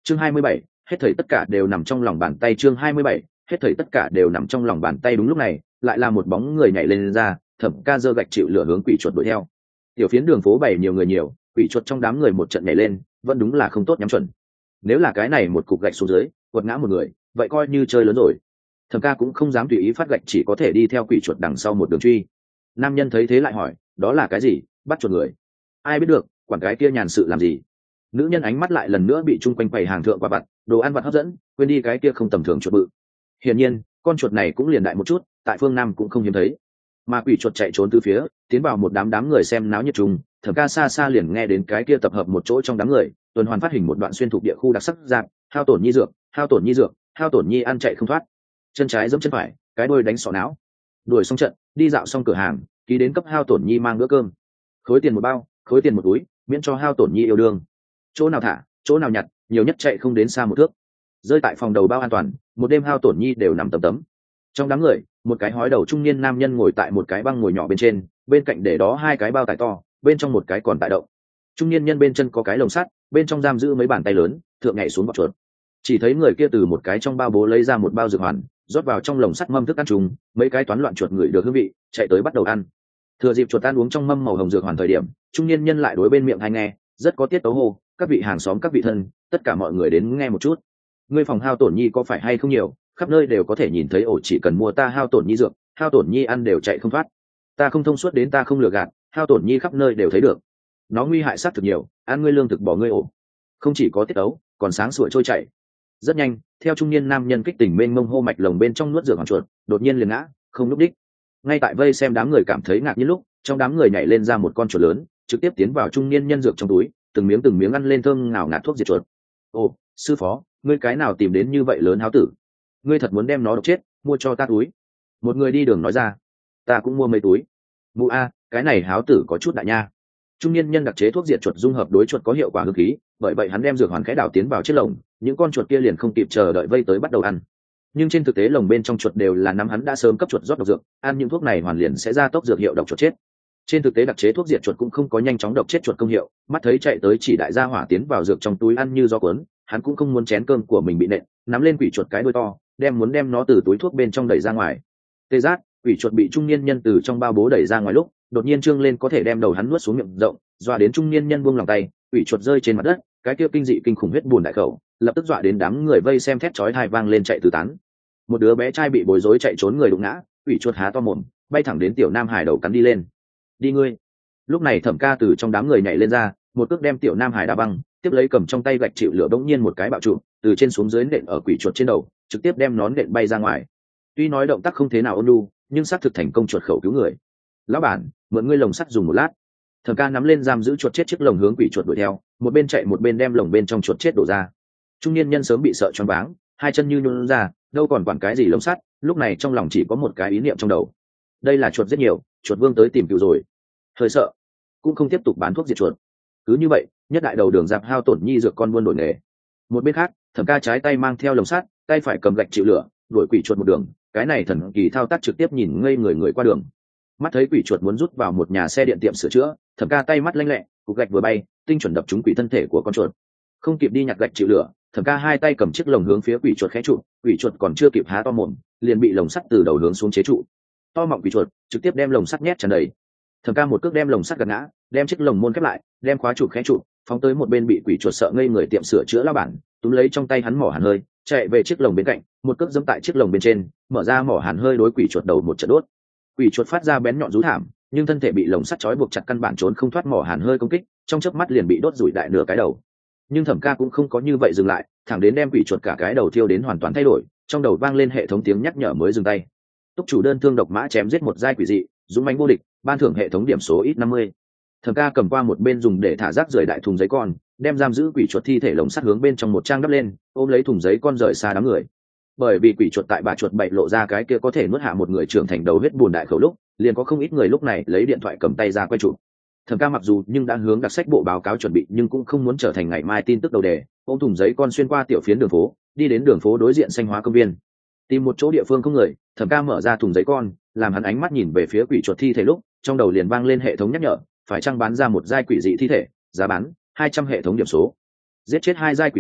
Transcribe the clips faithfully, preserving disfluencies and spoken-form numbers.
chương hai mươi bảy, hết thảy tất cả đều nằm trong lòng bàn tay. Chương hai mươi bảy, hết thảy tất cả đều nằm trong lòng bàn tay. Đúng lúc này lại là một bóng người nhảy lên, lên ra. Thẩm Ca giơ gạch chịu lửa hướng quỷ chuột đuổi theo. Tiểu phiến đường phố bảy nhiều người nhiều, quỷ chuột trong đám người một trận nhảy lên, vẫn đúng là không tốt nhắm chuẩn. Nếu là cái này một cục gạch xuống dưới, quật ngã một người, vậy coi như chơi lớn rồi. Thẩm Ca cũng không dám tùy ý phát gạch, chỉ có thể đi theo quỷ chuột đằng sau một đường truy. Nam nhân thấy thế lại hỏi, đó là cái gì? Bắt chuột người? Ai biết được, quản cái kia nhàn sự làm gì? Nữ nhân ánh mắt lại lần nữa bị chung quanh quầy hàng thượng quả vặt, đồ ăn vặt hấp dẫn, quên đi cái kia không tầm thường chuột bự. Hiển nhiên, con chuột này cũng liền đại một chút, tại phương Nam cũng không hiếm thấy. Mà quỷ chuột chạy trốn từ phía, tiến vào một đám đám người xem náo nhiệt chung, Thẩm Ca xa xa liền nghe đến cái kia tập hợp một chỗ trong đám người, tuần hoàn phát hình một đoạn xuyên thuộc địa khu đặc sắc dạng, hao tổn nhi dược, hao tổn nhi dược, hao tổn nhi ăn chạy không thoát. Chân trái giẫm chân phải, cái đuôi đánh sọ não. Đuổi xong trận, đi dạo xong cửa hàng, ký đến cấp hao tổn nhi mang bữa cơm. Khối tiền một bao, khối tiền một túi, miễn cho hao tổn nhi yêu đương. Chỗ nào thả, chỗ nào nhặt, nhiều nhất chạy không đến xa một thước. Rơi tại phòng đầu bao an toàn, một đêm hao tổn nhi đều nằm tầm tấm. Trong đám người, một cái hói đầu trung niên nam nhân ngồi tại một cái băng ngồi nhỏ bên trên, bên cạnh để đó hai cái bao tải to, bên trong một cái còn tại động. Trung niên nhân bên chân có cái lồng sắt, bên trong giam giữ mấy bàn tay lớn, thượng nhảy xuống bọt chuột. Chỉ thấy người kia từ một cái trong bao bố lấy ra một bao dược hoàn, rót vào trong lồng sắt mâm thức ăn trùng, mấy cái toán loạn chuột người được hương vị, chạy tới bắt đầu ăn. Thừa dịp chuột tan uống trong mâm màu hồng dược hoàn thời điểm, trung niên nhân lại đối bên miệng hay nghe, rất có tiết tấu hô, các vị hàng xóm các vị thân, tất cả mọi người đến nghe một chút. Ngươi phòng hao tổn nhi có phải hay không nhiều, khắp nơi đều có thể nhìn thấy ổ, chỉ cần mua ta hao tổn nhi dược, hao tổn nhi ăn đều chạy không thoát. Ta không thông suốt đến ta không lừa gạt, hao tổn nhi khắp nơi đều thấy được. Nó nguy hại sát thực nhiều, ăn ngươi lương thực bỏ ngươi ổ. Không chỉ có tiết tấu, còn sáng sủa trôi chảy. Rất nhanh, theo trung niên nam nhân kích tình mênh mông hô mạch lồng bên trong nuốt dược hoàn chuột, đột nhiên liền ngã, không lúc đích. Ngay tại vây xem đám người cảm thấy ngạc nhiên lúc, trong đám người nhảy lên ra một con chuột lớn, trực tiếp tiến vào trung niên nhân dược trong túi, từng miếng từng miếng ăn lên thơm ngào ngạt thuốc diệt chuột. Ồ, sư phó, ngươi cái nào tìm đến như vậy lớn háo tử? Ngươi thật muốn đem nó độc chết, mua cho ta túi. Một người đi đường nói ra. Ta cũng mua mấy túi. Mụ a, cái này háo tử có chút đại nha. Trung niên nhân đặc chế thuốc diệt chuột dung hợp đối chuột có hiệu quả hương khí, bởi vậy hắn đem dược hoàn khẽ đảo tiến vào chiếc lồng, những con chuột kia liền không kịp chờ đợi vây tới bắt đầu ăn. Nhưng trên thực tế lồng bên trong chuột đều là năm hắn đã sớm cấp chuột rót độc dược, ăn những thuốc này hoàn liền sẽ ra tốc dược hiệu độc chuột chết. Trên thực tế đặc chế thuốc diệt chuột cũng không có nhanh chóng độc chết chuột công hiệu, mắt thấy chạy tới chỉ đại gia hỏa tiến vào dược trong túi ăn như gió cuốn, hắn cũng không muốn chén cơm của mình bị nện, nắm lên quỷ chuột cái đuôi to, đem muốn đem nó từ túi thuốc bên trong đẩy ra ngoài. Tê giác, quỷ chuột bị trung niên nhân từ trong bao bố đẩy ra ngoài lúc, đột nhiên trương lên có thể đem đầu hắn nuốt xuống miệng rộng, dọa đến trung niên nhân buông lòng tay, quỷ chuột rơi trên mặt đất, cái kia kinh dị kinh khủng huyết buồn đại khẩu, lập tức dọa đến đám người vây xem thét chói tai vang lên chạy tứ tán. Một đứa bé trai bị bối rối chạy trốn người đụng ngã, quỷ chuột há to mồm, bay thẳng đến tiểu nam hải đầu cắn đi lên. Đi ngươi! Lúc này Thẩm Ca từ trong đám người nhảy lên ra, một cước đem tiểu nam hải đá băng, tiếp lấy cầm trong tay gạch chịu lửa bỗng nhiên một cái bạo trụ, từ trên xuống dưới nện ở quỷ chuột trên đầu, trực tiếp đem nón nện bay ra ngoài. Tuy nói động tác không thế nào ôn nhu, nhưng xác thực thành công chuột khẩu cứu người. Lão bản, mượn ngươi lồng sắt dùng một lát. Thẩm Ca nắm lên giam giữ chuột chết chiếc lồng hướng quỷ chuột đuổi theo, một bên chạy một bên đem lồng bên trong chuột chết đổ ra. Trung niên nhân sớm bị sợ choáng váng, hai chân như nhũn ra, đâu còn quản cái gì lồng sắt, lúc này trong lòng chỉ có một cái ý niệm trong đầu. Đây là chuột rất nhiều, chuột vương tới tìm cứu rồi. Hơi sợ, cũng không tiếp tục bán thuốc diệt chuột. Cứ như vậy, nhất đại đầu đường dạp hao tổn nhi dược con buôn đổi nghề. Một bên khác, Thẩm Ca trái tay mang theo lồng sắt, tay phải cầm gạch chịu lửa, đuổi quỷ chuột một đường. Cái này thần kỳ thao tác trực tiếp nhìn ngây người người qua đường. Mắt thấy quỷ chuột muốn rút vào một nhà xe điện tiệm sửa chữa, Thẩm Ca tay mắt lanh lẹ, cục gạch vừa bay, tinh chuẩn đập trúng quỷ thân thể của con chuột. Không kịp đi nhặt gạch chịu lửa, Thẩm Ca hai tay cầm chiếc lồng hướng phía quỷ chuột khẽ trụ, quỷ chuột còn chưa kịp há to mồm, liền bị lồng sắt từ đầu hướng xuống chế trụ. To mọng quỷ chuột trực tiếp đem lồng sắt nhét tràn đầy. Thẩm Ca một cước đem lồng sắt gạt ngã, đem chiếc lồng môn khép lại, đem khóa trụ khẽ trụ, phóng tới một bên bị quỷ chuột sợ ngây người tiệm sửa chữa lao bản, túm lấy trong tay hắn mỏ hàn hơi, chạy về chiếc lồng bên cạnh, một cước giẫm tại chiếc lồng bên trên, mở ra mỏ hàn hơi đối quỷ chuột đầu một trận đốt. Quỷ chuột phát ra bén nhọn rú thảm, nhưng thân thể bị lồng sắt trói buộc chặt căn bản trốn không thoát mỏ hàn hơi công kích, trong chớp mắt liền bị đốt rủi đại nửa cái đầu. Nhưng Thẩm Ca cũng không có như vậy dừng lại, thẳng đến đem quỷ chuột cả cái đầu thiêu đến hoàn toàn thay đổi, trong đầu vang lên hệ thống tiếng nhắc nhở mới dừng tay. Túc chủ đơn thương độc mã chém giết một giai quỷ dị, dũng mãnh vô địch, ban thưởng hệ thống điểm số ít năm mươi. Thẩm Ca cầm qua một bên dùng để thả rác rưởi đại thùng giấy con, đem giam giữ quỷ chuột thi thể lồng sắt hướng bên trong một trang đắp lên, ôm lấy thùng giấy con rời xa đám người. Bởi vì quỷ chuột tại bà chuột bậy lộ ra cái kia có thể nuốt hạ một người trưởng thành đầu huyết buồn đại khẩu lúc, liền có không ít người lúc này lấy điện thoại cầm tay ra quay chụp. Thẩm Ca mặc dù nhưng đã hướng đặc sách bộ báo cáo chuẩn bị, nhưng cũng không muốn trở thành ngày mai tin tức đầu đề, ôm thùng giấy con xuyên qua tiểu phiến đường phố, đi đến đường phố đối diện xanh hóa công viên. Tìm một chỗ địa phương không người, Thẩm Ca mở ra thùng giấy con, làm hắn ánh mắt nhìn về phía quỷ chuột thi thể lúc, trong đầu liền vang lên hệ thống nhắc nhở, phải chăng bán ra một giai quỷ dị thi thể, giá bán hai trăm hệ thống điểm số. Giết chết hai giai quỷ dị,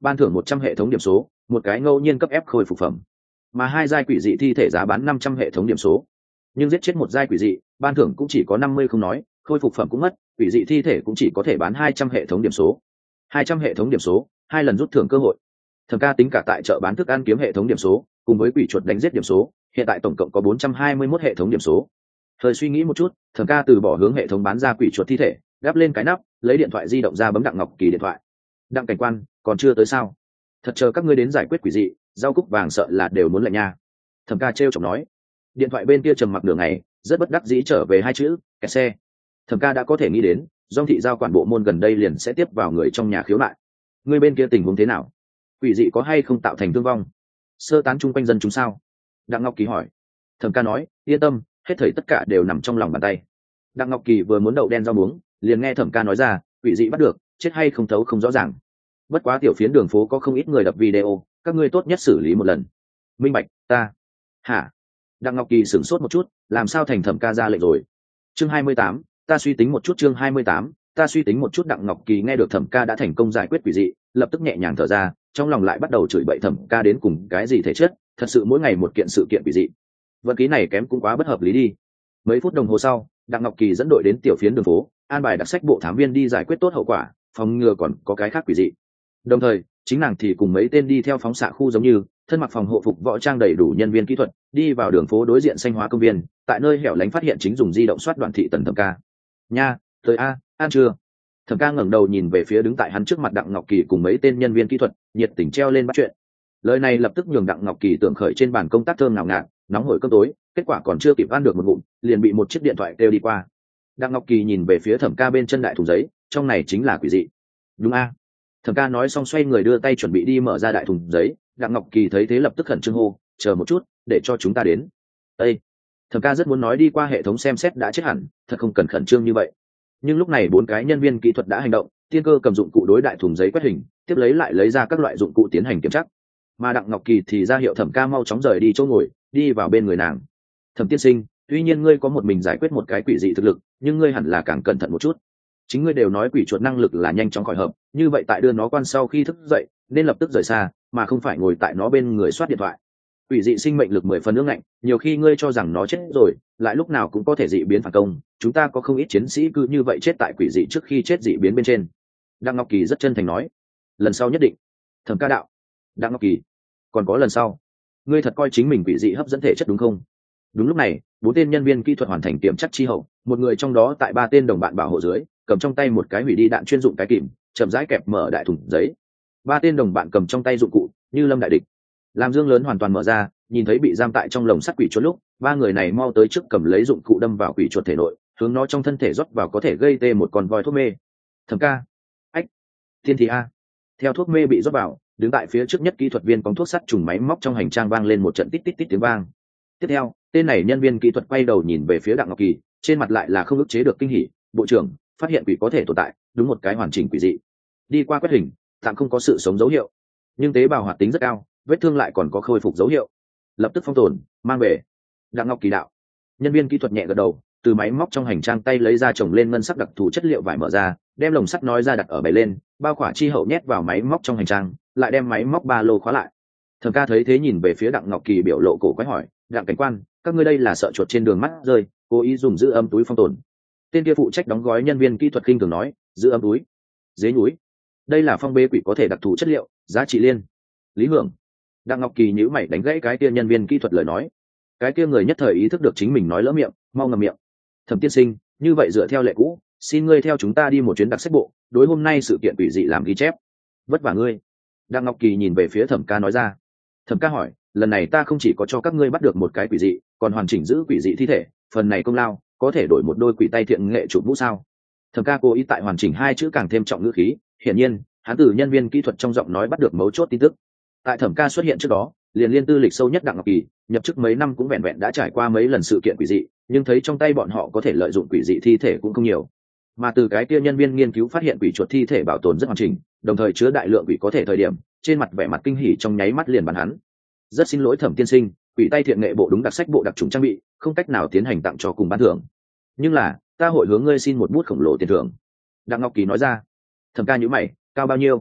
ban thưởng một trăm hệ thống điểm số, một cái ngẫu nhiên cấp ép khôi phục phẩm. Mà hai giai quỷ dị thi thể giá bán năm trăm hệ thống điểm số. Nhưng giết chết một giai quỷ dị, ban thưởng cũng chỉ có năm mươi không nói, khôi phục phẩm cũng mất, quỷ dị thi thể cũng chỉ có thể bán hai trăm hệ thống điểm số. hai trăm hệ thống điểm số, hai lần rút thưởng cơ hội. Thẩm Ca tính cả tại chợ bán thức ăn kiếm hệ thống điểm số, cùng với quỷ chuột đánh giết điểm số, hiện tại tổng cộng có bốn trăm hai mươi mốt hệ thống điểm số. Hơi suy nghĩ một chút, Thẩm Ca từ bỏ hướng hệ thống bán ra quỷ chuột thi thể, gắp lên cái nắp, lấy điện thoại di động ra bấm Đặng Ngọc Kỳ điện thoại. Đặng cảnh quan, còn chưa tới sao? Thật chờ các ngươi đến giải quyết quỷ dị, rau cúc vàng sợ là đều muốn lạnh nha. Thẩm Ca trêu chọc nói. Điện thoại bên kia trầm mặc nửa ngày, rất bất đắc dĩ trở về hai chữ kẹt xe. Thẩm Ca đã có thể nghĩ đến, Dung thị giao quản bộ môn gần đây liền sẽ tiếp vào người trong nhà khiếu nại. Người bên kia tình huống thế nào? Quỷ dị có hay không tạo thành thương vong? Sơ tán chung quanh dân chúng sao? Đặng Ngọc Kỳ hỏi. Thẩm Ca nói, yên tâm, hết thảy tất cả đều nằm trong lòng bàn tay. Đặng Ngọc Kỳ vừa muốn đậu đen rau muống, liền nghe Thẩm Ca nói ra, quỷ dị bắt được, chết hay không thấu không rõ ràng. Bất quá tiểu phiến đường phố có không ít người đập video, các ngươi tốt nhất xử lý một lần. Minh bạch, ta. Hả? Đặng Ngọc Kỳ sửng sốt một chút, làm sao thành Thẩm Ca ra lệnh rồi? Chương hai mươi tám, ta suy tính một chút chương hai mươi tám, ta suy tính một chút Đặng Ngọc Kỳ nghe được Thẩm Ca đã thành công giải quyết quỷ dị, lập tức nhẹ nhàng thở ra, trong lòng lại bắt đầu chửi bậy Thẩm Ca đến cùng cái gì thể chất, thật sự mỗi ngày một kiện sự kiện quỷ dị. Vận khí này kém cũng quá bất hợp lý đi. Mấy phút đồng hồ sau, Đặng Ngọc Kỳ dẫn đội đến tiểu phiến đường phố, an bài đặc sách bộ thám viên đi giải quyết tốt hậu quả, phòng ngừa còn có cái khác quỷ dị. Đồng thời, chính nàng thì cùng mấy tên đi theo phóng xạ khu giống như, thân mặc phòng hộ phục võ trang đầy đủ nhân viên kỹ thuật, đi vào đường phố đối diện Xanh Hóa công viên, tại nơi hẻo lánh phát hiện chính dùng di động soát Đoạn Thị Tần Thẩm Ca. Nha, tới a, ăn chưa? Thẩm Ca ngẩng đầu nhìn về phía đứng tại hắn trước mặt Đặng Ngọc Kỳ cùng mấy tên nhân viên kỹ thuật, nhiệt tình treo lên bắt chuyện. Lời này lập tức nhường Đặng Ngọc Kỳ tưởng khởi trên bàn công tác thơm ngào ngạt, nóng hổi cơm tối, kết quả còn chưa kịp ăn được một ngụm, liền bị một chiếc điện thoại kêu đi qua. Đặng Ngọc Kỳ nhìn về phía Thẩm Ca bên chân đại thùng giấy, trong này chính là quỷ dị. Đúng a? Thẩm Ca nói xong xoay người đưa tay chuẩn bị đi mở ra đại thùng giấy, Đặng Ngọc Kỳ thấy thế lập tức khẩn trương hô, chờ một chút, để cho chúng ta đến. Ê! Thẩm Ca rất muốn nói đi qua hệ thống xem xét đã chết hẳn, thật không cần khẩn trương như vậy. Nhưng lúc này bốn cái nhân viên kỹ thuật đã hành động, Tiên Cơ cầm dụng cụ đối đại thùng giấy quét hình, tiếp lấy lại lấy ra các loại dụng cụ tiến hành kiểm tra. Mà Đặng Ngọc Kỳ thì ra hiệu Thẩm Ca mau chóng rời đi chỗ ngồi, đi vào bên người nàng. Thẩm tiên sinh, tuy nhiên ngươi có một mình giải quyết một cái quỷ dị thực lực, nhưng ngươi hẳn là càng cẩn thận một chút. Chính ngươi đều nói quỷ chuột năng lực là nhanh chóng khỏi hợp, như vậy tại đưa nó quan sau khi thức dậy, nên lập tức rời xa, mà không phải ngồi tại nó bên người soát điện thoại. Quỷ dị sinh mệnh lực mười phần ương ngạnh, nhiều khi ngươi cho rằng nó chết rồi, lại lúc nào cũng có thể dị biến phản công. Chúng ta có không ít chiến sĩ cứ như vậy chết tại quỷ dị trước khi chết dị biến bên trên. Đặng Ngọc Kỳ rất chân thành nói, lần sau nhất định. Thẩm Ca đạo, Đặng Ngọc Kỳ, còn có lần sau? Ngươi thật coi chính mình quỷ dị hấp dẫn thể chất đúng không? Đúng lúc này, bốn tên nhân viên kỹ thuật hoàn thành kiểm tra chi hậu, một người trong đó tại ba tên đồng bạn bảo hộ dưới, cầm trong tay một cái hủy đi đạn chuyên dụng cái kìm, chậm rãi kẹp mở đại thùng giấy. Ba tên đồng bạn cầm trong tay dụng cụ, như lâm đại địch. Làm dương lớn hoàn toàn mở ra, nhìn thấy bị giam tại trong lồng sắt quỷ chuột lúc, ba người này mau tới trước cầm lấy dụng cụ đâm vào quỷ chuột thể nội, hướng nó trong thân thể rót vào có thể gây tê một con voi thuốc mê. Thẩm Ca, ách, thiên thị a. Theo thuốc mê bị rót vào, đứng tại phía trước nhất kỹ thuật viên có thuốc sắt trùng máy móc trong hành trang vang lên một trận tít tít tít tiếng vang. Tiếp theo, tên này nhân viên kỹ thuật quay đầu nhìn về phía Đặng Ngọc Kỳ, trên mặt lại là không ức chế được kinh hỉ. Bộ trưởng, phát hiện quỷ có thể tồn tại, đúng một cái hoàn chỉnh quỷ dị. Đi qua quét hình, tạm không có sự sống dấu hiệu, nhưng tế bào hoạt tính rất cao, vết thương lại còn có khôi phục dấu hiệu. Lập tức phong tồn, mang về. Đặng Ngọc Kỳ đạo. Nhân viên kỹ thuật nhẹ gật đầu, từ máy móc trong hành trang tay lấy ra chồng lên ngân sắc đặc thù chất liệu vải mở ra, đem lồng sắt nói ra đặt ở bày lên, bao khỏa chi hậu nhét vào máy móc trong hành trang, lại đem máy móc ba lô khóa lại. Thẩm Ca thấy thế nhìn về phía Đặng Ngọc Kỳ biểu lộ cổ quái hỏi, Đặng cảnh quan, các ngươi đây là sợ chuột trên đường mắt rơi, cố ý dùng giữ âm túi phong tồn? Tên kia phụ trách đóng gói nhân viên kỹ thuật khinh thường nói, giữ âm túi? Dế núi. Đây là phong bê quỷ có thể đặc thù chất liệu, giá trị liên. Lý Hưởng. Đặng Ngọc Kỳ nhíu mày đánh gãy cái kia nhân viên kỹ thuật lời nói. Cái kia người nhất thời ý thức được chính mình nói lỡ miệng, mau ngậm miệng. Thẩm tiên sinh, như vậy dựa theo lệ cũ, xin ngươi theo chúng ta đi một chuyến đặc sách bộ, đối hôm nay sự kiện quỷ dị làm ghi chép. Vất vả ngươi. Đặng Ngọc Kỳ nhìn về phía Thẩm Ca nói ra. Thẩm Ca hỏi, lần này ta không chỉ có cho các ngươi bắt được một cái quỷ dị, còn hoàn chỉnh giữ quỷ dị thi thể, phần này công lao có thể đổi một đôi quỷ tay thiện nghệ chụp mũ sao? Thẩm Ca cố ý tại hoàn chỉnh hai chữ càng thêm trọng ngữ khí, hiển nhiên, hắn từ nhân viên kỹ thuật trong giọng nói bắt được mấu chốt tin tức. Tại Thẩm Ca xuất hiện trước đó, liền liên tư lịch sâu nhất Đặng Ngọc Kỳ, nhập chức mấy năm cũng vẹn vẹn đã trải qua mấy lần sự kiện quỷ dị, nhưng thấy trong tay bọn họ có thể lợi dụng quỷ dị thi thể cũng không nhiều. Mà từ cái kia nhân viên nghiên cứu phát hiện quỷ chuột thi thể bảo tồn rất hoàn chỉnh, đồng thời chứa đại lượng quỷ có thể thời điểm, trên mặt vẻ mặt kinh hỉ trong nháy mắt liền bắn hắn. Rất xin lỗi Thẩm tiên sinh, quỷ tay thiện nghệ bộ đúng đặc sách bộ đặc trùng trang bị, không cách nào tiến hành tặng cho cùng bán thưởng. Nhưng là, ta hội hướng ngươi xin một bút khổng lồ tiền thưởng. Đặng Ngọc Kỳ nói ra. Thẩm Ca nhíu mày, cao bao nhiêu?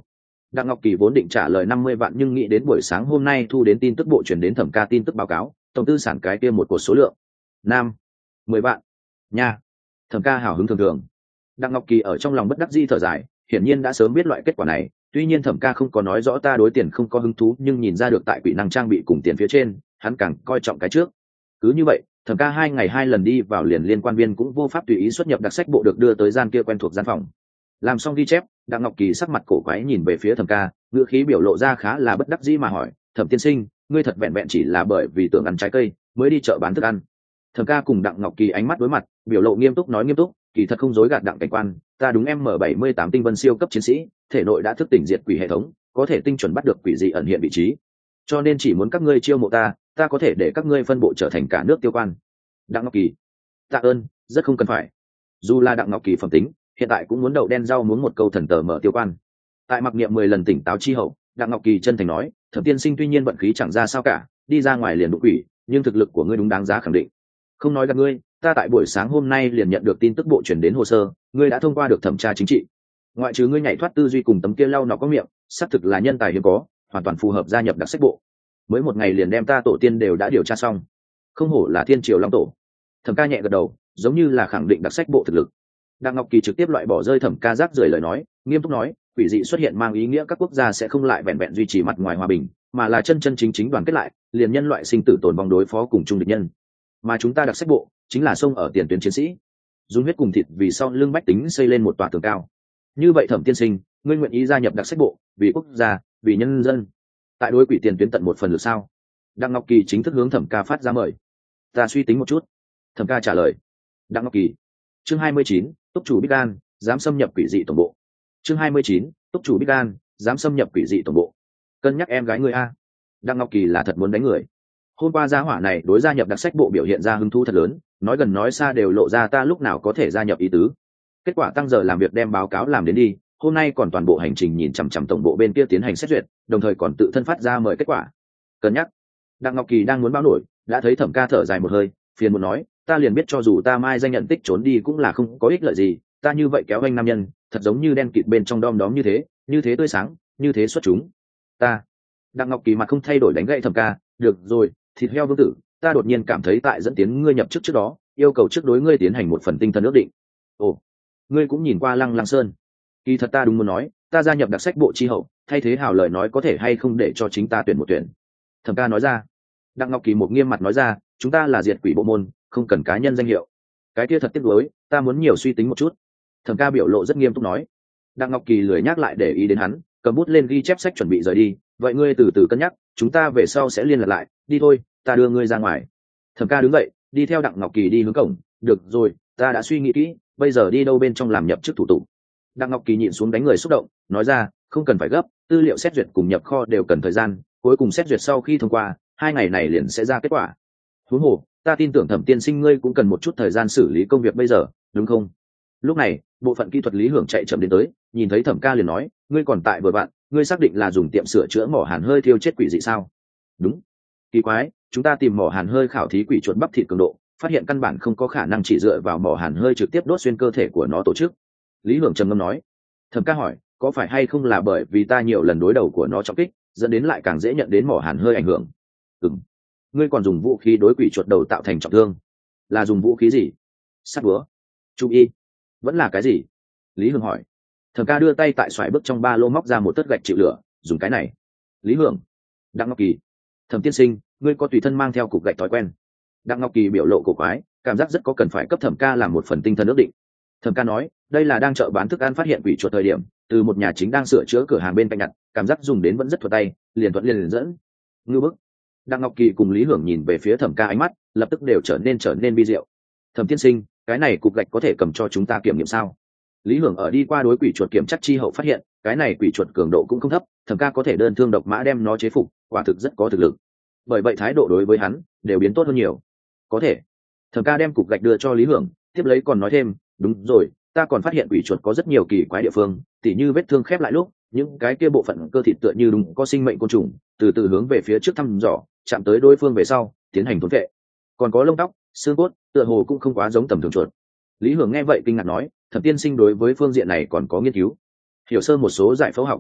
Đặng Ngọc Kỳ vốn định trả lời năm mươi vạn, nhưng nghĩ đến buổi sáng hôm nay thu đến tin tức bộ truyền đến Thẩm ca tin tức báo cáo tổng tư sản cái kia một cột số lượng nam mười vạn nha. Thẩm ca hào hứng thường thường. Đặng Ngọc Kỳ ở trong lòng bất đắc dĩ thở dài, hiển nhiên đã sớm biết loại kết quả này. Tuy nhiên Thẩm ca không có nói rõ ta đối tiền không có hứng thú, nhưng nhìn ra được tại quỹ năng trang bị cùng tiền phía trên hắn càng coi trọng cái trước. Cứ như vậy, Thẩm ca hai ngày hai lần đi vào liền liên quan viên cũng vô pháp tùy ý xuất nhập đặc sách bộ được đưa tới gian kia quen thuộc gian phòng. Làm xong ghi chép, Đặng Ngọc Kỳ sắc mặt cổ quái nhìn về phía Thẩm ca, ngữ khí biểu lộ ra khá là bất đắc dĩ mà hỏi, Thẩm tiên sinh, ngươi thật vẹn vẹn chỉ là bởi vì tưởng ăn trái cây mới đi chợ bán thức ăn? Thẩm ca cùng Đặng Ngọc Kỳ ánh mắt đối mặt, biểu lộ nghiêm túc nói nghiêm túc, kỳ thật không dối gạt Đặng cảnh quan, ta đúng em M bảy mươi tám tinh vân siêu cấp chiến sĩ, thể nội đã thức tỉnh diệt quỷ hệ thống, có thể tinh chuẩn bắt được quỷ dị ẩn hiện vị trí, cho nên chỉ muốn các ngươi chiêu mộ ta, ta có thể để các ngươi phân bộ trở thành cả nước tiêu quan. Đặng Ngọc Kỳ, tạ ơn, rất không cần phải. Dù là Đặng Ngọc Kỳ phẩm tính, hiện tại cũng muốn đậu đen rau muốn một câu thần tờ mở tiêu quan. Tại mặc niệm mười lần tỉnh táo chi hậu, Đặng Ngọc Kỳ chân thành nói, Thẩm tiên sinh tuy nhiên vận khí chẳng ra sao cả, đi ra ngoài liền đụng quỷ, nhưng thực lực của ngươi đúng đáng giá khẳng định. Không nói gặp ngươi, ta tại buổi sáng hôm nay liền nhận được tin tức bộ chuyển đến hồ sơ, ngươi đã thông qua được thẩm tra chính trị. Ngoại trừ ngươi nhảy thoát tư duy cùng tấm kia lau nọ có miệng, xác thực là nhân tài hiếm có, hoàn toàn phù hợp gia nhập đặc sách bộ. Mới một ngày liền đem ta tổ tiên đều đã điều tra xong, không hổ là thiên triều long tổ. Thẩm ca nhẹ gật đầu, giống như là khẳng định đặc sách bộ thực lực. Đặng Ngọc Kỳ trực tiếp loại bỏ rơi Thẩm ca rác rưởi lời nói, nghiêm túc nói, quỷ dị xuất hiện mang ý nghĩa các quốc gia sẽ không lại vẹn vẹn duy trì mặt ngoài hòa bình, mà là chân chân chính chính đoàn kết lại, liền nhân loại sinh tử tồn vong đối phó cùng chung địch nhân. Mà chúng ta đặc sách bộ chính là sông ở tiền tuyến chiến sĩ, dùng huyết cùng thịt vì sau lưng bách tính xây lên một tòa tường cao. Như vậy Thẩm tiên sinh, ngươi nguyện ý gia nhập đặc sách bộ, vì quốc gia, vì nhân dân, tại đối quỷ tiền tuyến tận một phần lực sao? Đặng Ngọc Kỳ chính thức hướng Thẩm ca phát ra mời. Ta suy tính một chút. Thẩm ca trả lời. Đặng Ngọc Kỳ. Chương hai mươi chín, túc chủ Bích An dám xâm nhập quỷ dị tổng bộ. Chương hai mươi chín, túc chủ Bích An dám xâm nhập quỷ dị tổng bộ. Cân nhắc em gái ngươi a. Đặng Ngọc Kỳ là thật muốn đánh người. Hôm qua gia hỏa này đối gia nhập đặc sách bộ biểu hiện ra hứng thú thật lớn, nói gần nói xa đều lộ ra ta lúc nào có thể gia nhập ý tứ. Kết quả tăng giờ làm việc đem báo cáo làm đến đi, hôm nay còn toàn bộ hành trình nhìn chằm chằm tổng bộ bên kia tiến hành xét duyệt, đồng thời còn tự thân phát ra mời kết quả. Cân nhắc. Đặng Ngọc Kỳ đang muốn báo nổi, đã thấy Thẩm ca thở dài một hơi, phiền muốn nói, ta liền biết cho dù ta mai danh nhận tích trốn đi cũng là không có ích lợi gì, ta như vậy kéo anh nam nhân, thật giống như đen kịt bên trong đom đóm như thế, như thế tươi sáng, như thế xuất chúng. Ta. Đặng Ngọc Kỳ mặt không thay đổi đánh gậy Thẩm ca, được rồi, thịt heo vương tử, ta đột nhiên cảm thấy tại dẫn tiến ngươi nhập chức trước đó, yêu cầu trước đối ngươi tiến hành một phần tinh thần ước định. Ồ, ngươi cũng nhìn qua Lăng Lăng Sơn. Kỳ thật ta đúng muốn nói, ta gia nhập đặc sách bộ chi hậu, thay thế hào lời nói có thể hay không để cho chính ta tuyển một tuyển. Thẩm ca nói ra. Đặng Ngọc Kỳ một nghiêm mặt nói ra, chúng ta là diệt quỷ bộ môn, không cần cá nhân danh hiệu. Cái kia thật tiếc nuối, ta muốn nhiều suy tính một chút. Thẩm ca biểu lộ rất nghiêm túc nói. Đặng Ngọc Kỳ lười nhắc lại để ý đến hắn, cầm bút lên ghi chép sách chuẩn bị rời đi. Vậy ngươi từ từ cân nhắc, chúng ta về sau sẽ liên lạc lại, đi thôi, ta đưa ngươi ra ngoài. Thẩm ca đứng dậy, đi theo Đặng Ngọc Kỳ đi hướng cổng. Được rồi, ta đã suy nghĩ kỹ, bây giờ đi đâu bên trong làm nhập chức thủ tục. Đặng Ngọc Kỳ nhịn xuống đánh người xúc động, nói ra, không cần phải gấp, tư liệu xét duyệt cùng nhập kho đều cần thời gian, cuối cùng xét duyệt sau khi thông qua, hai ngày này liền sẽ ra kết quả. Huống hồ, ta tin tưởng Thẩm tiên sinh ngươi cũng cần một chút thời gian xử lý công việc bây giờ, đúng không? Lúc này, bộ phận kỹ thuật Lý Hưởng chạy chậm đến tới, nhìn thấy Thẩm ca liền nói, ngươi còn tại vừa bạn, ngươi xác định là dùng tiệm sửa chữa mỏ hàn hơi thiêu chết quỷ dị sao? Đúng. Kỳ quái, chúng ta tìm mỏ hàn hơi khảo thí quỷ chuột bắp thịt cường độ, phát hiện căn bản không có khả năng chỉ dựa vào mỏ hàn hơi trực tiếp đốt xuyên cơ thể của nó tổ chức. Lý Hưởng trầm ngâm nói. Thẩm ca hỏi, có phải hay không là bởi vì ta nhiều lần đối đầu của nó trọng kích, dẫn đến lại càng dễ nhận đến mỏ hàn hơi ảnh hưởng? Ừm. Ngươi còn dùng vũ khí đối quỷ chuột đầu tạo thành trọng thương, là dùng vũ khí gì? Sắt búa, chú y, vẫn là cái gì? Lý Hưởng hỏi. Thẩm ca đưa tay tại xoài bước trong ba lô móc ra một tấc gạch chịu lửa, dùng cái này. Lý Hưởng. Đặng Ngọc Kỳ. Thẩm tiên sinh, ngươi có tùy thân mang theo cục gạch thói quen? Đặng Ngọc Kỳ biểu lộ cổ quái, cảm giác rất có cần phải cấp Thẩm ca làm một phần tinh thần ước định. Thẩm ca nói, đây là đang chợ bán thức ăn phát hiện quỷ chuột thời điểm, từ một nhà chính đang sửa chữa cửa hàng bên cạnh nhặt, cảm giác dùng đến vẫn rất thuận tay, liền thuận liền liền dẫn. Ngư bức. Đặng Ngọc Kỳ cùng Lý Hưởng nhìn về phía Thẩm ca ánh mắt lập tức đều trở nên trở nên bi diệu. Thẩm tiên sinh, cái này cục gạch có thể cầm cho chúng ta kiểm nghiệm sao? Lý Hưởng ở đi qua đối quỷ chuột kiểm chắc chi hậu phát hiện, cái này quỷ chuột cường độ cũng không thấp, Thẩm ca có thể đơn thương độc mã đem nó chế phục, quả thực rất có thực lực. Bởi vậy thái độ đối với hắn đều biến tốt hơn nhiều. Có thể. Thẩm ca đem cục gạch đưa cho Lý Hưởng, tiếp lấy còn nói thêm, đúng rồi, ta còn phát hiện quỷ chuột có rất nhiều kỳ quái địa phương, tỉ như vết thương khép lại lúc, những cái kia bộ phận cơ thịt tựa như đúng có sinh mệnh côn trùng, từ từ hướng về phía trước thăm dò, chạm tới đối phương về sau, tiến hành thôn vệ. Còn có lông tóc, xương cốt, tựa hồ cũng không quá giống tầm thường chuột. Lý Hưởng nghe vậy kinh ngạc nói, Thẩm tiên sinh đối với phương diện này còn có nghiên cứu, hiểu sơ một số giải phẫu học.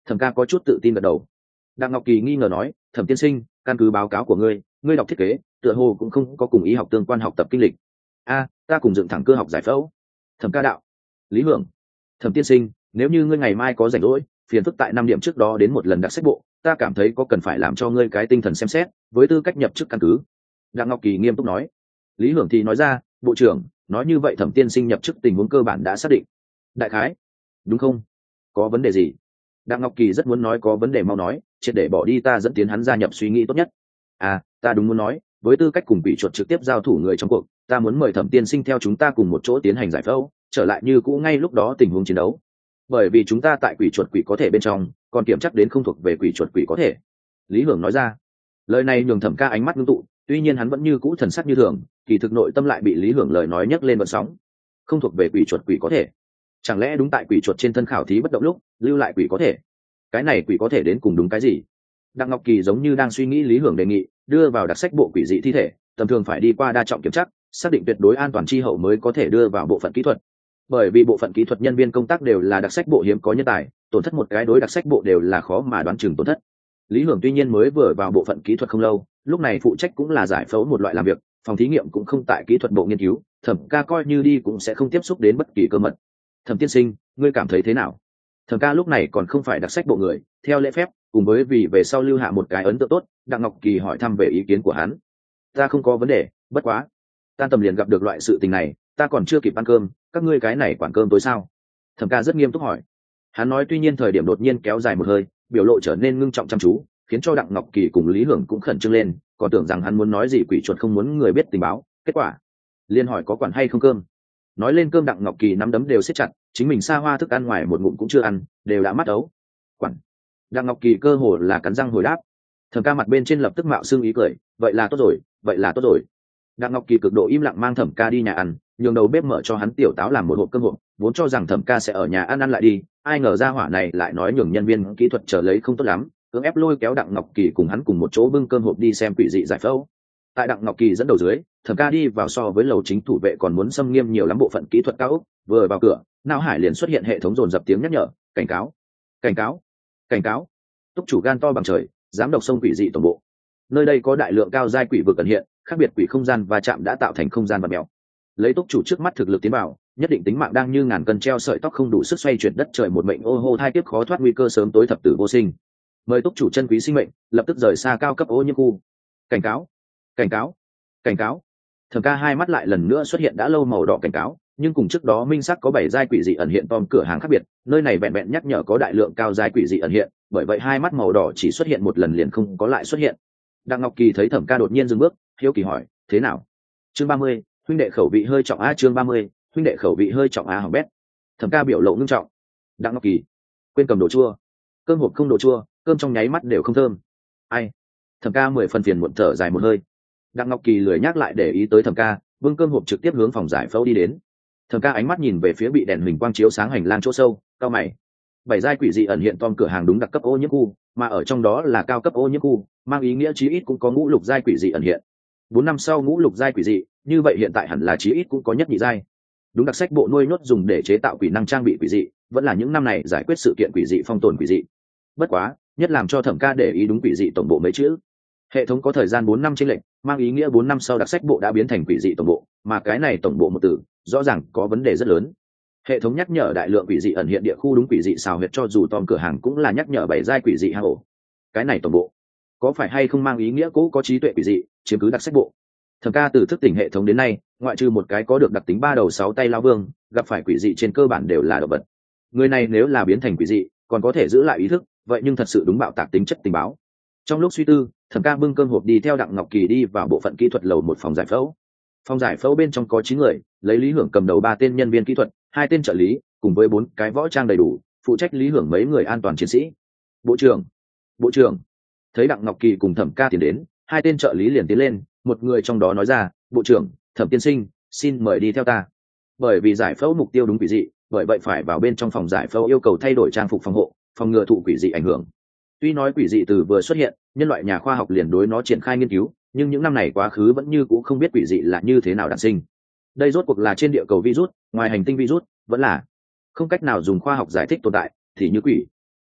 Thẩm ca có chút tự tin gật đầu. Đặng Ngọc Kỳ nghi ngờ nói, thẩm tiên sinh, căn cứ báo cáo của ngươi, ngươi đọc thiết kế tựa hồ cũng không có cùng y học tương quan học tập kinh lịch. A, ta cùng dựng thẳng cơ học giải phẫu. Thẩm ca đạo. Lý Hưởng. Thẩm tiên sinh, nếu như ngươi ngày mai có rảnh rỗi, phiền phức tại năm điểm trước đó đến một lần đặc sách bộ, ta cảm thấy có cần phải làm cho ngươi cái tinh thần xem xét với tư cách nhập chức căn cứ. Đặng Ngọc Kỳ nghiêm túc nói. Lý Hưởng thì nói ra, bộ trưởng nói như vậy thẩm tiên sinh nhập chức tình huống cơ bản đã xác định. Đại khái. Đúng không? Có vấn đề gì? Đặng Ngọc Kỳ rất muốn nói có vấn đề mau nói, triệt để bỏ đi ta dẫn tiến hắn gia nhập suy nghĩ tốt nhất. À, ta đúng muốn nói, với tư cách cùng bị chuột trực tiếp giao thủ người trong cuộc, ta muốn mời thẩm tiên sinh theo chúng ta cùng một chỗ tiến hành giải phẫu, trở lại như cũ ngay lúc đó tình huống chiến đấu. Bởi vì chúng ta tại quỷ chuột quỷ có thể bên trong, còn kiểm chắc đến không thuộc về quỷ chuột quỷ có thể. Lý Hưởng nói ra. Lời này nhường Thẩm ca ánh mắt ngưng tụ, tuy nhiên hắn vẫn như cũ thần sắc như thường, kỳ thực nội tâm lại bị Lý Hưởng lời nói nhấc lên vận sóng. Không thuộc về quỷ chuột quỷ có thể. Chẳng lẽ đúng tại quỷ chuột trên thân khảo thí bất động lúc, lưu lại quỷ có thể? Cái này quỷ có thể đến cùng đúng cái gì? Đặng Ngọc Kỳ giống như đang suy nghĩ Lý Hưởng đề nghị, đưa vào đặc sách bộ quỷ dị thi thể, tầm thường phải đi qua đa trọng kiểm tra, xác định tuyệt đối an toàn chi hậu mới có thể đưa vào bộ phận kỹ thuật. Bởi vì bộ phận kỹ thuật nhân viên công tác đều là đặc sách bộ hiếm có nhân tài, tổn thất một cái đối đặc sách bộ đều là khó mà đoán chừng tổn thất. Lý Hưởng tuy nhiên mới vừa vào bộ phận kỹ thuật không lâu, lúc này phụ trách cũng là giải phẫu một loại làm việc, phòng thí nghiệm cũng không tại kỹ thuật bộ nghiên cứu, Thẩm ca coi như đi cũng sẽ không tiếp xúc đến bất kỳ cơ mật. Thẩm tiên sinh, ngươi cảm thấy thế nào? Thẩm ca lúc này còn không phải đặc sách bộ người, theo lễ phép cùng với vì về sau lưu hạ một cái ấn tượng tốt, Đặng Ngọc Kỳ hỏi thăm về ý kiến của hắn. Ta không có vấn đề, bất quá tan tầm liền gặp được loại sự tình này, ta còn chưa kịp ăn cơm, các ngươi cái này quản cơm tối sao? Thẩm ca rất nghiêm túc hỏi. Hắn nói tuy nhiên thời điểm đột nhiên kéo dài một hơi, biểu lộ trở nên ngưng trọng chăm chú, khiến cho Đặng Ngọc Kỳ cùng Lý Hưởng cũng khẩn trương lên, còn tưởng rằng hắn muốn nói gì quỷ chuột không muốn người biết tình báo, kết quả liên hỏi có quản hay không cơm. Nói lên cơm Đặng Ngọc Kỳ nắm đấm đều siết chặt, chính mình xa hoa thức ăn ngoài một ngụm cũng chưa ăn, đều đã mắt ấu. Quản. Đặng Ngọc Kỳ cơ hồ là cắn răng hồi đáp. Thẩm ca mặt bên trên lập tức mạo xương ý cười, vậy là tốt rồi, vậy là tốt rồi. Đặng Ngọc Kỳ cực độ im lặng mang Thẩm ca đi nhà ăn, nhường đầu bếp mở cho hắn tiểu táo làm một hộp cơm hộp, vốn cho rằng Thẩm ca sẽ ở nhà ăn ăn lại đi, ai ngờ ra hỏa này lại nói nhường nhân viên kỹ thuật chờ lấy không tốt lắm, cưỡng ép lôi kéo Đặng Ngọc Kỳ cùng hắn cùng một chỗ bưng cơm hộp đi xem quỷ dị giải phẫu. Tại Đặng Ngọc Kỳ dẫn đầu dưới, Thẩm ca đi vào so với lầu chính thủ vệ còn muốn xâm nghiêm nhiều lắm bộ phận kỹ thuật cao ốc, vừa vào cửa, não hải liền xuất hiện hệ thống dồn dập tiếng nhắc nhở, cảnh cáo, cảnh cáo, cảnh cáo. Túc chủ gan to bằng trời, dám độc sông quỷ dị tổng bộ. Nơi đây có đại lượng cao giai quỷ vực ẩn hiện, khác biệt quỷ không gian và chạm đã tạo thành không gian vật mèo. Lấy túc chủ trước mắt thực lực tiến vào, nhất định tính mạng đang như ngàn cân treo sợi tóc không đủ sức xoay chuyển đất trời một mệnh ô hô thai tiếp khó thoát nguy cơ sớm tối thập tử vô sinh. Mời túc chủ chân quý sinh mệnh, lập tức rời xa cao cấp ô nhiễm khu. Cảnh cáo, cảnh cáo, cảnh cáo. Thẩm ca hai mắt lại lần nữa xuất hiện đã lâu màu đỏ cảnh cáo, nhưng cùng trước đó minh sắc có bảy giai quỷ dị ẩn hiện tom cửa hàng khác biệt, nơi này vẹn vẹn nhắc nhở có đại lượng cao giai quỷ dị ẩn hiện, bởi vậy hai mắt màu đỏ chỉ xuất hiện một lần liền không có lại xuất hiện. Đặng Ngọc Kỳ thấy Thẩm ca đột nhiên dừng bước, hiếu kỳ hỏi, thế nào? Chương ba mươi, huynh đệ khẩu vị hơi trọng a chương ba mươi, huynh đệ khẩu vị hơi trọng a hỏng bét. Thẩm ca biểu lộ ngưng trọng. Đặng Ngọc Kỳ, quên cầm đồ chua. Cơm hộp không đồ chua, cơm trong nháy mắt đều không thơm. Ai? Thẩm ca mười phần phiền muộn thở dài một hơi. Đặng Ngọc Kỳ lười nhắc lại để ý tới Thẩm ca, bưng cơm hộp trực tiếp hướng phòng giải phẫu đi đến. Thẩm ca ánh mắt nhìn về phía bị đèn huỳnh quang chiếu sáng hành lang chỗ sâu, cao mày. Bảy giai quỷ dị ẩn hiện tom cửa hàng đúng đặc cấp ô nhiễm khu, mà ở trong đó là cao cấp ô nhiễm khu, mang ý nghĩa chí ít cũng có ngũ lục giai quỷ dị ẩn hiện. Bốn năm sau ngũ lục giai quỷ dị, như vậy hiện tại hẳn là chí ít cũng có nhất nhị giai. Đúng đặc sách bộ nuôi nhốt dùng để chế tạo quỷ năng trang bị quỷ dị, vẫn là những năm này giải quyết sự kiện quỷ dị phong tồn quỷ dị. Bất quá, nhất làm cho Thẩm ca để ý đúng quỷ dị tổng bộ mấy chữ. Hệ thống có thời gian bốn năm chênh lệch, mang ý nghĩa bốn năm sau đặc sách bộ đã biến thành quỷ dị tổng bộ, mà cái này tổng bộ một từ, rõ ràng có vấn đề rất lớn. Hệ thống nhắc nhở đại lượng quỷ dị ẩn hiện địa khu đúng quỷ dị xào huyệt cho dù tom cửa hàng cũng là nhắc nhở bảy giai quỷ dị hang ổ. Cái này tổng bộ có phải hay không mang ý nghĩa cố có trí tuệ quỷ dị, chiếm cứ đặc sách bộ? Thẩm ca từ thức tỉnh hệ thống đến nay, ngoại trừ một cái có được đặc tính ba đầu sáu tay lao vương, gặp phải quỷ dị trên cơ bản đều là động vật. Người này nếu là biến thành quỷ dị, còn có thể giữ lại ý thức, vậy nhưng thật sự đúng bạo tạc tính chất tình báo. Trong lúc suy tư, Thẩm ca bưng cơm hộp đi theo Đặng Ngọc Kỳ đi vào bộ phận kỹ thuật lầu một phòng giải phẫu. Phòng giải phẫu bên trong có chín người, lấy Lý Hưởng cầm đầu ba tên nhân viên kỹ thuật, hai tên trợ lý, cùng với bốn cái võ trang đầy đủ, phụ trách Lý Hưởng mấy người an toàn chiến sĩ. Bộ trưởng, bộ trưởng. Thấy Đặng Ngọc Kỳ cùng Thẩm ca tiến đến, hai tên trợ lý liền tiến lên, một người trong đó nói ra, bộ trưởng, Thẩm tiên sinh, xin mời đi theo ta. Bởi vì giải phẫu mục tiêu đúng quỷ dị, bởi vậy phải vào bên trong phòng giải phẫu yêu cầu thay đổi trang phục phòng hộ, phòng ngừa thụ quỷ dị ảnh hưởng. Tuy nói quỷ dị từ vừa xuất hiện, nhân loại nhà khoa học liền đối nó triển khai nghiên cứu, nhưng những năm này quá khứ vẫn như cũ không biết quỷ dị là như thế nào đản sinh. Đây rốt cuộc là trên địa cầu virus, ngoài hành tinh virus, vẫn là không cách nào dùng khoa học giải thích tồn tại, thì như quỷ.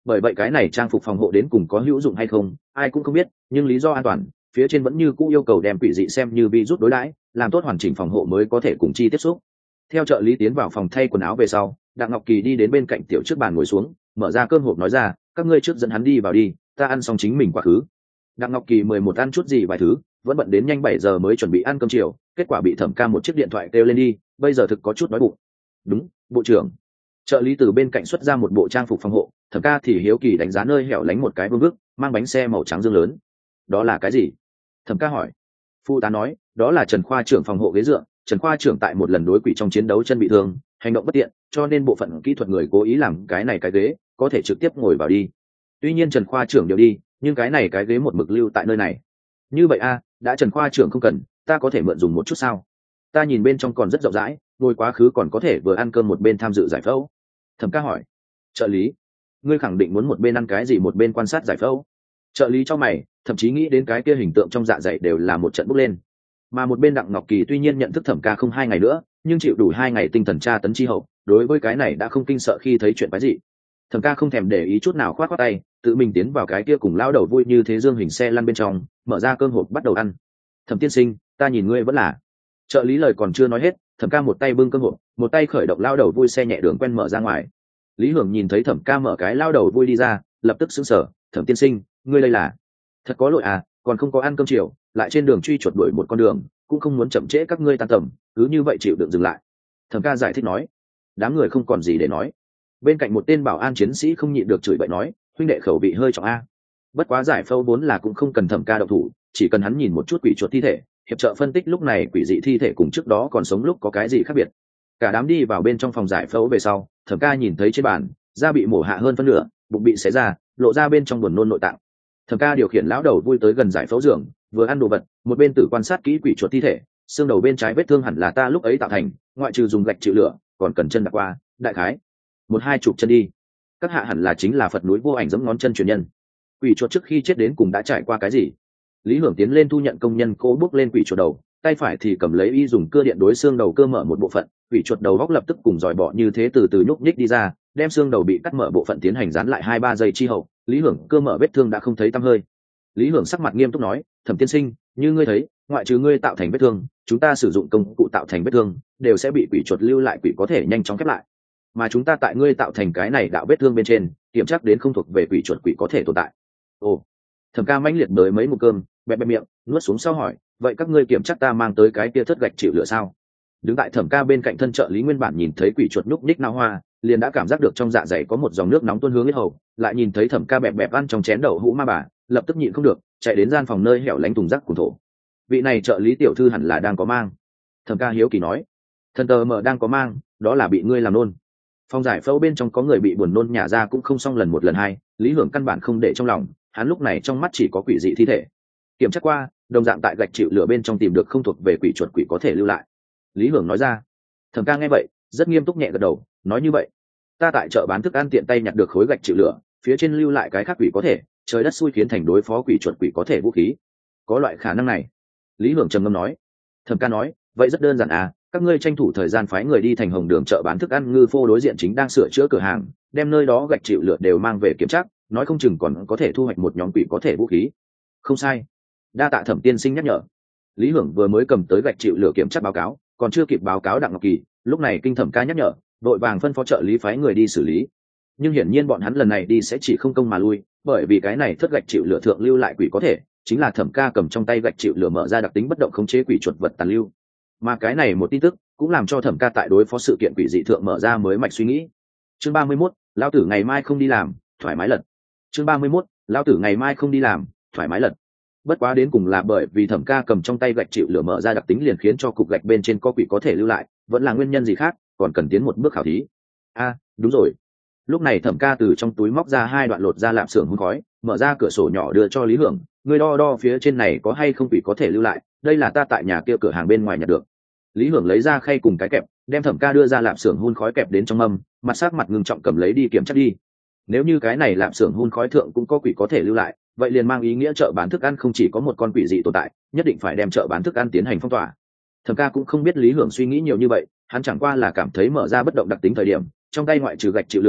bởi vậy cái này trang phục phòng hộ đến cùng có hữu dụng hay không ai cũng không biết, nhưng lý do an toàn phía trên vẫn như cũ yêu cầu đem quỷ dị xem như virus đối đãi, làm tốt hoàn chỉnh phòng hộ mới có thể cùng chi tiếp xúc. Theo trợ lý tiến vào phòng thay quần áo về sau, Đặng Ngọc Kỳ đi đến bên cạnh tiểu trước bàn ngồi xuống, mở ra cơm hộp nói ra, các ngươi trước dẫn hắn đi vào đi, ta ăn xong chính mình quá khứ. Đặng Ngọc Kỳ mười một ăn chút gì vài thứ, vẫn bận đến nhanh bảy giờ mới chuẩn bị ăn cơm chiều, kết quả bị Thẩm Ca một chiếc điện thoại kêu lên đi, bây giờ thực có chút đói bụng. Đúng, bộ trưởng. Trợ lý từ bên cạnh xuất ra một bộ trang phục phòng hộ, Thẩm Ca thì hiếu kỳ đánh giá nơi hẻo lánh một cái vương vức, mang bánh xe màu trắng dương lớn. Đó là cái gì? Thẩm Ca hỏi. Phụ tá nói, đó là Trần Khoa trưởng phòng hộ ghế dựa. Trần Khoa trưởng tại một lần đối quỷ trong chiến đấu chân bị thương, hành động bất tiện, cho nên bộ phận kỹ thuật người cố ý làm cái này cái ghế, có thể trực tiếp ngồi vào đi. Tuy nhiên Trần Khoa trưởng đều đi, nhưng cái này cái ghế một mực lưu tại nơi này. Như vậy a, đã Trần Khoa trưởng không cần, ta có thể mượn dùng một chút sao? Ta nhìn bên trong còn rất rộng rãi, ngồi quá khứ còn có thể vừa ăn cơm một bên tham dự giải phẫu. Thẩm Ca hỏi. Trợ lý, ngươi khẳng định muốn một bên ăn cái gì một bên quan sát giải phẫu? Trợ lý cho mày, thậm chí nghĩ đến cái kia hình tượng trong dạ dày đều là một trận bốc lên. Mà một bên Đặng Ngọc Kỳ tuy nhiên nhận thức Thẩm Ca không hai ngày nữa, nhưng chịu đủ hai ngày tinh thần tra tấn chi hậu, đối với cái này đã không kinh sợ khi thấy chuyện quái dị. Thẩm Ca không thèm để ý chút nào, khoát khoát tay, tự mình tiến vào cái kia cùng lao đầu vui như thế dương hình xe lăn bên trong, mở ra cơm hộp bắt đầu ăn. Thẩm tiên sinh, ta nhìn ngươi vẫn là. Trợ lý lời còn chưa nói hết, Thẩm Ca một tay bưng cơm hộp, một tay khởi động lao đầu vui xe nhẹ đường quen mở ra ngoài. Lý Hưởng nhìn thấy Thẩm Ca mở cái lao đầu vui đi ra, lập tức sững sờ. Thẩm tiên sinh, ngươi đây là? Thật có lỗi à, còn không có ăn cơm chiều, lại trên đường truy chuột đuổi một con đường, cũng không muốn chậm trễ các ngươi tan tầm, cứ như vậy chịu đựng dừng lại. Thẩm Ca giải thích nói. Đám người không còn gì để nói. Bên cạnh một tên bảo an chiến sĩ không nhịn được chửi bậy nói, huynh đệ khẩu vị hơi trọng a. Bất quá giải phẫu vốn là cũng không cần Thẩm Ca động thủ, chỉ cần hắn nhìn một chút quỷ chuột thi thể, hiệp trợ phân tích lúc này quỷ dị thi thể cùng trước đó còn sống lúc có cái gì khác biệt. Cả đám đi vào bên trong phòng giải phẫu về sau, Thẩm Ca nhìn thấy trên bàn da bị mổ hạ hơn phân nửa, bụng bị xé ra, lộ ra bên trong buồn nôn nội tạng. Thẩm Ca điều khiển lão đầu vui tới gần giải phẫu giường, vừa ăn đồ vật, một bên tử quan sát kỹ quỷ chuột thi thể. Xương đầu bên trái vết thương hẳn là ta lúc ấy tạo thành, ngoại trừ dùng gạch chịu lửa, còn cần chân đặt qua, đại khái một hai chục chân đi. Các hạ hẳn là chính là Phật núi vô ảnh giống ngón chân truyền nhân. Quỷ chuột trước khi chết đến cùng đã trải qua cái gì? Lý Hưởng tiến lên thu nhận công nhân cố bước lên quỷ chuột đầu, tay phải thì cầm lấy y dùng cưa điện đối xương đầu cơ mở một bộ phận, quỷ chuột đầu góc lập tức cùng dòi bọ như thế từ từ nhúc nhích đi ra, đem xương đầu bị cắt mở bộ phận tiến hành dán lại hai ba giây chi hậu, Lý Hưởng cơ mở vết thương đã không thấy tăm hơi. Lý Hưởng sắc mặt nghiêm túc nói, Thẩm tiên sinh, như ngươi thấy, ngoại trừ ngươi tạo thành vết thương, chúng ta sử dụng công cụ tạo thành vết thương đều sẽ bị quỷ chuột lưu lại, quỷ có thể nhanh chóng khép lại, mà chúng ta tại ngươi tạo thành cái này đạo vết thương bên trên kiểm chắc đến không thuộc về quỷ chuột, quỷ có thể tồn tại. Ồ. Thẩm Ca mãnh liệt đới mấy một cơm, bẹp bẹp miệng, nuốt xuống sau hỏi, vậy các ngươi kiểm chắc ta mang tới cái kia thất gạch chịu lửa sao? Đứng tại Thẩm Ca bên cạnh thân trợ lý nguyên bản nhìn thấy quỷ chuột nhúc nhích nao hoa, liền đã cảm giác được trong dạ dày có một dòng nước nóng tuôn hướng huyết hầu, lại nhìn thấy Thẩm Ca bẹp bẹp ăn trong chén đậu hũ ma bà, lập tức nhịn không được, chạy đến gian phòng nơi hẻo lánh thùng rác cùng thổ. Vị này trợ lý tiểu thư hẳn là đang có mang. Thẩm Ca hiếu kỳ nói. Thần tờ mờ đang có mang, đó là bị ngươi làm nôn. Phòng giải phẫu bên trong có người bị buồn nôn nhả ra cũng không xong lần một lần hai, Lý Hưởng căn bản không để trong lòng, hắn lúc này trong mắt chỉ có quỷ dị thi thể. Kiểm tra qua, đồng dạng tại gạch chịu lửa bên trong tìm được không thuộc về quỷ chuột, quỷ có thể lưu lại. Lý Hưởng nói ra. Thẩm Ca nghe vậy, rất nghiêm túc nhẹ gật đầu, nói như vậy, ta tại chợ bán thức ăn tiện tay nhặt được khối gạch chịu lửa, phía trên lưu lại cái khác quỷ có thể, trời đất xui khiến thành đối phó quỷ chuột, quỷ có thể vũ khí. Có loại khả năng này. Lý Hưởng trầm ngâm nói. Thẩm Ca nói, vậy rất đơn giản à, các ngươi tranh thủ thời gian phái người đi thành Hồng Đường chợ bán thức ăn ngư phô đối diện chính đang sửa chữa cửa hàng, đem nơi đó gạch chịu lửa đều mang về kiểm tra, nói không chừng còn có thể thu hoạch một nhóm quỷ có thể vũ khí. Không sai. Đa tạ Thẩm tiên sinh nhắc nhở. Lý Hưởng vừa mới cầm tới gạch chịu lửa kiểm tra báo cáo, còn chưa kịp báo cáo Đặng Ngọc Kỳ, lúc này kinh Thẩm Ca nhắc nhở, đội vàng phân phó trợ lý phái người đi xử lý. Nhưng hiển nhiên bọn hắn lần này đi sẽ chỉ không công mà lui, bởi vì cái này thất gạch chịu lửa thượng lưu lại quỷ có thể, chính là Thẩm Ca cầm trong tay gạch chịu lửa mở ra đặc tính bất động khống chế quỷ chuột vật tàn lưu. Mà cái này một tin tức cũng làm cho Thẩm Ca tại đối phó sự kiện quỷ dị thượng mở ra mới mạch suy nghĩ. Chương ba mươi mốt, lão tử ngày mai không đi làm, thoải mái lật. Chương ba mươi mốt, lão tử ngày mai không đi làm, thoải mái lật. Bất quá đến cùng là bởi vì Thẩm Ca cầm trong tay gạch chịu lửa mở ra đặc tính liền khiến cho cục gạch bên trên có quỷ có thể lưu lại, vẫn là nguyên nhân gì khác, còn cần tiến một bước khảo thí. A, à, đúng rồi. Lúc này Thẩm Ca từ trong túi móc ra hai đoạn lột ra lạp xưởng hun khói, mở ra cửa sổ nhỏ đưa cho Lý Hưởng, ngươi đo đo phía trên này có hay không quỷ có thể lưu lại, đây là ta tại nhà kia cửa hàng bên ngoài nhặt được. Lý Hưởng lấy ra khay cùng cái kẹp, đem Thẩm Ca đưa ra lạp xưởng hun khói kẹp đến trong mâm, mặt sát mặt ngưng trọng cầm lấy đi kiểm tra đi. Nếu như cái này lạp xưởng hun khói thượng cũng có quỷ có thể lưu lại, vậy liền mang ý nghĩa chợ bán thức ăn không chỉ có một con quỷ dị tồn tại, nhất định phải đem chợ bán thức ăn tiến hành phong tỏa. Thẩm Ca cũng không biết Lý Hưởng suy nghĩ nhiều như vậy, hắn chẳng qua là cảm thấy mở ra bất động đặc tính thời điểm, trong tay ngoại trừ gạch chịu lửa,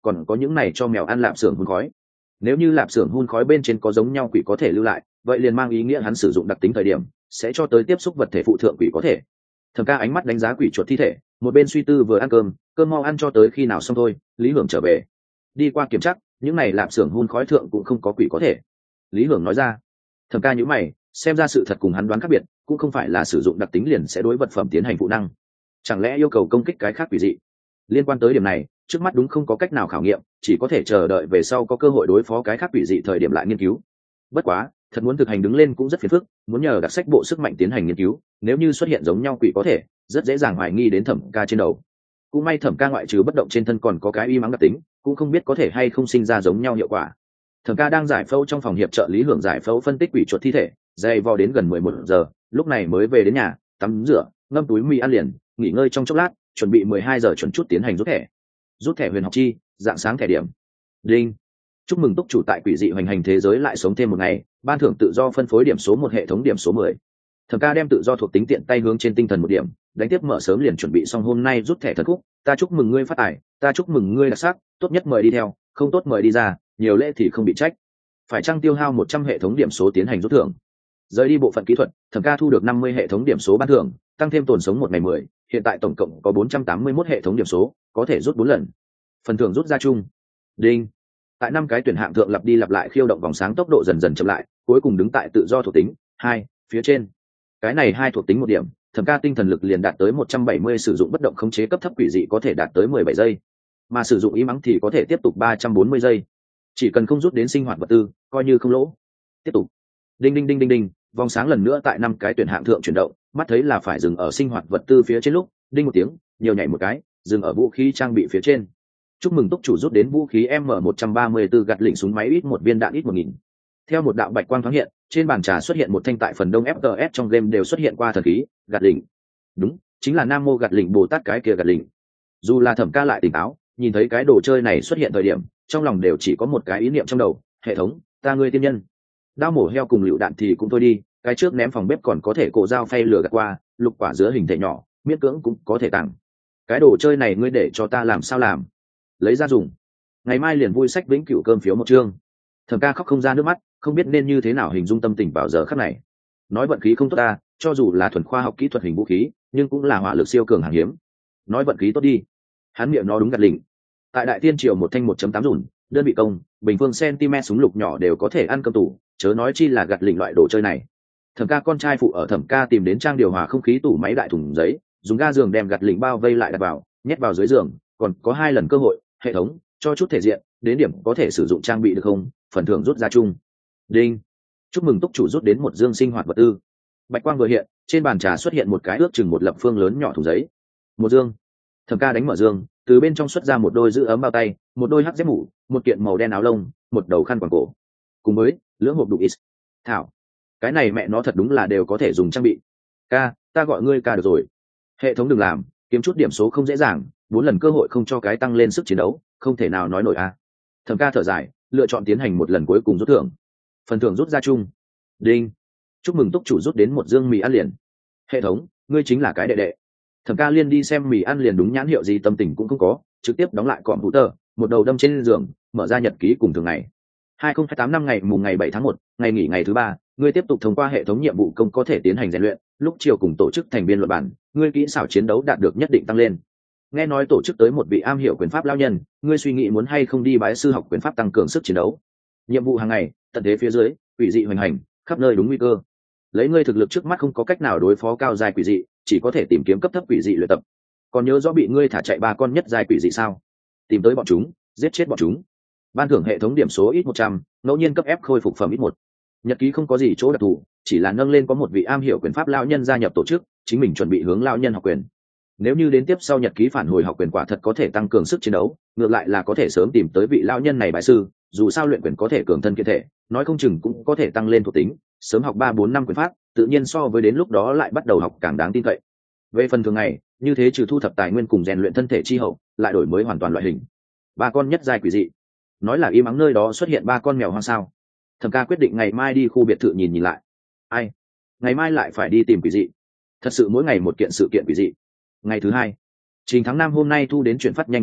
còn có những này cho mèo ăn lạp xưởng hun khói. Nếu như lạp xưởng hun khói bên trên có giống nhau quỷ có thể lưu lại, vậy liền mang ý nghĩa hắn sử dụng đặc tính thời điểm sẽ cho tới tiếp xúc vật thể phụ thượng quỷ có thể. Thẩm Ca ánh mắt đánh giá quỷ chuột thi thể, một bên suy tư vừa ăn cơm, cơm mau ăn cho tới khi nào xong thôi. Lý Hưởng trở về, đi qua kiểm tra, những này lạp xưởng hun khói thượng cũng không có quỷ có thể. Lý Hưởng nói ra. Thẩm Ca nhíu mày, xem ra sự thật cùng hắn đoán khác biệt, cũng không phải là sử dụng đặc tính liền sẽ đối vật phẩm tiến hành phụ năng, chẳng lẽ yêu cầu công kích cái khác quỷ dị. Liên quan tới điểm này, trước mắt đúng không có cách nào khảo nghiệm, chỉ có thể chờ đợi về sau có cơ hội đối phó cái khác quỷ dị thời điểm lại nghiên cứu. Bất quá thật muốn thực hành đứng lên cũng rất phiền phức, muốn nhờ đặc sách bộ sức mạnh tiến hành nghiên cứu, nếu như xuất hiện giống nhau quỷ có thể rất dễ dàng hoài nghi đến Thẩm Ca trên đầu. Cũng may Thẩm Ca ngoại trừ bất động trên thân còn có cái y mắng đặc tính, cũng không biết có thể hay không sinh ra giống nhau hiệu quả. Thẩm Ca đang giải phẫu trong phòng hiệp trợ Lý Hưởng giải phẫu phân tích quỷ chuột thi thể, dày vò đến gần mười một giờ, lúc này mới về đến nhà, tắm rửa, ngâm túi mì ăn liền, nghỉ ngơi trong chốc lát, chuẩn bị mười hai giờ chuẩn chút tiến hành rút thẻ. Rút thẻ huyền học chi, dạng sáng thẻ điểm. Đinh. Chúc mừng túc chủ tại quỷ dị hoành hành thế giới lại sống thêm một ngày, ban thưởng tự do phân phối điểm số một hệ thống điểm số mười. Thẩm Ca đem tự do thuộc tính tiện tay hướng trên tinh thần một điểm, đánh tiếp mở sớm liền chuẩn bị xong hôm nay rút thẻ thần khúc, ta chúc mừng ngươi phát tài, ta chúc mừng ngươi đặc sắc, tốt nhất mời đi theo, không tốt mời đi ra, nhiều lễ thì không bị trách. Phải chăng tiêu hao một trăm hệ thống điểm số tiến hành rút thưởng. Rời đi bộ phận kỹ thuật, Thẩm Ca thu được năm mươi hệ thống điểm số ban thưởng, tăng thêm tồn sống một ngày mười, hiện tại tổng cộng có bốn trăm tám mươi mốt hệ thống điểm số, có thể rút bốn lần. Phần thưởng rút ra chung. Đinh. Tại năm cái tuyển hạng thượng lặp đi lặp lại khiêu động vòng sáng tốc độ dần dần chậm lại, cuối cùng đứng tại tự do thuộc tính hai phía trên. Cái này hai thuộc tính một điểm, Thẩm Ca tinh thần lực liền đạt tới một trăm bảy mươi, sử dụng bất động khống chế cấp thấp quỷ dị có thể đạt tới mười bảy giây, mà sử dụng ý mắng thì có thể tiếp tục ba trăm bốn mươi giây. Chỉ cần không rút đến sinh hoạt vật tư, coi như không lỗ. Tiếp tục. Đinh đinh đinh đinh đinh, vòng sáng lần nữa tại năm cái tuyển hạng thượng chuyển động, mắt thấy là phải dừng ở sinh hoạt vật tư phía trên lúc, đinh một tiếng, nhiều nhảy một cái, dừng ở vũ khí trang bị phía trên. Chúc mừng túc chủ rút đến vũ khí M một trăm ba mươi tư gạt lỉnh súng máy ít một viên đạn ít một nghìn. Theo một đạo bạch quang thoáng hiện, trên bàn trà xuất hiện một thanh tại phần đông ép pê ét trong game đều xuất hiện qua thần khí, gạt lỉnh. Đúng, chính là Nam Mô gạt lỉnh Bồ Tát cái kia gạt lỉnh. Dù là Thẩm Ca lại tỉnh táo, nhìn thấy cái đồ chơi này xuất hiện thời điểm, trong lòng đều chỉ có một cái ý niệm trong đầu, hệ thống, ta ngươi tiên nhân. Đao mổ heo cùng lựu đạn thì cũng thôi đi, cái trước ném phòng bếp còn có thể cổ dao phay lửa gạt qua, lục quả giữa hình thể nhỏ, miễn cưỡng cũng có thể tặng. Cái đồ chơi này ngươi để cho ta làm sao làm? Lấy ra dùng. Ngày mai liền vui sách vĩnh cửu cơm phiếu một chương. Thẩm Ca khóc không ra nước mắt, không biết nên như thế nào hình dung tâm tình vào giờ khắc này. Nói vận khí không tốt ta, cho dù là thuần khoa học kỹ thuật hình vũ khí, nhưng cũng là hỏa lực siêu cường hàng hiếm. Nói vận khí tốt đi. Hắn miệng nó đúng gạt lỉnh. Tại Đại Tiên Triều một thanh một chấm tám rủn, đơn vị công, bình phương cm súng lục nhỏ đều có thể ăn cơm tủ, chớ nói chi là gạt lỉnh loại đồ chơi này. Thẩm Ca con trai phụ ở Thẩm Ca tìm đến trang điều hòa không khí tủ máy đại thùng giấy, dùng ga giường đem gạt lỉnh bao vây lại đặt vào, nhét vào dưới giường, còn có hai lần cơ hội, hệ thống cho chút thể diện, đến điểm có thể sử dụng trang bị được không, phần thưởng rút ra chung. Đinh. Chúc mừng túc chủ rút đến một dương sinh hoạt vật tư. Bạch quang vừa hiện, trên bàn trà xuất hiện một cái ước chừng một lập phương lớn nhỏ thùng giấy. Một dương. Thẩm Ca đánh mở dương, từ bên trong xuất ra một đôi giữ ấm bao tay, một đôi hắc dép mũ, một kiện màu đen áo lông, một đầu khăn quàng cổ, cùng với lưỡng hộp đục is. Thảo, cái này mẹ nó thật đúng là đều có thể dùng trang bị. Ca, ta gọi ngươi ca được rồi. Hệ thống đừng làm, kiếm chút điểm số không dễ dàng, bốn lần cơ hội không cho cái tăng lên sức chiến đấu, không thể nào nói nổi a. À. Thẩm Ca thở dài, lựa chọn tiến hành một lần cuối cùng rút thưởng. Phần thưởng rút ra chung. Đinh. Chúc mừng túc chủ rút đến một dương mì ăn liền. Hệ thống, ngươi chính là cái đệ đệ. Thẩm Ca liên đi xem mì ăn liền đúng nhãn hiệu gì tâm tình cũng không có, trực tiếp đóng lại cọm hữu tờ, một đầu đâm trên giường, mở ra nhật ký cùng thường ngày. hai không hai tám năm ngày mùng ngày bảy tháng một, ngày nghỉ ngày thứ ba, ngươi tiếp tục thông qua hệ thống nhiệm vụ công có thể tiến hành rèn luyện, lúc chiều cùng tổ chức thành viên luận bản, ngươi kỹ xảo chiến đấu đạt được nhất định tăng lên. Nghe nói tổ chức tới một vị am hiểu quyền pháp lão nhân, ngươi suy nghĩ muốn hay không đi bái sư học quyền pháp tăng cường sức chiến đấu. Nhiệm vụ hàng ngày, tận thế phía dưới, quỷ dị hoành hành, khắp nơi đúng nguy cơ. Lấy ngươi thực lực trước mắt không có cách nào đối phó cao giai quỷ dị, chỉ có thể tìm kiếm cấp thấp quỷ dị luyện tập. Còn nhớ rõ bị ngươi thả chạy ba con nhất giai quỷ dị sao? Tìm tới bọn chúng, giết chết bọn chúng. Ban thưởng hệ thống điểm số ít một trăm, ngẫu nhiên cấp ép khôi phục phẩm ít một. Nhật ký không có gì chỗ đặc thù, chỉ là nâng lên có một vị am hiểu quyền pháp lão nhân gia nhập tổ chức, chính mình chuẩn bị hướng lão nhân học quyền. Nếu như đến tiếp sau nhật ký phản hồi học quyền quả thật có thể tăng cường sức chiến đấu, ngược lại là có thể sớm tìm tới vị lão nhân này bái sư, dù sao luyện quyền có thể cường thân kiện thể, nói không chừng cũng có thể tăng lên thuộc tính, sớm học ba bốn năm quyền pháp, tự nhiên so với đến lúc đó lại bắt đầu học càng đáng tin cậy. Về phần thường ngày, như thế trừ thu thập tài nguyên cùng rèn luyện thân thể chi hậu, lại đổi mới hoàn toàn loại hình. Ba con nhất giai quỷ dị. Nói là im ắng nơi đó xuất hiện ba con mèo hoang sao? Thẩm Ca quyết định ngày mai đi khu biệt thự nhìn nhìn lại. Ai? Ngày mai lại phải đi tìm quỷ dị. Thật sự mỗi ngày một kiện sự kiện quỷ dị. Ngày thứ hai, Trình Thắng Nam hôm nay thu đến chuyển phát nhanh tin tức,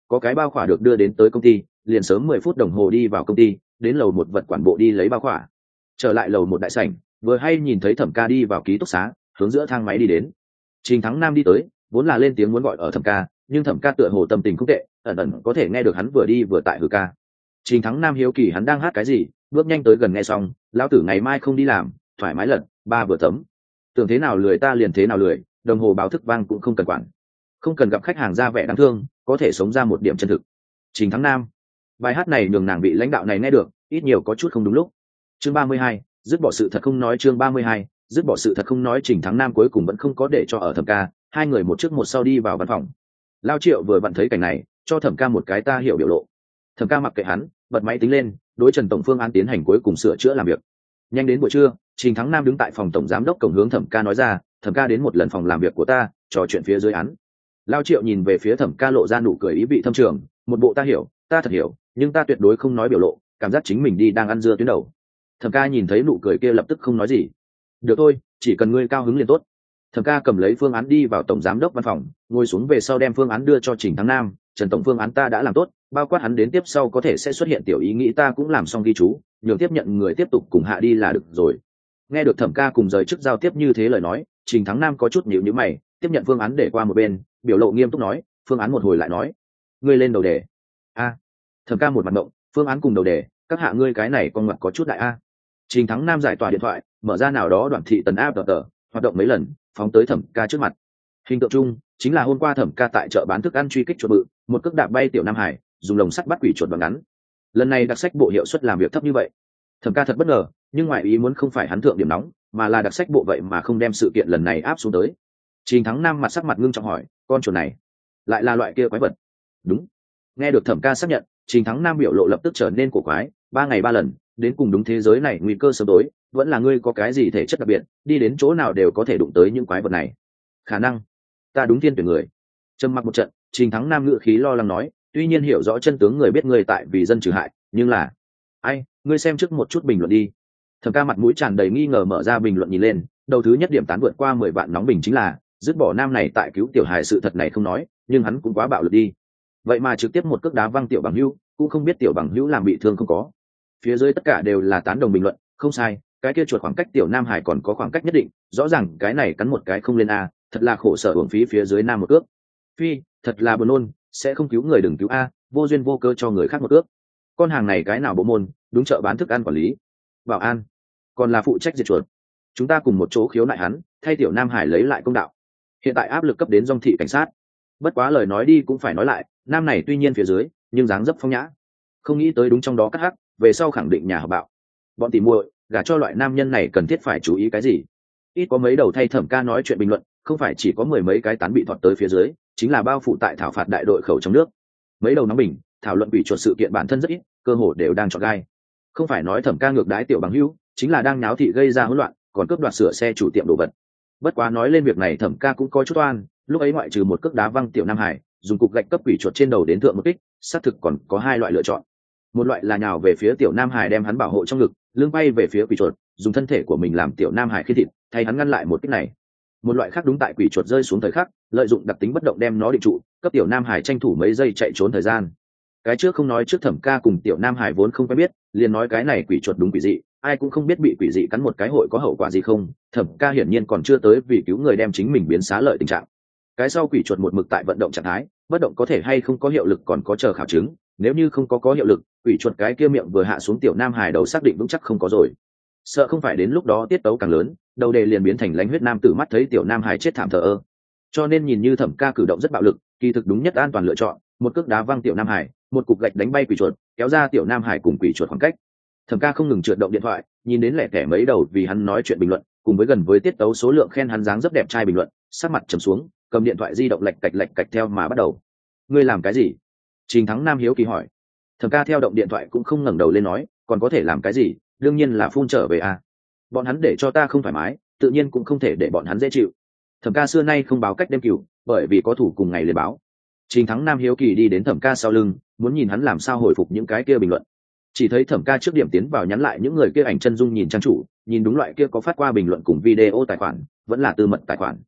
có cái bao khỏa được đưa đến tới công ty, liền sớm mười phút đồng hồ đi vào công ty, đến lầu một vật quản bộ đi lấy bao khỏa. Trở lại lầu một đại sảnh, vừa hay nhìn thấy Thẩm Ca đi vào ký túc xá, hướng giữa thang máy đi đến. Trình Thắng Nam đi tới, vốn là lên tiếng muốn gọi ở Thẩm Ca, nhưng Thẩm Ca tựa hồ tâm tình không tệ, ẩn ẩn có thể nghe được hắn vừa đi vừa tại hừ ca. Trình Thắng Nam hiếu kỳ hắn đang hát cái gì, bước nhanh tới gần nghe xong, lão tử ngày mai không đi làm, thoải mái lật, ba vừa tấm. Tưởng thế nào lười ta liền thế nào lười, đồng hồ báo thức vang cũng không cần quản. Không cần gặp khách hàng ra vẻ đáng thương, có thể sống ra một điểm chân thực. Trình Thắng Nam. Bài hát này nhường nàng bị lãnh đạo này nghe được, ít nhiều có chút không đúng lúc. Chương ba mươi hai, dứt bỏ sự thật không nói chương ba mươi hai, dứt bỏ sự thật không nói Trình Thắng Nam cuối cùng vẫn không có để cho ở Thẩm Ca, hai người một trước một sau đi vào văn phòng. Lao Triệu vừa vặn thấy cảnh này, cho Thẩm Ca một cái ta hiểu biểu lộ. Thẩm Ca mặc kệ hắn, bật máy tính lên, đối Trần tổng phương án tiến hành cuối cùng sửa chữa làm việc. Nhanh đến buổi trưa, Trình Thắng Nam đứng tại phòng tổng giám đốc cổng hướng Thẩm Ca nói ra, Thẩm Ca đến một lần phòng làm việc của ta, trò chuyện phía dưới án. Lao Triệu nhìn về phía Thẩm Ca lộ ra nụ cười ý vị thâm trường, một bộ ta hiểu, ta thật hiểu, nhưng ta tuyệt đối không nói biểu lộ, cảm giác chính mình đi đang ăn dưa tuyến đầu. Thẩm Ca nhìn thấy nụ cười kia lập tức không nói gì. Được thôi, chỉ cần ngươi cao hứng liền tốt. Thẩm Ca cầm lấy phương án đi vào tổng giám đốc văn phòng, ngồi xuống về sau đem phương án đưa cho Trình Thắng Nam. Trần tổng phương án ta đã làm tốt, bao quát hắn đến tiếp sau có thể sẽ xuất hiện tiểu ý nghĩ ta cũng làm xong ghi chú, nhường tiếp nhận người tiếp tục cùng hạ đi là được rồi. Nghe được Thẩm Ca cùng rời chức giao tiếp như thế lời nói, Trình Thắng Nam có chút nhíu nhíu mày, tiếp nhận phương án để qua một bên, biểu lộ nghiêm túc nói, phương án một hồi lại nói, ngươi lên đầu đề. A. Thẩm Ca một mặt ngộng, phương án cùng đầu đề, các hạ ngươi cái này con mặt có chút đại a. Trình Thắng Nam giải tỏa điện thoại, mở ra nào đó đoạn thị tần áp tờ tờ, hoạt động mấy lần, phóng tới Thẩm Ca trước mặt. Hình tượng chung chính là hôm qua Thẩm Ca tại chợ bán thức ăn truy kích chuột bự, một cước đạp bay tiểu Nam Hải, dùng lồng sắt bắt quỷ chuột bằng ngắn. Lần này đặc sách bộ hiệu suất làm việc thấp như vậy. Thẩm Ca thật bất ngờ, nhưng ngoại ý muốn không phải hắn thượng điểm nóng, mà là đặc sách bộ vậy mà không đem sự kiện lần này áp xuống tới. Trình Thắng Nam mặt sắc mặt ngưng trọng hỏi, con chuột này lại là loại kia quái vật? Đúng. Nghe được Thẩm Ca xác nhận, Trình Thắng Nam biểu lộ lập tức trở nên cổ quái, ba ngày ba lần, đến cùng đúng thế giới này nguy cơ sớm tối, vẫn là ngươi có cái gì thể chất đặc biệt, đi đến chỗ nào đều có thể đụng tới những quái vật này. Khả năng ta đúng thiên tuyển người. Trầm mặc một trận, Trình Thắng Nam ngữ khí lo lắng nói, tuy nhiên hiểu rõ chân tướng người biết ngươi tại vì dân trừ hại, nhưng là ai, ngươi xem trước một chút bình luận đi. Thẩm Ca mặt mũi tràn đầy nghi ngờ mở ra bình luận nhìn lên, đầu thứ nhất điểm tán vượt qua mười vạn nóng bình chính là, dứt bỏ nam này tại cứu tiểu hài sự thật này không nói, nhưng hắn cũng quá bạo lực đi. Vậy mà trực tiếp một cước đá văng tiểu bằng hữu, cũng không biết tiểu bằng hữu làm bị thương không có. Phía dưới tất cả đều là tán đồng bình luận, không sai, cái kia chuột khoảng cách tiểu Nam Hải còn có khoảng cách nhất định, rõ ràng cái này cắn một cái không lên a, thật là khổ sở uổng phí phía dưới nam một cước. Phi, thật là buồn nôn, sẽ không cứu người đừng cứu a, vô duyên vô cớ cho người khác một cước. Con hàng này cái nào bộ môn, đúng chợ bán thức ăn quản lý, bảo an, còn là phụ trách diệt chuột. Chúng ta cùng một chỗ khiếu nại hắn, thay tiểu Nam Hải lấy lại công đạo. Hiện tại áp lực cấp đến dòng thị cảnh sát. Bất quá lời nói đi cũng phải nói lại, nam này tuy nhiên phía dưới, nhưng dáng dấp phong nhã. Không nghĩ tới đúng trong đó cắt hắc, về sau khẳng định nhà hợp bạo. Bọn tỉ muội, gả cho loại nam nhân này cần thiết phải chú ý cái gì? Ít có mấy đầu thay Thẩm Ca nói chuyện bình luận, không phải chỉ có mười mấy cái tán bị thọt tới phía dưới, chính là bao phủ tại thảo phạt đại đội khẩu trong nước. Mấy đầu nóng bình, thảo luận bị chuột sự kiện bản thân rất ít, cơ hồ đều đang chọn gai. Không phải nói Thẩm Ca ngược đái tiểu bằng hữu, chính là đang náo thị gây ra hỗn loạn, còn cướp đoạt sửa xe chủ tiệm đồ vật. Bất quá nói lên việc này Thẩm Ca cũng có chút oan, lúc ấy ngoại trừ một cước đá văng tiểu Nam Hải, dùng cục gạch cấp quỷ chuột trên đầu đến thượng một kích, xác thực còn có hai loại lựa chọn. Một loại là nhào về phía tiểu Nam Hải đem hắn bảo hộ trong ngực, lưng bay về phía quỷ chuột, dùng thân thể của mình làm tiểu Nam Hải khi thịt, thay hắn ngăn lại một kích này. Một loại khác đúng tại quỷ chuột rơi xuống thời khắc, lợi dụng đặc tính bất động đem nó định trụ, cấp tiểu Nam Hải tranh thủ mấy giây chạy trốn thời gian. Cái trước không nói trước Thẩm Ca cùng tiểu Nam Hải vốn không quen biết, liền nói cái này quỷ chuột đúng quỷ dị, ai cũng không biết bị quỷ dị cắn một cái hội có hậu quả gì không. Thẩm Ca hiển nhiên còn chưa tới vì cứu người đem chính mình biến xá lợi tình trạng. Cái sau quỷ chuột một mực tại vận động trạng thái, bất động có thể hay không có hiệu lực còn có chờ khảo chứng, nếu như không có có hiệu lực, quỷ chuột cái kia miệng vừa hạ xuống tiểu Nam Hải đầu xác định vững chắc không có rồi. Sợ không phải đến lúc đó tiết tấu càng lớn, đầu đề liền biến thành lãnh huyết nam tử mắt thấy tiểu Nam Hải chết thảm thờ ơ. Cho nên nhìn như Thẩm Ca cử động rất bạo lực, kỳ thực đúng nhất an toàn lựa chọn, một cước đá văng tiểu Nam Hải, một cục gạch đánh bay quỷ chuột, kéo ra tiểu Nam Hải cùng quỷ chuột khoảng cách. Thẩm Ca không ngừng trượt động điện thoại, nhìn đến lẻ tẻ mấy đầu vì hắn nói chuyện bình luận, cùng với gần với tiết tấu số lượng khen hắn dáng rất đẹp trai bình luận, sắc mặt trầm xuống, cầm điện thoại di động lạch cạch lạch cạch theo mà bắt đầu. Ngươi làm cái gì? Trình Thắng Nam hiếu kỳ hỏi. Thẩm Ca theo động điện thoại cũng không ngẩng đầu lên nói, còn có thể làm cái gì, đương nhiên là phun trở về à. Bọn hắn để cho ta không thoải mái, tự nhiên cũng không thể để bọn hắn dễ chịu. Thẩm Ca xưa nay không báo cách đêm cửu, bởi vì có thủ cùng ngày liền báo. Trình Thắng Nam hiếu kỳ đi đến Thẩm Ca sau lưng, muốn nhìn hắn làm sao hồi phục những cái kia bình luận. Chỉ thấy Thẩm Ca trước điểm tiến vào nhắn lại những người kia ảnh chân dung nhìn trang chủ, nhìn đúng loại kia có phát qua bình luận cùng video tài khoản, vẫn là tư mật tài khoản.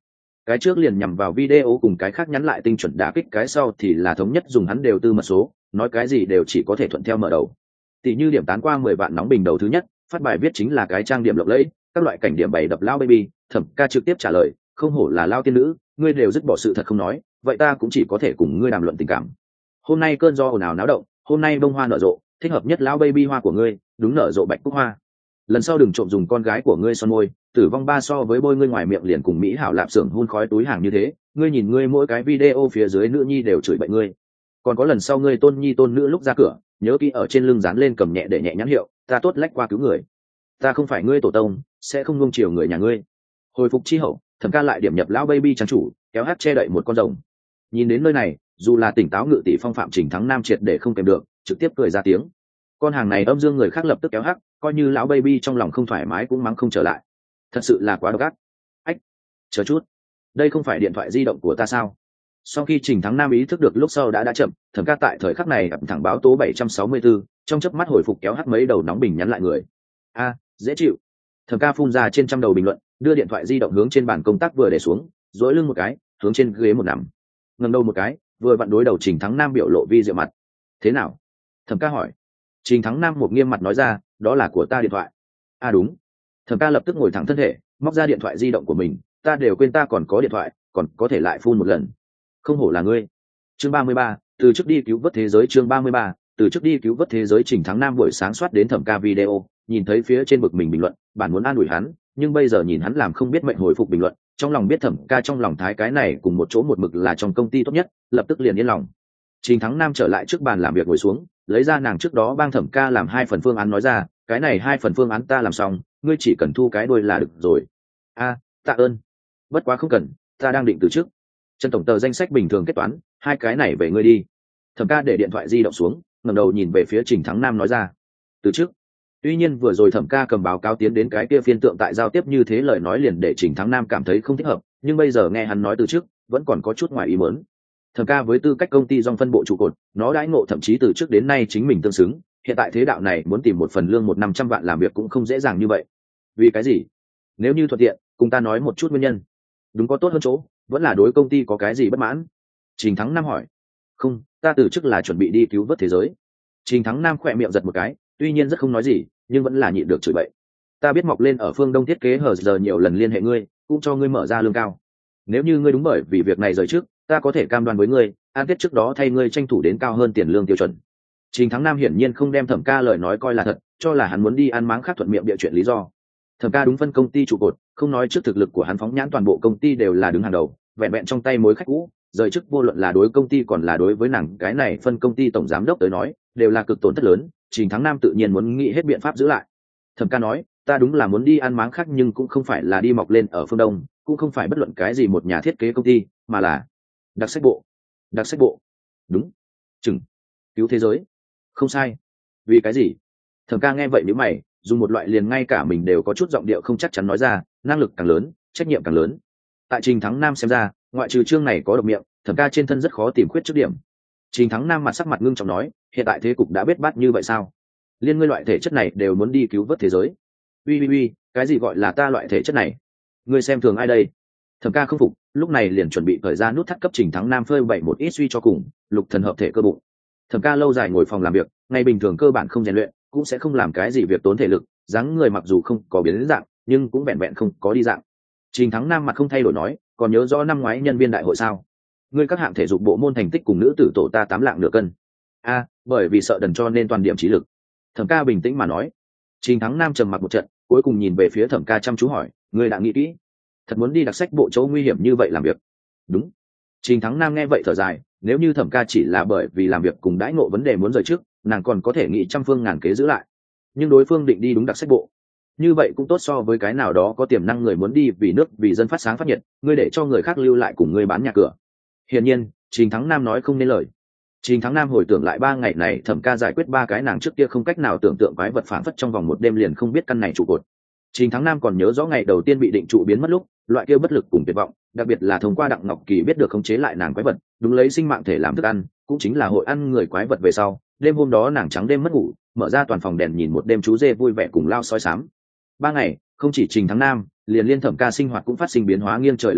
cái trước liền nhằm vào video cùng cái khác nhắn lại tinh chuẩn đả kích, cái sau thì là thống nhất dùng hắn đều tư mật số, nói cái gì đều chỉ có thể thuận theo mở đầu. Tỷ như điểm tán qua mười vạn nóng bình đầu thứ nhất, phát bài viết chính là cái trang điểm lộng lẫy, các loại cảnh điểm bày đập lao baby, Thẩm Ca trực tiếp trả lời, không hổ là lao tiên nữ, ngươi đều dứt bỏ sự thật không nói, vậy ta cũng chỉ có thể cùng ngươi đàm luận tình cảm. Hôm nay cơn do ồn ào náo động, hôm nay bông hoa nở rộ, thích hợp nhất lão baby hoa của ngươi, đúng nở rộ bạch cúc hoa. Lần sau đừng trộm dùng con gái của ngươi son môi, tử vong ba so với bôi ngươi ngoài miệng liền cùng mỹ hảo lạp xưởng hun khói túi hàng như thế, ngươi nhìn ngươi mỗi cái video phía dưới nữ nhi đều chửi bậy ngươi. Còn có lần sau ngươi tôn nhi tôn nữ lúc ra cửa, nhớ kỹ ở trên lưng dán lên cầm nhẹ để nhẹ nhãn hiệu, ta tốt lách qua cứu người. Ta không phải ngươi tổ tông, sẽ không nuông chiều người nhà ngươi. Hồi phục chi hậu, Thẩm Ca lại điểm nhập lão baby trang chủ, kéo hát che đậy một con rồng. Nhìn đến nơi này, dù là tỉnh táo ngự tỷ phong phạm Trình Thắng Nam triệt để không kèm được, trực tiếp cười ra tiếng. Con hàng này âm dương người khác lập tức kéo hắc, coi như lão baby trong lòng không thoải mái cũng mắng không trở lại. Thật sự là quá độc ác. Ách, chờ chút, đây không phải điện thoại di động của ta sao? Sau khi Trình Thắng Nam ý thức được lúc sau đã đã chậm, Thẩm Ca tại thời khắc này ập thẳng báo tố bảy trăm sáu mươi tư, trong chớp mắt hồi phục kéo hắc mấy đầu nóng bình nhắn lại người. A, dễ chịu. Thẩm Ca phun ra trên trăm đầu bình luận, đưa điện thoại di động hướng trên bàn công tác vừa để xuống, duỗi lưng một cái, hướng trên ghế một nằm. Ngẩng đầu một cái, vừa vặn đối đầu Trình Thắng Nam biểu lộ vi diệu mặt. Thế nào? Thẩm Ca hỏi. Trình Thắng Nam một nghiêm mặt nói ra, đó là của ta điện thoại. À đúng. Thẩm Ca lập tức ngồi thẳng thân thể, móc ra điện thoại di động của mình, ta đều quên ta còn có điện thoại, còn có thể lại phun một lần. Không hổ là ngươi. Chương ba mươi ba, từ trước đi cứu vớt thế giới. Chương ba mươi ba, từ trước đi cứu vớt thế giới. Trình Thắng Nam buổi sáng soát đến Thẩm Ca video, nhìn thấy phía trên bực mình bình luận, bản muốn an ủi hắn, nhưng bây giờ nhìn hắn làm không biết mệnh hồi phục bình luận, trong lòng biết Thẩm Ca trong lòng thái cái này cùng một chỗ một mực là trong công ty tốt nhất, lập tức liền yên lòng. Trình Thắng Nam trở lại trước bàn làm việc ngồi xuống, lấy ra nàng trước đó bang Thẩm Ca làm hai phần phương án nói ra, cái này hai phần phương án ta làm xong, ngươi chỉ cần thu cái đuôi là được rồi. A, tạ ơn. Bất quá không cần, ta đang định từ trước. Trần tổng tờ danh sách bình thường kết toán, hai cái này về ngươi đi. Thẩm Ca để điện thoại di động xuống, ngẩng đầu nhìn về phía Trình Thắng Nam nói ra, từ trước. Tuy nhiên vừa rồi Thẩm Ca cầm báo cáo tiến đến cái kia phiên tượng tại giao tiếp như thế lời nói liền để Trình Thắng Nam cảm thấy không thích hợp, nhưng bây giờ nghe hắn nói từ trước, vẫn còn có chút ngoài ý muốn. Thẩm Ca với tư cách công ty dòng phân bộ trụ cột, nó đãi ngộ thậm chí từ trước đến nay chính mình tương xứng, hiện tại thế đạo này muốn tìm một phần lương một năm trăm vạn làm việc cũng không dễ dàng như vậy. Vì cái gì? Nếu như thuận tiện, cùng ta nói một chút nguyên nhân. Đúng, có tốt hơn chỗ, vẫn là đối công ty có cái gì bất mãn? Trình Thắng Nam hỏi. Không, ta từ trước là chuẩn bị đi cứu vớt thế giới. Trình Thắng Nam khỏe miệng giật một cái, tuy nhiên rất không nói gì, nhưng vẫn là nhịn được chửi bậy. Ta biết mọc lên ở phương Đông thiết kế hở giờ nhiều lần liên hệ ngươi, cũng cho ngươi mở ra lương cao. Nếu như ngươi đúng bởi vì việc này rời trước, ta có thể cam đoan với ngươi, an tiết trước đó thay ngươi tranh thủ đến cao hơn tiền lương tiêu chuẩn. Trình Thắng Nam hiển nhiên không đem Thẩm Ca lời nói coi là thật, cho là hắn muốn đi ăn máng khác thuận miệng bịa chuyện lý do. Thẩm Ca đúng phân công ty trụ cột, không nói trước thực lực của hắn phóng nhãn toàn bộ công ty đều là đứng hàng đầu, vẹn vẹn trong tay mối khách cũ, rời chức vô luận là đối công ty còn là đối với nàng cái này phân công ty tổng giám đốc tới nói, đều là cực tổn thất lớn, Trình Thắng Nam tự nhiên muốn nghĩ hết biện pháp giữ lại. Thẩm Ca nói, ta đúng là muốn đi ăn máng khác nhưng cũng không phải là đi mọc lên ở phương Đông, cũng không phải bất luận cái gì một nhà thiết kế công ty, mà là đặc sách bộ. Đặc sách bộ? Đúng. Chừng. Cứu thế giới? Không sai. Vì cái gì? Thẩm Ca nghe vậy nhíu mày, dùng một loại liền ngay cả mình đều có chút giọng điệu không chắc chắn nói ra, năng lực càng lớn, trách nhiệm càng lớn. Tại Trình Thắng Nam xem ra, ngoại trừ chương này có độc miệng, Thẩm Ca trên thân rất khó tìm khuyết trước điểm. Trình Thắng Nam mặt sắc mặt ngưng trọng nói, hiện tại thế cục đã biết bát như vậy sao? Liên ngươi loại thể chất này đều muốn đi cứu vớt thế giới? Uy uy uy, cái gì gọi là ta loại thể chất này? Ngươi xem thường ai đây? Thẩm Ca không phục, lúc này liền chuẩn bị cởi ra nút thắt cấp Trình Thắng Nam phơi bày một ít suy cho cùng, lục thần hợp thể cơ bụng. Thẩm Ca lâu dài ngồi phòng làm việc, ngày bình thường cơ bản không rèn luyện, cũng sẽ không làm cái gì việc tốn thể lực, dáng người mặc dù không có biến dạng, nhưng cũng vẹn vẹn không có đi dạng. Trình Thắng Nam mặt không thay đổi nói, còn nhớ rõ năm ngoái nhân viên đại hội sao? Ngươi các hạng thể dục bộ môn thành tích cùng nữ tử tổ ta tám lạng nửa cân. A, bởi vì sợ đần cho nên toàn điểm trí lực. Thẩm Ca bình tĩnh mà nói. Trình Thắng Nam trầm mặc một trận, cuối cùng nhìn về phía Thẩm Ca chăm chú hỏi, ngươi đã nghĩ kỹ? Thật muốn đi đặc sách bộ chỗ nguy hiểm như vậy làm việc? Đúng. Trình Thắng Nam nghe vậy thở dài, nếu như Thẩm Ca chỉ là bởi vì làm việc cùng đãi ngộ vấn đề muốn rời trước, nàng còn có thể nghĩ trăm phương ngàn kế giữ lại. Nhưng đối phương định đi đúng đặc sách bộ, như vậy cũng tốt so với cái nào đó có tiềm năng người muốn đi vì nước vì dân phát sáng phát nhiệt, ngươi để cho người khác lưu lại cùng ngươi bán nhà cửa. Hiển nhiên, Trình Thắng Nam nói không nên lời. Trình Thắng Nam hồi tưởng lại ba ngày này Thẩm Ca giải quyết ba cái nàng trước kia không cách nào tưởng tượng quái vật phản phất trong vòng một đêm liền không biết căn này trụ cột. Trình Thắng Nam còn nhớ rõ ngày đầu tiên bị định trụ biến mất lúc, loại kia bất lực cùng tuyệt vọng, đặc biệt là thông qua Đặng Ngọc Kỳ biết được khống chế lại nàng quái vật, đúng lấy sinh mạng thể làm thức ăn, cũng chính là hội ăn người quái vật về sau. Đêm hôm đó nàng trắng đêm mất ngủ, mở ra toàn phòng đèn nhìn một đêm chú dê vui vẻ cùng lao soi sám. Ba ngày, không chỉ Trình Thắng Nam, liền liên Thẩm Ca sinh hoạt cũng phát sinh biến hóa nghiêng trời lệch đất,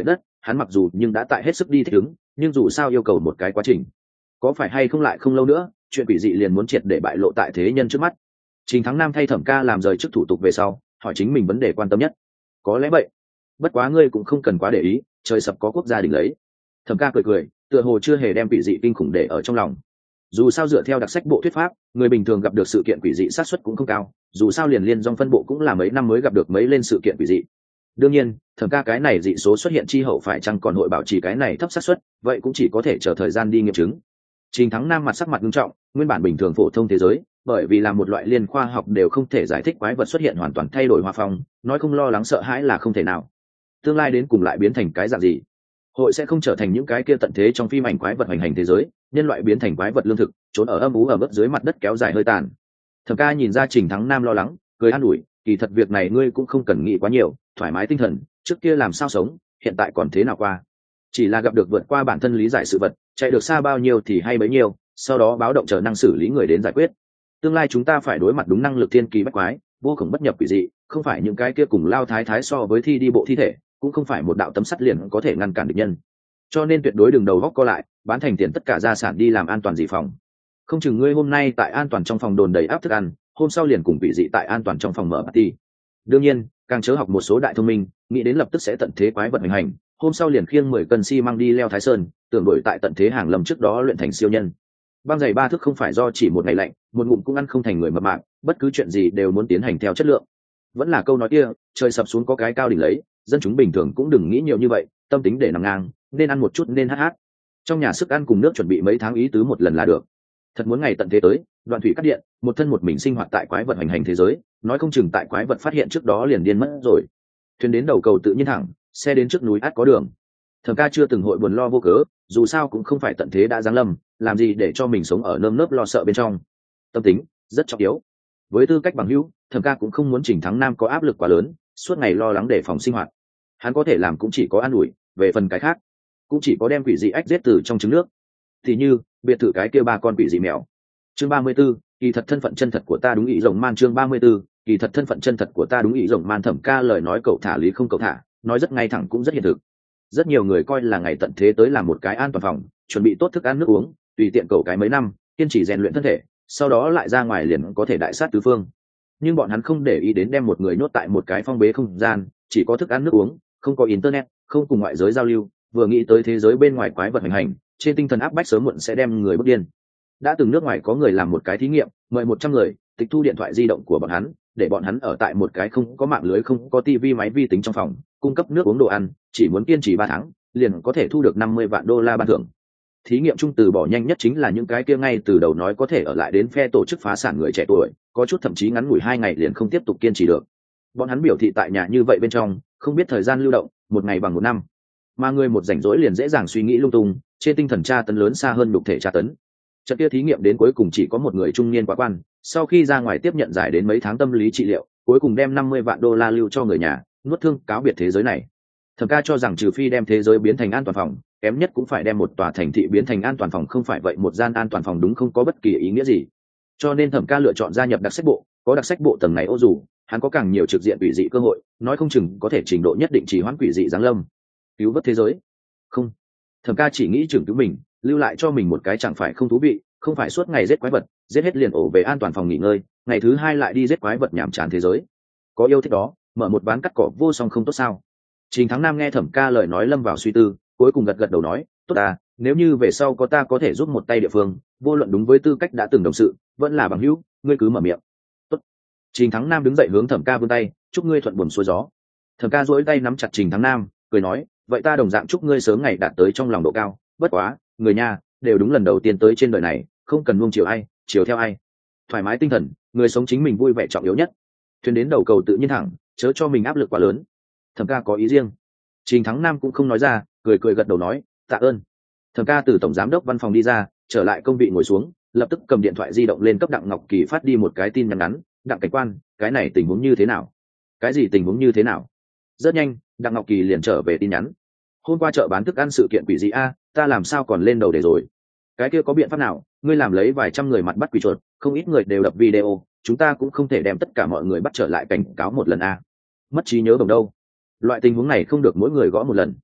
hắn mặc dù nhưng đã tại hết sức đi thích ứng, nhưng dù sao yêu cầu một cái quá trình, có phải hay không lại không lâu nữa chuyện quỷ dị liền muốn triệt để bại lộ tại thế nhân trước mắt. Trình Thắng Nam thay Thẩm Ca làm rời chức thủ tục về sau, hỏi chính mình vấn đề quan tâm nhất. Có lẽ vậy, bất quá ngươi cũng không cần quá để ý, trời sập có quốc gia đỉnh lấy. Thẩm Ca cười cười, tựa hồ chưa hề đem quỷ dị kinh khủng để ở trong lòng. Dù sao dựa theo đặc sách bộ thuyết pháp, người bình thường gặp được sự kiện quỷ dị xác suất cũng không cao, dù sao liền liên dòng phân bộ cũng là mấy năm mới gặp được mấy lên sự kiện quỷ dị. Đương nhiên, Thẩm Ca cái này dị số xuất hiện chi hậu phải chăng còn hội bảo trì cái này thấp xác suất, vậy cũng chỉ có thể chờ thời gian đi nghiệm chứng. Trình Thắng Nam mặt sắc mặt nghiêm trọng, nguyên bản bình thường phổ thông thế giới, bởi vì là một loại liên khoa học đều không thể giải thích quái vật xuất hiện hoàn toàn thay đổi hòa phong, nói không lo lắng sợ hãi là không thể nào. Tương lai đến cùng lại biến thành cái dạng gì? Hội sẽ không trở thành những cái kia tận thế trong phim ảnh quái vật hành hành thế giới, nhân loại biến thành quái vật lương thực, trốn ở âm ú ở bớt dưới mặt đất kéo dài hơi tàn. Thẩm Ca nhìn ra Trình Thắng Nam lo lắng, cười an ủi, kỳ thật việc này ngươi cũng không cần nghĩ quá nhiều, thoải mái tinh thần, trước kia làm sao sống, hiện tại còn thế nào qua. Chỉ là gặp được vượt qua bản thân lý giải sự vật, chạy được xa bao nhiêu thì hay bấy nhiêu, sau đó báo động chờ năng xử lý người đến giải quyết. Tương lai chúng ta phải đối mặt đúng năng lực thiên kỳ bách quái, vô cùng bất nhập quỷ dị, không phải những cái kia cùng lao thái thái so với thi đi bộ thi thể, cũng không phải một đạo tấm sắt liền có thể ngăn cản địch nhân. Cho nên tuyệt đối đừng đầu góc co lại, bán thành tiền tất cả gia sản đi làm an toàn dị phòng. Không chừng ngươi hôm nay tại an toàn trong phòng đồn đầy áp thức ăn, hôm sau liền cùng quỷ dị tại an toàn trong phòng mở party. Đương nhiên, càng chớ học một số đại thông minh, nghĩ đến lập tức sẽ tận thế quái vật hành hành, hôm sau liền khiêng mười cân xi măng đi leo Thái Sơn, tưởng đổi tại tận thế hàng lầm trước đó luyện thành siêu nhân. Băng giày ba thước không phải do chỉ một ngày lạnh, một ngụm cũng ăn không thành người mập mạp, bất cứ chuyện gì đều muốn tiến hành theo chất lượng. Vẫn là câu nói kia, trời sập xuống có cái cao đỉnh lấy, dân chúng bình thường cũng đừng nghĩ nhiều như vậy, tâm tính để nằm ngang, nên ăn một chút nên hát hát. Trong nhà sức ăn cùng nước chuẩn bị mấy tháng ý tứ một lần là được. Thật muốn ngày tận thế tới, Đoạn Thủy cắt điện, một thân một mình sinh hoạt tại quái vật hành hành thế giới, nói không chừng tại quái vật phát hiện trước đó liền điên mất rồi. Thuyền đến đầu cầu tự nhiên thẳng, xe đến trước núi át có đường. Thẩm Ca chưa từng hội buồn lo vô cớ, dù sao cũng không phải tận thế đã giáng lâm, làm gì để cho mình sống ở nơm nớp lo sợ bên trong. Tâm tính rất trọng yếu. Với tư cách bằng hữu, Thẩm Ca cũng không muốn Trình Thắng Nam có áp lực quá lớn, suốt ngày lo lắng để phòng sinh hoạt. Hắn có thể làm cũng chỉ có an ủi, về phần cái khác, cũng chỉ có đem quỷ dị ách giết từ trong trứng nước. Thì như biệt thự cái kia ba con quỷ dị mèo. Chương ba mươi 34, kỳ thật thân phận chân thật của ta đúng ý rồng man. Chương ba mươi 34, kỳ thật thân phận chân thật của ta đúng ý rồng man. Thẩm Ca lời nói cậu thả lý không cậu thả, nói rất ngay thẳng cũng rất hiện thực. Rất nhiều người coi là ngày tận thế tới làm một cái an toàn phòng, chuẩn bị tốt thức ăn nước uống, tùy tiện cậu cái mấy năm, kiên trì rèn luyện thân thể, sau đó lại ra ngoài liền có thể đại sát tứ phương. Nhưng bọn hắn không để ý đến đem một người nhốt tại một cái phong bế không gian, chỉ có thức ăn nước uống, không có internet, không cùng ngoại giới giao lưu, vừa nghĩ tới thế giới bên ngoài quái vật hành hành, trên tinh thần áp bách sớm muộn sẽ đem người bước điên. Đã từng nước ngoài có người làm một cái thí nghiệm, mời một trăm người, tịch thu điện thoại di động của bọn hắn, để bọn hắn ở tại một cái không có mạng lưới, không có tivi máy vi tính trong phòng, cung cấp nước uống đồ ăn, chỉ muốn kiên trì ba tháng, liền có thể thu được năm mươi vạn đô la ban thưởng. Thí nghiệm chung từ bỏ nhanh nhất chính là những cái kia ngay từ đầu nói có thể ở lại đến phe tổ chức phá sản người trẻ tuổi, có chút thậm chí ngắn ngủi hai ngày liền không tiếp tục kiên trì được. Bọn hắn biểu thị tại nhà như vậy bên trong, không biết thời gian lưu động, một ngày bằng một năm. Mà người một rảnh rỗi liền dễ dàng suy nghĩ lung tung, trên tinh thần tra tấn lớn xa hơn nhục thể tra tấn. Trận kia thí nghiệm đến cuối cùng chỉ có một người trung niên quá quan, sau khi ra ngoài tiếp nhận giải đến mấy tháng tâm lý trị liệu, cuối cùng đem năm mươi vạn đô la lưu cho người nhà, nuốt thương cáo biệt thế giới này. Thẩm Ca cho rằng trừ phi đem thế giới biến thành an toàn phòng, kém nhất cũng phải đem một tòa thành thị biến thành an toàn phòng, không phải vậy một gian an toàn phòng đúng không có bất kỳ ý nghĩa gì. Cho nên Thẩm Ca lựa chọn gia nhập đặc sách bộ, có đặc sách bộ tầng này ô dù, hắn có càng nhiều trực diện quỷ dị cơ hội, nói không chừng có thể trình độ nhất định trì hoãn quỷ dị giáng lâm, cứu vớt thế giới. Không, Thẩm Ca chỉ nghĩ trưởng cứu mình, lưu lại cho mình một cái chẳng phải không thú vị, không phải suốt ngày giết quái vật, giết hết liền ổ về an toàn phòng nghỉ ngơi, ngày thứ hai lại đi giết quái vật nhảm chán thế giới. Có yêu thích đó, mở một ván cắt cỏ vô song không tốt sao? Trình Thắng Nam nghe Thẩm Ca lời nói lâm vào suy tư, cuối cùng gật gật đầu nói, tốt à, nếu như về sau có ta có thể giúp một tay địa phương, vô luận đúng với tư cách đã từng đồng sự, vẫn là bằng hữu, ngươi cứ mở miệng. Tốt. Trình Thắng Nam đứng dậy hướng Thẩm Ca vươn tay, chúc ngươi thuận buồm xuôi gió. Thẩm Ca duỗi tay nắm chặt Trình Thắng Nam, cười nói, vậy ta đồng dạng chúc ngươi sớm ngày đạt tới trong lòng độ cao, bất quá, người nha, đều đúng lần đầu tiên tới trên đời này, không cần nuông chiều ai, chiều theo ai. Thoải mái tinh thần, người sống chính mình vui vẻ trọng yếu nhất. Thuyền đến đầu cầu tự nhiên thẳng, chớ cho mình áp lực quá lớn. Thẩm Ca có ý riêng. Trình Thắng Nam cũng không nói ra, cười cười gật đầu nói, tạ ơn. Thẩm Ca từ tổng giám đốc văn phòng đi ra, trở lại công vị ngồi xuống, lập tức cầm điện thoại di động lên cấp Đặng Ngọc Kỳ phát đi một cái tin nhắn ngắn, Đặng cảnh quan, cái này tình huống như thế nào? Cái gì tình huống như thế nào? Rất nhanh, Đặng Ngọc Kỳ liền trở về tin nhắn. Hôm qua chợ bán thức ăn sự kiện quỷ dị a, ta làm sao còn lên đầu để rồi? Cái kia có biện pháp nào? Ngươi làm lấy vài trăm người mặt bắt quỷ chuột, không ít người đều đập video, chúng ta cũng không thể đem tất cả mọi người bắt trở lại cảnh cáo một lần a. Mất trí nhớ bằng đâu? Loại tình huống này không được mỗi người gõ một lần.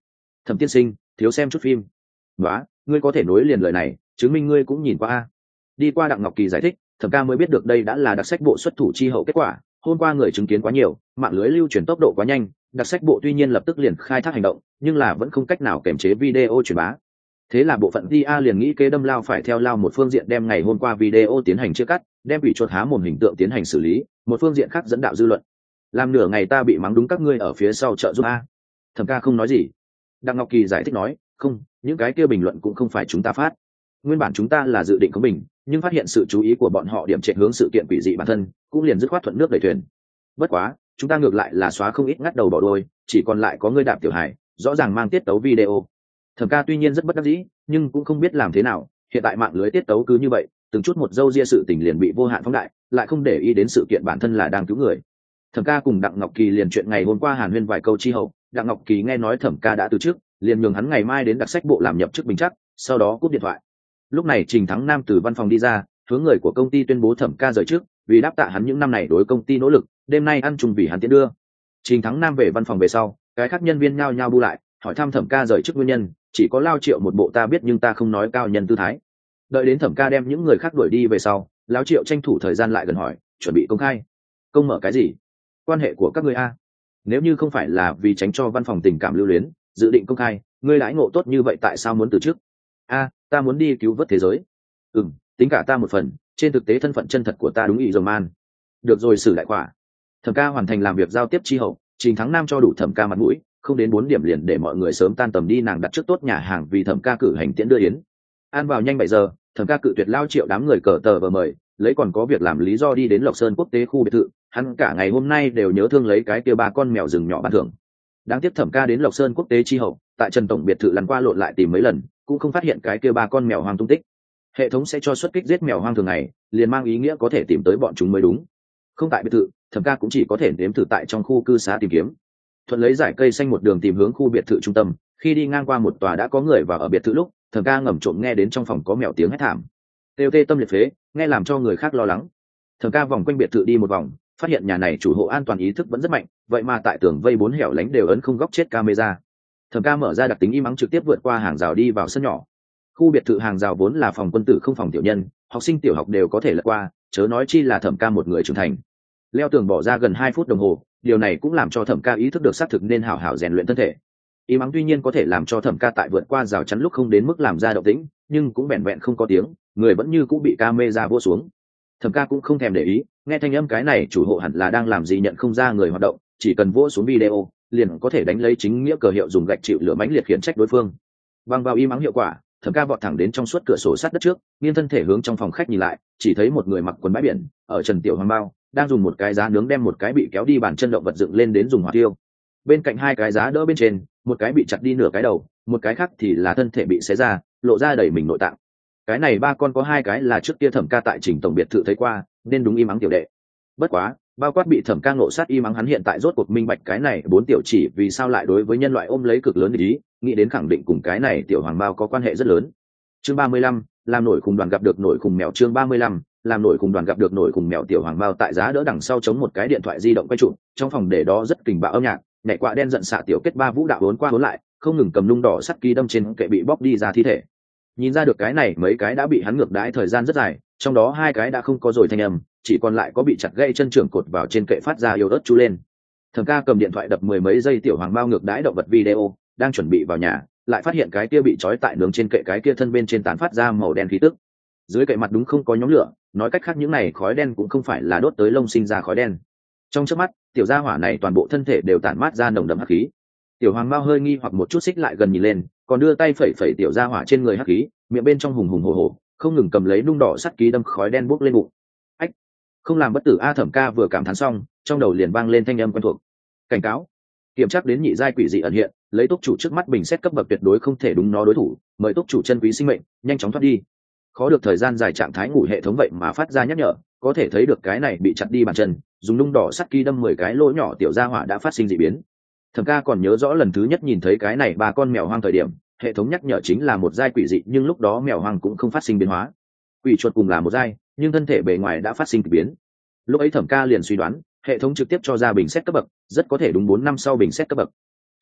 Thẩm tiên sinh, thiếu xem chút phim. Nói, ngươi có thể nối liền lời này, chứng minh ngươi cũng nhìn qua a. Đi qua Đặng Ngọc Kỳ giải thích, Thẩm ca mới biết được đây đã là đặc sách bộ xuất thủ chi hậu kết quả. Hôm qua người chứng kiến quá nhiều, mạng lưới lưu truyền tốc độ quá nhanh, đặc sách bộ tuy nhiên lập tức liền khai thác hành động, nhưng là vẫn không cách nào kiểm chế video truyền bá. Thế là bộ phận tê a liền nghĩ kế đâm lao phải theo lao một phương diện đem ngày hôm qua video tiến hành chia cắt, đem bị chuột há mồm hình tượng tiến hành xử lý, một phương diện khác dẫn đạo dư luận. Làm nửa ngày ta bị mắng đúng các ngươi ở phía sau trợ giúp a. Thẩm ca không nói gì. Đặng Ngọc Kỳ giải thích nói, không, những cái kia bình luận cũng không phải chúng ta phát. Nguyên bản chúng ta là dự định của mình, nhưng phát hiện sự chú ý của bọn họ điểm chạy hướng sự kiện quỷ dị bản thân, cũng liền dứt khoát thuận nước đẩy thuyền. Bất quá, chúng ta ngược lại là xóa không ít ngắt đầu bỏ đuôi, chỉ còn lại có ngươi đạp tiểu hải, rõ ràng mang tiết tấu video. Thẩm ca tuy nhiên rất bất đắc dĩ, nhưng cũng không biết làm thế nào, hiện tại mạng lưới tiết tấu cứ như vậy, từng chút một dâu ria sự tình liền bị vô hạn phóng đại, lại không để ý đến sự kiện bản thân là đang cứu người. Thẩm ca cùng Đặng Ngọc Kỳ liền chuyện ngày hôm qua hàn huyên vài câu chi hậu, Đặng Ngọc Kỳ nghe nói Thẩm ca đã từ chức, liền nhường hắn ngày mai đến đặc sách bộ làm nhập chức bình chắc, sau đó cúp điện thoại. Lúc này Trình Thắng Nam từ văn phòng đi ra, hướng người của công ty tuyên bố Thẩm ca rời chức, vì đáp tạ hắn những năm này đối công ty nỗ lực, đêm nay ăn chung vì hắn tiến đưa. Trình Thắng Nam về văn phòng về sau, cái khác nhân viên nhao nhao bu lại, hỏi thăm Thẩm ca rời chức nguyên nhân, chỉ có Lao Triệu một bộ ta biết nhưng ta không nói cao nhân tư thái. Đợi đến Thẩm ca đem những người khác đuổi đi về sau, Lao Triệu tranh thủ thời gian lại gần hỏi, chuẩn bị công khai. Công mở cái gì? Quan hệ của các ngươi a? Nếu như không phải là vì tránh cho văn phòng tình cảm lưu luyến, dự định công khai, ngươi đãi ngộ tốt như vậy tại sao muốn từ chức? A, ta muốn đi cứu vớt thế giới. Ừm, tính cả ta một phần, trên thực tế thân phận chân thật của ta đúng ý rồi man. Được rồi, xử đại quả. Thẩm ca hoàn thành làm việc giao tiếp chi hậu, Trình Thắng Nam cho đủ Thẩm ca mặt mũi, không đến bốn điểm liền để mọi người sớm tan tầm đi nàng đặt trước tốt nhà hàng vì Thẩm ca cử hành tiễn đưa yến. An vào nhanh bảy giờ, Thẩm ca cự tuyệt Lao Triệu đám người cờ tờ vờ mời, lấy còn có việc làm lý do đi đến Lộc Sơn quốc tế khu biệt thự, hắn cả ngày hôm nay đều nhớ thương lấy cái kia ba con mèo rừng nhỏ ban thưởng. Đáng tiếc Thẩm ca đến Lộc Sơn quốc tế chi hậu, tại Trần tổng biệt thự lăn qua lộn lại tìm mấy lần, cũng không phát hiện cái kia ba con mèo hoang tung tích. Hệ thống sẽ cho xuất kích giết mèo hoang thường ngày, liền mang ý nghĩa có thể tìm tới bọn chúng mới đúng. Không tại biệt thự, Thẩm ca cũng chỉ có thể nếm thử tại trong khu cư xá tìm kiếm. Thuận lấy giải cây xanh một đường tìm hướng khu biệt thự trung tâm, khi đi ngang qua một tòa đã có người vào ở biệt thự lúc, Thẩm ca ngầm trộm nghe đến trong phòng có mèo tiếng hét thảm. Têu tê tâm liệt phế, nghe làm cho người khác lo lắng. Thẩm ca vòng quanh biệt thự đi một vòng, phát hiện nhà này chủ hộ an toàn ý thức vẫn rất mạnh, vậy mà tại tường vây bốn hẻo lánh đều ấn không góc chết camera. Thẩm ca mở ra đặc tính im ắng trực tiếp vượt qua hàng rào đi vào sân nhỏ. Khu biệt thự hàng rào vốn là phòng quân tử không phòng tiểu nhân, học sinh tiểu học đều có thể lật qua, chớ nói chi là Thẩm ca một người trưởng thành. Leo tường bỏ ra gần hai phút đồng hồ, điều này cũng làm cho Thẩm ca ý thức được xác thực nên hảo hảo rèn luyện thân thể. Im ắng tuy nhiên có thể làm cho Thẩm ca tại vượt qua rào chắn lúc không đến mức làm ra động tĩnh, nhưng cũng vẹn vẹn không có tiếng, người vẫn như cũng bị camera vô xuống. Thẩm ca cũng không thèm để ý, nghe thanh âm cái này chủ hộ hẳn là đang làm gì nhận không ra người hoạt động, chỉ cần vỗ xuống video liền có thể đánh lấy chính nghĩa cờ hiệu dùng gạch chịu lửa mãnh liệt khiển trách đối phương. Bằng vào im ắng hiệu quả, Thẩm ca vọt thẳng đến trong suốt cửa sổ sát đất trước, nghiêng thân thể hướng trong phòng khách nhìn lại, chỉ thấy một người mặc quần bãi biển, ở trần tiểu hoàng bao, đang dùng một cái giá nướng đem một cái bị kéo đi bàn chân động vật dựng lên đến dùng hỏa tiêu. Bên cạnh hai cái giá đỡ bên trên, một cái bị chặt đi nửa cái đầu, một cái khác thì là thân thể bị xé ra, lộ ra đầy mình nội tạng. Cái này ba con có hai cái là trước kia Thẩm ca tại Trình tổng biệt thự thấy qua, nên đúng im ắng tiểu đệ. Bất quá, bao quát bị Thẩm ca ngộ sát im ắng hắn hiện tại rốt cuộc minh bạch cái này bốn tiểu chỉ vì sao lại đối với nhân loại ôm lấy cực lớn ý, nghĩ đến khẳng định cùng cái này tiểu hoàng bao có quan hệ rất lớn. Chương ba mươi lăm, làm nổi khùng đoàn gặp được nổi khùng mèo. Chương ba mươi lăm, làm nổi khùng đoàn gặp được nổi khùng mèo. Tiểu hoàng bao tại giá đỡ đằng sau chống một cái điện thoại di động quay trụ, trong phòng để đó rất kình bạo âm nhạc, nhảy quạ đen giận xạ tiểu kết ba vũ đạo uốn qua uốn lại, không ngừng cầm nung đỏ sắt ký đâm trên kệ bị bóc đi ra thi thể. Nhìn ra được cái này mấy cái đã bị hắn ngược đãi thời gian rất dài, trong đó hai cái đã không có rồi thanh âm, chỉ còn lại có bị chặt gãy chân trưởng cột vào trên kệ phát ra yếu ớt chú lên. Thẩm ca cầm điện thoại đập mười mấy giây tiểu hoàng bao ngược đãi động vật video, đang chuẩn bị vào nhà, lại phát hiện cái kia bị trói tại nướng trên kệ cái kia thân bên trên tán phát ra màu đen khí tức. Dưới kệ mặt đúng không có nhóm lửa, nói cách khác những này khói đen cũng không phải là đốt tới lông sinh ra khói đen. Trong chớp mắt, tiểu gia hỏa này toàn bộ thân thể đều tản mát ra nồng đậm hắc khí. Tiểu hoàng bao hơi nghi hoặc một chút xích lại gần nhìn lên, còn đưa tay phẩy phẩy tiểu gia hỏa trên người hắc khí, miệng bên trong hùng hùng hổ hổ, không ngừng cầm lấy nung đỏ sắt ký đâm khói đen bốc lên bụng. Ách, không làm bất tử a. Thẩm ca vừa cảm thán xong, trong đầu liền vang lên thanh âm quen thuộc. Cảnh cáo, kiểm tra đến nhị giai quỷ dị ẩn hiện, lấy túc chủ trước mắt bình xét cấp bậc tuyệt đối không thể đúng nó đối thủ, mời túc chủ chân quý sinh mệnh nhanh chóng thoát đi. Khó được thời gian dài trạng thái ngủ hệ thống vậy mà phát ra nhắc nhở, có thể thấy được cái này bị chặt đi bàn chân, dùng nung đỏ sắt ký đâm mười cái lỗ nhỏ tiểu gia hỏa đã phát sinh dị biến. Thẩm ca còn nhớ rõ lần thứ nhất nhìn thấy cái này ba con mèo hoang thời điểm, hệ thống nhắc nhở chính là một giai quỷ dị, nhưng lúc đó mèo hoang cũng không phát sinh biến hóa. Quỷ chuột cùng là một giai, nhưng thân thể bề ngoài đã phát sinh kỳ biến. Lúc ấy Thẩm ca liền suy đoán, hệ thống trực tiếp cho ra bình xét cấp bậc, rất có thể đúng bốn năm sau bình xét cấp bậc.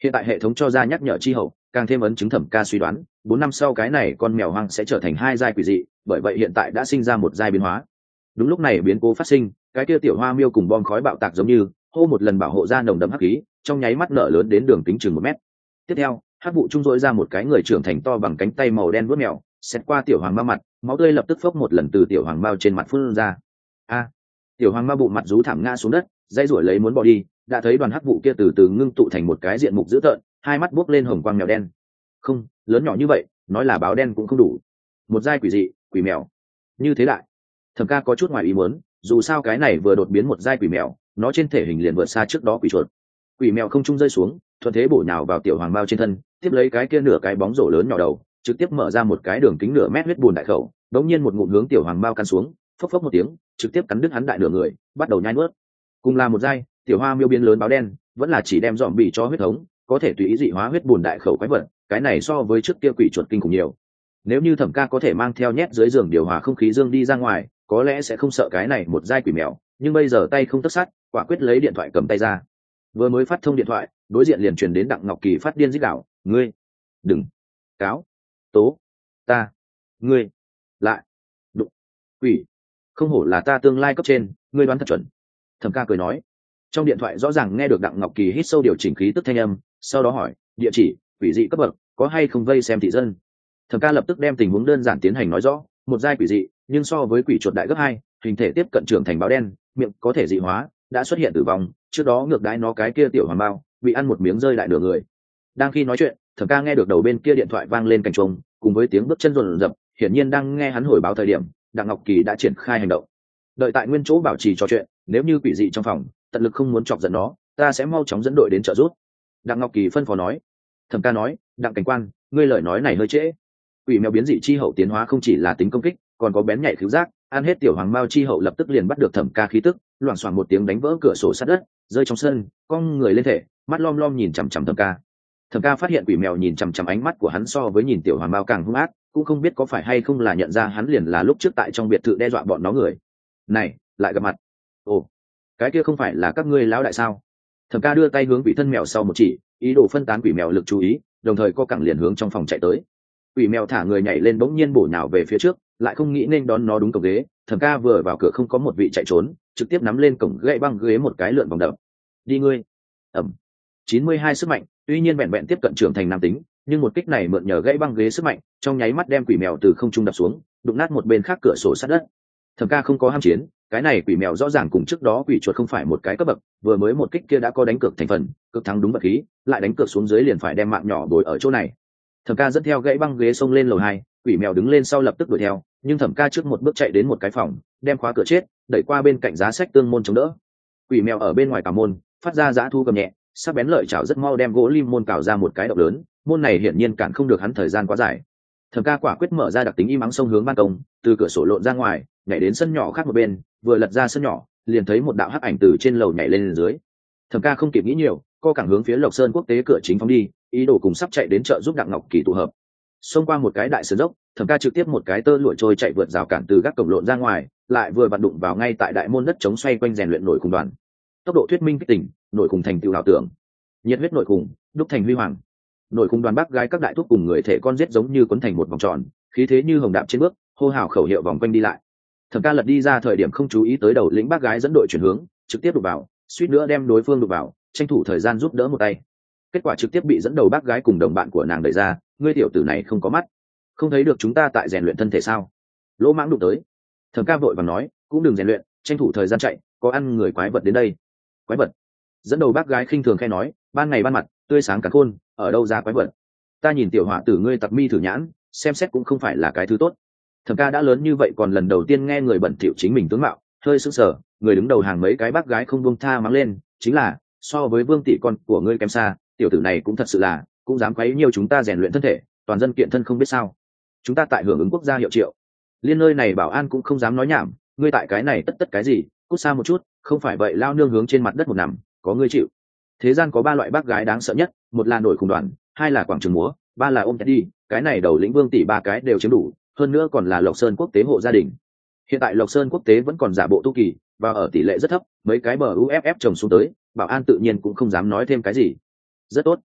Hiện tại hệ thống cho ra nhắc nhở chi hậu, càng thêm ấn chứng Thẩm Ca suy đoán, bốn năm sau cái này con mèo hoang sẽ trở thành hai giai quỷ dị, bởi vậy hiện tại đã sinh ra một giai biến hóa. Đúng lúc này biến cố phát sinh, cái kia tiểu hoa miêu cùng bom khói bạo tạc giống như, hô một lần bảo hộ ra nồng đậm hắc khí, trong nháy mắt nở lớn đến đường kính chừng một mét. Tiếp theo, hắc vụ trung rỗi ra một cái người trưởng thành to bằng cánh tay màu đen vuốt mèo, xét qua tiểu hoàng mao mặt, máu tươi lập tức phốc một lần từ tiểu hoàng mao trên mặt phun ra. A! Tiểu hoàng mao bụng mặt rú thảm ngã xuống đất, dây ruổi lấy muốn bỏ đi, đã thấy đoàn hắc vụ kia từ từ ngưng tụ thành một cái diện mục dữ tợn, hai mắt buốc lên hồng quang mèo đen. Không, lớn nhỏ như vậy, nói là báo đen cũng không đủ. Một giai quỷ dị, quỷ mèo. Như thế đại. Thẩm Ca có chút ngoài ý muốn, dù sao cái này vừa đột biến một giai quỷ mèo, nó trên thể hình liền vượt xa trước đó quỷ chuột. Quỷ mèo không trung rơi xuống, thuận thế bổ nhào vào tiểu hoàng bao trên thân, tiếp lấy cái kia nửa cái bóng rổ lớn nhỏ đầu, trực tiếp mở ra một cái đường kính nửa mét huyết bùn đại khẩu, đống nhiên một ngụm hướng tiểu hoàng bao căn xuống, phốc phốc một tiếng, trực tiếp cắn đứt hắn đại nửa người, bắt đầu nhai nuốt. Cùng là một giai, tiểu hoa miêu biến lớn báo đen, vẫn là chỉ đem dọn bị cho huyết thống, có thể tùy ý dị hóa huyết bùn đại khẩu quái vật, cái này so với trước kia quỷ chuột kinh khủng nhiều. Nếu như Thẩm Ca có thể mang theo nhét dưới giường điều hòa không khí dương đi ra ngoài, có lẽ sẽ không sợ cái này một giai quỷ mèo, nhưng bây giờ tay không tất sắt, quả quyết lấy điện thoại cầm tay ra. Vừa mới phát thông điện thoại, đối diện liền truyền đến Đặng Ngọc Kỳ phát điên rít gào, "Ngươi, đừng cáo tố ta, ngươi lại đụng quỷ, không hổ là ta tương lai cấp trên, ngươi đoán thật chuẩn." Thẩm Ca cười nói. Trong điện thoại rõ ràng nghe được Đặng Ngọc Kỳ hít sâu điều chỉnh khí tức thanh âm, sau đó hỏi, "Địa chỉ, quỷ dị cấp bậc, có hay không vây xem thị dân?" Thẩm Ca lập tức đem tình huống đơn giản tiến hành nói rõ, một giai quỷ dị, nhưng so với quỷ chuột đại gấp hai, hình thể tiếp cận trưởng thành báo đen, miệng có thể dị hóa, đã xuất hiện tử vong, trước đó ngược đãi nó cái kia tiểu hoàng bao, bị ăn một miếng rơi đại nửa người. Đang khi nói chuyện, Thẩm Ca nghe được đầu bên kia điện thoại vang lên cảnh trống, cùng với tiếng bước chân rồn rập, hiển nhiên đang nghe hắn hồi báo thời điểm, Đặng Ngọc Kỳ đã triển khai hành động. Đợi tại nguyên chỗ bảo trì trò chuyện, nếu như quỷ dị trong phòng, tận lực không muốn chọc giận nó, ta sẽ mau chóng dẫn đội đến trợ giúp. Đặng Ngọc Kỳ phân phó nói. Thẩm Ca nói, Đặng cảnh quan, ngươi lời nói này hơi trễ. Quỷ mèo biến dị chi hậu tiến hóa không chỉ là tính công kích, còn có bén nhạy khứu giác, ăn hết tiểu hoàng mao chi hậu lập tức liền bắt được Thẩm Ca khí tức, loảng xoảng một tiếng đánh vỡ cửa sổ sát đất, rơi trong sân, cong người lên thể, mắt lom lom nhìn chằm chằm Thẩm Ca. Thẩm Ca phát hiện quỷ mèo nhìn chằm chằm ánh mắt của hắn so với nhìn tiểu hoàng mao càng hung ác, cũng không biết có phải hay không là nhận ra hắn liền là lúc trước tại trong biệt thự đe dọa bọn nó người. Này, lại gặp mặt. Ồ, cái kia không phải là các ngươi lão đại sao? Thẩm Ca đưa tay hướng quỷ thân mèo sau một chỉ, ý đồ phân tán quỷ mèo lực chú ý, đồng thời co cẳng liền hướng trong phòng chạy tới. Quỷ mèo thả người nhảy lên bỗng nhiên bổ nhào về phía trước, lại không nghĩ nên đón nó đúng cổng ghế. Thẩm Ca vừa vào cửa không có một vị chạy trốn, trực tiếp nắm lên cổng gậy băng ghế một cái lượn vòng đập. Đi ngươi. Ẩm. chín mươi hai sức mạnh, tuy nhiên vẹn vẹn tiếp cận trưởng thành nam tính, nhưng một kích này mượn nhờ gãy băng ghế sức mạnh, trong nháy mắt đem quỷ mèo từ không trung đập xuống, đụng nát một bên khác cửa sổ sát đất. Thẩm Ca không có ham chiến, cái này quỷ mèo rõ ràng cùng trước đó quỷ chuột không phải một cái cấp bậc, vừa mới một kích kia đã có đánh cược thành phần, cực thắng đúng bậc khí, lại đánh cược xuống dưới liền phải đem mạng nhỏ bồi ở chỗ này. Thẩm Ca dẫn theo gãy băng ghế xông lên lầu hai, quỷ mèo đứng lên sau lập tức đuổi theo, nhưng Thẩm Ca trước một bước chạy đến một cái phòng, đem khóa cửa chết, đẩy qua bên cạnh giá sách tương môn chống đỡ. Quỷ mèo ở bên ngoài cả môn, phát ra dã thu cầm nhẹ, sắc bén lợi chảo rất mau đem gỗ lim môn cào ra một cái động lớn, môn này hiển nhiên cản không được hắn thời gian quá dài. Thẩm Ca quả quyết mở ra đặc tính im ắng xông hướng ban công, từ cửa sổ lộn ra ngoài, nhảy đến sân nhỏ khác một bên, vừa lật ra sân nhỏ, liền thấy một đạo hắc ảnh từ trên lầu nhảy lên, lên dưới. Thẩm Ca không kịp nghĩ nhiều, co cẳng hướng phía Lộc Sơn quốc tế cửa chính phóng đi, ý đồ cùng sắp chạy đến chợ giúp Đặng Ngọc Kỳ tụ hợp. Xông qua một cái đại sườn dốc, Thẩm Ca trực tiếp một cái tơ lụa trôi chạy vượt rào cản từ gác cổng lộn ra ngoài, lại vừa vặn đụng vào ngay tại đại môn đất chống xoay quanh rèn luyện nổi cùng đoàn. Tốc độ thuyết minh kích tỉnh, nổi cùng thành tựu ảo tưởng. Nhiệt huyết nổi cùng, đúc thành huy hoàng. Nổi cùng đoàn bác gái các đại thúc cùng người thể con giết giống như quấn thành một vòng tròn, khí thế như hồng đạm trên bước, hô hào khẩu hiệu vòng quanh đi lại. Thẩm Ca lật đi ra thời điểm không chú ý tới đầu lĩnh bác gái dẫn đội chuyển hướng, trực tiếp đụng vào, suýt nữa đem đối phương đụng vào, tranh thủ thời gian giúp đỡ một tay. Kết quả trực tiếp bị dẫn đầu bác gái cùng đồng bạn của nàng đẩy ra, ngươi tiểu tử này không có mắt, không thấy được chúng ta tại rèn luyện thân thể sao? Lỗ mãng đụng tới. Thẩm Ca vội vàng nói, cũng đừng rèn luyện, tranh thủ thời gian chạy, có ăn người quái vật đến đây. Quái vật? Dẫn đầu bác gái khinh thường khẽ nói, ban ngày ban mặt, tươi sáng cả khôn, ở đâu ra quái vật? Ta nhìn tiểu hỏa tử ngươi tặc mi thử nhãn, xem xét cũng không phải là cái thứ tốt. Thẩm Ca đã lớn như vậy còn lần đầu tiên nghe người bẩn thỉu chính mình tướng mạo, hơi sững sờ, người đứng đầu hàng mấy cái bác gái không buông tha mắng lên, chính là, so với Vương tỷ con của ngươi kém xa, tiểu tử này cũng thật sự là, cũng dám quấy nhiều chúng ta rèn luyện thân thể, toàn dân kiện thân không biết sao? Chúng ta tại hưởng ứng quốc gia hiệu triệu, liên nơi này bảo an cũng không dám nói nhảm, ngươi tại cái này tất tất cái gì, cút xa một chút, không phải vậy lao nương hướng trên mặt đất một nằm, có ngươi chịu. Thế gian có ba loại bác gái đáng sợ nhất, một là nổi khủng đoàn, hai là quảng trường múa, ba là ôm đi, cái này đầu lĩnh Vương tỷ ba cái đều chiếm đủ, hơn nữa còn là Lộc Sơn quốc tế hộ gia đình. Hiện tại Lộc Sơn quốc tế vẫn còn giả bộ tu kỳ, và ở tỷ lệ rất thấp, mấy cái bờ u ép ép chồng xuống tới, bảo an tự nhiên cũng không dám nói thêm cái gì. Rất tốt.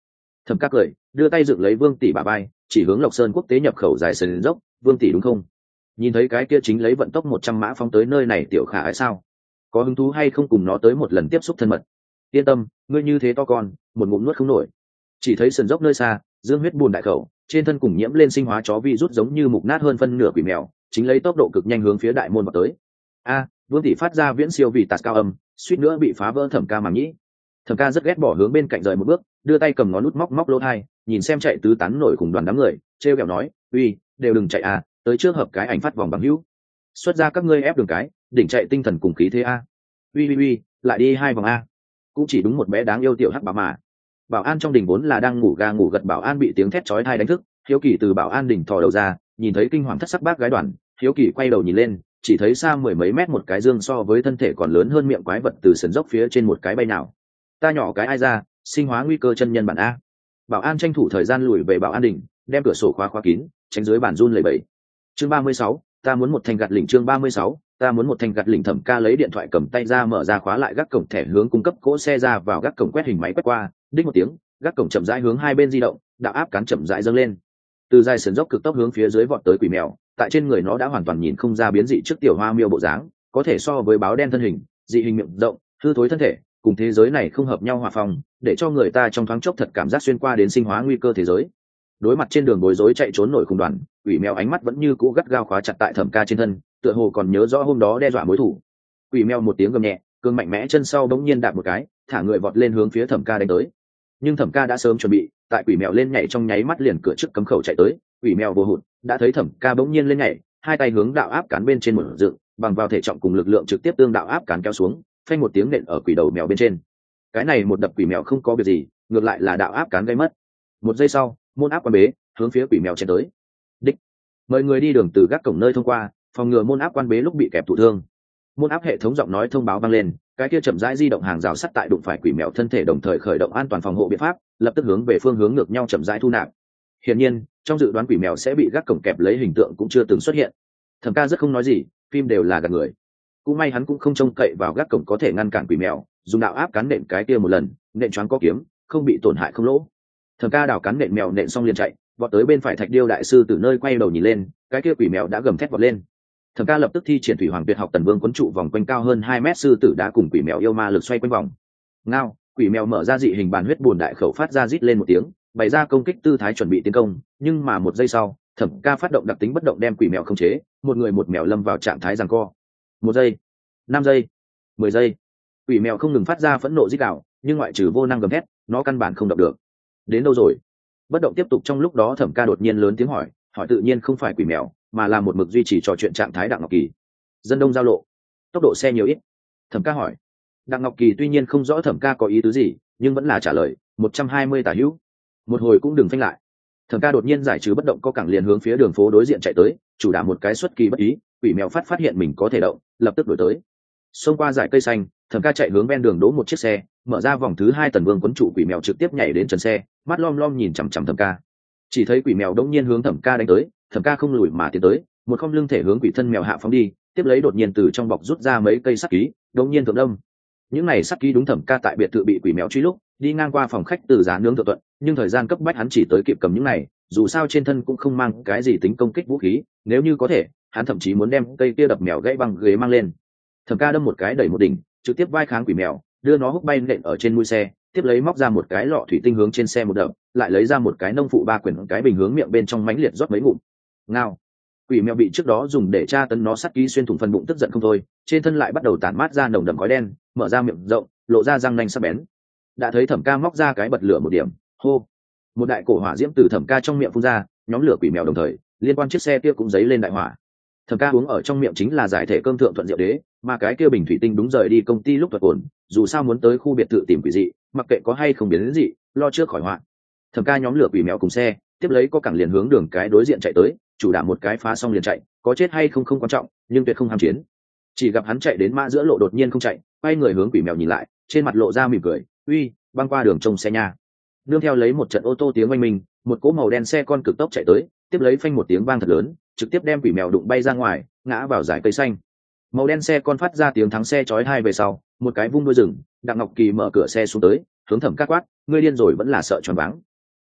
Thẩm Ca cười, đưa tay dựng lấy Vương tỷ bả vai, chỉ hướng Lộc Sơn quốc tế nhập khẩu dài sườn dốc. Vương tỷ đúng không? Nhìn thấy cái kia chính lấy vận tốc một trăm mã phóng tới nơi này tiểu khả ái sao? Có hứng thú hay không cùng nó tới một lần tiếp xúc thân mật? Yên tâm, ngươi như thế to con, một ngụm nuốt không nổi. Chỉ thấy sườn dốc nơi xa, dương huyết buồn đại khẩu, trên thân cùng nhiễm lên sinh hóa chó vi rút giống như mục nát hơn phân nửa quỷ mèo, chính lấy tốc độ cực nhanh hướng phía đại môn vào tới. A, Vương tỷ phát ra viễn siêu vì tạt cao âm, suýt nữa bị phá vỡ Thẩm Ca màng nhĩ. Thẩm Ca rất ghét bỏ hướng bên cạnh rời một bước, đưa tay cầm ngón nút móc móc lỗ tai, nhìn xem chạy tứ tán nổi cùng đoàn đám người, trêu ghẹo nói, uy, đều đừng chạy à, tới trước hợp cái ảnh phát vòng bằng hữu. Xuất ra các ngươi ép đường cái, đỉnh chạy tinh thần cùng khí thế a. Uy uy uy, lại đi hai vòng a. Cũng chỉ đúng một bé đáng yêu tiểu hắc bà mà. Bảo an trong đình vốn là đang ngủ ga ngủ gật bảo an bị tiếng thét chói tai đánh thức, hiếu kỳ từ bảo an đình thò đầu ra, nhìn thấy kinh hoàng thất sắc bác gái đoàn, hiếu kỳ quay đầu nhìn lên, chỉ thấy xa mười mấy mét một cái dương so với thân thể còn lớn hơn miệng quái vật từ sườn dốc phía trên một cái bay nào. Ta nhỏ cái ai ra, sinh hóa nguy cơ chân nhân bản a. Bảo an tranh thủ thời gian lùi về bảo an đình, đem cửa sổ khóa khóa kín, tránh dưới bàn run lẩy bẩy. Chương ba mươi sáu, ta muốn một thanh gạt lỉnh. Chương ba mươi sáu, ta muốn một thanh gạt lỉnh. Thẩm Ca lấy điện thoại cầm tay ra mở ra khóa lại gác cổng thẻ hướng cung cấp cỗ xe ra vào gác cổng quét hình máy quét qua, đích một tiếng, gác cổng chậm rãi hướng hai bên di động, đạo áp cán chậm rãi dâng lên. Từ dài sườn dốc cực tốc hướng phía dưới vọt tới quỷ mèo, tại trên người nó đã hoàn toàn nhìn không ra biến dị trước tiểu hoa miêu bộ dáng, có thể so với báo đen thân hình, dị hình miệng rộng, hư thối thân thể, cùng thế giới này không hợp nhau hòa phong, để cho người ta trong thoáng chốc thật cảm giác xuyên qua đến sinh hóa nguy cơ thế giới. Đối mặt trên đường bối rối chạy trốn nổi khủng đoàn, quỷ mèo ánh mắt vẫn như cũ gắt gao khóa chặt tại Thẩm Ca trên thân, tựa hồ còn nhớ rõ hôm đó đe dọa mối thủ. Quỷ mèo một tiếng gầm nhẹ, cương mạnh mẽ chân sau bỗng nhiên đạp một cái, thả người vọt lên hướng phía Thẩm Ca đánh tới. Nhưng Thẩm Ca đã sớm chuẩn bị, tại quỷ mèo lên nhảy trong nháy mắt liền cửa trước cấm khẩu chạy tới, quỷ mèo vô hụt, đã thấy Thẩm Ca bỗng nhiên lên nhảy, hai tay hướng đạo áp cán bên trên một dựng, bằng vào thể trọng cùng lực lượng trực tiếp tương đạo áp cán kéo xuống, phanh một tiếng nện ở quỷ đầu mèo bên trên. Cái này một đập quỷ mèo không có việc gì, ngược lại là đạo áp cán gây mất. Một giây sau, môn áp quan bế, hướng phía quỷ mèo chen tới. Đích, mời người đi đường từ gác cổng nơi thông qua, phòng ngừa môn áp quan bế lúc bị kẹp thụ thương. Môn áp hệ thống giọng nói thông báo vang lên, cái kia chậm rãi di động hàng rào sắt tại đụng phải quỷ mèo thân thể đồng thời khởi động an toàn phòng hộ biện pháp, lập tức hướng về phương hướng ngược nhau chậm rãi thu nạp. Hiển nhiên, trong dự đoán quỷ mèo sẽ bị gác cổng kẹp lấy hình tượng cũng chưa từng xuất hiện. Thẩm Ca rất không nói gì, phim đều là gạt người. Cũng may hắn cũng không trông cậy vào gác cổng có thể ngăn cản quỷ mèo, dùng đạo áp cán nện cái kia một lần, nện choáng có kiếm, không bị tổn hại không lỗ. Thẩm Ca đào cán nện mèo nện xong liền chạy, vọt tới bên phải thạch điêu đại sư từ nơi quay đầu nhìn lên, cái kia quỷ mèo đã gầm thét vọt lên. Thẩm Ca lập tức thi triển thủy hoàng tuyệt học tần vương quấn trụ vòng quanh cao hơn hai mét sư tử đã cùng quỷ mèo yêu ma lực xoay quanh vòng. Ngao, quỷ mèo mở ra dị hình bàn huyết buồn đại khẩu phát ra rít lên một tiếng, bày ra công kích tư thái chuẩn bị tiến công, nhưng mà một giây sau, Thẩm Ca phát động đặc tính bất động đem quỷ mèo khống chế, một người một mèo lâm vào trạng thái giằng co. Một giây, năm giây, mười giây, quỷ mèo không ngừng phát ra phẫn nộ rít gào, nhưng ngoại trừ vô năng gầm thét, nó căn bản không động được. Đến đâu rồi? Bất động tiếp tục. Trong lúc đó Thẩm Ca đột nhiên lớn tiếng hỏi, hỏi tự nhiên không phải quỷ mèo, mà là một mực duy trì trò chuyện trạng thái Đặng Ngọc Kỳ. Dân đông giao lộ, tốc độ xe nhiều ít? Thẩm Ca hỏi. Đặng Ngọc Kỳ tuy nhiên không rõ Thẩm Ca có ý tứ gì, nhưng vẫn là trả lời, một trăm hai mươi tả hữu. Một hồi cũng đừng phanh lại. Thẩm Ca đột nhiên giải trừ bất động co cẳng liền hướng phía đường phố đối diện chạy tới, chủ đả một cái xuất kỳ bất ý, quỷ mèo phát phát hiện mình có thể động, lập tức đuổi tới. Xông qua dải cây xanh, Thẩm Ca chạy hướng ven đường đỗ một chiếc xe, mở ra vòng thứ hai tần vương quấn trụ quỷ mèo trực tiếp nhảy đến trần xe, mắt lom lom nhìn chằm chằm Thẩm Ca. Chỉ thấy quỷ mèo đống nhiên hướng Thẩm Ca đánh tới, Thẩm Ca không lùi mà tiến tới, một không lưng thể hướng quỷ thân mèo hạ phóng đi, tiếp lấy đột nhiên từ trong bọc rút ra mấy cây sắt ký, đống nhiên thượng đâm. Những này sắt ký đúng Thẩm Ca tại biệt thự bị quỷ mèo truy lúc, đi ngang qua phòng khách từ giá nướng thượng thuận, nhưng thời gian cấp bách hắn chỉ tới kịp cầm những này, dù sao trên thân cũng không mang cái gì tính công kích vũ khí, nếu như có thể, hắn thậm chí muốn đem cây kia đập mèo gãy bằng ghế mang lên. Thẩm Ca đâm một cái đẩy một đỉnh, trực tiếp vai kháng quỷ mèo, đưa nó húc bay nện ở trên mũi xe, tiếp lấy móc ra một cái lọ thủy tinh hướng trên xe một đập, lại lấy ra một cái nông phụ ba quyển cái bình hướng miệng bên trong mánh liệt rót mấy ngụm. Ngao. Quỷ mèo bị trước đó dùng để tra tấn nó sắt ký xuyên thủng phần bụng tức giận không thôi, trên thân lại bắt đầu tản mát ra nồng đậm khói đen, mở ra miệng rộng, lộ ra răng nanh sắc bén. Đã thấy Thẩm Ca móc ra cái bật lửa một điểm, hô. Một đại cổ hỏa diễm từ Thẩm Ca trong miệng phun ra, nhóm lửa quỷ mèo đồng thời, liên quan chiếc xe kia cũng giấy lên đại hỏa. Thẩm Ca uống ở trong miệng chính là giải thể cơm thượng thuận rượu đế, mà cái kia bình thủy tinh đúng rời đi công ty lúc thuật cồn, dù sao muốn tới khu biệt thự tìm quỷ dị, mặc kệ có hay không biến đến dị, lo trước khỏi họa. Thẩm Ca nhóm lửa quỷ mèo cùng xe, tiếp lấy có cẳng liền hướng đường cái đối diện chạy tới, chủ đảm một cái phá xong liền chạy, có chết hay không không quan trọng, nhưng tuyệt không ham chiến. Chỉ gặp hắn chạy đến mã giữa lộ đột nhiên không chạy, quay người hướng quỷ mèo nhìn lại, trên mặt lộ ra mỉm cười, uy, băng qua đường trông xe nha. Nương theo lấy một trận ô tô tiếng oanh minh, một cỗ màu đen xe con cực tốc chạy tới, tiếp lấy phanh một tiếng vang thật lớn, trực tiếp đem quỷ mèo đụng bay ra ngoài, ngã vào dải cây xanh. Màu đen xe con phát ra tiếng thắng xe chói tai về sau, một cái vung đuôi rừng, Đặng Ngọc Kỳ mở cửa xe xuống tới, hướng Thẩm Ca quát, ngươi điên rồi vẫn là sợ choáng váng.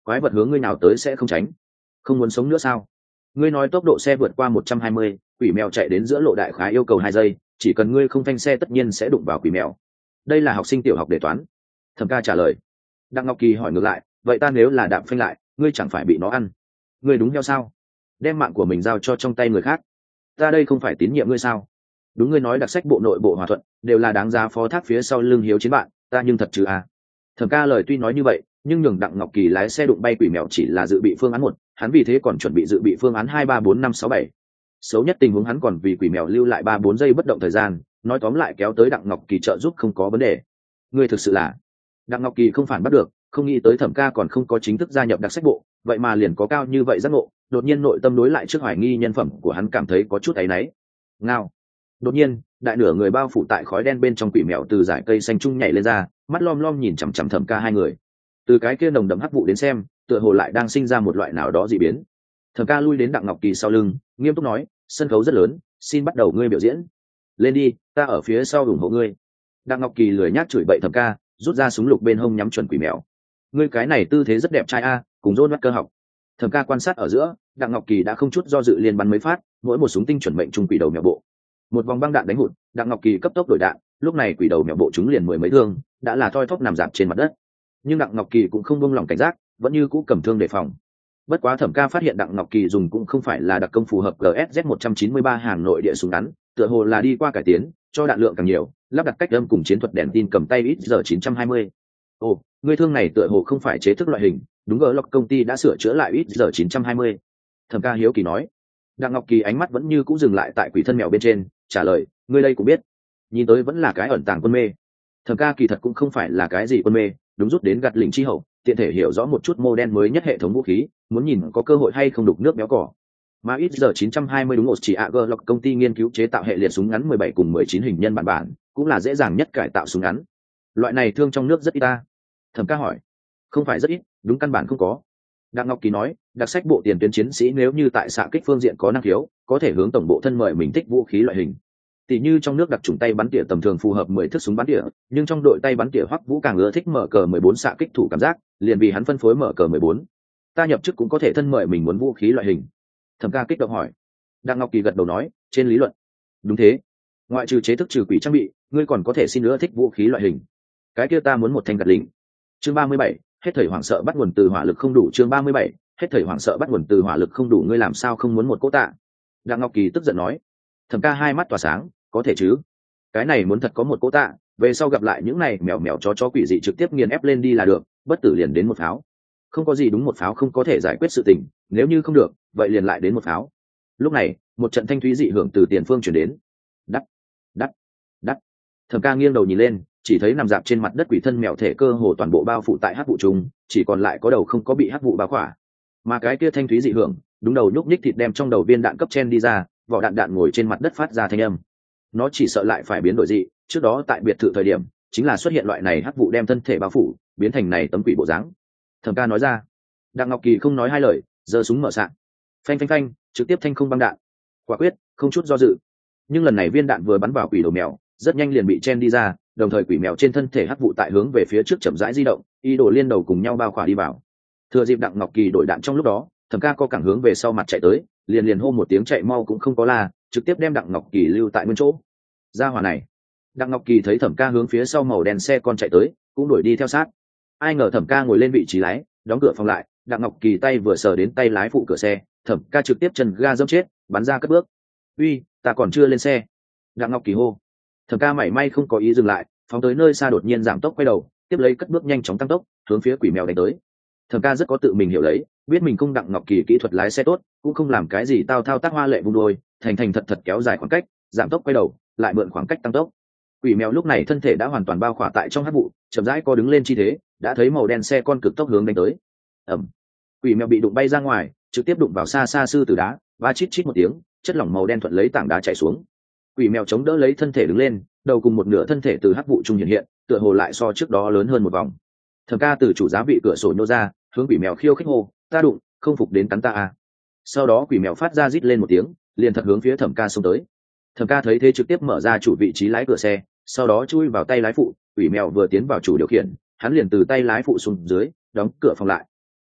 quái vật hướng ngươi nào tới sẽ không tránh. Không muốn sống nữa sao? Ngươi nói tốc độ xe vượt qua một trăm hai mươi, quỷ mèo chạy đến giữa lộ đại khái yêu cầu hai giây, chỉ cần ngươi không phanh xe tất nhiên sẽ đụng vào quỷ mèo. Đây là học sinh tiểu học đề toán. Thẩm ca trả lời. Đặng Ngọc Kỳ hỏi ngược lại, vậy ta nếu là đạp phanh lại, ngươi chẳng phải bị nó ăn? Ngươi đúng heo sao? Đem mạng của mình giao cho trong tay người khác. Ta đây không phải tín nhiệm ngươi sao? Đúng, ngươi nói đặc sách bộ nội bộ hòa thuận đều là đáng giá phó thác phía sau lưng hiếu chiến bạn, ta nhưng thật chứ à? Thẩm ca lời tuy nói như vậy, nhưng nhường Đặng Ngọc Kỳ lái xe đụng bay quỷ mèo chỉ là dự bị phương án một, hắn vì thế còn chuẩn bị dự bị phương án hai ba bốn năm sáu bảy. Xấu nhất tình huống hắn còn vì quỷ mèo lưu lại ba bốn giây bất động thời gian, nói tóm lại kéo tới Đặng Ngọc Kỳ trợ giúp không có vấn đề. Ngươi thực sự là... Đặng Ngọc Kỳ không phản bắt được, không nghĩ tới Thẩm ca còn không có chính thức gia nhập đặc sách bộ, vậy mà liền có cao như vậy giác ngộ, đột nhiên nội tâm đối lại trước hoài nghi nhân phẩm của hắn cảm thấy có chút áy náy. Ngao. Đột nhiên, đại nửa người bao phủ tại khói đen bên trong quỷ mèo từ dải cây xanh trung nhảy lên ra, mắt lom lom nhìn chằm chằm Thẩm ca hai người. Từ cái kia nồng đậm hắc vụ đến xem, tựa hồ lại đang sinh ra một loại nào đó dị biến. Thẩm ca lui đến Đặng Ngọc Kỳ sau lưng, nghiêm túc nói, sân khấu rất lớn, xin bắt đầu ngươi biểu diễn. Lên đi, ta ở phía sau ủng hộ ngươi. Đặng Ngọc Kỳ lười nhác chửi bậy Thẩm ca, rút ra súng lục bên hông nhắm chuẩn quỷ mèo. Ngươi cái này tư thế rất đẹp trai a, cùng rôn mắt cơ học. Thẩm ca quan sát ở giữa, Đặng Ngọc Kỳ đã không chút do dự liền bắn mấy phát, mỗi một súng tinh chuẩn mệnh trung quỷ đầu mèo bộ. Một vòng băng đạn đánh hụt, Đặng Ngọc Kỳ cấp tốc đổi đạn, lúc này quỷ đầu mèo bộ chúng liền mười mấy thương, đã là thoi thóp nằm dạp trên mặt đất. Nhưng Đặng Ngọc Kỳ cũng không buông lỏng cảnh giác, vẫn như cũ cầm thương đề phòng. Bất quá Thẩm ca phát hiện Đặng Ngọc Kỳ dùng cũng không phải là đặc công phù hợp G S Z một trăm chín mươi ba hàng nội địa súng ngắn, tựa hồ là đi qua cải tiến, cho đạn lượng càng nhiều, lắp đặt cách âm cùng chiến thuật đèn tin cầm tay ít giờ chín trăm hai mươi. Ồ, người thương này tựa hồ không phải chế thức loại hình, đúng rồi, Glock công ty đã sửa chữa lại ít giờ chín trăm hai mươi. Thẩm ca hiếu kỳ nói. Đặng Ngọc Kỳ ánh mắt vẫn như cũ dừng lại tại quỷ thân mèo bên trên, trả lời, ngươi đây cũng biết, nhìn tới vẫn là cái ẩn tàng quân mê. Thẩm ca kỳ thật cũng không phải là cái gì quân mê, đúng rút đến gặt lỉnh chi hậu, tiện thể hiểu rõ một chút mô đen mới nhất hệ thống vũ khí, muốn nhìn có cơ hội hay không đục nước béo cỏ. Mà ít giờ chín trăm hai mươi đúng một chỉ a giê Glock công ty nghiên cứu chế tạo hệ liệt súng ngắn mười bảy cùng mười chín hình nhân bản bản, cũng là dễ dàng nhất cải tạo súng ngắn. Loại này thương trong nước rất ít ta. Thẩm ca hỏi. Không phải rất ít, đúng căn bản không có. Đặng Ngọc Kỳ nói, đặc sách bộ tiền tuyến chiến sĩ nếu như tại xạ kích phương diện có năng khiếu, có thể hướng tổng bộ thân mời mình thích vũ khí loại hình. Tỷ như trong nước đặc trùng tay bắn tỉa tầm thường phù hợp mười thước súng bắn tỉa, nhưng trong đội tay bắn tỉa Hoắc Vũ càng ưa thích mở cờ mười bốn xạ kích thủ cảm giác, liền vì hắn phân phối mở cờ mười bốn. Ta nhập chức cũng có thể thân mời mình muốn vũ khí loại hình. Thẩm ca kích động hỏi. Đặng Ngọc Kỳ gật đầu nói, trên lý luận, đúng thế. Ngoại trừ chế thức trừ quỷ trang bị, ngươi còn có thể xin ưa thích vũ khí loại hình. Cái kia ta muốn một thanh gạt lỉnh. Chương ba mươi bảy, hết thảy hoảng sợ bắt nguồn từ hỏa lực không đủ. Chương ba mươi bảy, hết thảy hoảng sợ bắt nguồn từ hỏa lực không đủ, ngươi làm sao không muốn một cỗ tạ? Đặng Ngọc Kỳ tức giận nói. Thẩm ca hai mắt tỏa sáng, có thể chứ? Cái này muốn thật có một cỗ tạ, về sau gặp lại những này mèo mèo chó chó quỷ dị trực tiếp nghiền ép lên đi là được, bất tử liền đến một pháo. Không có gì đúng một pháo không có thể giải quyết sự tình, nếu như không được, vậy liền lại đến một pháo. Lúc này, một trận thanh thúy dị hưởng từ tiền phương truyền đến. Đắt, đắt, đắt. Thẩm ca nghiêng đầu nhìn lên, chỉ thấy nằm dạp trên mặt đất quỷ thân mèo thể cơ hồ toàn bộ bao phủ tại hắc vụ trùng, chỉ còn lại có đầu không có bị hắc vụ bao khỏa. Mà cái kia thanh thúy dị hưởng, đúng đầu nhúc nhích thịt đem trong đầu viên đạn cấp chen đi ra, vỏ đạn đạn ngồi trên mặt đất phát ra thanh âm. Nó chỉ sợ lại phải biến đổi dị, trước đó tại biệt thự thời điểm, chính là xuất hiện loại này hắc vụ đem thân thể bao phủ, biến thành này tấm quỷ bộ dáng. Thẩm ca nói ra. Đặng Ngọc Kỳ không nói hai lời, giơ súng mở sạn. Phanh phanh phanh, trực tiếp thanh không băng đạn. Quả quyết, không chút do dự. Nhưng lần này viên đạn vừa bắn vào quỷ đầu mèo, rất nhanh liền bị chen đi ra, đồng thời quỷ mèo trên thân thể hắc vụ tại hướng về phía trước chậm rãi di động, ý đồ liên đầu cùng nhau bao khỏa đi vào. Thừa dịp Đặng Ngọc Kỳ đổi đạn trong lúc đó, Thẩm ca co cẳng hướng về sau mặt chạy tới, liền liền hô một tiếng chạy mau cũng không có la, trực tiếp đem Đặng Ngọc Kỳ lưu tại nguyên chỗ. Ra hỏa này. Đặng Ngọc Kỳ thấy Thẩm ca hướng phía sau màu đen xe con chạy tới, cũng đuổi đi theo sát. Ai ngờ Thẩm ca ngồi lên vị trí lái, đóng cửa phòng lại, Đặng Ngọc Kỳ tay vừa sờ đến tay lái phụ cửa xe, Thẩm ca trực tiếp chân ga dẫm chết, bắn ra cất bước. Uy, ta còn chưa lên xe. Đặng Ngọc Kỳ hô. Thẩm ca mảy may không có ý dừng lại, phóng tới nơi xa đột nhiên giảm tốc quay đầu, tiếp lấy cất bước nhanh chóng tăng tốc, hướng phía quỷ mèo đánh tới. Thẩm ca rất có tự mình hiểu lấy, biết mình không Đặng Ngọc Kỳ kỹ thuật lái xe tốt, cũng không làm cái gì tao thao tác hoa lệ vung đôi, thành thành thật thật kéo dài khoảng cách, giảm tốc quay đầu, lại mượn khoảng cách tăng tốc. Quỷ mèo lúc này thân thể đã hoàn toàn bao khỏa tại trong hắc vụ, chậm rãi co đứng lên chi thế, đã thấy màu đen xe con cực tốc hướng đánh tới. Ầm. Quỷ mèo bị đụng bay ra ngoài, trực tiếp đụng vào xa xa sư tử đá, và chít chít một tiếng, chất lỏng màu đen thuận lấy tảng đá chảy xuống. Quỷ mèo chống đỡ lấy thân thể đứng lên, đầu cùng một nửa thân thể từ hắc vụ trung hiện hiện, tựa hồ lại so trước đó lớn hơn một vòng. Thẩm ca từ chủ giá vị cửa sổ nhô ra, hướng quỷ mèo khiêu khích hô, ta đụng, không phục đến cắn ta à. Sau đó quỷ mèo phát ra rít lên một tiếng, liền thật hướng phía Thẩm ca xông tới. Thẩm ca thấy thế trực tiếp mở ra chủ vị trí lái cửa xe, sau đó chui vào tay lái phụ, quỷ mèo vừa tiến vào chủ điều khiển, hắn liền từ tay lái phụ xuống dưới, đóng cửa phòng lại.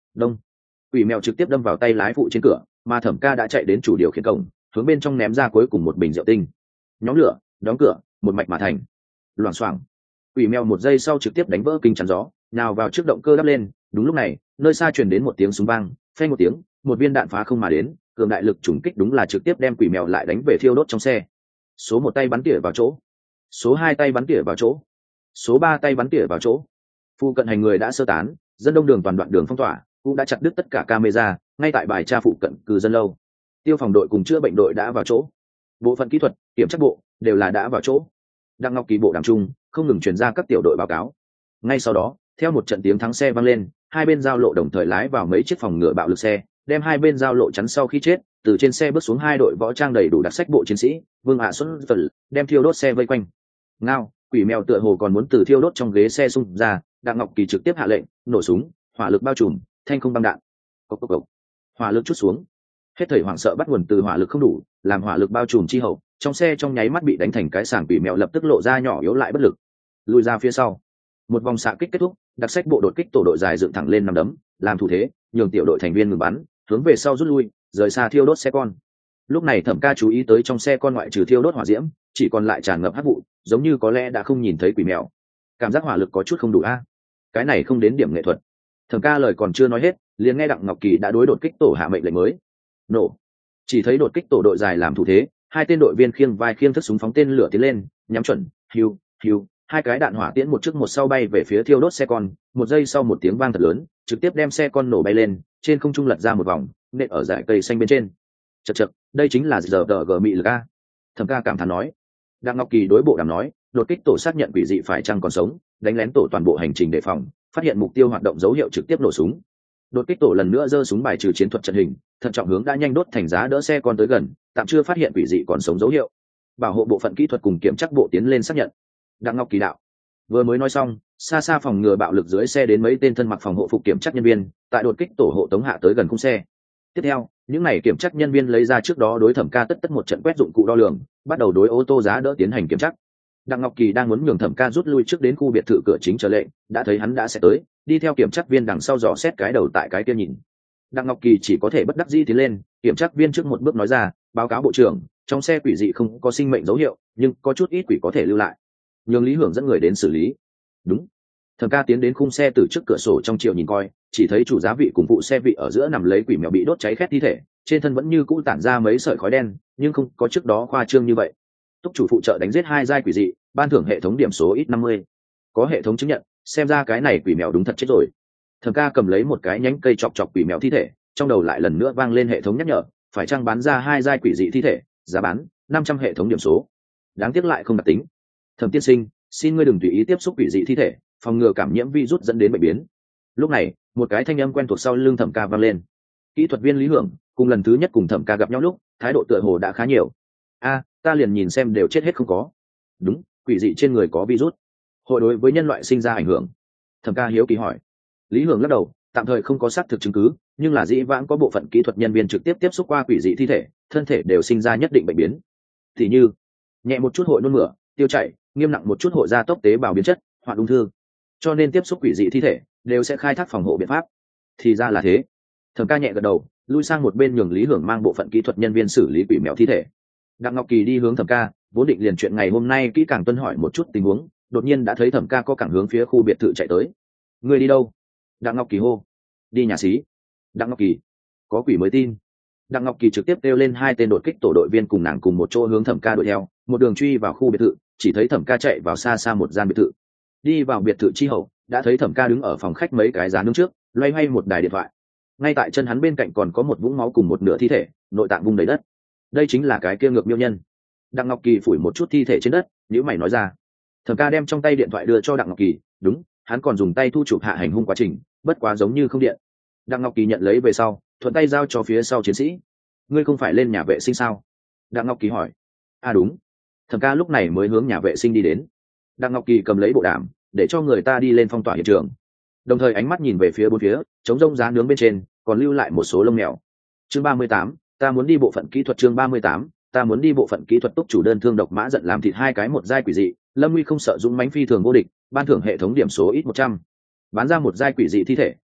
đông, quỷ mèo trực tiếp đâm vào tay lái phụ trên cửa, mà Thẩm Ca đã chạy đến chủ điều khiển cổng, hướng bên trong ném ra cuối cùng một bình rượu tinh. Nhóm lửa, đóng cửa, một mạch mà thành. Loảng xoảng, quỷ mèo một giây sau trực tiếp đánh vỡ kính chắn gió, nào vào trước động cơ đắp lên. Đúng lúc này, nơi xa truyền đến một tiếng súng vang, phanh một tiếng, một viên đạn phá không mà đến, cường đại lực trùng kích đúng là trực tiếp đem quỷ mèo lại đánh về thiêu đốt trong xe. Số một tay bắn tỉa vào chỗ, số hai tay bắn tỉa vào chỗ, số ba tay bắn tỉa vào chỗ. Phụ cận hành người đã sơ tán, dân đông đường toàn đoạn đường phong tỏa, cũng đã chặt đứt tất cả camera, ngay tại bài tra phụ cận cư dân lâu. Tiêu phòng đội cùng chữa bệnh đội đã vào chỗ, bộ phận kỹ thuật, kiểm tra bộ đều là đã vào chỗ. Đặng Ngọc Kỳ bộ đàm trung không ngừng truyền ra các tiểu đội báo cáo. Ngay sau đó, theo một trận tiếng thắng xe vang lên, hai bên giao lộ đồng thời lái vào mấy chiếc phòng ngựa bạo lực xe, đem hai bên giao lộ chắn sau khi chết. Từ trên xe bước xuống hai đội võ trang đầy đủ đặc sách bộ chiến sĩ, Vương Hạ Xuân Phật đem thiêu đốt xe vây quanh. Ngao, quỷ mèo tựa hồ còn muốn từ thiêu đốt trong ghế xe xung ra, Đặng Ngọc Kỳ trực tiếp hạ lệnh, nổ súng, hỏa lực bao trùm, thanh không băng đạn. Cốc cốc cốc. Hỏa lực chút xuống. Hết thảy hoảng sợ bắt nguồn từ hỏa lực không đủ, làm hỏa lực bao trùm chi hậu, trong xe trong nháy mắt bị đánh thành cái sàng, quỷ mèo lập tức lộ ra nhỏ yếu lại bất lực, lùi ra phía sau. Một vòng xạ kích kết thúc, đặc sách bộ đột kích tổ đội dài dựng thẳng lên nằm đấm, làm thủ thế, nhường tiểu đội thành viên ngừng bắn, hướng về sau rút lui, rời xa thiêu đốt xe con. Lúc này Thẩm Ca chú ý tới trong xe con ngoại trừ thiêu đốt hỏa diễm, chỉ còn lại tràn ngập hắc vụ, giống như có lẽ đã không nhìn thấy quỷ mèo. Cảm giác hỏa lực có chút không đủ a. Cái này không đến điểm nghệ thuật. Thẩm Ca lời còn chưa nói hết, liền nghe Đặng Ngọc Kỳ đã đối đột kích tổ hạ mệnh lệnh mới. Nổ. Chỉ thấy đột kích tổ đội dài làm thủ thế, hai tên đội viên khiêng vai khiêng thức súng phóng tên lửa tiến lên, nhắm chuẩn, hiu, hiu, hai cái đạn hỏa tiễn một trước một sau bay về phía thiêu đốt xe con, một giây sau một tiếng vang thật lớn, trực tiếp đem xe con nổ bay lên, trên không trung lật ra một vòng, nện ở dải cây xanh bên trên. Chậc chậc, đây chính là giờ đờ gờ mị lực a. Thẩm Ca cảm thán nói. Đặng Ngọc Kỳ đối bộ đàm nói, đột kích tổ xác nhận quỷ dị phải chăng còn sống, đánh lén tổ toàn bộ hành trình đề phòng, phát hiện mục tiêu hoạt động dấu hiệu trực tiếp nổ súng. Đột kích tổ lần nữa giơ súng bài trừ chiến thuật trận hình, thận trọng hướng đã nhanh đốt thành giá đỡ xe con tới gần, tạm chưa phát hiện quỷ dị còn sống dấu hiệu. Bảo hộ bộ phận kỹ thuật cùng kiểm tra bộ tiến lên xác nhận. Đặng Ngọc Kỳ đạo. Vừa mới nói xong, xa xa phòng ngừa bạo lực dưới xe đến mấy tên thân mặc phòng hộ phục kiểm tra nhân viên, tại đột kích tổ hộ tống hạ tới gần khung xe. Tiếp theo, những này kiểm tra nhân viên lấy ra trước đó đối Thẩm Ca tất tất một trận quét dụng cụ đo lường, bắt đầu đối ô tô giá đỡ tiến hành kiểm tra. Đặng Ngọc Kỳ đang muốn nhường Thẩm Ca rút lui trước đến khu biệt thự cửa chính chờ lệnh, đã thấy hắn đã sẽ tới, đi theo kiểm tra viên đằng sau dò xét cái đầu tại cái kia nhìn. Đặng Ngọc Kỳ chỉ có thể bất đắc dĩ tiến lên, kiểm tra viên trước một bước nói ra, báo cáo bộ trưởng, trong xe quỷ dị không có sinh mệnh dấu hiệu, nhưng có chút ít quỷ có thể lưu lại. Nhường Lý Hưởng dẫn người đến xử lý. Đúng. Thẩm Ca tiến đến khung xe từ trước cửa sổ trong chiều nhìn coi, chỉ thấy chủ giá vị cùng phụ xe vị ở giữa nằm lấy quỷ mèo bị đốt cháy khét thi thể, trên thân vẫn như cũ tản ra mấy sợi khói đen, nhưng không có trước đó khoa trương như vậy. Túc chủ phụ trợ đánh giết hai giai quỷ dị, ban thưởng hệ thống điểm số ít năm mươi. Có hệ thống chứng nhận, xem ra cái này quỷ mèo đúng thật chết rồi. Thẩm Ca cầm lấy một cái nhánh cây chọc chọc quỷ mèo thi thể, trong đầu lại lần nữa vang lên hệ thống nhắc nhở, phải chăng bán ra hai giai quỷ dị thi thể, giá bán năm trăm hệ thống điểm số. Đáng tiếc lại không đặc tính. Thẩm tiên sinh, xin ngươi đừng tùy ý tiếp xúc quỷ dị thi thể, phòng ngừa cảm nhiễm virus dẫn đến bệnh biến. Lúc này, một cái thanh âm quen thuộc sau lưng Thẩm Ca vang lên. Kỹ thuật viên Lý Hưởng, cùng lần thứ nhất cùng Thẩm Ca gặp nhau lúc, thái độ tựa hồ đã khá nhiều. A, ta liền nhìn xem đều chết hết không có. Đúng, quỷ dị trên người có virus, hội đối với nhân loại sinh ra ảnh hưởng. Thẩm Ca hiếu kỳ hỏi. Lý Hưởng lắc đầu, tạm thời không có xác thực chứng cứ, nhưng là dĩ vãng có bộ phận kỹ thuật nhân viên trực tiếp tiếp xúc qua quỷ dị thi thể, thân thể đều sinh ra nhất định bệnh biến. Thì như, nhẹ một chút hội nôn mửa, tiêu chảy, nghiêm nặng một chút hội gia tốc tế bào biến chất, hoặc ung thư. Cho nên tiếp xúc quỷ dị thi thể đều sẽ khai thác phòng hộ biện pháp. Thì ra là thế. Thẩm Ca nhẹ gật đầu, lui sang một bên nhường Lý Hưởng mang bộ phận kỹ thuật nhân viên xử lý quỷ mèo thi thể. Đặng Ngọc Kỳ đi hướng Thẩm Ca, vốn định liền chuyện ngày hôm nay kỹ càng tuân hỏi một chút tình huống, đột nhiên đã thấy Thẩm Ca có cẳng hướng phía khu biệt thự chạy tới. Người đi đâu? Đặng Ngọc Kỳ hô. Đi nhà xí. Đặng Ngọc Kỳ, có quỷ mới tin. Đặng Ngọc Kỳ trực tiếp kêu lên hai tên đột kích tổ đội viên cùng nàng cùng một chỗ hướng Thẩm Ca đuổi theo, một đường truy vào khu biệt thự, chỉ thấy Thẩm Ca chạy vào xa xa một gian biệt thự. Đi vào biệt thự chi hậu, đã thấy Thẩm Ca đứng ở phòng khách mấy cái giá nướng trước, loay hoay một đài điện thoại. Ngay tại chân hắn bên cạnh còn có một vũng máu cùng một nửa thi thể, nội tạng vung đầy đất. Đây chính là cái kia ngược miêu nhân. Đặng Ngọc Kỳ phủi một chút thi thể trên đất, nhíu mày nói ra. Thẩm Ca đem trong tay điện thoại đưa cho Đặng Ngọc Kỳ, đúng, hắn còn dùng tay thu chụp hạ hành hung quá trình, bất quá giống như không điện. Đặng Ngọc Kỳ nhận lấy về sau, thuận tay giao cho phía sau chiến sĩ. Ngươi không phải lên nhà vệ sinh sao? Đặng Ngọc Kỳ hỏi. À đúng. Thẩm Ca lúc này mới hướng nhà vệ sinh đi đến. Đặng Ngọc Kỳ cầm lấy bộ đàm, để cho người ta đi lên phong tỏa hiện trường, đồng thời ánh mắt nhìn về phía bốn phía, chống rông giá nướng bên trên còn lưu lại một số lông mèo. Chương ba mươi tám, ta muốn đi bộ phận kỹ thuật. Chương ba mươi tám, ta muốn đi bộ phận kỹ thuật. Túc chủ đơn thương độc mã giận làm thịt hai cái một giai quỷ dị, Lâm Nguy không sợ dũng mãnh phi thường vô địch, ban thưởng hệ thống điểm số ít một trăm. Bán ra một giai quỷ dị thi thể,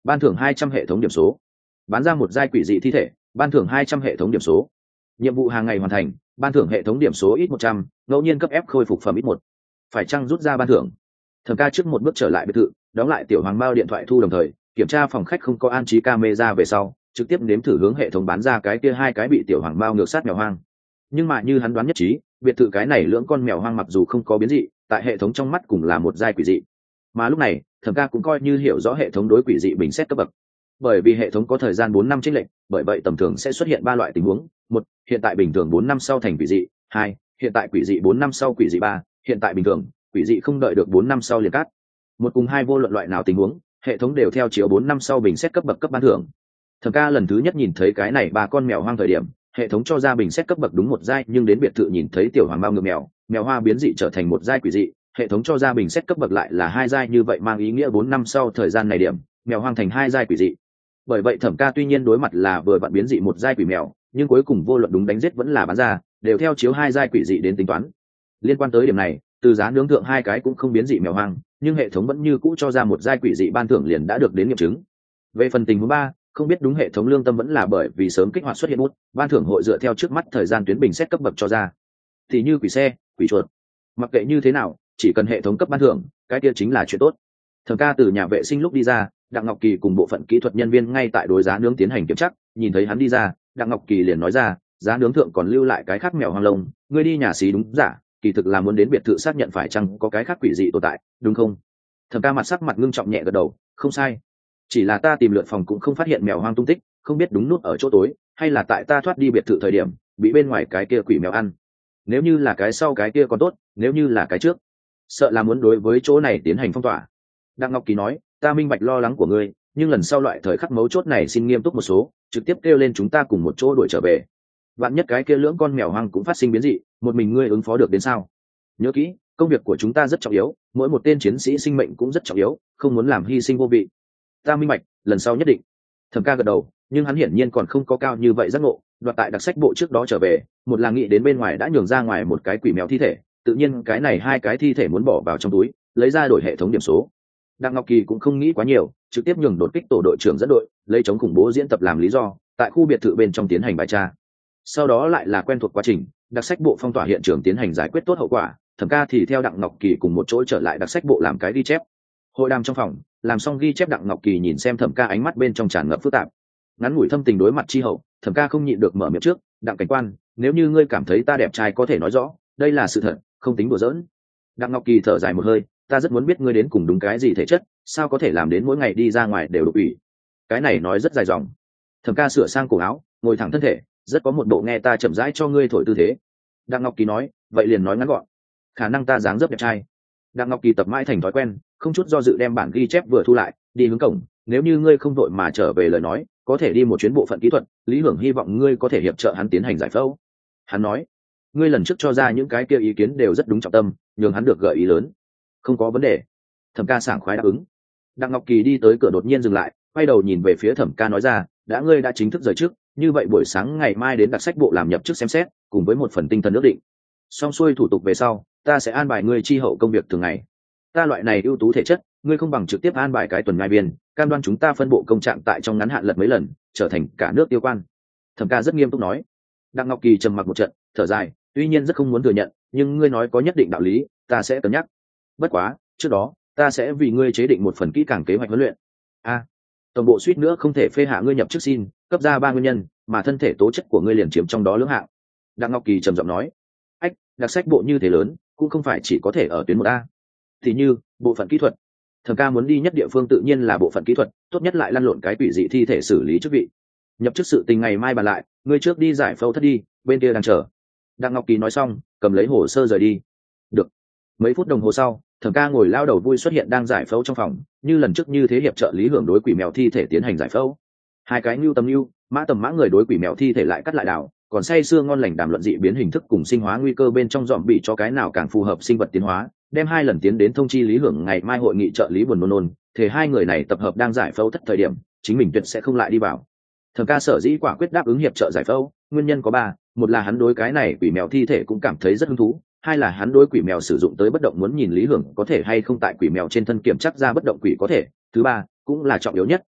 ban thưởng hai trăm hệ thống điểm số. Bán ra một giai quỷ dị thi thể, ban thưởng hai trăm hệ thống điểm số. Nhiệm vụ hàng ngày hoàn thành, ban thưởng hệ thống điểm số ít một trăm, ngẫu nhiên cấp ép khôi phục phẩm ít một. Phải chăng rút ra ban thưởng? Thẩm Ca trước một bước trở lại biệt thự, đóng lại tiểu hoàng bao điện thoại thu đồng thời kiểm tra phòng khách không có an trí camera về sau, trực tiếp nếm thử hướng hệ thống bán ra cái kia hai cái bị tiểu hoàng bao ngược sát mèo hoang. Nhưng mà như hắn đoán nhất trí, biệt thự cái này lưỡng con mèo hoang mặc dù không có biến dị, tại hệ thống trong mắt cũng là một giai quỷ dị. Mà lúc này, Thẩm Ca cũng coi như hiểu rõ hệ thống đối quỷ dị bình xét cấp bậc. Bởi vì hệ thống có thời gian bốn năm chênh lệch, bởi vậy tầm thường sẽ xuất hiện ba loại tình huống: một, hiện tại bình thường bốn năm sau thành quỷ dị; hai, hiện tại quỷ dị bốn năm sau quỷ dị; ba, hiện tại bình thường, quỷ dị không đợi được bốn năm sau liền cắt. Một cùng hai vô luận loại nào tình huống, hệ thống đều theo chiều bốn năm sau bình xét cấp bậc cấp ban thưởng. Thẩm Ca lần thứ nhất nhìn thấy cái này ba con mèo hoang thời điểm, hệ thống cho ra bình xét cấp bậc đúng một giai, nhưng đến biệt thự nhìn thấy tiểu hoàng bao ngược mèo, mèo hoa biến dị trở thành một giai quỷ dị, hệ thống cho ra bình xét cấp bậc lại là hai giai, như vậy mang ý nghĩa bốn năm sau thời gian này điểm, mèo hoang thành hai giai quỷ dị. Bởi vậy Thẩm Ca tuy nhiên đối mặt là vừa vặn biến dị một giai quỷ mèo, nhưng cuối cùng vô luận đúng đánh giết vẫn là bán ra, đều theo chiếu hai giai quỷ dị đến tính toán. Liên quan tới điểm này, từ giá nướng thượng hai cái cũng không biến dị mèo hoang, nhưng hệ thống vẫn như cũ cho ra một giai quỷ dị ban thưởng liền đã được đến nghiệm chứng. Về phần tình huống ba, không biết đúng hệ thống lương tâm vẫn là bởi vì sớm kích hoạt xuất hiện bút, ban thưởng hội dựa theo trước mắt thời gian tuyến bình xét cấp bậc cho ra. Thì như quỷ xe, quỷ chuột, mặc kệ như thế nào, chỉ cần hệ thống cấp ban thưởng, cái kia chính là chuyện tốt. Thẩm Ca từ nhà vệ sinh lúc đi ra, Đặng Ngọc Kỳ cùng bộ phận kỹ thuật nhân viên ngay tại đối giá nướng tiến hành kiểm tra, nhìn thấy hắn đi ra, Đặng Ngọc Kỳ liền nói ra, giá nướng thượng còn lưu lại cái khác mèo hoang lông, ngươi đi nhà xí đúng giả, kỳ thực là muốn đến biệt thự xác nhận phải chăng có cái khác quỷ dị tồn tại, đúng không? Thẩm Ca mặt sắc mặt ngưng trọng nhẹ gật đầu, không sai. Chỉ là ta tìm lượt phòng cũng không phát hiện mèo hoang tung tích, không biết đúng nút ở chỗ tối, hay là tại ta thoát đi biệt thự thời điểm bị bên ngoài cái kia quỷ mèo ăn. Nếu như là cái sau cái kia còn tốt, nếu như là cái trước, sợ là muốn đối với chỗ này tiến hành phong tỏa. Đặng Ngọc Kỳ nói, ta minh bạch lo lắng của ngươi, nhưng lần sau loại thời khắc mấu chốt này xin nghiêm túc một số, trực tiếp kêu lên chúng ta cùng một chỗ đuổi trở về. Vạn nhất cái kia lưỡng con mèo hoang cũng phát sinh biến dị, một mình ngươi ứng phó được đến sao? Nhớ kỹ, công việc của chúng ta rất trọng yếu, mỗi một tên chiến sĩ sinh mệnh cũng rất trọng yếu, không muốn làm hy sinh vô vị. Ta minh bạch, lần sau nhất định. Thẩm Ca gật đầu, nhưng hắn hiển nhiên còn không có cao như vậy giác ngộ, đoạt tại đặc sách bộ trước đó trở về, một là nghĩ đến bên ngoài đã nhường ra ngoài một cái quỷ mèo thi thể, tự nhiên cái này hai cái thi thể muốn bỏ vào trong túi, lấy ra đổi hệ thống điểm số. Đặng Ngọc Kỳ cũng không nghĩ quá nhiều, trực tiếp nhường đột kích tổ đội trưởng dẫn đội, lấy chống khủng bố diễn tập làm lý do, tại khu biệt thự bên trong tiến hành bài tra. Sau đó lại là quen thuộc quá trình, đặc sách bộ phong tỏa hiện trường tiến hành giải quyết tốt hậu quả, Thẩm Ca thì theo Đặng Ngọc Kỳ cùng một chỗ trở lại đặc sách bộ làm cái ghi chép. Hội đàm trong phòng, làm xong ghi chép, Đặng Ngọc Kỳ nhìn xem Thẩm Ca ánh mắt bên trong tràn ngập phức tạp. Ngắn ngủi thâm tình đối mặt chi hậu, Thẩm Ca không nhịn được mở miệng trước, "Đặng cảnh quan, nếu như ngươi cảm thấy ta đẹp trai có thể nói rõ, đây là sự thật, không tính đùa giỡn." Đặng Ngọc Kỳ thở dài một hơi, "Ta rất muốn biết ngươi đến cùng đúng cái gì thể chất, sao có thể làm đến mỗi ngày đi ra ngoài đều đục ủy." Cái này nói rất dài dòng. Thẩm Ca sửa sang cổ áo, ngồi thẳng thân thể, rất có một bộ nghe ta chậm rãi cho ngươi thổi tư thế. Đặng Ngọc Kỳ nói, "Vậy liền nói ngắn gọn, khả năng ta dáng dấp đẹp trai." Đặng Ngọc Kỳ tập mãi thành thói quen, không chút do dự đem bản ghi chép vừa thu lại, đi hướng cổng, "Nếu như ngươi không vội mà trở về lời nói, có thể đi một chuyến bộ phận kỹ thuật, Lý Hưởng hy vọng ngươi có thể hiệp trợ hắn tiến hành giải phẫu." Hắn nói, "Ngươi lần trước cho ra những cái kia ý kiến đều rất đúng trọng tâm, nhường hắn được gợi ý lớn." "Không có vấn đề." Thẩm Ca sảng khoái đáp ứng. Đặng Ngọc Kỳ đi tới cửa đột nhiên dừng lại, quay đầu nhìn về phía Thẩm Ca nói ra, "Đã ngươi đã chính thức rời trước, như vậy buổi sáng ngày mai đến đặc sách bộ làm nhập chức xem xét, cùng với một phần tinh thần ước định. Xong xuôi thủ tục về sau, ta sẽ an bài ngươi chi hậu công việc thường ngày. Ta loại này ưu tú thể chất, ngươi không bằng trực tiếp an bài cái tuần ngai viên, cam đoan chúng ta phân bộ công trạng tại trong ngắn hạn lật mấy lần, trở thành cả nước tiêu quan." Thẩm Ca rất nghiêm túc nói. Đặng Ngọc Kỳ trầm mặc một trận, thở dài, tuy nhiên rất không muốn thừa nhận, nhưng ngươi nói có nhất định đạo lý, ta sẽ cân nhắc. Bất quá, trước đó, ta sẽ vì ngươi chế định một phần kỹ càng kế hoạch huấn luyện. A, tổng bộ suýt nữa không thể phê hạ ngươi nhập chức xin, cấp ra ba nguyên nhân, mà thân thể tố chất của ngươi liền chiếm trong đó lưỡng hạng. Đặng Ngọc Kỳ trầm giọng nói, ách, đặc sách bộ như thế lớn, cũng không phải chỉ có thể ở tuyến một a. Thì như bộ phận kỹ thuật, Thẩm Ca muốn đi nhất địa phương tự nhiên là bộ phận kỹ thuật, tốt nhất lại lăn lộn cái quỷ dị thi thể xử lý chức vị. Nhập chức sự tình ngày mai bàn lại, ngươi trước đi giải phẫu thất đi, bên kia đang chờ. Đặng Ngọc Kỳ nói xong, cầm lấy hồ sơ rời đi. Được. Mấy phút đồng hồ sau, Thẩm Ca ngồi lao đầu vui xuất hiện đang giải phẫu trong phòng, như lần trước như thế hiệp trợ Lý Hưởng đối quỷ mèo thi thể tiến hành giải phẫu. Hai cái nưu tầm nưu, mã tầm mã người đối quỷ mèo thi thể lại cắt lại đào, còn say sưa ngon lành đàm luận dị biến hình thức cùng sinh hóa nguy cơ bên trong dòm bị cho cái nào càng phù hợp sinh vật tiến hóa, đem hai lần tiến đến thông chi Lý Hưởng ngày mai hội nghị trợ lý buồn nôn nôn, thì hai người này tập hợp đang giải phẫu thất thời điểm, chính mình tuyệt sẽ không lại đi vào. Thẩm Ca sở dĩ quả quyết đáp ứng hiệp trợ giải phẫu, nguyên nhân có ba, một là hắn đối cái này quỷ mèo thi thể cũng cảm thấy rất hứng thú, hai là hắn đối quỷ mèo sử dụng tới bất động muốn nhìn Lý Hưởng có thể hay không tại quỷ mèo trên thân kiểm chắc ra bất động quỷ có thể, thứ ba, cũng là trọng yếu nhất,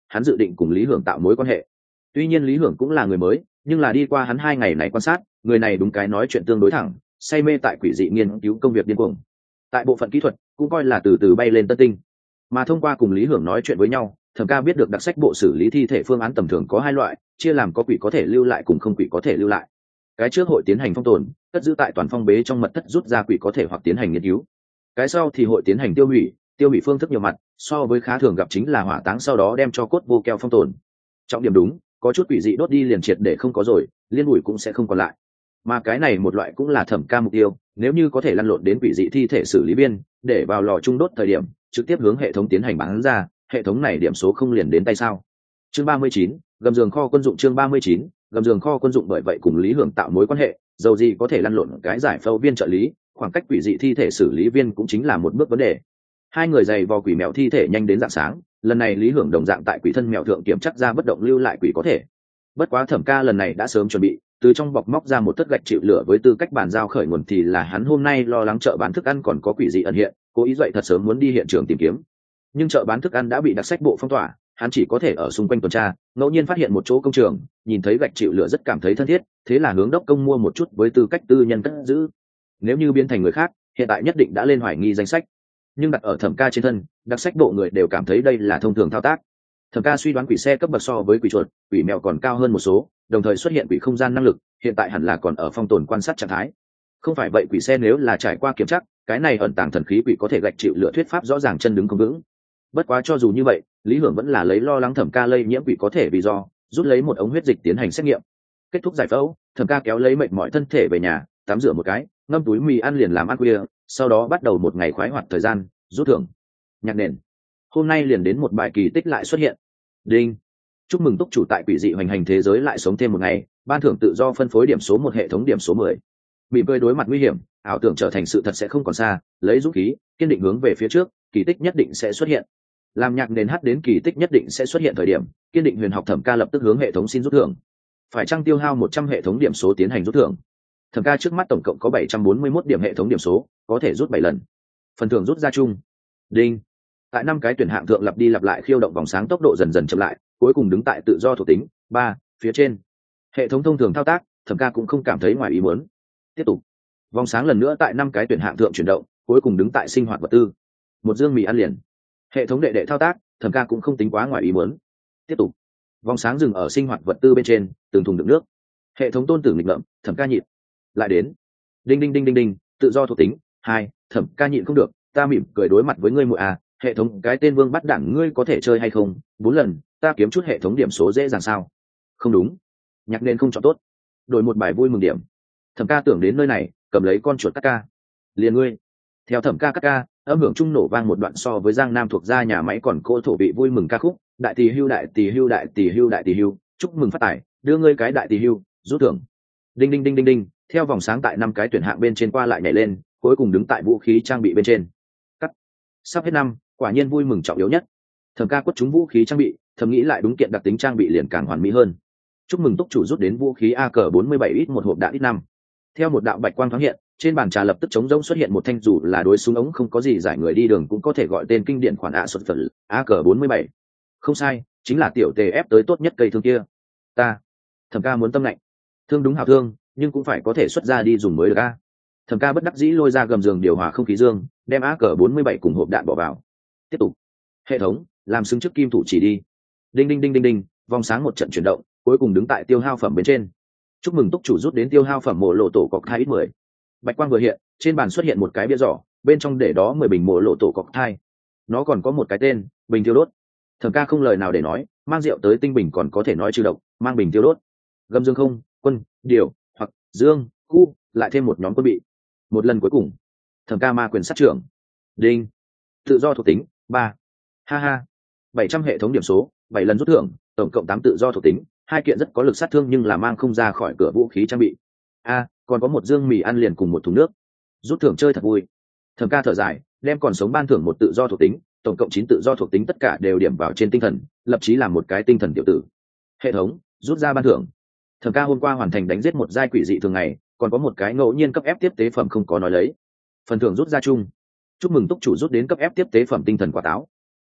hắn dự định cùng Lý Hưởng tạo mối quan hệ. Tuy nhiên Lý Hưởng cũng là người mới, nhưng là đi qua hắn hai ngày này quan sát, người này đúng cái nói chuyện tương đối thẳng, say mê tại quỷ dị nghiên cứu công việc điên cuồng. Tại bộ phận kỹ thuật cũng coi là từ từ bay lên tân tinh. Mà thông qua cùng Lý Hưởng nói chuyện với nhau, Thẩm Ca biết được đặc sách bộ xử lý thi thể phương án tầm thường có hai loại, chia làm có quỷ có thể lưu lại cùng không quỷ có thể lưu lại. Cái trước hội tiến hành phong tồn, cất giữ tại toàn phong bế trong mật thất rút ra quỷ có thể hoặc tiến hành nghiên cứu. Cái sau thì hội tiến hành tiêu hủy, tiêu hủy phương thức nhiều mặt, so với khá thường gặp chính là hỏa táng sau đó đem cho cốt vô keo phong tồn. Trọng điểm đúng, có chút quỷ dị đốt đi liền triệt để không có rồi, liên ủi cũng sẽ không còn lại. Mà cái này một loại cũng là Thẩm Ca mục tiêu, nếu như có thể lăn lộn đến quỷ dị thi thể xử lý viên, để vào lò trung đốt thời điểm, trực tiếp hướng hệ thống tiến hành bán ra, hệ thống này điểm số không liền đến tay sao? Chương ba mươi chín, gầm giường kho quân dụng chương ba mươi chín, gầm giường kho quân dụng bởi vậy cùng Lý Hưởng tạo mối quan hệ, dầu gì có thể lăn lộn cái giải phẫu viên trợ lý, khoảng cách quỷ dị thi thể xử lý viên cũng chính là một bước vấn đề. Hai người giày vò quỷ mèo thi thể nhanh đến rạng sáng, lần này Lý Hưởng đồng dạng tại quỷ thân mèo thượng kiểm chắc ra bất động lưu lại quỷ có thể. Bất quá Thẩm Ca lần này đã sớm chuẩn bị, từ trong bọc móc ra một tấc gạch chịu lửa với tư cách bàn giao khởi nguồn thì là hắn hôm nay lo lắng chợ bán thức ăn còn có quỷ dị ẩn hiện, cố ý dậy thật sớm muốn đi hiện trường tìm kiếm. Nhưng chợ bán thức ăn đã bị đặc sách bộ phong tỏa, hắn chỉ có thể ở xung quanh tuần tra, ngẫu nhiên phát hiện một chỗ công trường, nhìn thấy gạch chịu lửa rất cảm thấy thân thiết, thế là hướng đốc công mua một chút với tư cách tư nhân cất giữ. Nếu như biến thành người khác, hiện tại nhất định đã lên hoài nghi danh sách. Nhưng đặt ở Thẩm Ca trên thân, đặc sách bộ người đều cảm thấy đây là thông thường thao tác. Thẩm Ca suy đoán quỷ xe cấp bậc so với quỷ chuột, quỷ mèo còn cao hơn một số, đồng thời xuất hiện quỷ không gian năng lực, hiện tại hẳn là còn ở phong tồn quan sát trạng thái. Không phải vậy quỷ xe nếu là trải qua kiểm tra, cái này ẩn tàng thần khí quỷ có thể gạch chịu lửa thuyết pháp rõ ràng chân đứng không vững. Bất quá cho dù như vậy, Lý Hưởng vẫn là lấy lo lắng Thẩm Ca lây nhiễm quỷ có thể vì do, rút lấy một ống huyết dịch tiến hành xét nghiệm. Kết thúc giải phẫu, Thẩm Ca kéo lấy mệt mỏi thân thể về nhà, tắm rửa một cái, ngâm túi mì ăn liền làm ăn khuya, sau đó bắt đầu một ngày khoái hoạt thời gian, rút thưởng. Nhạc nền. Hôm nay liền đến một bài kỳ tích lại xuất hiện. Đinh. Chúc mừng túc chủ tại quỷ dị hoành hành thế giới lại sống thêm một ngày, ban thưởng tự do phân phối điểm số một hệ thống điểm số mười. Mỉm cười đối mặt nguy hiểm, ảo tưởng trở thành sự thật sẽ không còn xa, lấy dũng khí, kiên định hướng về phía trước, kỳ tích nhất định sẽ xuất hiện. Làm nhạc nền hát đến kỳ tích nhất định sẽ xuất hiện thời điểm, kiên định huyền học Thẩm Ca lập tức hướng hệ thống xin rút thưởng. Phải chăng tiêu hao một trăm hệ thống điểm số tiến hành rút thưởng. Thẩm Ca trước mắt tổng cộng có bảy trăm bốn mươi mốt điểm hệ thống điểm số, có thể rút bảy lần. Phần thưởng rút ra chung. Đinh. Tại năm cái tuyển hạng thượng lặp đi lặp lại khiêu động vòng sáng tốc độ dần dần chậm lại, cuối cùng đứng tại tự do thuộc tính ba phía trên. Hệ thống thông thường thao tác, Thẩm Ca cũng không cảm thấy ngoài ý muốn. Tiếp tục. Vòng sáng lần nữa tại năm cái tuyển hạng thượng chuyển động, cuối cùng đứng tại sinh hoạt vật tư. Một dương mì ăn liền. Hệ thống đệ đệ thao tác, Thẩm Ca cũng không tính quá ngoài ý muốn. Tiếp tục. Vòng sáng dừng ở sinh hoạt vật tư bên trên, từng thùng đựng nước. Hệ thống tôn tử nghịch ngợm, Thẩm Ca nhịn. Lại đến. Đinh đinh đinh đinh đinh, tự do thuộc tính hai, Thẩm Ca nhịn không được, ta mỉm cười đối mặt với ngươi muội à, hệ thống cái tên vương bắt đẳng ngươi có thể chơi hay không? Bốn lần, ta kiếm chút hệ thống điểm số dễ dàng sao? Không đúng, nhạc nên không chọn tốt. Đổi một bài vui mừng điểm. Thẩm Ca tưởng đến nơi này, cầm lấy con chuột cắt ca. Liền ngươi. Theo Thẩm Ca cắt ca, âm hưởng trung nổ vang một đoạn so với Giang Nam thuộc ra nhà máy còn cô thổ vị vui mừng ca khúc, đại tỷ hưu đại tỷ hưu đại tỷ hưu đại tỷ hưu, chúc mừng phát tài, đưa ngươi cái đại tỷ hưu, rút thưởng. Đinh đinh đinh đinh đinh, theo vòng sáng tại năm cái tuyển hạng bên trên qua lại nhảy lên, cuối cùng đứng tại vũ khí trang bị bên trên. Cắt. Sắp hết năm, quả nhiên vui mừng trọng yếu nhất. Thẩm Ca quất trúng vũ khí trang bị, thầm nghĩ lại đúng kiện đặc tính trang bị liền càng hoàn mỹ hơn. Chúc mừng túc chủ rút đến vũ khí a cờ bốn mươi bảy ít một hộp đạn ít năm. Theo một đạo bạch quang thoáng hiện, trên bàn trà lập tức trống rỗng xuất hiện một thanh dù là đối súng ống không có gì giải người đi đường cũng có thể gọi tên kinh điển khoản ạ xuất phật a cờ bốn mươi bảy. Không sai, chính là tiểu tề ép tới tốt nhất cây thương kia. Ta. Thẩm Ca muốn tâm lạnh. Thương đúng hảo thương, nhưng cũng phải có thể xuất ra đi dùng mới được a. Thẩm Ca bất đắc dĩ lôi ra gầm giường điều hòa không khí dương, đem a cờ bốn mươi bảy cùng hộp đạn bỏ vào. Tiếp tục. Hệ thống, làm xứng trước kim thủ chỉ đi. Đinh đinh đinh đinh đinh, vòng sáng một trận chuyển động, cuối cùng đứng tại tiêu hao phẩm bên trên. Chúc mừng túc chủ rút đến tiêu hao phẩm mổ lộ tổ cọc hai ít mười. Bạch quang vừa hiện, trên bàn xuất hiện một cái bia giỏ, bên trong để đó mười bình mổ lộ tổ cọc hai. Nó còn có một cái tên, bình tiêu đốt. Thẩm Ca không lời nào để nói, mang rượu tới tinh bình còn có thể nói trừ độc, mang bình tiêu đốt. Gầm dương không, quân, điều, hoặc dương, khu, lại thêm một nhóm quân bị. Một lần cuối cùng. Thẩm Ca ma quyền sát trưởng. Đinh. Tự do thuộc tính ba. Ha ha. bảy trăm hệ thống điểm số, bảy lần rút thưởng, tổng cộng tám tự do thuộc tính, hai kiện rất có lực sát thương nhưng là mang không ra khỏi cửa vũ khí trang bị. A, còn có một dương mì ăn liền cùng một thùng nước. Rút thưởng chơi thật vui. Thẩm Ca thở dài, đem còn sống ban thưởng một tự do thuộc tính, tổng cộng chín tự do thuộc tính tất cả đều điểm vào trên tinh thần, lập chí làm một cái tinh thần tiểu tử. Hệ thống, rút ra ban thưởng. Thẩm Ca hôm qua hoàn thành đánh giết một giai quỷ dị thường ngày, còn có một cái ngẫu nhiên cấp ép tiếp tế phẩm không có nói lấy. Phần thưởng rút ra chung. Chúc mừng túc chủ rút đến cấp ép tiếp tế phẩm tinh thần quả táo.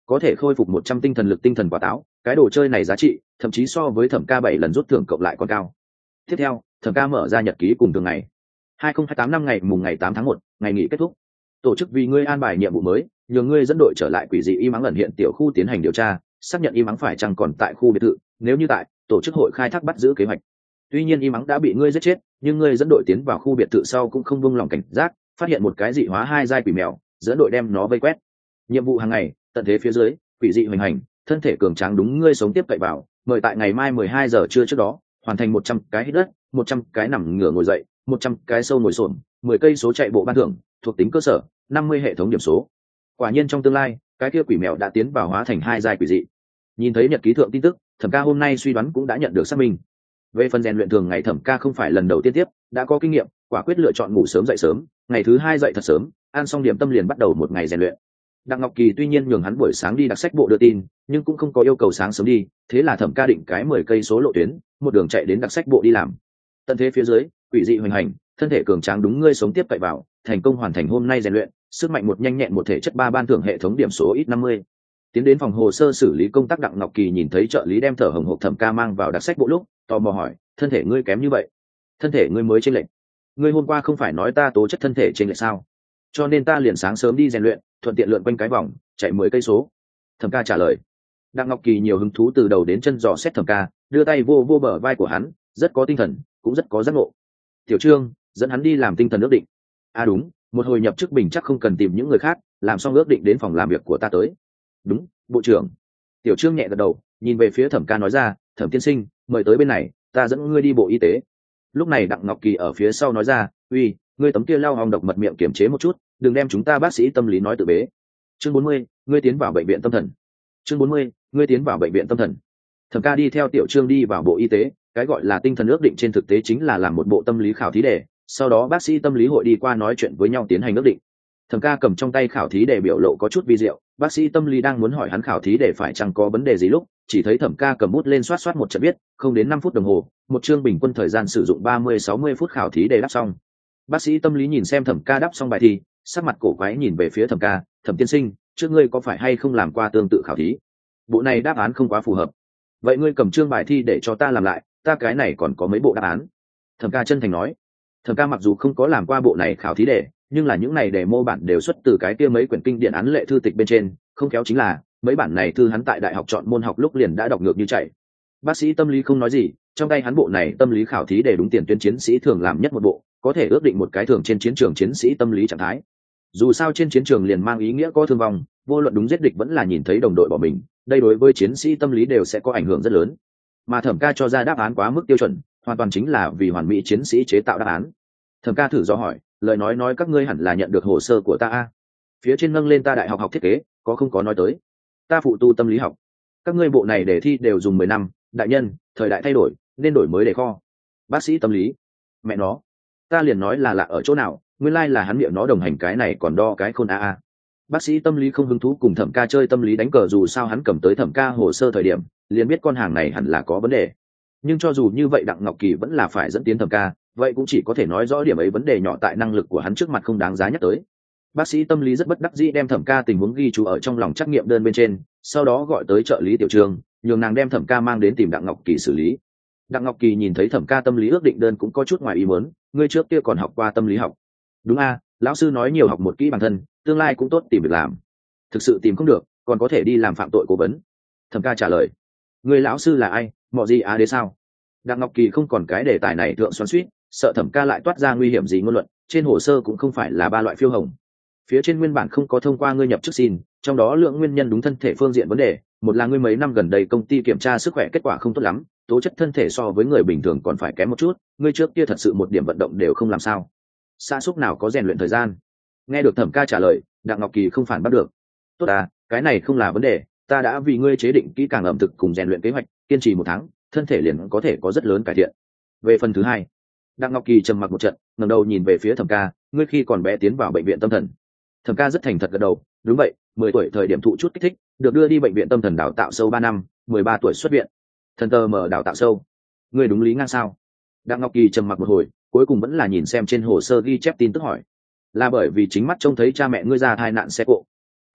có thể khôi phục một trăm tinh thần lực tinh thần quả táo, cái đồ chơi này giá trị thậm chí so với thẩm ca bảy lần rút thưởng cộng lại còn cao. Tiếp theo thẩm ca mở ra nhật ký cùng thường ngày. hai không hai tám năm ngày mùng ngày tám tháng một, ngày nghỉ kết thúc. Tổ chức vì ngươi an bài nhiệm vụ mới, nhờ ngươi dẫn đội trở lại quỷ dị y mắng ẩn hiện tiểu khu tiến hành điều tra, xác nhận y mắng phải chăng còn tại khu biệt thự, nếu như tại, tổ chức hội khai thác bắt giữ kế hoạch. Tuy nhiên y mắng đã bị ngươi giết chết, nhưng ngươi dẫn đội tiến vào khu biệt thự sau cũng không buông lòng cảnh giác, phát hiện một cái dị hóa hai giai quỷ mèo, dẫn đội đem nó vây quét. Nhiệm vụ hàng ngày, tận thế phía dưới, quỷ dị hoành hành, thân thể cường tráng đúng ngươi sống tiếp cậy vào, mời tại ngày mai mười hai giờ trưa trước đó hoàn thành một trăm cái hít đất, một trăm cái nằm ngửa ngồi dậy, một trăm cái sâu ngồi xổm, mười cây số chạy bộ ban thưởng, thuộc tính cơ sở, năm mươi hệ thống điểm số. Quả nhiên trong tương lai, cái kia quỷ mèo đã tiến vào hóa thành hai giai quỷ dị. Nhìn thấy nhật ký thượng tin tức, Thẩm Ca hôm nay suy đoán cũng đã nhận được xác minh. Về phần rèn luyện thường ngày, Thẩm Ca không phải lần đầu tiên tiếp, đã có kinh nghiệm, quả quyết lựa chọn ngủ sớm dậy sớm, ngày thứ hai dậy thật sớm, ăn xong điểm tâm liền bắt đầu một ngày rèn luyện. Đặng Ngọc Kỳ tuy nhiên nhường hắn buổi sáng đi đặc sách bộ đưa tin, nhưng cũng không có yêu cầu sáng sớm đi, thế là Thẩm Ca định cái mười cây số lộ tuyến, một đường chạy đến đặc sách bộ đi làm. Tận thế phía dưới, quỷ dị hoành hành, thân thể cường tráng đúng ngươi sống tiếp cậy vào, thành công hoàn thành hôm nay rèn luyện, sức mạnh một nhanh nhẹn một thể chất ba ban thưởng hệ thống điểm số ít năm mươi. Tiến đến phòng hồ sơ xử lý công tác, Đặng Ngọc Kỳ nhìn thấy trợ lý đem thở hổn hộc Thẩm Ca mang vào đặc sách bộ lúc, tò mò hỏi, thân thể ngươi kém như vậy, thân thể ngươi mới chênh lệch, ngươi hôm qua không phải nói ta tố chất thân thể chênh lệch sao? Cho nên ta liền sáng sớm đi rèn luyện, thuận tiện lượn quanh cái vòng, chạy mười cây số. Thẩm Ca trả lời. Đặng Ngọc Kỳ nhiều hứng thú từ đầu đến chân dò xét Thẩm Ca, đưa tay vô vô bờ vai của hắn, rất có tinh thần, cũng rất có giác ngộ. Tiểu Trương dẫn hắn đi làm tinh thần ước định. À đúng, một hồi nhập chức bình chắc không cần tìm những người khác, làm xong ước định đến phòng làm việc của ta tới. Đúng, bộ trưởng. Tiểu Trương nhẹ gật đầu, nhìn về phía Thẩm Ca nói ra, Thẩm tiên sinh, mời tới bên này, ta dẫn ngươi đi bộ y tế. Lúc này Đặng Ngọc Kỳ ở phía sau nói ra, uy, ngươi tấm kia lao hong độc mật miệng kiềm chế một chút, đừng đem chúng ta bác sĩ tâm lý nói tự bế. Chương bốn mươi, ngươi tiến vào bệnh viện tâm thần. Chương bốn mươi, ngươi tiến vào bệnh viện tâm thần. Thẩm Ca đi theo Tiểu Trương đi vào bộ y tế, cái gọi là tinh thần ước định trên thực tế chính là làm một bộ tâm lý khảo thí đề, sau đó bác sĩ tâm lý hội đi qua nói chuyện với nhau tiến hành ước định. Thẩm Ca cầm trong tay khảo thí đề biểu lộ có chút vi diệu, bác sĩ tâm lý đang muốn hỏi hắn khảo thí đề phải chăng có vấn đề gì lúc, chỉ thấy Thẩm Ca cầm bút lên soát soát một trận viết, không đến năm phút đồng hồ, một chương bình quân thời gian sử dụng ba mươi sáu mươi phút khảo thí đề đáp xong. Bác sĩ tâm lý nhìn xem Thẩm Ca đáp xong bài thi, sắc mặt cổ quái nhìn về phía Thẩm Ca, Thẩm tiên sinh, trước ngươi có phải hay không làm qua tương tự khảo thí? Bộ này đáp án không quá phù hợp. Vậy ngươi cầm chương bài thi để cho ta làm lại, ta cái này còn có mấy bộ đáp án. Thẩm Ca chân thành nói. Thẩm Ca mặc dù không có làm qua bộ này khảo thí đề, nhưng là những này đề mô bản đều xuất từ cái kia mấy quyển kinh điển án lệ thư tịch bên trên, không khéo chính là mấy bản này thư hắn tại đại học chọn môn học lúc liền đã đọc ngược như chạy. Bác sĩ tâm lý không nói gì, trong tay hắn bộ này tâm lý khảo thí để đúng tiền tuyến chiến sĩ thường làm nhất một bộ, có thể ước định một cái thường trên chiến trường chiến sĩ tâm lý trạng thái. Dù sao trên chiến trường liền mang ý nghĩa có thương vong, vô luận đúng giết địch vẫn là nhìn thấy đồng đội bỏ mình, đây đối với chiến sĩ tâm lý đều sẽ có ảnh hưởng rất lớn. Mà Thẩm Ca cho ra đáp án quá mức tiêu chuẩn, hoàn toàn chính là vì hoàn mỹ chiến sĩ chế tạo đáp án. Thẩm Ca thử do hỏi, lời nói nói các ngươi hẳn là nhận được hồ sơ của ta a. Phía trên nâng lên ta đại học học thiết kế, có không có nói tới ta phụ tu tâm lý học. Các ngươi bộ này đề thi đều dùng mười năm, đại nhân, thời đại thay đổi, nên đổi mới đề kho. Bác sĩ tâm lý, mẹ nó, ta liền nói là lạ ở chỗ nào, nguyên lai là hắn miệng nó đồng hành cái này còn đo cái khôn a a. Bác sĩ tâm lý không hứng thú cùng Thẩm Ca chơi tâm lý đánh cờ, dù sao hắn cầm tới Thẩm Ca hồ sơ thời điểm liền biết con hàng này hẳn là có vấn đề. Nhưng cho dù như vậy, Đặng Ngọc Kỳ vẫn là phải dẫn tiến Thẩm Ca, vậy cũng chỉ có thể nói rõ điểm ấy vấn đề nhỏ tại năng lực của hắn trước mặt không đáng giá nhắc tới. Bác sĩ tâm lý rất bất đắc dĩ đem Thẩm Ca tình huống ghi chú ở trong lòng trắc nghiệm đơn bên trên, sau đó gọi tới trợ lý Tiểu Trương, nhường nàng đem Thẩm Ca mang đến tìm Đặng Ngọc Kỳ xử lý. Đặng Ngọc Kỳ nhìn thấy Thẩm Ca tâm lý ước định đơn cũng có chút ngoài ý muốn, ngươi trước kia còn học qua tâm lý học? Đúng a, lão sư nói nhiều học một kỹ bản thân, tương lai cũng tốt tìm việc làm. Thực sự tìm không được, còn có thể đi làm phạm tội cố vấn. Thẩm Ca trả lời. Người lão sư là ai, mọ gì á đế sao? Đặng Ngọc Kỳ không còn cái đề tài này thượng xoắn xuýt, sợ Thẩm Ca lại toát ra nguy hiểm gì ngôn luận, trên hồ sơ cũng không phải là ba loại phiêu hồng. Phía trên nguyên bản không có thông qua ngươi nhập chức xin, trong đó lượng nguyên nhân đúng thân thể phương diện vấn đề, một là ngươi mấy năm gần đây công ty kiểm tra sức khỏe kết quả không tốt lắm, tố chất thân thể so với người bình thường còn phải kém một chút, ngươi trước kia thật sự một điểm vận động đều không làm sao. Xã xúc nào có rèn luyện thời gian. Nghe được Thẩm Ca trả lời, Đặng Ngọc Kỳ không phản bắt được. Tốt à, cái này không là vấn đề, ta đã vì ngươi chế định kỹ càng ẩm thực cùng rèn luyện kế hoạch, kiên trì một tháng, thân thể liền có thể có rất lớn cải thiện. Về phần thứ hai, Đặng Ngọc Kỳ trầm mặc một trận, ngẩng đầu nhìn về phía Thẩm Ca, ngươi khi còn bé tiến vào bệnh viện tâm thần. Thẩm Ca rất thành thật gật đầu, đúng vậy, mười tuổi thời điểm thụ chút kích thích, được đưa đi bệnh viện tâm thần đào tạo sâu ba năm, mười ba tuổi xuất viện. Thần tờ mở đào tạo sâu. Ngươi đúng lý ngang sao? Đặng Ngọc Kỳ trầm mặc một hồi, cuối cùng vẫn là nhìn xem trên hồ sơ ghi chép tin tức hỏi. Là bởi vì chính mắt trông thấy cha mẹ ngươi ra tai nạn xe cộ.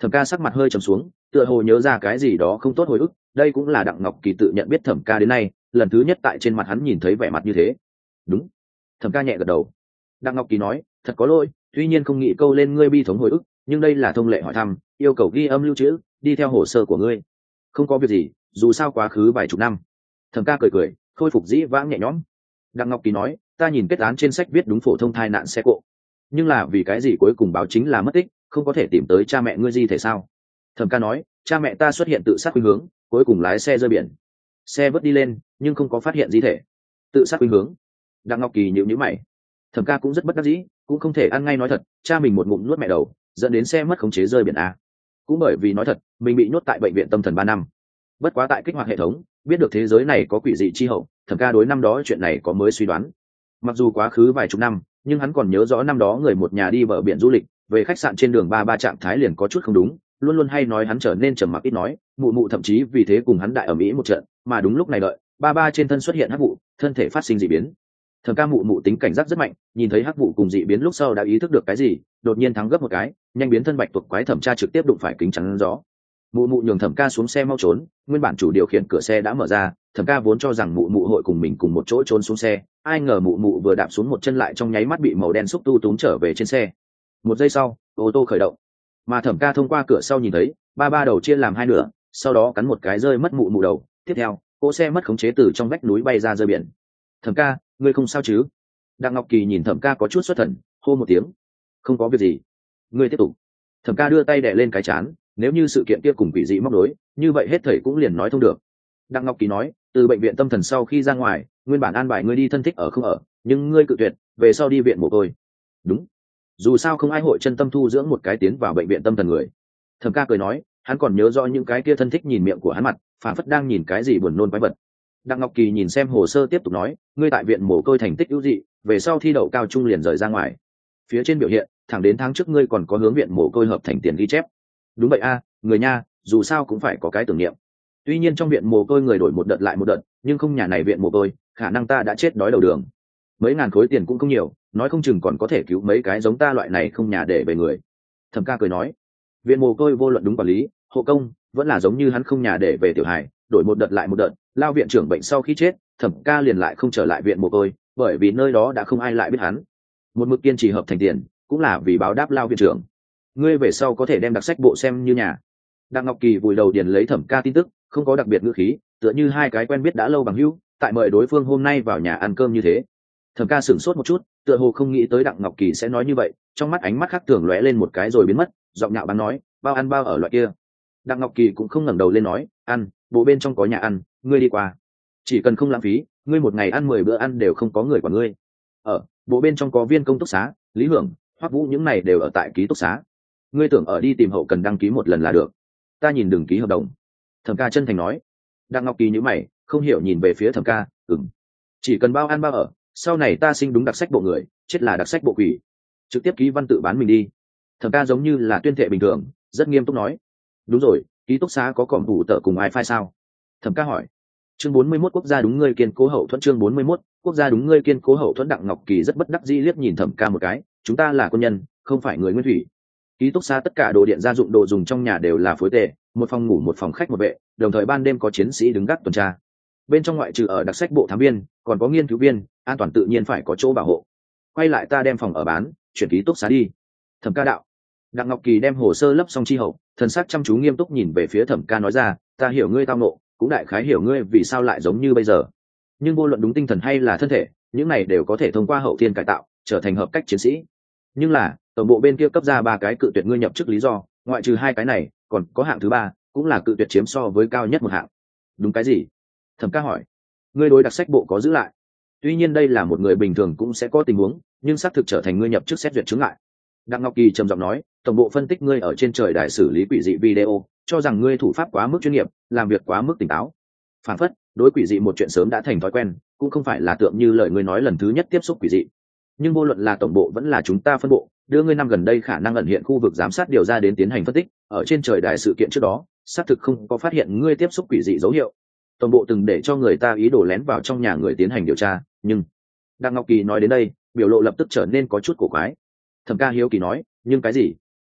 Thẩm ca sắc mặt hơi trầm xuống, tựa hồ nhớ ra cái gì đó không tốt hồi ức. Đây cũng là Đặng Ngọc Kỳ tự nhận biết Thẩm ca đến nay lần thứ nhất tại trên mặt hắn nhìn thấy vẻ mặt như thế. Đúng. Thẩm ca nhẹ gật đầu. Đặng Ngọc Kỳ nói, thật có lỗi, tuy nhiên không nghĩ câu lên ngươi bi thống hồi ức, nhưng đây là thông lệ hỏi thăm, yêu cầu ghi âm lưu trữ, đi theo hồ sơ của ngươi. Không có việc gì, dù sao quá khứ vài chục năm. Thẩm ca cười cười, khôi phục dĩ vãng nhẹ nhõm. Đặng Ngọc Kỳ nói, ta nhìn kết án trên sách viết đúng phổ thông tai nạn xe cộ, nhưng là vì cái gì cuối cùng báo chính là mất tích, không có thể tìm tới cha mẹ ngươi di thể sao? Thẩm ca nói, cha mẹ ta xuất hiện tự sát khuynh hướng, cuối cùng lái xe rơi biển, xe vớt đi lên nhưng không có phát hiện di thể. Tự sát khuynh hướng. Đặng Ngọc Kỳ nhíu nhíu mày. Thẩm ca cũng rất bất đắc dĩ, cũng không thể ăn ngay nói thật, cha mình một ngụm nuốt mẹ đầu, dẫn đến xe mất khống chế rơi biển a. Cũng bởi vì nói thật, mình bị nhốt tại bệnh viện tâm thần ba năm. Bất quá tại kích hoạt hệ thống, biết được thế giới này có quỷ dị chi hậu, Thẩm ca đối năm đó chuyện này có mới suy đoán. Mặc dù quá khứ vài chục năm, nhưng hắn còn nhớ rõ năm đó người một nhà đi bờ biển du lịch, về khách sạn trên đường ba ba trạng thái liền có chút không đúng, luôn luôn hay nói hắn trở nên trầm mặc ít nói, mụ mụ thậm chí vì thế cùng hắn đại ở mỹ một trận, mà đúng lúc này đợi, ba ba trên thân xuất hiện hắc vụ, thân thể phát sinh dị biến. Thẩm ca mụ mụ tính cảnh giác rất mạnh, nhìn thấy hắc vụ cùng dị biến lúc sau đã ý thức được cái gì, đột nhiên thắng gấp một cái, nhanh biến thân bạch tuộc quái thẩm tra trực tiếp đụng phải kính chắn gió. Mụ mụ nhường Thẩm ca xuống xe mau trốn, nguyên bản chủ điều khiển cửa xe đã mở ra, Thẩm ca vốn cho rằng mụ mụ hội cùng mình cùng một chỗ trốn xuống xe, ai ngờ mụ mụ vừa đạp xuống một chân lại trong nháy mắt bị màu đen xúc tu túm trở về trên xe. Một giây sau, ô tô khởi động, mà Thẩm ca thông qua cửa sau nhìn thấy ba ba đầu chia làm hai nửa, sau đó cắn một cái rơi mất mụ mụ đầu, tiếp theo cỗ xe mất khống chế từ trong vách núi bay ra rơi biển. Thẩm ca, ngươi không sao chứ? Đặng Ngọc Kỳ nhìn Thẩm ca có chút xuất thần, hô một tiếng. Không có việc gì, ngươi tiếp tục. Thẩm ca đưa tay đè lên cái chán, nếu như sự kiện kia cùng quỷ dị móc nối, như vậy hết thảy cũng liền nói thông được. Đặng Ngọc Kỳ nói, từ bệnh viện tâm thần sau khi ra ngoài, nguyên bản an bài ngươi đi thân thích ở không ở, nhưng ngươi cự tuyệt, về sau đi viện mồ côi. Đúng, dù sao không ai hội chân tâm thu dưỡng một cái tiến vào bệnh viện tâm thần người. Thẩm ca cười nói, hắn còn nhớ rõ những cái kia thân thích nhìn miệng của hắn mặt, phản phất đang nhìn cái gì buồn nôn quái vật. Đặng Ngọc Kỳ nhìn xem hồ sơ tiếp tục nói, ngươi tại viện mồ côi thành tích ưu dị, về sau thi đậu cao trung liền rời ra ngoài. Phía trên biểu hiện, thẳng đến tháng trước ngươi còn có hướng viện mồ côi hợp thành tiền ghi chép. Đúng vậy a, người nha, dù sao cũng phải có cái tưởng niệm. Tuy nhiên trong viện mồ côi người đổi một đợt lại một đợt, nhưng không nhà này viện mồ côi, khả năng ta đã chết đói đầu đường. Mấy ngàn khối tiền cũng không nhiều, nói không chừng còn có thể cứu mấy cái giống ta loại này không nhà để về người. Thẩm ca cười nói, viện mồ côi vô luận đúng quản lý, hộ công, vẫn là giống như hắn không nhà để về tiểu hài, đổi một đợt lại một đợt, lao viện trưởng bệnh sau khi chết, Thẩm ca liền lại không trở lại viện mồ côi, bởi vì nơi đó đã không ai lại biết hắn. Một mực kiên trì hợp thành tiền, cũng là vì báo đáp lao viện trưởng. Ngươi về sau có thể đem đặc sách bộ xem như nhà. Đặng Ngọc Kỳ vùi đầu điền lấy Thẩm ca tin tức, không có đặc biệt ngữ khí, tựa như hai cái quen biết đã lâu bằng hữu, tại mời đối phương hôm nay vào nhà ăn cơm như thế. Thẩm ca sửng sốt một chút, tựa hồ không nghĩ tới Đặng Ngọc Kỳ sẽ nói như vậy, trong mắt ánh mắt khác thường lóe lên một cái rồi biến mất, giọng nhạo báng nói, bao ăn bao ở loại kia. Đặng Ngọc Kỳ cũng không ngẩng đầu lên nói, ăn, bộ bên trong có nhà ăn, ngươi đi qua. Chỉ cần không lãng phí, ngươi một ngày ăn mười bữa ăn đều không có người quản ngươi. Ở, bộ bên trong có viên công túc xá, Lý Hưởng, Hoắc Vũ những này đều ở tại ký túc xá. Ngươi tưởng ở đi tìm hậu cần đăng ký một lần là được. Ta nhìn đừng ký hợp đồng. Thẩm ca chân thành nói. Đặng Ngọc Kỳ nhíu mày, không hiểu nhìn về phía Thẩm ca, ừm. Chỉ cần bao ăn bao ở, sau này ta sinh đúng đặc sách bộ người, chết là đặc sách bộ quỷ. Trực tiếp ký văn tự bán mình đi. Thẩm ca giống như là tuyên thệ bình thường, rất nghiêm túc nói. Đúng rồi, ký túc xá có cổng thủ tợ cùng wifi sao? Thẩm ca hỏi. Chương bốn mươi mốt quốc gia đúng ngươi kiên cố hậu thuẫn. Chương bốn mươi mốt quốc gia đúng ngươi kiên cố hậu thuẫn. Đặng Ngọc Kỳ rất bất đắc dĩ liếc nhìn Thẩm ca một cái, chúng ta là quân nhân, không phải người nguyên thủy. Ký túc xá tất cả đồ điện gia dụng đồ dùng trong nhà đều là phối tệ, một phòng ngủ một phòng khách một vệ, đồng thời ban đêm có chiến sĩ đứng gác tuần tra. Bên trong ngoại trừ ở đặc sách bộ thám viên, còn có nghiên cứu viên, an toàn tự nhiên phải có chỗ bảo hộ. Quay lại ta đem phòng ở bán, chuyển ký túc xá đi. Thẩm ca đạo. Đặng Ngọc Kỳ đem hồ sơ lấp xong chi hậu, thần sắc chăm chú nghiêm túc nhìn về phía Thẩm ca nói ra, ta hiểu ngươi tao nộ, cũng đại khái hiểu ngươi vì sao lại giống như bây giờ. Nhưng vô luận đúng tinh thần hay là thân thể, những này đều có thể thông qua hậu thiên cải tạo, trở thành hợp cách chiến sĩ. Nhưng là tổng bộ bên kia cấp ra ba cái cự tuyệt ngươi nhập chức lý do, ngoại trừ hai cái này, còn có hạng thứ ba, cũng là cự tuyệt chiếm so với cao nhất một hạng. Đúng cái gì? Thẩm ca hỏi. Ngươi đối đặc sách bộ có giữ lại. Tuy nhiên đây là một người bình thường cũng sẽ có tình huống, nhưng xác thực trở thành ngươi nhập chức xét duyệt chứng lại. Đặng Ngọc Kỳ trầm giọng nói, tổng bộ phân tích ngươi ở trên trời đài xử lý quỷ dị video, cho rằng ngươi thủ pháp quá mức chuyên nghiệp, làm việc quá mức tỉnh táo. Phản phất, đối quỷ dị một chuyện sớm đã thành thói quen, cũng không phải là tượng như lời ngươi nói lần thứ nhất tiếp xúc quỷ dị. Nhưng vô luận là tổng bộ vẫn là chúng ta phân bộ, đưa ngươi năm gần đây khả năng ẩn hiện khu vực giám sát điều ra đến tiến hành phân tích, ở trên trời đài sự kiện trước đó, xác thực không có phát hiện ngươi tiếp xúc quỷ dị dấu hiệu. Tổng bộ từng để cho người ta ý đồ lén vào trong nhà người tiến hành điều tra, nhưng Đặng Ngọc Kỳ nói đến đây, biểu lộ lập tức trở nên có chút cổ quái. Thẩm ca hiếu kỳ nói, nhưng cái gì?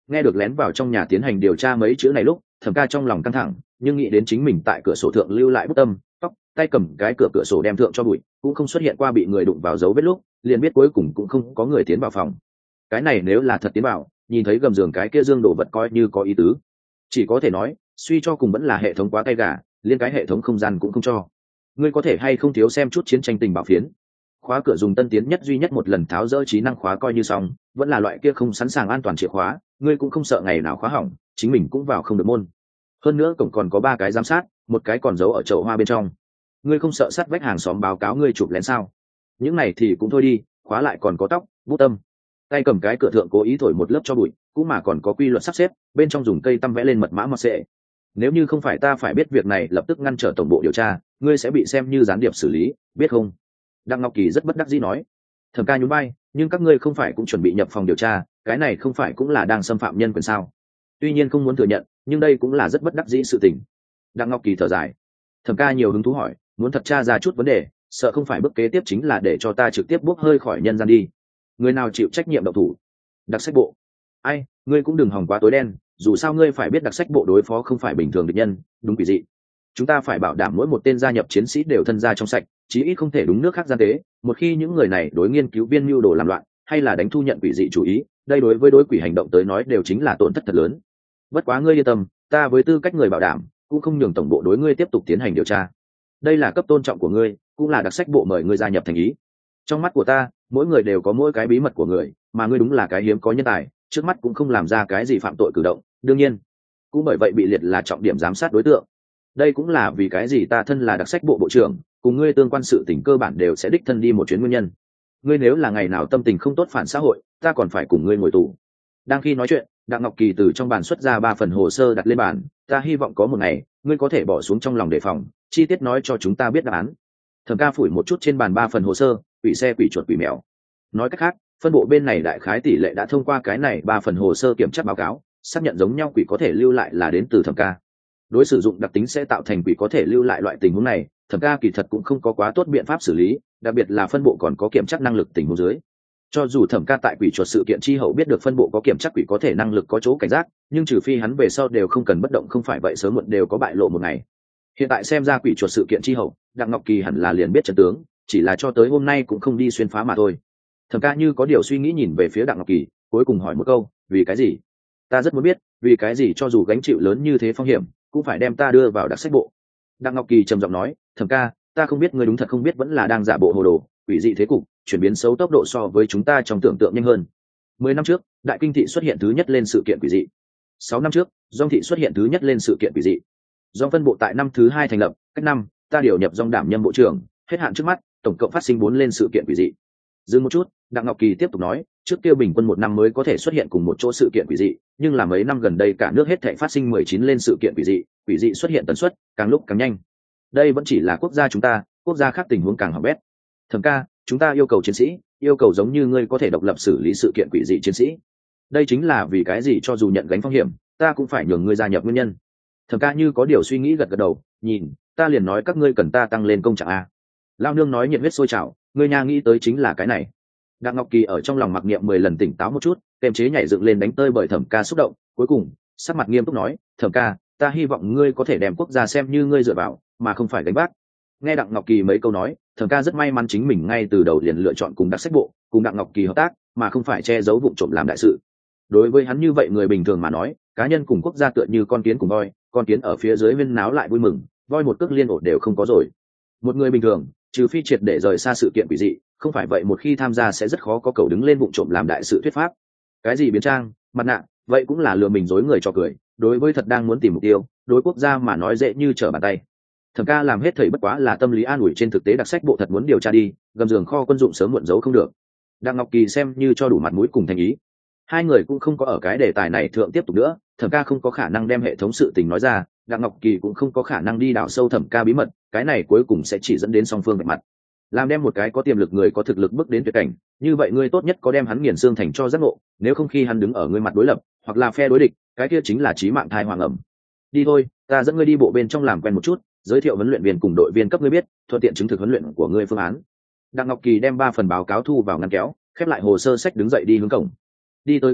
Nghe được lén vào trong nhà tiến hành điều tra mấy chữ này lúc, Thẩm Ca trong lòng căng thẳng, nhưng nghĩ đến chính mình tại cửa sổ thượng lưu lại bút tâm, tóc, tay cầm cái cửa cửa sổ đem thượng cho bụi, cũng không xuất hiện qua bị người đụng vào dấu vết lúc, liền biết cuối cùng cũng không có người tiến vào phòng. Cái này nếu là thật tiến vào, nhìn thấy gầm giường cái kia dương đồ vật coi như có ý tứ. Chỉ có thể nói, suy cho cùng vẫn là hệ thống quá tay gà, liên cái hệ thống không gian cũng không cho. Ngươi có thể hay không thiếu xem chút chiến tranh tình bảo phiến. Khóa cửa dùng tân tiến nhất duy nhất một lần tháo dỡ trí năng khóa coi như xong, vẫn là loại kia không sẵn sàng an toàn chìa khóa, ngươi cũng không sợ ngày nào khóa hỏng, chính mình cũng vào không được môn. Hơn nữa cổng còn có ba cái giám sát, một cái còn giấu ở chậu hoa bên trong. Ngươi không sợ sát vách hàng xóm báo cáo ngươi chụp lén sao? Những này thì cũng thôi đi, khóa lại còn có tóc, bút tâm. Tay cầm cái cửa thượng cố ý thổi một lớp cho bụi, cũng mà còn có quy luật sắp xếp, bên trong dùng cây tăm vẽ lên mật mã mọt xệ. Nếu như không phải ta phải biết việc này lập tức ngăn trở tổng bộ điều tra, ngươi sẽ bị xem như gián điệp xử lý, biết không? Đặng Ngọc Kỳ rất bất đắc dĩ nói. Thẩm Ca nhún vai, nhưng các ngươi không phải cũng chuẩn bị nhập phòng điều tra, cái này không phải cũng là đang xâm phạm nhân quyền sao? Tuy nhiên không muốn thừa nhận, nhưng đây cũng là rất bất đắc dĩ sự tình. Đặng Ngọc Kỳ thở dài. Thẩm Ca nhiều hứng thú hỏi, muốn thật tra ra chút vấn đề, sợ không phải bước kế tiếp chính là để cho ta trực tiếp bốc hơi khỏi nhân gian đi. Người nào chịu trách nhiệm động thủ? Đặc sách bộ. Ai, ngươi cũng đừng hòng quá tối đen, dù sao ngươi phải biết đặc sách bộ đối phó không phải bình thường địch nhân, đúng quỷ dị. Chúng ta phải bảo đảm mỗi một tên gia nhập chiến sĩ đều thân gia trong sạch, chí ít không thể đúng nước khác gian tế. Một khi những người này đối nghiên cứu viên mưu đồ làm loạn, hay là đánh thu nhận quỷ dị chủ ý, đây đối với đối quỷ hành động tới nói đều chính là tổn thất thật lớn. Bất quá ngươi yên tâm, ta với tư cách người bảo đảm, cũng không nhường tổng bộ đối ngươi tiếp tục tiến hành điều tra. Đây là cấp tôn trọng của ngươi, cũng là đặc sách bộ mời ngươi gia nhập thành ý. Trong mắt của ta, mỗi người đều có mỗi cái bí mật của người, mà ngươi đúng là cái hiếm có nhân tài, trước mắt cũng không làm ra cái gì phạm tội cử động, đương nhiên cũng bởi vậy bị liệt là trọng điểm giám sát đối tượng. Đây cũng là vì cái gì ta thân là đặc sách bộ bộ trưởng, cùng ngươi tương quan sự tình cơ bản đều sẽ đích thân đi một chuyến nguyên nhân. Ngươi nếu là ngày nào tâm tình không tốt phản xã hội, ta còn phải cùng ngươi ngồi tù. Đang khi nói chuyện, Đặng Ngọc Kỳ từ trong bàn xuất ra ba phần hồ sơ đặt lên bàn, ta hy vọng có một ngày ngươi có thể bỏ xuống trong lòng đề phòng, chi tiết nói cho chúng ta biết đáp án. Thẩm Ca phủi một chút trên bàn ba phần hồ sơ, quỷ xe quỷ chuột quỷ mèo. Nói cách khác, phân bộ bên này đại khái tỷ lệ đã thông qua cái này ba phần hồ sơ kiểm tra báo cáo, xác nhận giống nhau quỷ có thể lưu lại là đến từ Thẩm Ca. Đối sử dụng đặc tính sẽ tạo thành quỷ có thể lưu lại loại tình huống này, Thẩm Ca kỳ thật cũng không có quá tốt biện pháp xử lý, đặc biệt là phân bộ còn có kiểm tra năng lực tình huống dưới. Cho dù Thẩm Ca tại quỷ chuột sự kiện chi hậu biết được phân bộ có kiểm tra quỷ có thể năng lực có chỗ cảnh giác, nhưng trừ phi hắn về sau đều không cần bất động, không phải vậy sớm muộn đều có bại lộ một ngày. Hiện tại xem ra quỷ chuột sự kiện chi hậu, Đặng Ngọc Kỳ hẳn là liền biết trận tướng, chỉ là cho tới hôm nay cũng không đi xuyên phá mà thôi. Thẩm Ca như có điều suy nghĩ nhìn về phía Đặng Ngọc Kỳ, cuối cùng hỏi một câu, vì cái gì? Ta rất muốn biết, vì cái gì cho dù gánh chịu lớn như thế phong hiểm, cũng phải đem ta đưa vào đặc sách bộ. Đặng Ngọc Kỳ trầm giọng nói, Thẩm Ca, ta không biết ngươi đúng thật không biết vẫn là đang giả bộ hồ đồ, quỷ dị thế cục, chuyển biến xấu tốc độ so với chúng ta trong tưởng tượng nhanh hơn. Mười năm trước, Đại Kinh thị xuất hiện thứ nhất lên sự kiện quỷ dị. Sáu năm trước, Dong thị xuất hiện thứ nhất lên sự kiện quỷ dị. Dong phân bộ tại năm thứ hai thành lập, cách năm, ta điều nhập Dong đảm nhiệm bộ trưởng, hết hạn trước mắt, tổng cộng phát sinh bốn lên sự kiện quỷ dị. Dừng một chút, Đặng Ngọc Kỳ tiếp tục nói, trước kia bình quân một năm mới có thể xuất hiện cùng một chỗ sự kiện quỷ dị, nhưng là mấy năm gần đây cả nước hết thảy phát sinh mười chín lên sự kiện quỷ dị, quỷ dị xuất hiện tần suất càng lúc càng nhanh. Đây vẫn chỉ là quốc gia chúng ta, quốc gia khác tình huống càng hỏng bét. Thẩm Ca, chúng ta yêu cầu chiến sĩ, yêu cầu giống như ngươi có thể độc lập xử lý sự kiện quỷ dị chiến sĩ. Đây chính là vì cái gì cho dù nhận gánh phong hiểm, ta cũng phải nhường ngươi gia nhập nguyên nhân. Thẩm Ca như có điều suy nghĩ gật gật đầu, nhìn, ta liền nói các ngươi cần ta tăng lên công trạng a. Lao nương nói nhiệt huyết sôi trào, ngươi nha nghĩ tới chính là cái này. Đặng Ngọc Kỳ ở trong lòng mặc niệm mười lần tỉnh táo một chút, kềm chế nhảy dựng lên đánh tơi bởi Thẩm Ca xúc động, cuối cùng sắc mặt nghiêm túc nói, Thẩm Ca, ta hy vọng ngươi có thể đem quốc gia xem như ngươi dựa vào, mà không phải gánh vác. Nghe Đặng Ngọc Kỳ mấy câu nói, Thẩm Ca rất may mắn chính mình ngay từ đầu liền lựa chọn cùng đặc sách bộ, cùng Đặng Ngọc Kỳ hợp tác, mà không phải che giấu vụng trộm làm đại sự. Đối với hắn như vậy người bình thường mà nói, cá nhân cùng quốc gia tựa như con kiến cùng voi, con kiến ở phía dưới huyên náo lại vui mừng, voi một cước liên ổ đều không có rồi. Một người bình thường, trừ phi triệt để rời xa sự kiện quỷ dị, không phải vậy một khi tham gia sẽ rất khó có cầu đứng lên vụng trộm làm đại sự thuyết pháp. Cái gì biến trang, mặt nạ, vậy cũng là lừa mình dối người cho cười, đối với thật đang muốn tìm mục tiêu, đối quốc gia mà nói dễ như trở bàn tay. Thẩm Ca làm hết thảy bất quá là tâm lý an ủi, trên thực tế đặc sách bộ thật muốn điều tra đi, gầm giường kho quân dụng sớm muộn giấu không được. Đặng Ngọc Kỳ xem như cho đủ mặt mũi cùng thành ý. Hai người cũng không có ở cái đề tài này thượng tiếp tục nữa, Thẩm Ca không có khả năng đem hệ thống sự tình nói ra, Đặng Ngọc Kỳ cũng không có khả năng đi đào sâu Thẩm Ca bí mật, cái này cuối cùng sẽ chỉ dẫn đến song phương vạch mặt. Làm đem một cái có tiềm lực người có thực lực bước đến tuyệt cảnh, như vậy ngươi tốt nhất có đem hắn nghiền xương thành cho giác ngộ, nếu không khi hắn đứng ở ngươi mặt đối lập, hoặc là phe đối địch, cái kia chính là chí mạng thai hoàng ẩm. Đi thôi, ta dẫn ngươi đi bộ bên trong làm quen một chút, giới thiệu huấn luyện viên cùng đội viên cấp ngươi biết, thuận tiện chứng thực huấn luyện của ngươi phương án. Đặng Ngọc Kỳ đem ba phần báo cáo thu vào ngăn kéo, khép lại hồ sơ sách đứng dậy đi hướng cổng. Đi tới cửa lúc,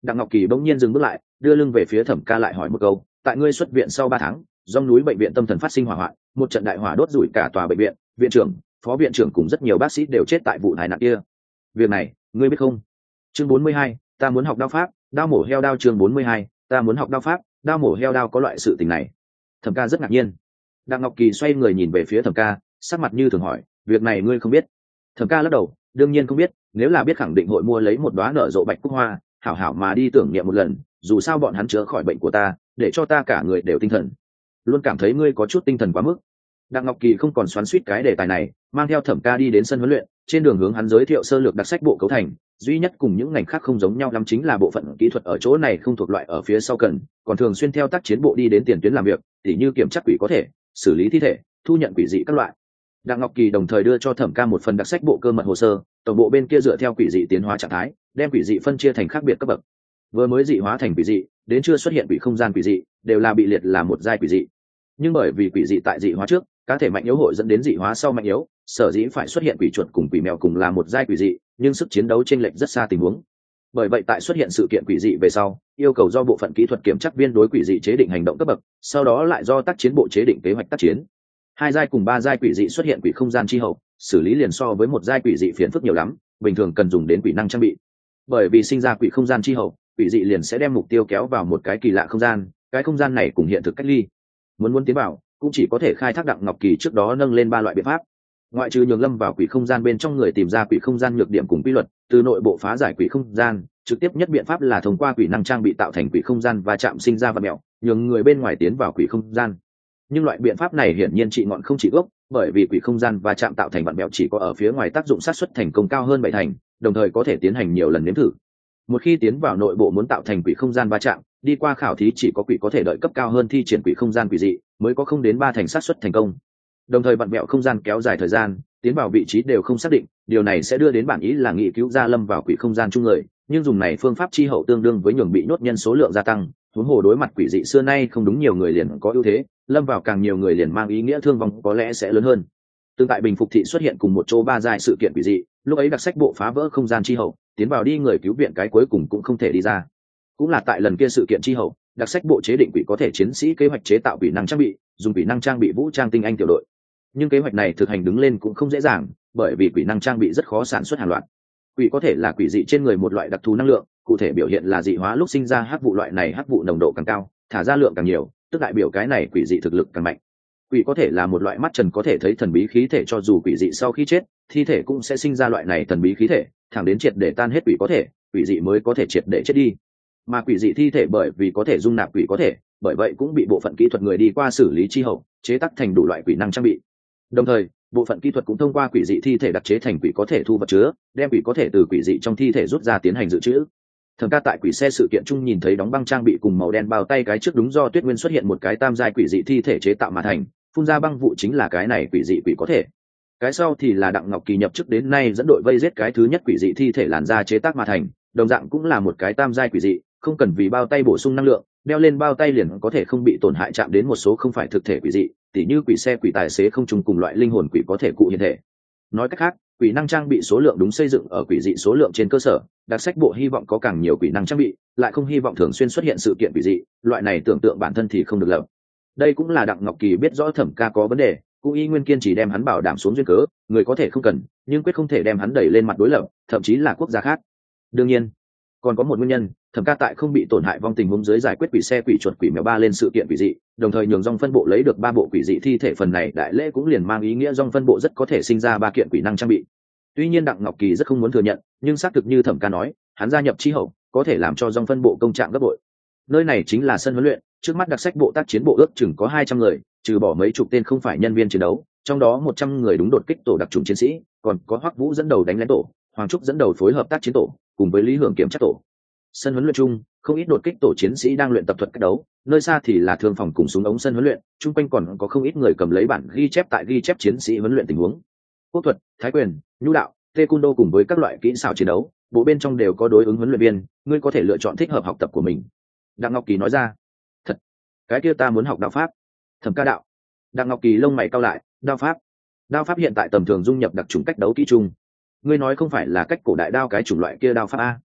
Đặng Ngọc Kỳ bỗng nhiên dừng bước lại, đưa lưng về phía Thẩm Ca lại hỏi một câu, tại ngươi xuất viện sau ba tháng, dòng núi bệnh viện tâm thần phát sinh hỏa hoạn, một trận đại hỏa đốt rủi cả tòa bệnh viện, viện trưởng, phó viện trưởng cùng rất nhiều bác sĩ đều chết tại vụ tai nạn kia. Việc này ngươi biết không? Chương bốn mươi hai, ta muốn học đao pháp, đao mổ heo đao. Chương bốn mươi hai, ta muốn học đao pháp, đao mổ heo đao. Có loại sự tình này? Thẩm Ca rất ngạc nhiên. Đặng Ngọc Kỳ xoay người nhìn về phía Thẩm Ca, sắc mặt như thường hỏi, việc này ngươi không biết? Thẩm Ca lắc đầu, đương nhiên không biết, nếu là biết khẳng định hội mua lấy một đóa nở rộ bạch cúc hoa, hảo hảo mà đi tưởng niệm một lần, dù sao bọn hắn chữa khỏi bệnh của ta, để cho ta cả người đều tinh thần. Luôn cảm thấy ngươi có chút tinh thần quá mức. Đặng Ngọc Kỳ không còn xoắn xuýt cái đề tài này, mang theo Thẩm Ca đi đến sân huấn luyện, trên đường hướng hắn giới thiệu sơ lược đặc sách bộ cấu thành, duy nhất cùng những ngành khác không giống nhau lắm chính là bộ phận kỹ thuật ở chỗ này không thuộc loại ở phía sau cần, còn thường xuyên theo tác chiến bộ đi đến tiền tuyến làm việc, tỉ như kiểm tra quỷ có thể, xử lý thi thể, thu nhận quỷ dị các loại. Đặng Ngọc Kỳ đồng thời đưa cho Thẩm Ca một phần đặc sách bộ cơ mật hồ sơ, tổng bộ bên kia dựa theo quỷ dị tiến hóa trạng thái, đem quỷ dị phân chia thành khác biệt cấp bậc. Vừa mới dị hóa thành quỷ dị, đến chưa xuất hiện quỷ không gian quỷ dị, đều là bị liệt là một giai quỷ dị. Nhưng bởi vì quỷ dị tại dị hóa trước, cá thể mạnh yếu hội dẫn đến dị hóa sau mạnh yếu, sở dĩ phải xuất hiện quỷ chuột cùng quỷ mèo cùng là một giai quỷ dị, nhưng sức chiến đấu chênh lệch rất xa tình huống. Bởi vậy tại xuất hiện sự kiện quỷ dị về sau, yêu cầu do bộ phận kỹ thuật kiểm tra viên đối quỷ dị chế định hành động cấp bậc, sau đó lại do tác chiến bộ chế định kế hoạch tác chiến. Hai giai cùng ba giai quỷ dị xuất hiện quỷ không gian chi hậu, xử lý liền so với một giai quỷ dị phiền phức nhiều lắm, bình thường cần dùng đến quỷ năng trang bị. Bởi vì sinh ra quỷ không gian chi hậu, quỷ dị liền sẽ đem mục tiêu kéo vào một cái kỳ lạ không gian, cái không gian này cùng hiện thực cách ly. Muốn muốn tiến vào, cũng chỉ có thể khai thác Đặng Ngọc Kỳ trước đó nâng lên ba loại biện pháp. Ngoại trừ nhường lâm vào quỷ không gian bên trong người tìm ra quỷ không gian nhược điểm cùng quy luật, từ nội bộ phá giải quỷ không gian, trực tiếp nhất biện pháp là thông qua quỷ năng trang bị tạo thành quỷ không gian và chạm sinh ra vật mẹo, nhường người bên ngoài tiến vào quỷ không gian. Nhưng loại biện pháp này hiển nhiên trị ngọn không trị gốc, bởi vì quỷ không gian và chạm tạo thành vật mẹo chỉ có ở phía ngoài tác dụng sát suất thành công cao hơn bảy thành, đồng thời có thể tiến hành nhiều lần nếm thử. Một khi tiến vào nội bộ muốn tạo thành quỷ không gian va chạm, đi qua khảo thí chỉ có quỷ có thể đợi cấp cao hơn thi triển quỷ không gian quỷ dị, mới có không đến ba thành sát suất thành công. Đồng thời vặn vẹo không gian kéo dài thời gian, tiến vào vị trí đều không xác định, điều này sẽ đưa đến bản ý là nghị cứu ra lâm vào quỷ không gian chung người, nhưng dùng này phương pháp chi hậu tương đương với nhường bị nhốt nhân số lượng gia tăng, huống hồ đối mặt quỷ dị xưa nay không đúng nhiều người liền có ưu thế, lâm vào càng nhiều người liền mang ý nghĩa thương vong có lẽ sẽ lớn hơn. Tương tại Bình Phục thị xuất hiện cùng một chỗ ba giai sự kiện quỷ dị, lúc ấy đặc sách bộ phá vỡ không gian chi hậu, tiến vào đi người cứu viện cái cuối cùng cũng không thể đi ra. Cũng là tại lần kia sự kiện chi hậu, đặc sách bộ chế định quỷ có thể chiến sĩ kế hoạch chế tạo quỷ năng trang bị, dùng quỷ năng trang bị vũ trang tinh anh tiểu đội. Nhưng kế hoạch này thực hành đứng lên cũng không dễ dàng, bởi vì quỷ năng trang bị rất khó sản xuất hàng loạt. Quỷ có thể là quỷ dị trên người một loại đặc thù năng lượng, cụ thể biểu hiện là dị hóa lúc sinh ra hắc vụ, loại này hắc vụ nồng độ càng cao, thả ra lượng càng nhiều, tức đại biểu cái này quỷ dị thực lực càng mạnh. Quỷ có thể là một loại mắt trần có thể thấy thần bí khí thể, cho dù quỷ dị sau khi chết, thi thể cũng sẽ sinh ra loại này thần bí khí thể, thẳng đến triệt để tan hết quỷ có thể, quỷ dị mới có thể triệt để chết đi. Mà quỷ dị thi thể bởi vì có thể dung nạp quỷ có thể, bởi vậy cũng bị bộ phận kỹ thuật người đi qua xử lý chi hậu, chế tác thành đủ loại quỷ năng trang bị. Đồng thời, bộ phận kỹ thuật cũng thông qua quỷ dị thi thể đặc chế thành quỷ có thể thu vật chứa, đem quỷ có thể từ quỷ dị trong thi thể rút ra tiến hành dự trữ. Thẩm Ca tại quỷ xe sự kiện chung nhìn thấy đóng băng trang bị cùng màu đen bao tay cái trước đúng do Tuyết Nguyên xuất hiện một cái tam giai quỷ dị thi thể chế tạo mà thành, phun ra băng vụ chính là cái này quỷ dị quỷ có thể. Cái sau thì là Đặng Ngọc Kỳ nhập chức đến nay dẫn đội vây giết cái thứ nhất quỷ dị thi thể làn da chế tác mà thành, đồng dạng cũng là một cái tam giai quỷ dị, không cần vì bao tay bổ sung năng lượng, đeo lên bao tay liền có thể không bị tổn hại chạm đến một số không phải thực thể quỷ dị, tỉ như quỷ xe, quỷ tài xế không trùng cùng loại linh hồn quỷ có thể cụ hiện thể. Nói cách khác, quỷ năng trang bị số lượng đúng xây dựng ở quỷ dị số lượng trên cơ sở, đặc sách bộ hy vọng có càng nhiều quỷ năng trang bị, lại không hy vọng thường xuyên xuất hiện sự kiện quỷ dị, loại này tưởng tượng bản thân thì không được lập. Đây cũng là Đặng Ngọc Kỳ biết rõ Thẩm Ca có vấn đề, cũng y nguyên kiên trì đem hắn bảo đảm xuống duyên cớ, người có thể không cần, nhưng quyết không thể đem hắn đẩy lên mặt đối lập, thậm chí là quốc gia khác. Đương nhiên, còn có một nguyên nhân, Thẩm Ca tại không bị tổn hại vong tình huống dưới giải quyết quỷ xe, quỷ chuột, quỷ mèo ba lên sự kiện quỷ dị, đồng thời nhường Dòng phân bộ lấy được ba bộ quỷ dị thi thể, phần này đại lễ cũng liền mang ý nghĩa Dòng phân bộ rất có thể sinh ra ba kiện quỷ năng trang bị. Tuy nhiên Đặng Ngọc Kỳ rất không muốn thừa nhận, nhưng xác thực như Thẩm Ca nói, hắn gia nhập chi hậu, có thể làm cho Dòng phân bộ công trạng gấp bội. Nơi này chính là sân huấn luyện, trước mắt đặc sách bộ tác chiến bộ ước chừng có hai trăm người, trừ bỏ mấy chục tên không phải nhân viên chiến đấu, trong đó một trăm người đúng đột kích tổ đặc trùng chiến sĩ, còn có Hoắc Vũ dẫn đầu đánh lén tổ, Hoàng Trúc dẫn đầu phối hợp tác chiến tổ, cùng với Lý Hưởng kiểm tra tổ. Sân huấn luyện chung, không ít đột kích tổ chiến sĩ đang luyện tập thuật cách đấu, nơi xa thì là thương phòng cùng súng ống sân huấn luyện, chung quanh còn có không ít người cầm lấy bản ghi chép tại ghi chép chiến sĩ huấn luyện tình huống. Quốc thuật, thái quyền, nhu đạo, taekwondo cùng với các loại kỹ xảo chiến đấu, bộ bên trong đều có đối ứng huấn luyện viên, ngươi có thể lựa chọn thích hợp học tập của mình. Đặng Ngọc Kỳ nói ra. Thật, cái kia ta muốn học đao pháp. Thẩm Ca đạo. Đặng Ngọc Kỳ lông mày cau lại, đao pháp. Đao pháp hiện tại tầm thường dung nhập đặc trùng cách đấu kỹ chung. Ngươi nói không phải là cách cổ đại đao cái chủng loại kia đao pháp a?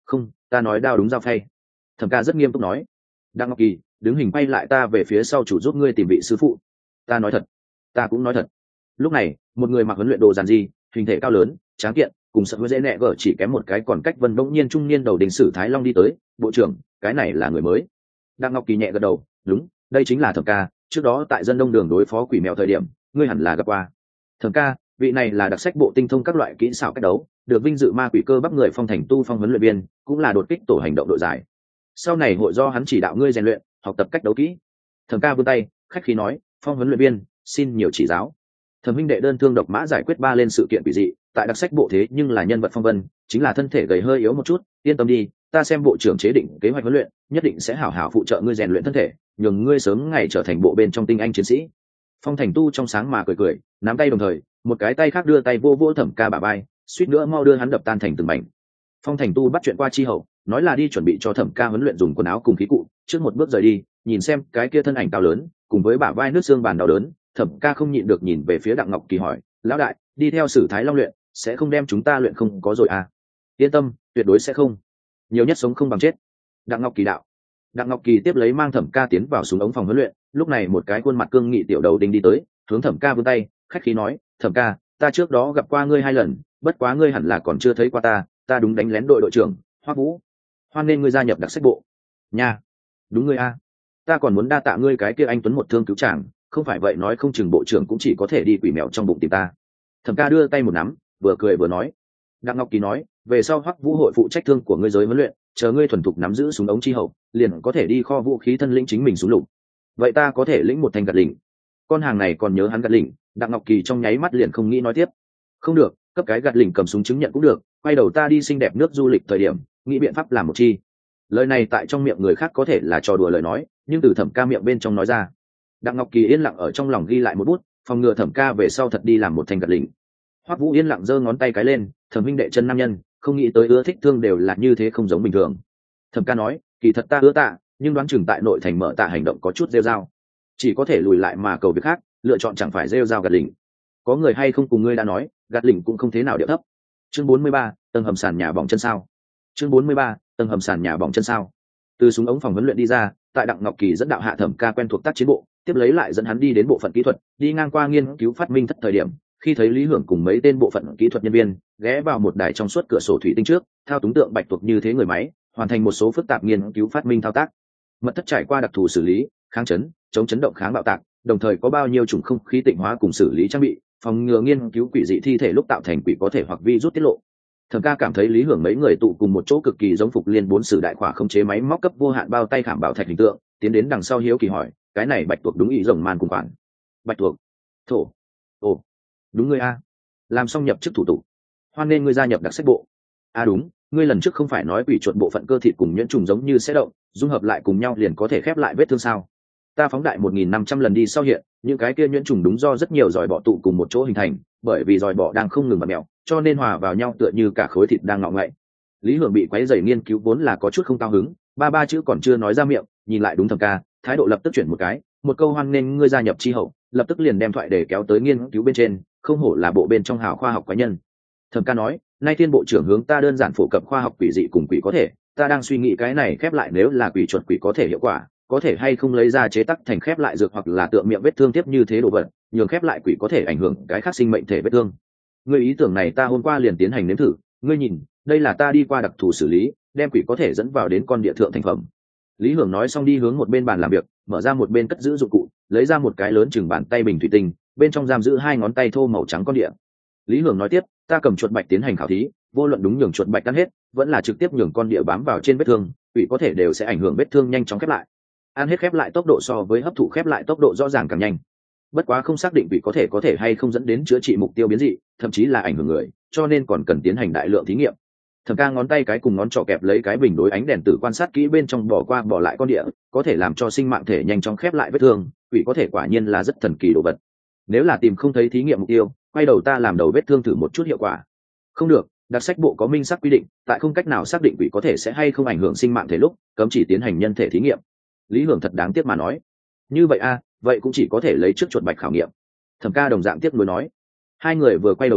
Không, ta nói đao đúng dao phay. Thẩm ca rất nghiêm túc nói. Đặng Ngọc Kỳ đứng hình bay lại ta về phía sau chủ giúp ngươi tìm vị sư phụ. Ta nói thật, ta cũng nói thật. Lúc này một người mặc huấn luyện đồ giản dị, hình thể cao lớn tráng kiện, cùng sợ với dễ nẹ gở chỉ kém một cái còn cách Vân Đông Nhiên trung niên đầu đình sử Thái Long đi tới. Bộ trưởng, cái này là người mới. Đặng Ngọc Kỳ nhẹ gật đầu, đúng, đây chính là Thẩm ca, trước đó tại dân đông đường đối phó quỷ mèo thời điểm ngươi hẳn là gặp qua. Thẩm ca, vị này là đặc sách bộ tinh thông các loại kỹ xảo cách đấu, được vinh dự ma quỷ cơ bắp người phong thành tu phong huấn luyện viên, cũng là đột kích tổ hành động đội giải. Sau này hội do hắn chỉ đạo ngươi rèn luyện, học tập cách đấu kỹ. Thẩm ca vươn tay khách khí nói, phong huấn luyện viên xin nhiều chỉ giáo. Thẩm huynh đệ đơn thương độc mã giải quyết ba lên sự kiện quỷ dị, tại đặc sách bộ thế nhưng là nhân vật phong vân, chính là thân thể gầy hơi yếu một chút, yên tâm đi, ta xem bộ trưởng chế định kế hoạch huấn luyện, nhất định sẽ hảo hảo phụ trợ ngươi rèn luyện thân thể, nhường ngươi sớm ngày trở thành bộ bên trong tinh anh chiến sĩ. Phong thành tu trong sáng mà cười cười, nắm tay đồng thời, một cái tay khác đưa tay vô vô Thẩm ca bả vai, suýt nữa mau đưa hắn đập tan thành từng mảnh. Phong thành tu bắt chuyện qua chi hậu, nói là đi chuẩn bị cho Thẩm ca huấn luyện dùng quần áo cùng khí cụ, trước một bước rời đi, nhìn xem cái kia thân ảnh cao lớn, cùng với bả vai nước xương bàn đau đớn, Thẩm ca không nhịn được nhìn về phía Đặng Ngọc Kỳ hỏi, lão đại, đi theo Sử Thái Long luyện, sẽ không đem chúng ta luyện không có rồi à? Yên tâm, tuyệt đối sẽ không. Nhiều nhất sống không bằng chết. Đặng Ngọc Kỳ đạo. Đặng Ngọc Kỳ tiếp lấy mang Thẩm ca tiến vào súng ống phòng huấn luyện, lúc này một cái khuôn mặt cương nghị tiểu đầu đinh đi tới, hướng Thẩm ca vươn tay, khách khí nói, Thẩm ca, ta trước đó gặp qua ngươi hai lần, bất quá ngươi hẳn là còn chưa thấy qua ta, ta đúng đánh lén đội đội trưởng Hoắc Vũ, hoan nên ngươi gia nhập đặc sách bộ. Nha, đúng ngươi a, ta còn muốn đa tạ ngươi cái kia anh tuấn một thương cứu chàng, không phải vậy nói không chừng bộ trưởng cũng chỉ có thể đi quỷ mèo trong bụng tìm ta. Thẩm ca đưa tay một nắm, vừa cười vừa nói. Đặng Ngọc Kỳ nói, về sau Hoắc Vũ hội phụ trách thương của ngươi giới huấn luyện, chờ ngươi thuần thục nắm giữ súng ống chi hậu, liền có thể đi kho vũ khí thân lĩnh chính mình súng lục. Vậy ta có thể lĩnh một thanh gạt lỉnh. Con hàng này còn nhớ hắn gạt lỉnh, Đặng Ngọc Kỳ trong nháy mắt liền không nghĩ nói tiếp. Không được, cấp cái gạt lỉnh cầm súng chứng nhận cũng được, quay đầu ta đi xinh đẹp nước du lịch thời điểm, nghĩ biện pháp làm một chi. Lời này tại trong miệng người khác có thể là trò đùa lời nói, nhưng từ Thẩm ca miệng bên trong nói ra. Đặng Ngọc Kỳ yên lặng ở trong lòng ghi lại một bút, phòng ngừa Thẩm ca về sau thật đi làm một thanh gạt lỉnh. Hoắc Vũ yên lặng giơ ngón tay cái lên, Thẩm huynh đệ chân nam nhân, không nghĩ tới ưa thích thương đều là như thế không giống bình thường. Thẩm ca nói, kỳ thật ta ưa tạ, nhưng đoán chừng tại nội thành mở tạ hành động có chút rêu rao, chỉ có thể lùi lại mà cầu việc khác, lựa chọn chẳng phải rêu rao gạt lỉnh. Có người hay không cùng ngươi đã nói, gạt lỉnh cũng không thế nào điệu thấp. Chương bốn mươi ba, tầng hầm sàn nhà bỏng chân sao. Chương bốn mươi ba, tầng hầm sàn nhà bỏng chân sao. Từ súng ống phòng huấn luyện đi ra, tại Đặng Ngọc Kỳ dẫn đạo hạ Thẩm ca quen thuộc tác chiến bộ, tiếp lấy lại dẫn hắn đi đến bộ phận kỹ thuật, đi ngang qua nghiên cứu phát minh thất thời điểm, khi thấy Lý Hưởng cùng mấy tên bộ phận kỹ thuật nhân viên ghé vào một đài trong suốt cửa sổ thủy tinh trước, thao túng tượng bạch tuộc như thế người máy, hoàn thành một số phức tạp nghiên cứu phát minh thao tác. Mật thất trải qua đặc thù xử lý, kháng chấn, chống chấn động kháng bạo tạc, đồng thời có bao nhiêu chủng không khí tịnh hóa cùng xử lý trang bị, phòng ngừa nghiên cứu quỷ dị thi thể lúc tạo thành quỷ có thể hoặc virus tiết lộ. Thẩm ca cảm thấy Lý Hưởng mấy người tụ cùng một chỗ cực kỳ giống Phục Liên bốn sử đại khỏa không chế máy móc cấp vô hạn bao tay khảm bảo thạch hình tượng, tiến đến đằng sau hiếu kỳ hỏi, cái này bạch tuộc đúng ý rồng man cùng khoản. Bạch tuộc, thổ, ồ, đúng ngươi a, làm xong nhập chức thủ tục, hoan nên ngươi gia nhập đặc sách bộ. A đúng, ngươi lần trước không phải nói quỷ chuột bộ phận cơ thịt cùng nhuyễn trùng giống như sẽ động, dung hợp lại cùng nhau liền có thể khép lại vết thương sao? Ta phóng đại một nghìn năm trăm lần đi sau hiện, những cái kia nhuyễn trùng đúng do rất nhiều giòi bọ tụ cùng một chỗ hình thành, bởi vì giòi bọ đang không ngừng bật mèo, cho nên hòa vào nhau tựa như cả khối thịt đang ngọ ngậy. Lý Hưởng bị quấy rầy nghiên cứu vốn là có chút không cao hứng, ba ba chữ còn chưa nói ra miệng, nhìn lại đúng Thẩm ca, thái độ lập tức chuyển một cái, một câu hoan nên ngươi gia nhập chi hậu, lập tức liền đem thoại để kéo tới nghiên cứu bên trên, không hổ là bộ bên trong hào khoa học quái nhân. Thẩm ca nói, nay thiên bộ trưởng hướng ta đơn giản phổ cập khoa học quỷ dị cùng quỷ có thể, ta đang suy nghĩ cái này khép lại nếu là quỷ chuột quỷ có thể hiệu quả, có thể hay không lấy ra chế tác thành khép lại dược hoặc là tượng miệng vết thương tiếp như thế đồ vật, nhường khép lại quỷ có thể ảnh hưởng cái khác sinh mệnh thể vết thương. Ngươi ý tưởng này ta hôm qua liền tiến hành nếm thử, ngươi nhìn, đây là ta đi qua đặc thù xử lý, đem quỷ có thể dẫn vào đến con địa thượng thành phẩm. Lý Hưởng nói xong đi hướng một bên bàn làm việc, mở ra một bên cất giữ dụng cụ, lấy ra một cái lớn chừng bàn tay bình thủy tinh, bên trong giam giữ hai ngón tay thô màu trắng con địa. Lý Hưởng nói tiếp, ta cầm chuột bạch tiến hành khảo thí, vô luận đúng nhường chuột bạch ăn hết, vẫn là trực tiếp nhường con địa bám vào trên vết thương, quỷ có thể đều sẽ ảnh hưởng vết thương nhanh chóng khép lại. Ăn hết khép lại tốc độ so với hấp thụ khép lại tốc độ rõ ràng càng nhanh. Bất quá không xác định quỷ có thể có thể hay không dẫn đến chữa trị mục tiêu biến dị, thậm chí là ảnh hưởng người, cho nên còn cần tiến hành đại lượng thí nghiệm. Thẩm ca ngón tay cái cùng ngón trỏ kẹp lấy cái bình đối ánh đèn tử quan sát kỹ bên trong bỏ qua bỏ lại con địa, có thể làm cho sinh mạng thể nhanh chóng khép lại vết thương, quỷ có thể quả nhiên là rất thần kỳ đồ vật. Nếu là tìm không thấy thí nghiệm mục tiêu, quay đầu ta làm đầu vết thương thử một chút hiệu quả. Không được, đặc sách bộ có minh xác quy định, tại không cách nào xác định quỷ có thể sẽ hay không ảnh hưởng sinh mạng thể lúc, cấm chỉ tiến hành nhân thể thí nghiệm. Lý Hưởng thật đáng tiếc mà nói. Như vậy a, vậy cũng chỉ có thể lấy trước chuột bạch khảo nghiệm. Thẩm ca đồng dạng tiếc nuối nói. Hai người vừa quay đầu lại,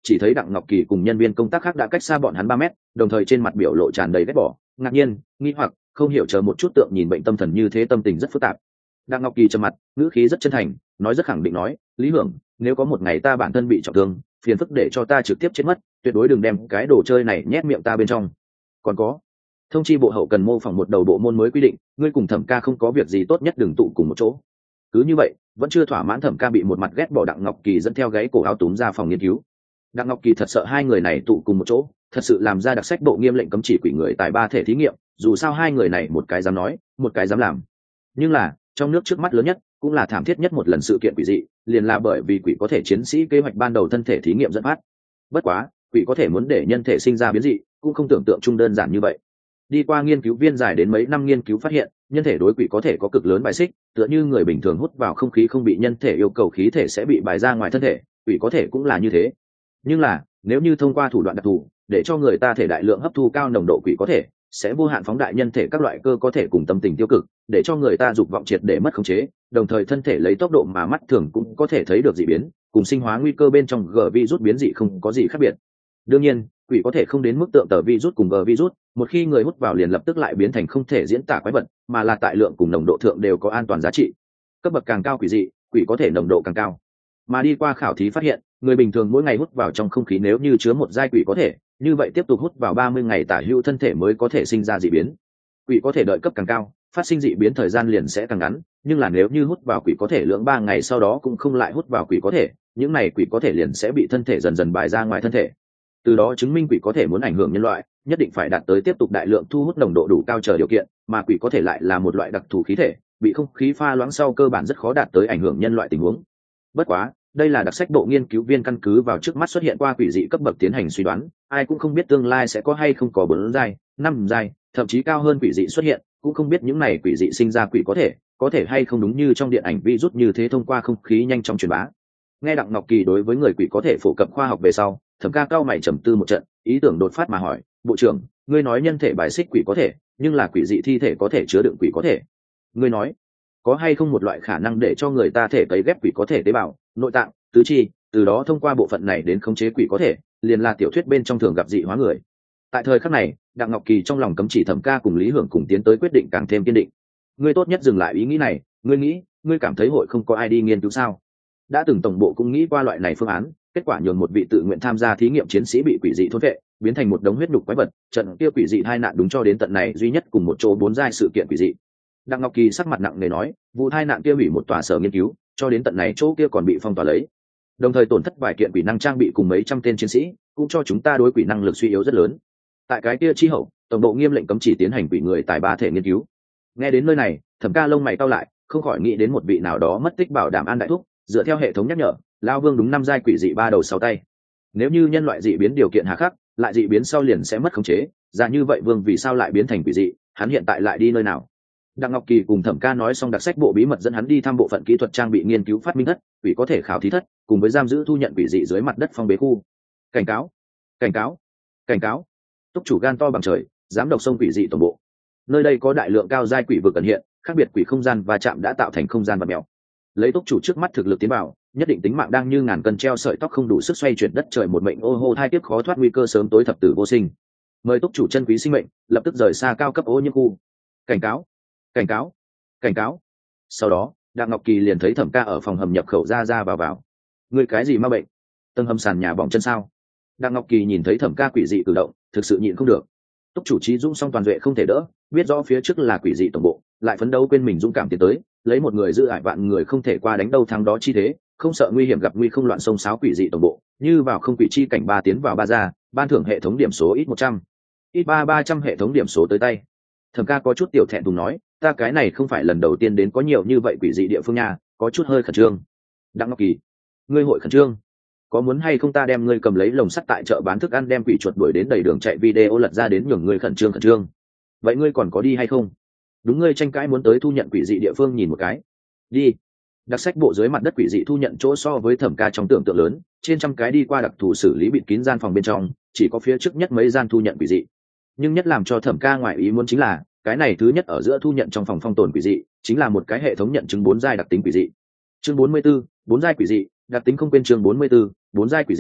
chỉ thấy Đặng Ngọc Kỳ cùng nhân viên công tác khác đã cách xa bọn hắn ba mét, đồng thời trên mặt biểu lộ tràn đầy ghét bỏ, ngạc nhiên, nghi hoặc, không hiểu chờ một chút tượng nhìn bệnh tâm thần như thế, tâm tình rất phức tạp. Đặng Ngọc Kỳ trầm mặt, ngữ khí rất chân thành, nói rất khẳng định nói, Lý Hưởng, nếu có một ngày ta bản thân bị trọng thương, phiền phức để cho ta trực tiếp chết mất, tuyệt đối đừng đem cái đồ chơi này nhét miệng ta bên trong. Còn có, thông chi bộ hậu cần mô phỏng một đầu bộ môn mới quy định, ngươi cùng Thẩm ca không có việc gì tốt nhất đừng tụ cùng một chỗ. Cứ như vậy, vẫn chưa thỏa mãn, Thẩm ca bị một mặt ghét bỏ Đặng Ngọc Kỳ dẫn theo gáy cổ áo túm ra phòng nghiên cứu. Đặng Ngọc Kỳ thật sợ hai người này tụ cùng một chỗ, thật sự làm ra đặc sách bộ nghiêm lệnh cấm chỉ quỷ người tài ba thể thí nghiệm, dù sao hai người này một cái dám nói, một cái dám làm. Nhưng là, trong nước trước mắt lớn nhất, cũng là thảm thiết nhất một lần sự kiện quỷ dị, liền là bởi vì quỷ có thể chiến sĩ kế hoạch ban đầu thân thể thí nghiệm dẫn phát. Bất quá, quỷ có thể muốn để nhân thể sinh ra biến dị, cũng không tưởng tượng chung đơn giản như vậy. Đi qua nghiên cứu viên dài đến mấy năm nghiên cứu phát hiện, nhân thể đối quỷ có thể có cực lớn bài xích, tựa như người bình thường hút vào không khí không bị nhân thể yêu cầu khí thể sẽ bị bài ra ngoài thân thể, quỷ có thể cũng là như thế. Nhưng là, nếu như thông qua thủ đoạn đặc thù, để cho người ta thể đại lượng hấp thu cao nồng độ quỷ có thể, sẽ vô hạn phóng đại nhân thể các loại cơ có thể cùng tâm tình tiêu cực, để cho người ta dục vọng triệt để mất khống chế, đồng thời thân thể lấy tốc độ mà mắt thường cũng có thể thấy được dị biến, cùng sinh hóa nguy cơ bên trong G virus biến dị không có gì khác biệt. Đương nhiên, quỷ có thể không đến mức tượng tờ virus cùng G virus, một khi người hút vào liền lập tức lại biến thành không thể diễn tả quái vật, mà là tại lượng cùng nồng độ thượng đều có an toàn giá trị. Cấp bậc càng cao quỷ dị, quỷ có thể nồng độ càng cao. Mà đi qua khảo thí phát hiện, người bình thường mỗi ngày hút vào trong không khí nếu như chứa một giai quỷ có thể, như vậy tiếp tục hút vào ba mươi ngày tả hữu thân thể mới có thể sinh ra dị biến. Quỷ có thể đợi cấp càng cao, phát sinh dị biến thời gian liền sẽ càng ngắn, nhưng là nếu như hút vào quỷ có thể lượng ba ngày sau đó cũng không lại hút vào quỷ có thể, những này quỷ có thể liền sẽ bị thân thể dần dần bài ra ngoài thân thể. Từ đó chứng minh quỷ có thể muốn ảnh hưởng nhân loại, nhất định phải đạt tới tiếp tục đại lượng thu hút nồng độ đủ cao chờ điều kiện, mà quỷ có thể lại là một loại đặc thù khí thể, bị không khí pha loãng sau cơ bản rất khó đạt tới ảnh hưởng nhân loại tình huống. Bất quá, đây là đặc sách bộ nghiên cứu viên căn cứ vào trước mắt xuất hiện qua quỷ dị cấp bậc tiến hành suy đoán, ai cũng không biết tương lai sẽ có hay không có bốn giai, năm giai, thậm chí cao hơn quỷ dị xuất hiện, cũng không biết những này quỷ dị sinh ra quỷ có thể, có thể hay không đúng như trong điện ảnh virus như thế thông qua không khí nhanh chóng truyền bá. Nghe Đặng Ngọc Kỳ đối với người quỷ có thể phổ cập khoa học về sau, Thẩm ca cao mày trầm tư một trận, ý tưởng đột phát mà hỏi, bộ trưởng, ngươi nói nhân thể bài xích quỷ có thể, nhưng là quỷ dị thi thể có thể chứa đựng quỷ có thể. Ngươi nói, có hay không một loại khả năng để cho người ta thể cấy ghép quỷ có thể tế bào, nội tạng, tứ chi, từ đó thông qua bộ phận này đến khống chế quỷ có thể, liền là tiểu thuyết bên trong thường gặp dị hóa người. Tại thời khắc này, Đặng Ngọc Kỳ trong lòng cấm chỉ Thẩm ca cùng Lý Hưởng cùng tiến tới quyết định càng thêm kiên định. Ngươi tốt nhất dừng lại ý nghĩ này, ngươi nghĩ, ngươi cảm thấy hội không có ai đi nghiên cứu sao? Đã từng tổng bộ cũng nghĩ qua loại này phương án, kết quả nhường một vị tự nguyện tham gia thí nghiệm chiến sĩ bị quỷ dị thôn vệ, biến thành một đống huyết nhục quái vật, trận kia quỷ dị hai nạn đúng cho đến tận này duy nhất cùng một chỗ bốn giai sự kiện quỷ dị. Đặng Ngọc Kỳ sắc mặt nặng nề nói, vụ hai nạn kia hủy một tòa sở nghiên cứu, cho đến tận này chỗ kia còn bị phong tỏa lấy, đồng thời tổn thất vài kiện quỷ năng trang bị cùng mấy trăm tên chiến sĩ, cũng cho chúng ta đối quỷ năng lực suy yếu rất lớn. Tại cái kia chi hậu, tổng bộ nghiêm lệnh cấm chỉ tiến hành quỷ người tài ba thể nghiên cứu. Nghe đến nơi này, Thẩm ca lông mày cau lại, không khỏi nghĩ đến một vị nào đó mất tích bảo đảm an đại thúc, dựa theo hệ thống nhắc nhở, Lao Vương đúng năm giai quỷ dị ba đầu sáu tay. Nếu như nhân loại dị biến điều kiện hà khắc, lại dị biến sau liền sẽ mất khống chế, ra như vậy Vương vì sao lại biến thành quỷ dị, hắn hiện tại lại đi nơi nào? Đặng Ngọc Kỳ cùng Thẩm ca nói xong đặc sách bộ bí mật dẫn hắn đi thăm bộ phận kỹ thuật trang bị nghiên cứu phát minh thất, quỷ có thể khảo thí thất, cùng với giam giữ thu nhận quỷ dị dưới mặt đất phong bế khu. Cảnh cáo, cảnh cáo, cảnh cáo! Túc chủ gan to bằng trời, dám độc sông quỷ dị tổng bộ. Nơi đây có đại lượng cao giai quỷ vực ẩn hiện, khác biệt quỷ không gian và chạm đã tạo thành không gian vật mèo. Lấy túc chủ trước mắt thực lực tiến bảo, nhất định tính mạng đang như ngàn cân treo sợi tóc, không đủ sức xoay chuyển đất trời, một mệnh ô hô thai tiếp khó thoát nguy cơ sớm tối thập tử vô sinh. Mời túc chủ chân quý sinh mệnh, lập tức rời xa cao cấp ô nhiễm khu. Cảnh cáo, cảnh cáo, cảnh cáo! Sau đó, Đặng Ngọc Kỳ liền thấy Thẩm ca ở phòng hầm nhập khẩu ra ra vào vào. Người cái gì ma bệnh? Tầng hầm sàn nhà bỏng chân sao? Đặng Ngọc Kỳ nhìn thấy Thẩm ca quỷ dị cử động, thực sự nhịn không được. Túc chủ trí dũng song toàn duệ không thể đỡ, biết rõ phía trước là quỷ dị tổng bộ, lại phấn đấu quên mình dũng cảm tiến tới, lấy một người giữ ải vạn người không thể qua đánh đâu thắng đó chi thế, không sợ nguy hiểm gặp nguy không loạn sông sáo quỷ dị tổng bộ, như vào không quỷ chi cảnh ba tiến vào ba ra, ban thưởng hệ thống điểm số ít một trăm, ít ba ba trăm hệ thống điểm số tới tay. Thẩm ca có chút tiểu thẹn thùng nói, ta cái này không phải lần đầu tiên đến có nhiều như vậy quỷ dị địa phương nha, có chút hơi khẩn trương. Đặng Ngọc Kỳ, ngươi hội khẩn trương? Có muốn hay không ta đem ngươi cầm lấy lồng sắt tại chợ bán thức ăn đem quỷ chuột đuổi đến đầy đường chạy video lật ra đến nhường ngươi khẩn trương khẩn trương? Vậy ngươi còn có đi hay không? Đúng, ngươi tranh cãi muốn tới thu nhận quỷ dị địa phương nhìn một cái. Đi. Đặc sách bộ dưới mặt đất quỷ dị thu nhận chỗ so với Thẩm ca trong tưởng tượng lớn, trên trăm cái đi qua đặc thù xử lý bịt kín gian phòng bên trong, chỉ có phía trước nhất mấy gian thu nhận quỷ dị. Nhưng nhất làm cho Thẩm ca ngoại ý muốn chính là, cái này thứ nhất ở giữa thu nhận trong phòng phong tồn quỷ dị, chính là một cái hệ thống nhận chứng bốn giai đặc tính quỷ dị. Chương bốn mươi bốn, bốn giai quỷ dị, đặc tính không quên chương bốn mươi 4, bốn giai quỷ dị,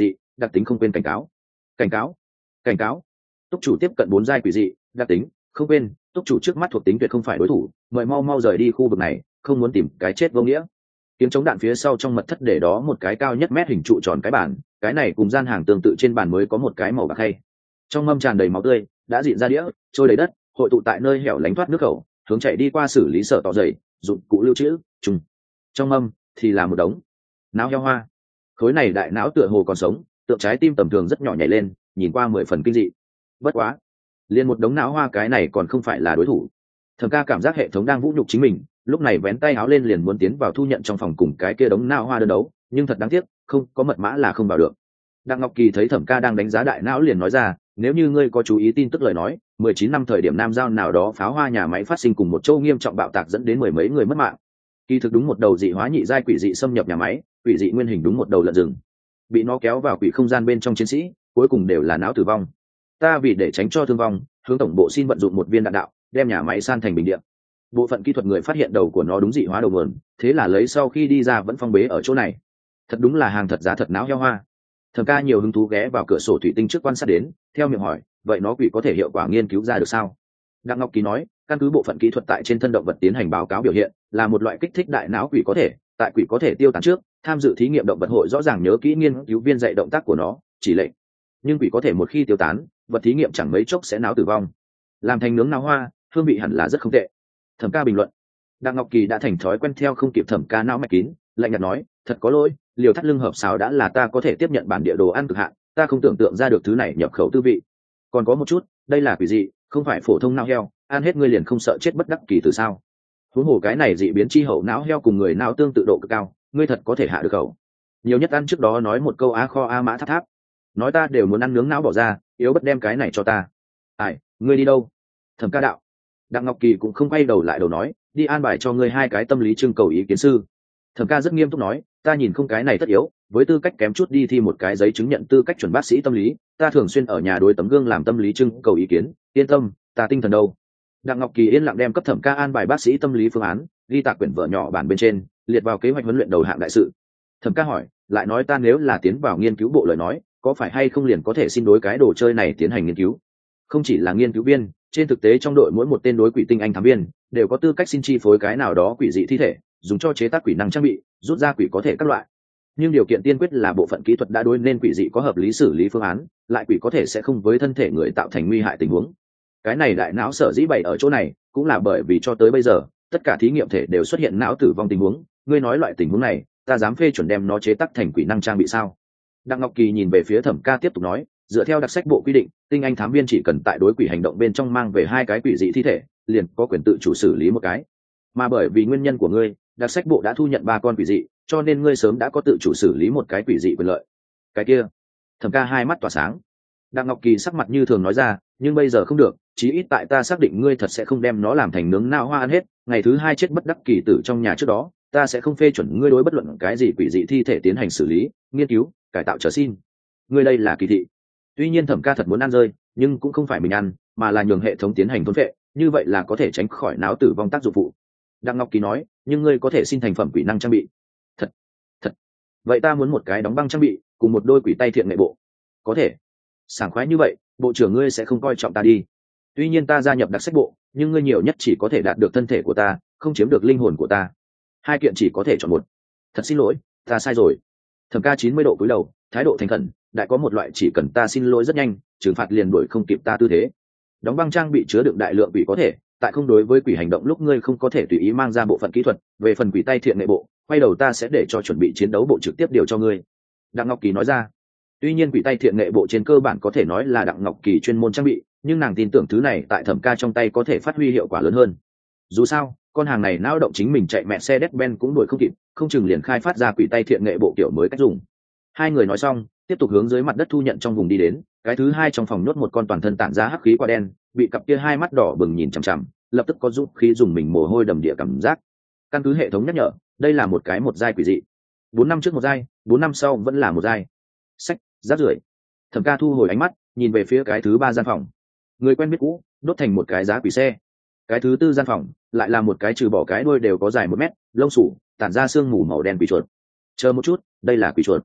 đặc tính không quên cảnh cáo cảnh cáo cảnh cáo túc chủ tiếp cận bốn giai quỷ dị đặc tính không quên túc chủ trước mắt thuộc tính tuyệt không phải đối thủ, mời mau mau rời đi khu vực này, không muốn tìm cái chết vô nghĩa. Kiếm chống đạn phía sau trong mật thất để đó một cái cao nhất mét hình trụ tròn cái bàn, cái này cùng gian hàng tương tự trên bàn mới có một cái màu bạc khay, trong mâm tràn đầy máu tươi đã dịn ra đĩa trôi đầy đất, hội tụ tại nơi hẻo lánh thoát nước khẩu, hướng chạy đi qua xử lý sở tỏ dày dụng cụ lưu trữ trùng. Trong mâm thì là một đống não heo hoa, khối này đại não tựa hồ còn sống, tượng trái tim tầm thường rất nhỏ nhảy lên, nhìn qua mười phần kinh dị. Bất quá liền một đống não hoa cái này còn không phải là đối thủ. Thẩm Ca cảm giác hệ thống đang vũ nhục chính mình, lúc này vén tay áo lên liền muốn tiến vào thu nhận trong phòng cùng cái kia đống não hoa đơn đấu, nhưng thật đáng tiếc không có mật mã là không vào được. Đặng Ngọc Kỳ thấy Thẩm Ca đang đánh giá đại não liền nói ra, nếu như ngươi có chú ý tin tức lời nói, mười chín năm thời điểm Nam Giao nào đó pháo hoa nhà máy phát sinh cùng một châu nghiêm trọng bạo tạc dẫn đến mười mấy người mất mạng. Kỳ thực đúng một đầu dị hóa nhị giai quỷ dị xâm nhập nhà máy, quỷ dị nguyên hình đúng một đầu lợn rừng, bị nó kéo vào quỷ không gian bên trong chiến sĩ, cuối cùng đều là não tử vong. Ta vì để tránh cho thương vong, hướng tổng bộ xin vận dụng một viên đạn đạo, đem nhà máy san thành bình địa. Bộ phận kỹ thuật người phát hiện đầu của nó đúng dị hóa đầu nguồn, thế là lấy sau khi đi ra vẫn phong bế ở chỗ này. Thật đúng là hàng thật giá thật não heo hoa. Thẩm Ca nhiều hứng thú ghé vào cửa sổ thủy tinh trước quan sát đến, theo miệng hỏi, vậy nó quỷ có thể hiệu quả nghiên cứu ra được sao? Đặng Ngọc Kỳ nói, căn cứ bộ phận kỹ thuật tại trên thân động vật tiến hành báo cáo biểu hiện, là một loại kích thích đại não quỷ có thể, tại quỷ có thể tiêu tán trước, tham dự thí nghiệm động vật hội rõ ràng nhớ kỹ nghiên cứu viên dạy động tác của nó, chỉ lệnh. Nhưng quỷ có thể một khi tiêu tán, vật thí nghiệm chẳng mấy chốc sẽ não tử vong. Làm thành nướng não hoa, hương vị hẳn là rất không tệ. Thẩm Ca bình luận. Đặng Ngọc Kỳ đã thành thói quen theo không kịp Thẩm Ca não mạch kín, lạnh nhạt nói, thật có lỗi, liều thắt lưng hợp xào đã là ta có thể tiếp nhận bản địa đồ ăn cực hạn, ta không tưởng tượng ra được thứ này nhập khẩu tư vị. Còn có một chút, đây là quỷ dị, không phải phổ thông não heo, ăn hết ngươi liền không sợ chết bất đắc kỳ từ sao? Huống hồ cái này dị biến chi hậu não heo cùng người não tương tự độ cực cao, ngươi thật có thể hạ được khẩu. Nhiều nhất ăn trước đó nói một câu a kho a mã tháp tháp, nói ta đều muốn ăn nướng não bỏ ra, yếu bất đem cái này cho ta. Ai, ngươi đi đâu? Thẩm Ca đạo. Đặng Ngọc Kỳ cũng không quay đầu lại đầu nói, đi an bài cho ngươi hai cái tâm lý trưng cầu ý kiến sư. Thẩm Ca rất nghiêm túc nói, ta nhìn không cái này tất yếu, với tư cách kém chút đi thi một cái giấy chứng nhận tư cách chuẩn bác sĩ tâm lý, ta thường xuyên ở nhà đối tấm gương làm tâm lý trưng cầu ý kiến, yên tâm, ta tinh thần đâu. Đặng Ngọc Kỳ yên lặng đem cấp Thẩm Ca an bài bác sĩ tâm lý phương án, ghi tạc quyển vở nhỏ bản bên trên, liệt vào kế hoạch huấn luyện đầu hạng đại sự. Thẩm Ca hỏi, lại nói ta nếu là tiến vào nghiên cứu bộ lời nói, có phải hay không liền có thể xin đối cái đồ chơi này tiến hành nghiên cứu? Không chỉ là nghiên cứu viên, trên thực tế trong đội mỗi một tên đối quỷ tinh anh thám viên đều có tư cách xin chi phối cái nào đó quỷ dị thi thể, dùng cho chế tác quỷ năng trang bị, rút ra quỷ có thể các loại. Nhưng điều kiện tiên quyết là bộ phận kỹ thuật đã đối nên quỷ dị có hợp lý xử lý phương án, lại quỷ có thể sẽ không với thân thể người tạo thành nguy hại tình huống. Cái này đại não sở dĩ bày ở chỗ này, cũng là bởi vì cho tới bây giờ, tất cả thí nghiệm thể đều xuất hiện não tử vong tình huống, ngươi nói loại tình huống này, ta dám phê chuẩn đem nó chế tác thành quỷ năng trang bị sao? Đặng Ngọc Kỳ nhìn về phía Thẩm Ca tiếp tục nói, dựa theo đặc sách bộ quy định, tinh anh thám viên chỉ cần tại đối quỷ hành động bên trong mang về hai cái quỷ dị thi thể, liền có quyền tự chủ xử lý một cái. Mà bởi vì nguyên nhân của ngươi, đặc sách bộ đã thu nhận ba con quỷ dị, cho nên ngươi sớm đã có tự chủ xử lý một cái quỷ dị quyền lợi. Cái kia, Thẩm Ca hai mắt tỏa sáng. Đặng Ngọc Kỳ sắc mặt như thường nói ra, nhưng bây giờ không được, chí ít tại ta xác định ngươi thật sẽ không đem nó làm thành nướng não hoa ăn hết, ngày thứ hai chết bất đắc kỳ tử trong nhà trước đó, ta sẽ không phê chuẩn ngươi đối bất luận cái gì quỷ dị thi thể tiến hành xử lý, nghiên cứu, cải tạo trở xin. Ngươi đây là kỳ thị. Tuy nhiên Thẩm Ca thật muốn ăn rơi, nhưng cũng không phải mình ăn, mà là nhường hệ thống tiến hành thôn phệ, như vậy là có thể tránh khỏi não tử vong tác dụng phụ. Đặng Ngọc Kỳ nói, nhưng ngươi có thể xin thành phẩm quỷ năng trang bị. Thật, thật. Vậy ta muốn một cái đóng băng trang bị, cùng một đôi quỷ tay thiện nghệ bộ. Có thể. Sảng khoái như vậy, bộ trưởng ngươi sẽ không coi trọng ta đi. Tuy nhiên ta gia nhập đặc sách bộ, nhưng ngươi nhiều nhất chỉ có thể đạt được thân thể của ta, không chiếm được linh hồn của ta. Hai kiện chỉ có thể chọn một. Thật xin lỗi, ta sai rồi. Thẩm Ca chín mươi độ cúi đầu, thái độ thành khẩn, đại có một loại chỉ cần ta xin lỗi rất nhanh, trừng phạt liền đuổi không kịp ta tư thế. Đóng băng trang bị chứa đựng đại lượng quỷ có thể, tại không đối với quỷ hành động lúc ngươi không có thể tùy ý mang ra bộ phận kỹ thuật, về phần quỷ tay thiện nghệ bộ, quay đầu ta sẽ để cho chuẩn bị chiến đấu bộ trực tiếp điều cho ngươi. Đặng Ngọc Kỳ nói ra. Tuy nhiên quỷ tay thiện nghệ bộ trên cơ bản có thể nói là Đặng Ngọc Kỳ chuyên môn trang bị, nhưng nàng tin tưởng thứ này tại Thẩm Ca trong tay có thể phát huy hiệu quả lớn hơn. Dù sao, con hàng này não động chính mình chạy mẹ xe Mercedes-Benz cũng đuổi không kịp, không chừng liền khai phát ra quỷ tay thiện nghệ bộ kiểu mới cách dùng. Hai người nói xong, tiếp tục hướng dưới mặt đất thu nhận trong vùng đi đến, cái thứ hai trong phòng nhốt một con toàn thân tản ra hắc khí quả đen, bị cặp kia hai mắt đỏ bừng nhìn chằm chằm, lập tức có dũng khí dùng mình mồ hôi đầm địa cảm giác. Căn cứ hệ thống nhắc nhở, đây là một cái một giai quỷ dị. Bốn năm trước một giai, bốn năm sau vẫn là một giai. Sách, rác rưởi. Thẩm Ca thu hồi ánh mắt, nhìn về phía cái thứ ba gian phòng. Người quen biết cũ, đốt thành một cái giá quỷ xe. Cái thứ tư gian phòng, lại là một cái trừ bỏ cái đuôi đều có dài một mét, lông sủ, tản ra xương mù màu đen quỷ chuột. Chờ một chút, đây là quỷ chuột.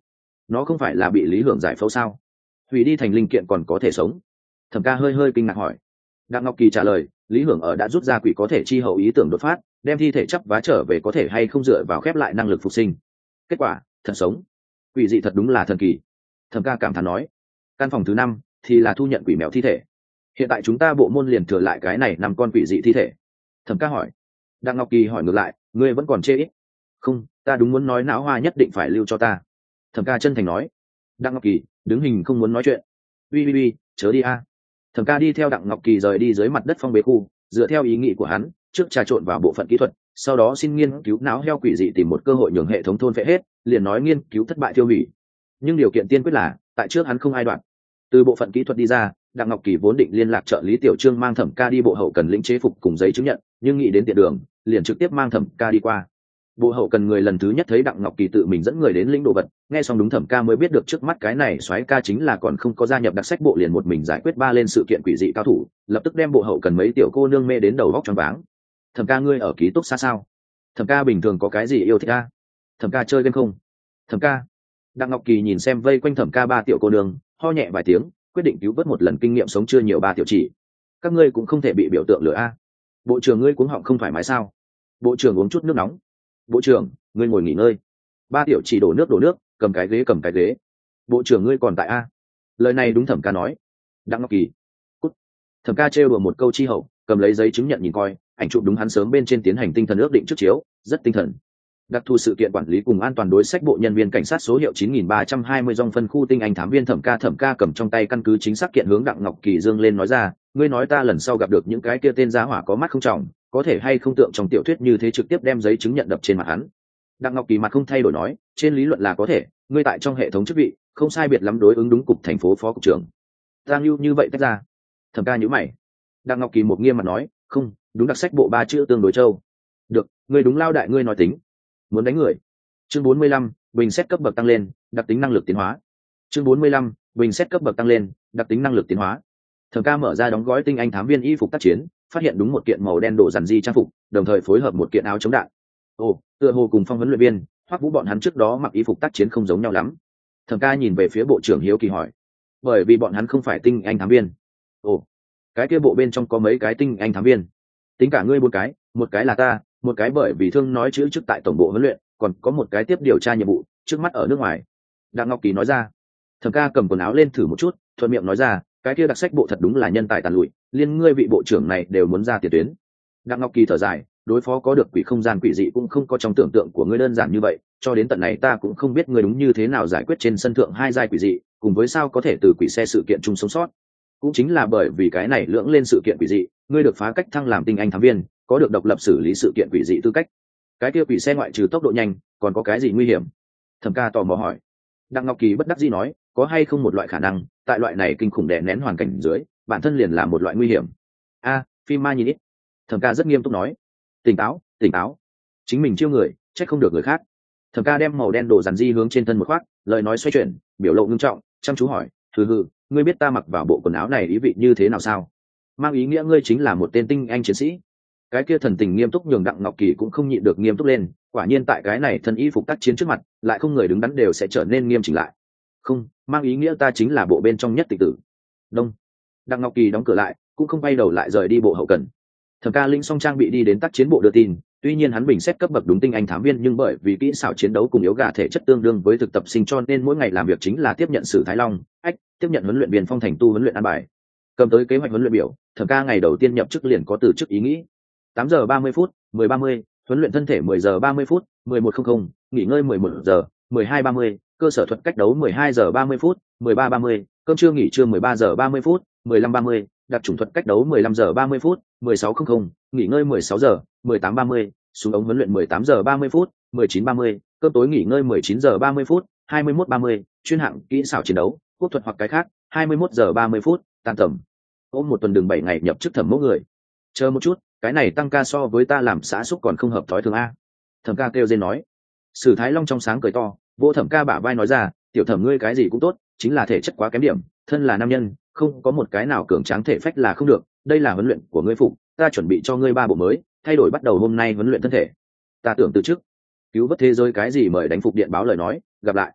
nó không phải là bị lý hưởng giải phẫu sao? Hủy đi thành linh kiện còn có thể sống? Thẩm ca hơi hơi kinh ngạc hỏi. Đặng Ngọc Kỳ trả lời, lý hưởng ở đã rút ra quỷ có thể chi hậu ý tưởng đột phát, đem thi thể chắp vá trở về có thể hay không dựa vào khép lại năng lực phục sinh. Kết quả thật sống. Quỷ dị thật đúng là thần kỳ. Thẩm ca cảm thán nói. Căn phòng thứ năm thì là thu nhận quỷ mèo thi thể. Hiện tại chúng ta bộ môn liền thừa lại cái này năm con quỷ dị thi thể. Thẩm ca hỏi. Đặng Ngọc Kỳ hỏi ngược lại, ngươi vẫn còn chê ít? Không, ta đúng muốn nói não hoa nhất định phải lưu cho ta. Thẩm ca chân thành nói. Đặng Ngọc Kỳ đứng hình không muốn nói chuyện. Ui ui ui, chớ đi a. Thẩm ca đi theo Đặng Ngọc Kỳ rời đi dưới mặt đất phong bế khu, dựa theo ý nghĩ của hắn, trước trà trộn vào bộ phận kỹ thuật, sau đó xin nghiên cứu não heo quỷ dị tìm một cơ hội nhường hệ thống thôn phệ hết, liền nói nghiên cứu thất bại tiêu hủy. Nhưng điều kiện tiên quyết là, tại trước hắn không ai đoạn. Từ bộ phận kỹ thuật đi ra, Đặng Ngọc Kỳ vốn định liên lạc trợ lý Tiểu Trương mang Thẩm ca đi bộ hậu cần lĩnh chế phục cùng giấy chứng nhận, nhưng nghĩ đến tiện đường, liền trực tiếp mang Thẩm ca đi qua. Bộ hậu cần người lần thứ nhất thấy Đặng Ngọc Kỳ tự mình dẫn người đến lĩnh đồ vật, nghe xong đúng Thẩm ca mới biết được trước mắt cái này soái ca chính là còn không có gia nhập đặc sách bộ liền một mình giải quyết ba lên sự kiện quỷ dị cao thủ, lập tức đem bộ hậu cần mấy tiểu cô nương mê đến đầu góc choáng váng. Thẩm ca ngươi ở ký túc xa sao? Thẩm ca bình thường có cái gì yêu thích a? Thẩm ca chơi game không? Thẩm ca. Đặng Ngọc Kỳ nhìn xem vây quanh Thẩm ca ba tiểu cô nương, ho nhẹ vài tiếng, quyết định cứu vớt một lần kinh nghiệm sống chưa nhiều ba tiểu chỉ. Các ngươi cũng không thể bị biểu tượng lừa a. Bộ trưởng ngươi cuống họng không thoải mái sao? Bộ trưởng uống chút nước nóng. Bộ trưởng ngươi ngồi nghỉ ngơi. Ba tiểu chỉ đổ nước đổ nước, cầm cái ghế cầm cái ghế. Bộ trưởng ngươi còn tại a? Lời này đúng Thẩm ca nói. Đặng Ngọc Kỳ. Cút. Thẩm ca trêu đùa một câu chi hậu, cầm lấy giấy chứng nhận nhìn coi, ảnh chụp đúng hắn sớm bên trên tiến hành tinh thần ước định trước chiếu, rất tinh thần. Đặc thù sự kiện quản lý cùng an toàn đối sách bộ nhân viên cảnh sát số hiệu chín nghìn ba trăm hai mươi dòng phân khu tinh anh thám viên Thẩm ca Thẩm ca cầm trong tay căn cứ chính xác kiện hướng Đặng Ngọc Kỳ dương lên nói ra, ngươi nói ta lần sau gặp được những cái kia tên giá hỏa có mắt không trọng, có thể hay không tượng trong tiểu thuyết như thế trực tiếp đem giấy chứng nhận đập trên mặt hắn. Đặng Ngọc Kỳ mặt không thay đổi nói, trên lý luận là có thể, ngươi tại trong hệ thống chức vị không sai biệt lắm đối ứng đúng cục thành phố phó cục trưởng. Giang lưu như vậy tách ra. Thẩm ca nhíu mày. Đặng Ngọc Kỳ một nghiêm mặt nói, không, đúng đặc sách bộ ba chữ tương đối châu. Được, ngươi đúng lao đại ngươi nói tính. Muốn đánh người. Chương bốn mươi lăm, bình xét cấp bậc tăng lên, đặc tính năng lực tiến hóa. Chương bốn mươi lăm, bình xét cấp bậc tăng lên, đặc tính năng lực tiến hóa. Thẩm ca mở ra đóng gói tinh anh thám viên y phục tác chiến, phát hiện đúng một kiện màu đen đồ dàn di trang phục, đồng thời phối hợp một kiện áo chống đạn. Ồ, tựa hồ cùng Phong huấn luyện viên Hoắc Vũ bọn hắn trước đó mặc y phục tác chiến không giống nhau lắm. Thẩm ca nhìn về phía bộ trưởng hiếu kỳ hỏi, bởi vì bọn hắn không phải tinh anh thám viên. Ồ, cái kia bộ bên trong có mấy cái tinh anh thám viên? Tính cả ngươi bốn cái, một cái là ta, một cái bởi vì thương nói chữ trước tại tổng bộ huấn luyện, còn có một cái tiếp điều tra nhiệm vụ trước mắt ở nước ngoài. Đặng Ngọc Kỳ nói ra. Thẩm ca cầm quần áo lên thử một chút, thuận miệng nói ra, cái kia đặc sách bộ thật đúng là nhân tài tàn lụi, liên ngươi vị bộ trưởng này đều muốn ra tiền tuyến. Đặng Ngọc Kỳ thở dài, đối phó có được quỷ không gian quỷ dị cũng không có trong tưởng tượng của ngươi đơn giản như vậy, cho đến tận này ta cũng không biết ngươi đúng như thế nào giải quyết trên sân thượng hai giai quỷ dị, cùng với sao có thể từ quỷ xe sự kiện chung sống sót. Cũng chính là bởi vì cái này lưỡng lên sự kiện quỷ dị, ngươi được phá cách thăng làm tinh anh thám viên, có được độc lập xử lý sự kiện quỷ dị tư cách. Cái kia quỷ xe ngoại trừ tốc độ nhanh, còn có cái gì nguy hiểm? Thẩm ca tò mò hỏi. Đặng Ngọc Kỳ bất đắc dĩ nói, có hay không một loại khả năng, tại loại này kinh khủng đè nén hoàn cảnh dưới, bản thân liền là một loại nguy hiểm. A, phim ma nhìn ít. Thẩm ca rất nghiêm túc nói. Tỉnh táo, tỉnh táo. Chính mình chiêu người, trách không được người khác. Thẩm ca đem màu đen đồ dàn di hướng trên thân một khoác, lời nói xoay chuyển, biểu lộ ngưng trọng, chăm chú hỏi, hừ hừ, ngươi biết ta mặc vào bộ quần áo này ý vị như thế nào sao? Mang ý nghĩa ngươi chính là một tên tinh anh chiến sĩ. Cái kia thần tình nghiêm túc nhường Đặng Ngọc Kỳ cũng không nhịn được nghiêm túc lên, quả nhiên tại cái này thân y phục tác chiến trước mặt, lại không người đứng đắn đều sẽ trở nên nghiêm chỉnh lại. Không, mang ý nghĩa ta chính là bộ bên trong nhất tịch tử. Đông. Đặng Ngọc Kỳ đóng cửa lại, cũng không bay đầu lại rời đi bộ hậu cần. Thẩm ca linh song trang bị đi đến tác chiến bộ đưa tin, tuy nhiên hắn bình xét cấp bậc đúng tinh anh thám viên nhưng bởi vì kỹ xảo chiến đấu cùng yếu gà thể chất tương đương với thực tập sinh cho nên mỗi ngày làm việc chính là tiếp nhận Sử Thái Long, ách, tiếp nhận huấn luyện viên Phong Thành tu huấn luyện an bài. Cầm tới kế hoạch huấn luyện biểu, Thẩm ca ngày đầu tiên nhập chức liền có từ chức ý nghĩ. tám giờ ba mươi phút, mười ba mươi, huấn luyện thân thể mười giờ ba mươi phút, mười một không không, nghỉ ngơi mười một giờ, mười hai ba mươi, cơ sở thuật cách đấu mười hai giờ ba mươi phút, mười ba ba mươi, cơm trưa nghỉ trưa mười ba giờ ba mươi phút, mười lăm ba mươi, đặc chủng thuật cách đấu mười lăm giờ ba mươi phút, mười sáu không không, nghỉ ngơi mười sáu giờ, mười tám ba mươi, súng ống huấn luyện mười tám giờ ba mươi phút, mười chín ba mươi, cơm tối nghỉ ngơi mười chín giờ ba mươi phút, hai mươi mốt ba mươi, chuyên hạng kỹ xảo chiến đấu, quốc thuật hoặc cái khác, hai mươi mốt giờ ba mươi phút, tan tầm. Ôm một tuần đường bảy ngày nhập chức thẩm mẫu người. Chờ một chút, cái này tăng ca so với ta làm xã xúc còn không hợp thói thường a. Thẩm ca kêu dên nói. Sử Thái Long trong sáng cười to, vô Thẩm ca bả vai nói ra, tiểu Thẩm ngươi cái gì cũng tốt, chính là thể chất quá kém điểm, thân là nam nhân, không có một cái nào cường tráng thể phách là không được, đây là huấn luyện của ngươi phục, ta chuẩn bị cho ngươi ba bộ mới, thay đổi bắt đầu hôm nay huấn luyện thân thể. Ta tưởng từ trước, cứu vớt thế giới cái gì mời đánh phục điện báo lời nói, gặp lại.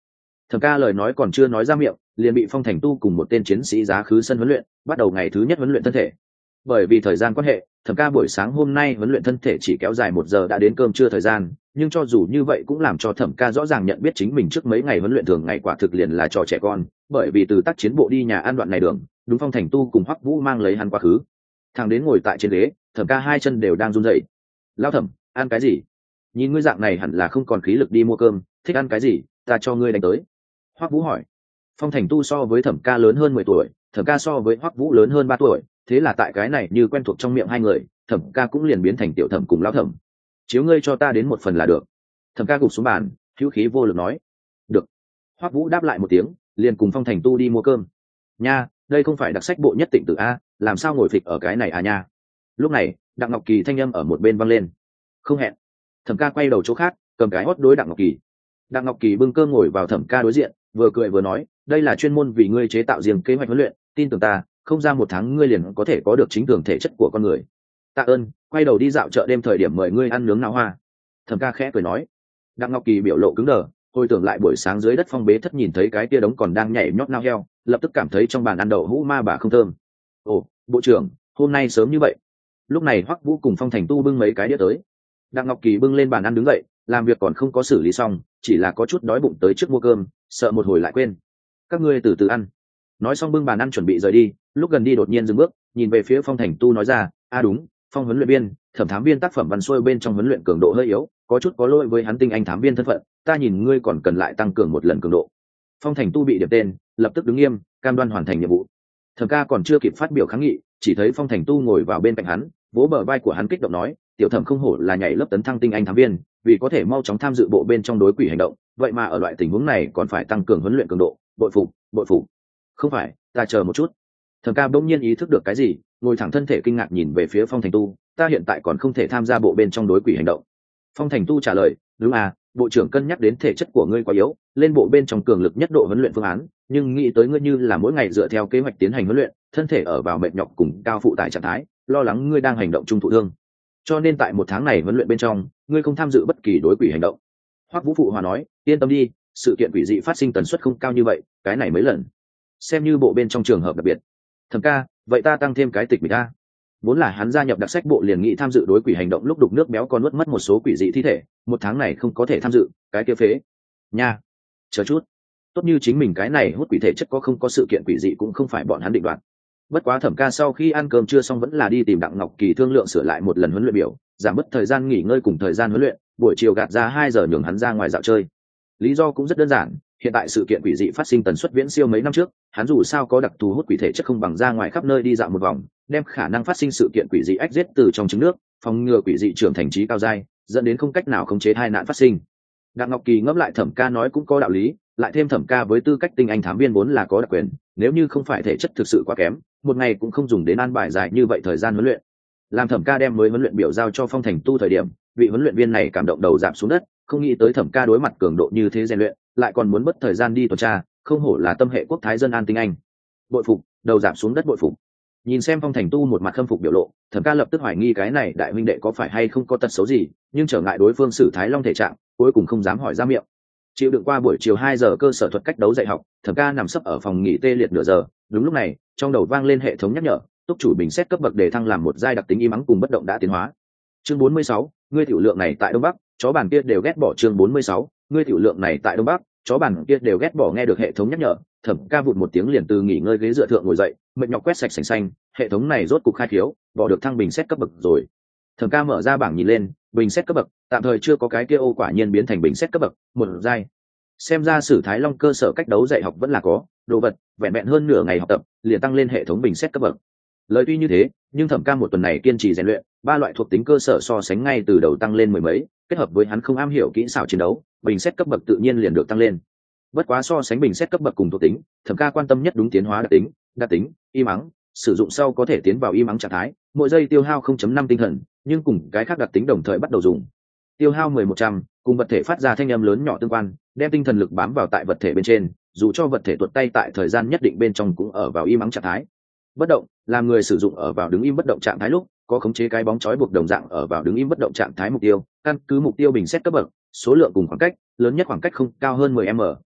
Thẩm ca lời nói còn chưa nói ra miệng, liền bị Phong Thành Tu cùng một tên chiến sĩ giá khứ sân huấn luyện, bắt đầu ngày thứ nhất huấn luyện thân thể. Bởi vì thời gian quan hệ, Thẩm ca buổi sáng hôm nay huấn luyện thân thể chỉ kéo dài một giờ đã đến cơm trưa thời gian, nhưng cho dù như vậy cũng làm cho Thẩm ca rõ ràng nhận biết chính mình trước mấy ngày huấn luyện thường ngày quả thực liền là trò trẻ con, bởi vì từ tác chiến bộ đi nhà ăn đoạn này đường, đúng Phong Thành Tu cùng Hoắc Vũ mang lấy hắn quá khứ. Thằng đến ngồi tại trên ghế, Thẩm ca hai chân đều đang run rẩy. "Lão Thẩm, ăn cái gì? Nhìn ngươi dạng này hẳn là không còn khí lực đi mua cơm, thích ăn cái gì, ta cho ngươi đánh tới." Hoắc Vũ hỏi. Phong Thành Tu so với Thẩm ca lớn hơn mười tuổi, Thẩm ca so với Hoắc Vũ lớn hơn ba tuổi, thế là tại cái này như quen thuộc trong miệng hai người, Thẩm ca cũng liền biến thành tiểu thẩm cùng lão thẩm. "Chiếu ngươi cho ta đến một phần là được." Thẩm ca gục xuống bàn, hữu khí vô lực nói. "Được." Hoắc Vũ đáp lại một tiếng, liền cùng Phong Thành Tu đi mua cơm. "Nha, đây không phải đặc sách bộ nhất tịnh tự a, làm sao ngồi phịch ở cái này à nha?" Lúc này, Đặng Ngọc Kỳ thanh âm ở một bên vang lên. "Không hẹn." Thẩm ca quay đầu chỗ khác, cầm cái hót đối Đặng Ngọc Kỳ. Đặng Ngọc Kỳ bưng cơm ngồi vào Thẩm ca đối diện, vừa cười vừa nói, "Đây là chuyên môn vì ngươi chế tạo riêng kế hoạch huấn luyện, tin tưởng ta, không ra một tháng ngươi liền có thể có được chính thường thể chất của con người." "Tạ ơn." Quay đầu đi dạo chợ đêm thời điểm mời ngươi ăn nướng náo hoa. Thẩm ca khẽ cười nói. Đặng Ngọc Kỳ biểu lộ cứng đờ, hồi tưởng lại buổi sáng dưới đất phong bế thất nhìn thấy cái kia đống còn đang nhảy nhót nao heo, lập tức cảm thấy trong bàn ăn đậu hũ ma bà không thơm. "Ồ, bộ trưởng, hôm nay sớm như vậy?" Lúc này Hoắc Vũ cùng Phong Thành Tu bưng mấy cái đĩa tới. Đặng Ngọc Kỳ bưng lên bàn ăn đứng dậy, làm việc còn không có xử lý xong, chỉ là có chút đói bụng tới trước mua cơm, sợ một hồi lại quên. "Các ngươi từ từ ăn." Nói xong bưng bàn ăn chuẩn bị rời đi, lúc gần đi đột nhiên dừng bước, nhìn về phía Phong Thành Tu nói ra, "A đúng, Phong huấn luyện viên, Thẩm thám viên tác phẩm văn xuôi bên trong huấn luyện cường độ hơi yếu, có chút có lỗi với hắn tinh anh thám viên thân phận, ta nhìn ngươi còn cần lại tăng cường một lần cường độ." Phong Thành Tu bị điểm tên, lập tức đứng nghiêm, cam đoan hoàn thành nhiệm vụ. Thẩm ca còn chưa kịp phát biểu kháng nghị, chỉ thấy Phong Thành Tu ngồi vào bên cạnh hắn, vỗ bờ vai của hắn kích động nói, "Tiểu Thẩm không hổ là nhảy lớp tấn thăng tinh anh thám viên, vì có thể mau chóng tham dự bộ bên trong đối quỷ hành động, vậy mà ở loại tình huống này còn phải tăng cường huấn luyện cường độ, bội phục, bội phục." "Không phải, ta chờ một chút." Thẩm ca bỗng nhiên ý thức được cái gì, ngồi thẳng thân thể kinh ngạc nhìn về phía Phong Thành Tu, "Ta hiện tại còn không thể tham gia bộ bên trong đối quỷ hành động." Phong Thành Tu trả lời, "Đúng à, bộ trưởng cân nhắc đến thể chất của ngươi quá yếu, lên bộ bên trong cường lực nhất độ huấn luyện phương án, nhưng nghĩ tới ngươi như là mỗi ngày dựa theo kế hoạch tiến hành huấn luyện, thân thể ở vào mệt nhọc cùng cao phụ tải trạng thái, lo lắng ngươi đang hành động trung thụ thương. Cho nên tại một tháng này huấn luyện bên trong, ngươi không tham dự bất kỳ đối quỷ hành động." Hoắc Vũ phụ hòa nói, "Yên tâm đi, sự kiện quỷ dị phát sinh tần suất không cao như vậy, cái này mấy lần, xem như bộ bên trong trường hợp đặc biệt." Thẩm ca, vậy ta tăng thêm cái tịch mịch ta. Vốn là hắn gia nhập đặc sách bộ liền nghĩ tham dự đối quỷ hành động lúc đục nước béo còn nuốt mất một số quỷ dị thi thể, một tháng này không có thể tham dự, cái kia phế. Nha, chờ chút, tốt như chính mình cái này hút quỷ thể chất có không có sự kiện quỷ dị cũng không phải bọn hắn định đoạt. Bất quá Thẩm ca sau khi ăn cơm trưa xong vẫn là đi tìm Đặng Ngọc Kỳ thương lượng sửa lại một lần huấn luyện biểu, giảm bớt thời gian nghỉ ngơi cùng thời gian huấn luyện, buổi chiều gạt ra hai giờ nhường hắn ra ngoài dạo chơi. Lý do cũng rất đơn giản, hiện tại sự kiện quỷ dị phát sinh tần suất viễn siêu mấy năm trước, hắn dù sao có đặc thù hút quỷ thể chất không bằng ra ngoài khắp nơi đi dạo một vòng, đem khả năng phát sinh sự kiện quỷ dị ách giết từ trong trứng nước, phòng ngừa quỷ dị trưởng thành trí cao giai, dẫn đến không cách nào khống chế tai nạn phát sinh. Đặng Ngọc Kỳ ngẫm lại Thẩm ca nói cũng có đạo lý, lại thêm Thẩm ca với tư cách tinh anh thám viên vốn là có đặc quyền, nếu như không phải thể chất thực sự quá kém, một ngày cũng không dùng đến an bài dài như vậy thời gian huấn luyện. Làm Thẩm ca đem mới huấn luyện biểu giao cho Phong Thành Tu thời điểm, vị huấn luyện viên này cảm động đầu giảm xuống đất, không nghĩ tới Thẩm ca đối mặt cường độ như thế rèn luyện, lại còn muốn mất thời gian đi tuần tra, không hổ là tâm hệ quốc thái dân an tinh anh. Bội phục, đầu giảm xuống đất bội phục. Nhìn xem Phong Thành Tu một mặt khâm phục biểu lộ, Thẩm ca lập tức hoài nghi cái này đại huynh đệ có phải hay không có tật xấu gì, nhưng trở ngại đối phương Sử Thái Long thể trạng, cuối cùng không dám hỏi ra miệng. Chịu đựng qua buổi chiều hai giờ cơ sở thuật cách đấu dạy học, Thẩm ca nằm sấp ở phòng nghỉ tê liệt nửa giờ, đúng lúc này, trong đầu vang lên hệ thống nhắc nhở, túc chủ bình xét cấp bậc để thăng làm một giai đặc tính im ắng cùng bất động đã tiến hóa. Chương bốn mươi sáu, ngươi tiểu lượng này tại Đông Bắc, chó bàn kia đều ghét bỏ. Chương bốn mươi sáu, ngươi tiểu lượng này tại Đông Bắc, chó bàn kia đều ghét bỏ. Nghe được hệ thống nhắc nhở, Thẩm ca vụt một tiếng liền từ nghỉ ngơi ghế dựa thượng ngồi dậy, mệt nhọc quét sạch sành xanh, hệ thống này rốt cục khai thiếu, bỏ được thăng bình xét cấp bậc rồi. Thẩm ca mở ra bảng nhìn lên, bình xét cấp bậc, tạm thời chưa có cái kia ô quả nhiên biến thành bình xét cấp bậc, một giai. Xem ra Sử Thái Long cơ sở cách đấu dạy học vẫn là có, đồ vật, vẹn vẹn hơn nửa ngày học tập, liền tăng lên hệ thống bình xét cấp bậc. Lời tuy như thế, nhưng Thẩm ca một tuần này kiên trì rèn luyện, ba loại thuộc tính cơ sở so sánh ngay từ đầu tăng lên mười mấy, kết hợp với hắn không am hiểu kỹ xảo chiến đấu, bình xét cấp bậc tự nhiên liền được tăng lên. Bất quá so sánh bình xét cấp bậc cùng thuộc tính, Thẩm ca quan tâm nhất đúng tiến hóa đặc tính, đặc tính, im ắng, sử dụng sau có thể tiến vào im ắng trạng thái, mỗi giây tiêu hao không phẩy năm tinh thần, nhưng cùng cái khác đặc tính đồng thời bắt đầu dùng. Tiêu hao mười một trăm, cùng vật thể phát ra thanh âm lớn nhỏ tương quan, đem tinh thần lực bám vào tại vật thể bên trên, dù cho vật thể tuột tay tại thời gian nhất định bên trong cũng ở vào im ắng trạng thái. Bất động, làm người sử dụng ở vào đứng im bất động trạng thái lúc, có khống chế cái bóng chói buộc đồng dạng ở vào đứng im bất động trạng thái mục tiêu, căn cứ mục tiêu bình xét cấp bậc, số lượng cùng khoảng cách, lớn nhất khoảng cách không cao hơn mười mét,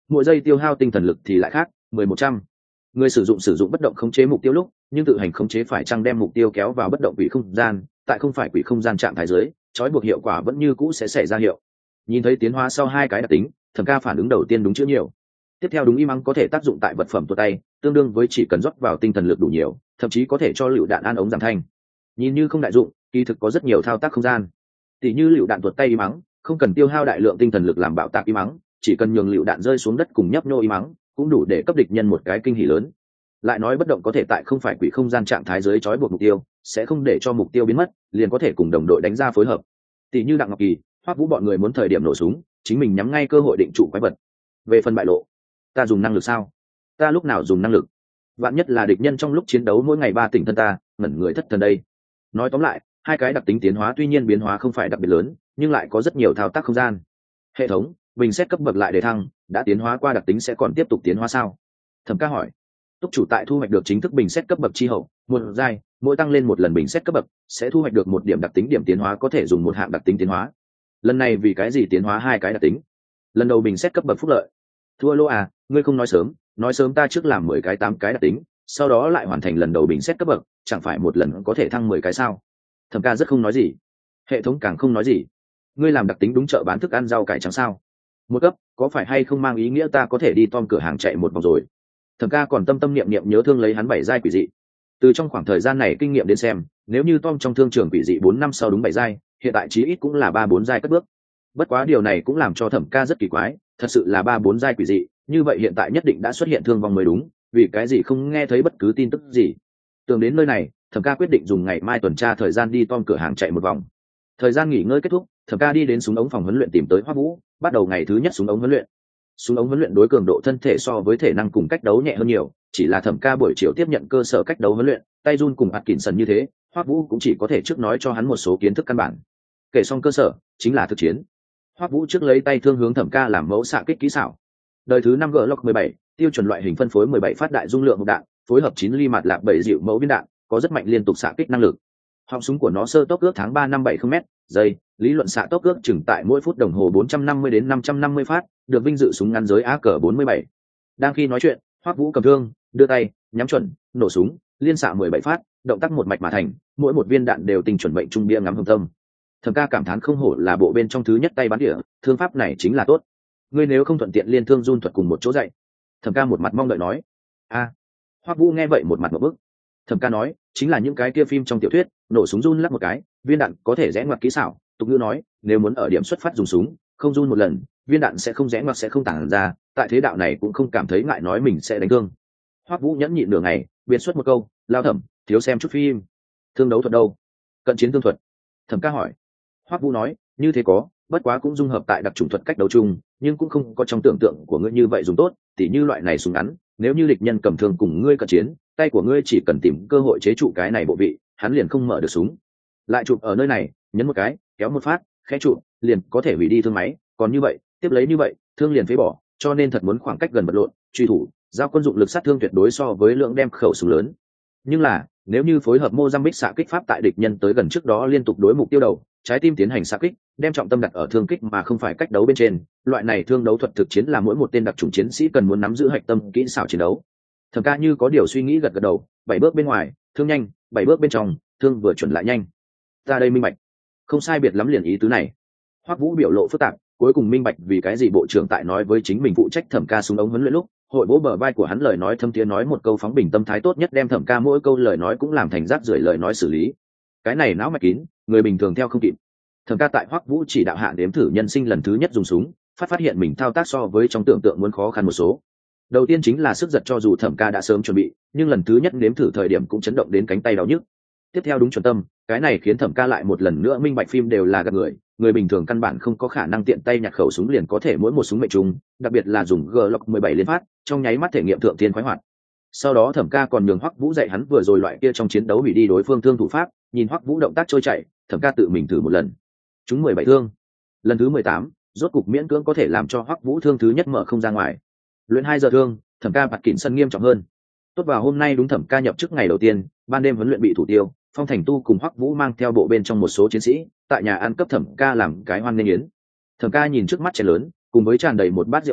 mỗi giây tiêu hao tinh thần lực thì lại khác. Mười một trăm người sử dụng sử dụng bất động khống chế mục tiêu lúc, nhưng tự hành khống chế phải chăng đem mục tiêu kéo vào bất động quỷ không gian, tại không phải quỷ không gian trạng thái dưới, trói buộc hiệu quả vẫn như cũ sẽ xảy ra hiệu. Nhìn thấy tiến hóa sau hai cái đặc tính, Thẩm Ca phản ứng đầu tiên đúng chữ nhiều. Tiếp theo đúng y mắng có thể tác dụng tại vật phẩm tuột tay, tương đương với chỉ cần rót vào tinh thần lực đủ nhiều, thậm chí có thể cho lựu đạn an ống giảm thanh. Nhìn như không đại dụng, kỳ thực có rất nhiều thao tác không gian. Tỷ như lựu đạn tuột tay y mắng, không cần tiêu hao đại lượng tinh thần lực làm bạo tạc y mắng, chỉ cần nhường lựu đạn rơi xuống đất cùng nhấp nhô y mắng, cũng đủ để cấp địch nhân một cái kinh hỉ lớn. Lại nói bất động có thể tại không phải quỷ không gian trạng thái dưới trói buộc mục tiêu, sẽ không để cho mục tiêu biến mất, liền có thể cùng đồng đội đánh ra phối hợp. Tỷ như Đặng Ngọc Kỳ, Hoắc Vũ bọn người muốn thời điểm nổ súng, chính mình nhắm ngay cơ hội định trụ quái vật. Về phần bại lộ, ta dùng năng lực sao? Ta lúc nào dùng năng lực? Vạn nhất là địch nhân trong lúc chiến đấu mỗi ngày ba tỉnh thân ta, ngẩn người thất thần đây. Nói tóm lại, hai cái đặc tính tiến hóa tuy nhiên biến hóa không phải đặc biệt lớn, nhưng lại có rất nhiều thao tác không gian. Hệ thống bình xét cấp bậc lại để thăng, đã tiến hóa qua đặc tính sẽ còn tiếp tục tiến hóa sao? Thẩm Ca hỏi. Túc chủ tại thu hoạch được chính thức bình xét cấp bậc chi hậu, một giai, mỗi tăng lên một lần bình xét cấp bậc, sẽ thu hoạch được một điểm đặc tính điểm tiến hóa, có thể dùng một hạng đặc tính tiến hóa. Lần này vì cái gì tiến hóa hai cái đặc tính? Lần đầu bình xét cấp bậc phúc lợi. Thua lô à, ngươi không nói sớm, nói sớm ta trước làm mười cái tám cái đặc tính, sau đó lại hoàn thành lần đầu bình xét cấp bậc, chẳng phải một lần có thể thăng mười cái sao? Thẩm Ca rất không nói gì. Hệ thống càng không nói gì. Ngươi làm đặc tính đúng chợ bán thức ăn rau cải trắng sao? Một cấp, có phải hay không mang ý nghĩa ta có thể đi Tom cửa hàng chạy một vòng rồi? Thẩm Ca còn tâm tâm niệm niệm nhớ thương lấy hắn bảy giai quỷ dị. Từ trong khoảng thời gian này kinh nghiệm đến xem, nếu như Tom trong thương trường quỷ dị bốn năm sau đúng bảy giai, hiện tại chí ít cũng là ba bốn giai cất bước. Bất quá điều này cũng làm cho Thẩm Ca rất kỳ quái, thật sự là ba bốn giai quỷ dị, như vậy hiện tại nhất định đã xuất hiện thương vong mới đúng, vì cái gì không nghe thấy bất cứ tin tức gì. Tưởng đến nơi này, Thẩm Ca quyết định dùng ngày mai tuần tra thời gian đi Tom cửa hàng chạy một vòng. Thời gian nghỉ ngơi kết thúc, Thẩm Ca đi đến súng ống phòng huấn luyện tìm tới Hoắc Vũ, bắt đầu ngày thứ nhất súng ống huấn luyện. Súng ống huấn luyện đối cường độ thân thể so với thể năng cùng cách đấu nhẹ hơn nhiều, chỉ là Thẩm Ca buổi chiều tiếp nhận cơ sở cách đấu huấn luyện, tay run cùng Atkinson như thế, Hoắc Vũ cũng chỉ có thể trước nói cho hắn một số kiến thức căn bản. Kể xong cơ sở, chính là thực chiến. Hoắc Vũ trước lấy tay thương hướng Thẩm Ca làm mẫu xạ kích kỹ xảo. Đời thứ năm Glock mười bảy, tiêu chuẩn loại hình phân phối mười bảy phát đại dung lượng hộp đạn, phối hợp chín ly mạt lạp bảy dịu mẫu viên đạn, có rất mạnh liên tục xạ kích năng lực. Họng súng của nó sơ tốc ước tháng ba năm bảy không m giây, lý luận xạ tốc ước chừng tại mỗi phút đồng hồ bốn trăm năm mươi đến năm trăm năm mươi phát, được vinh dự súng ngắn giới A K bốn mươi bảy. Đang khi nói chuyện, Hoắc Vũ cầm thương, đưa tay, nhắm chuẩn, nổ súng, liên xạ mười bảy phát, động tác một mạch mà thành, mỗi một viên đạn đều tinh chuẩn mệnh trung bia ngắm hồng tâm. Thẩm Ca cảm thán không hổ là bộ bên trong thứ nhất tay bắn địa, thương pháp này chính là tốt. Ngươi nếu không thuận tiện liên thương run thuật cùng một chỗ dạy. Thẩm Ca một mặt mong đợi nói. A. À. Hoắc Vũ nghe vậy một mặt ngộp bức. Thẩm Ca nói, chính là những cái kia phim trong tiểu thuyết, nổ súng run lắc một cái, viên đạn có thể rẽ ngoặt kỹ xảo. Tục ngữ nói, nếu muốn ở điểm xuất phát dùng súng, không run một lần, viên đạn sẽ không rẽ ngoặt sẽ không tản ra. Tại thế đạo này cũng không cảm thấy ngại nói mình sẽ đánh thương. Hoắc Vũ nhẫn nhịn nửa ngày, biệt xuất một câu, lao Thẩm, thiếu xem chút phim. Thương đấu thuật đâu? Cận chiến thương thuật. Thẩm Ca hỏi. Hoắc Vũ nói, như thế có, bất quá cũng dung hợp tại đặc chủng thuật cách đấu chung, nhưng cũng không có trong tưởng tượng của ngươi như vậy dùng tốt, tỉ như loại này súng ngắn, nếu như địch nhân cầm thương cùng ngươi cận chiến, tay của ngươi chỉ cần tìm cơ hội chế trụ cái này bộ vị, hắn liền không mở được súng. Lại chụp ở nơi này, nhấn một cái, kéo một phát, khẽ chụp, liền có thể hủy đi thương máy, còn như vậy, tiếp lấy như vậy, thương liền phế bỏ, cho nên thật muốn khoảng cách gần vật lộn, truy thủ, giao quân dụng lực sát thương tuyệt đối so với lượng đem khẩu súng lớn. Nhưng là, nếu như phối hợp Mozambique xạ kích pháp tại địch nhân tới gần trước đó liên tục đối mục tiêu đầu, trái tim tiến hành xạ kích, đem trọng tâm đặt ở thương kích mà không phải cách đấu bên trên, loại này thương đấu thuật thực chiến là mỗi một tên đặc chủng chiến sĩ cần muốn nắm giữ hạch tâm kỹ xảo chiến đấu. Thẩm Ca như có điều suy nghĩ gật gật đầu, bảy bước bên ngoài, thương nhanh, bảy bước bên trong, thương vừa chuẩn lại nhanh. Ta đây minh bạch. Không sai biệt lắm liền ý tứ này. Hoắc Vũ biểu lộ phức tạp, cuối cùng minh bạch vì cái gì bộ trưởng tại nói với chính mình phụ trách Thẩm Ca súng ống huấn luyện lúc, hội vỗ bờ vai của hắn lời nói thâm tiếng nói một câu phóng bình tâm thái tốt nhất đem Thẩm Ca mỗi câu lời nói cũng làm thành rác rưởi lời nói xử lý. Cái này não mạch kín, người bình thường theo không kịp. Thẩm Ca tại Hoắc Vũ chỉ đạo hạ đếm thử nhân sinh lần thứ nhất dùng súng, phát phát hiện mình thao tác so với trong tưởng tượng muốn khó khăn một số. Đầu tiên chính là sức giật, cho dù Thẩm Ca đã sớm chuẩn bị, nhưng lần thứ nhất nếm thử thời điểm cũng chấn động đến cánh tay đau nhức. Tiếp theo đúng chuẩn tâm, cái này khiến Thẩm Ca lại một lần nữa minh bạch phim đều là gạt người, người bình thường căn bản không có khả năng tiện tay nhặt khẩu súng liền có thể mỗi một súng mệnh trúng, đặc biệt là dùng Glock mười bảy liên phát, trong nháy mắt thể nghiệm thượng thiên khoái hoạt. Sau đó Thẩm Ca còn nhường Hoắc Vũ dạy hắn vừa rồi loại kia trong chiến đấu hủy đi đối phương thương thủ pháp, nhìn Hoắc Vũ động tác trôi chảy, Thẩm Ca tự mình thử một lần. Chúng mười bảy thương. Lần thứ mười tám, rốt cục miễn cưỡng có thể làm cho Hoắc Vũ thương thứ nhất mở không ra ngoài. Luyện hai giờ thương, Thẩm Ca bạt kỉnh sân nghiêm trọng hơn. Tốt vào hôm nay đúng Thẩm Ca nhập chức ngày đầu tiên, ban đêm huấn luyện bị thủ tiêu, Phong Thành Tu cùng Hoắc Vũ mang theo bộ bên trong một số chiến sĩ, tại nhà ăn cấp Thẩm Ca làm cái hoan nghênh yến. Thẩm Ca nhìn trước mắt chén lớn, cùng với tràn đầy một bát rượu đế,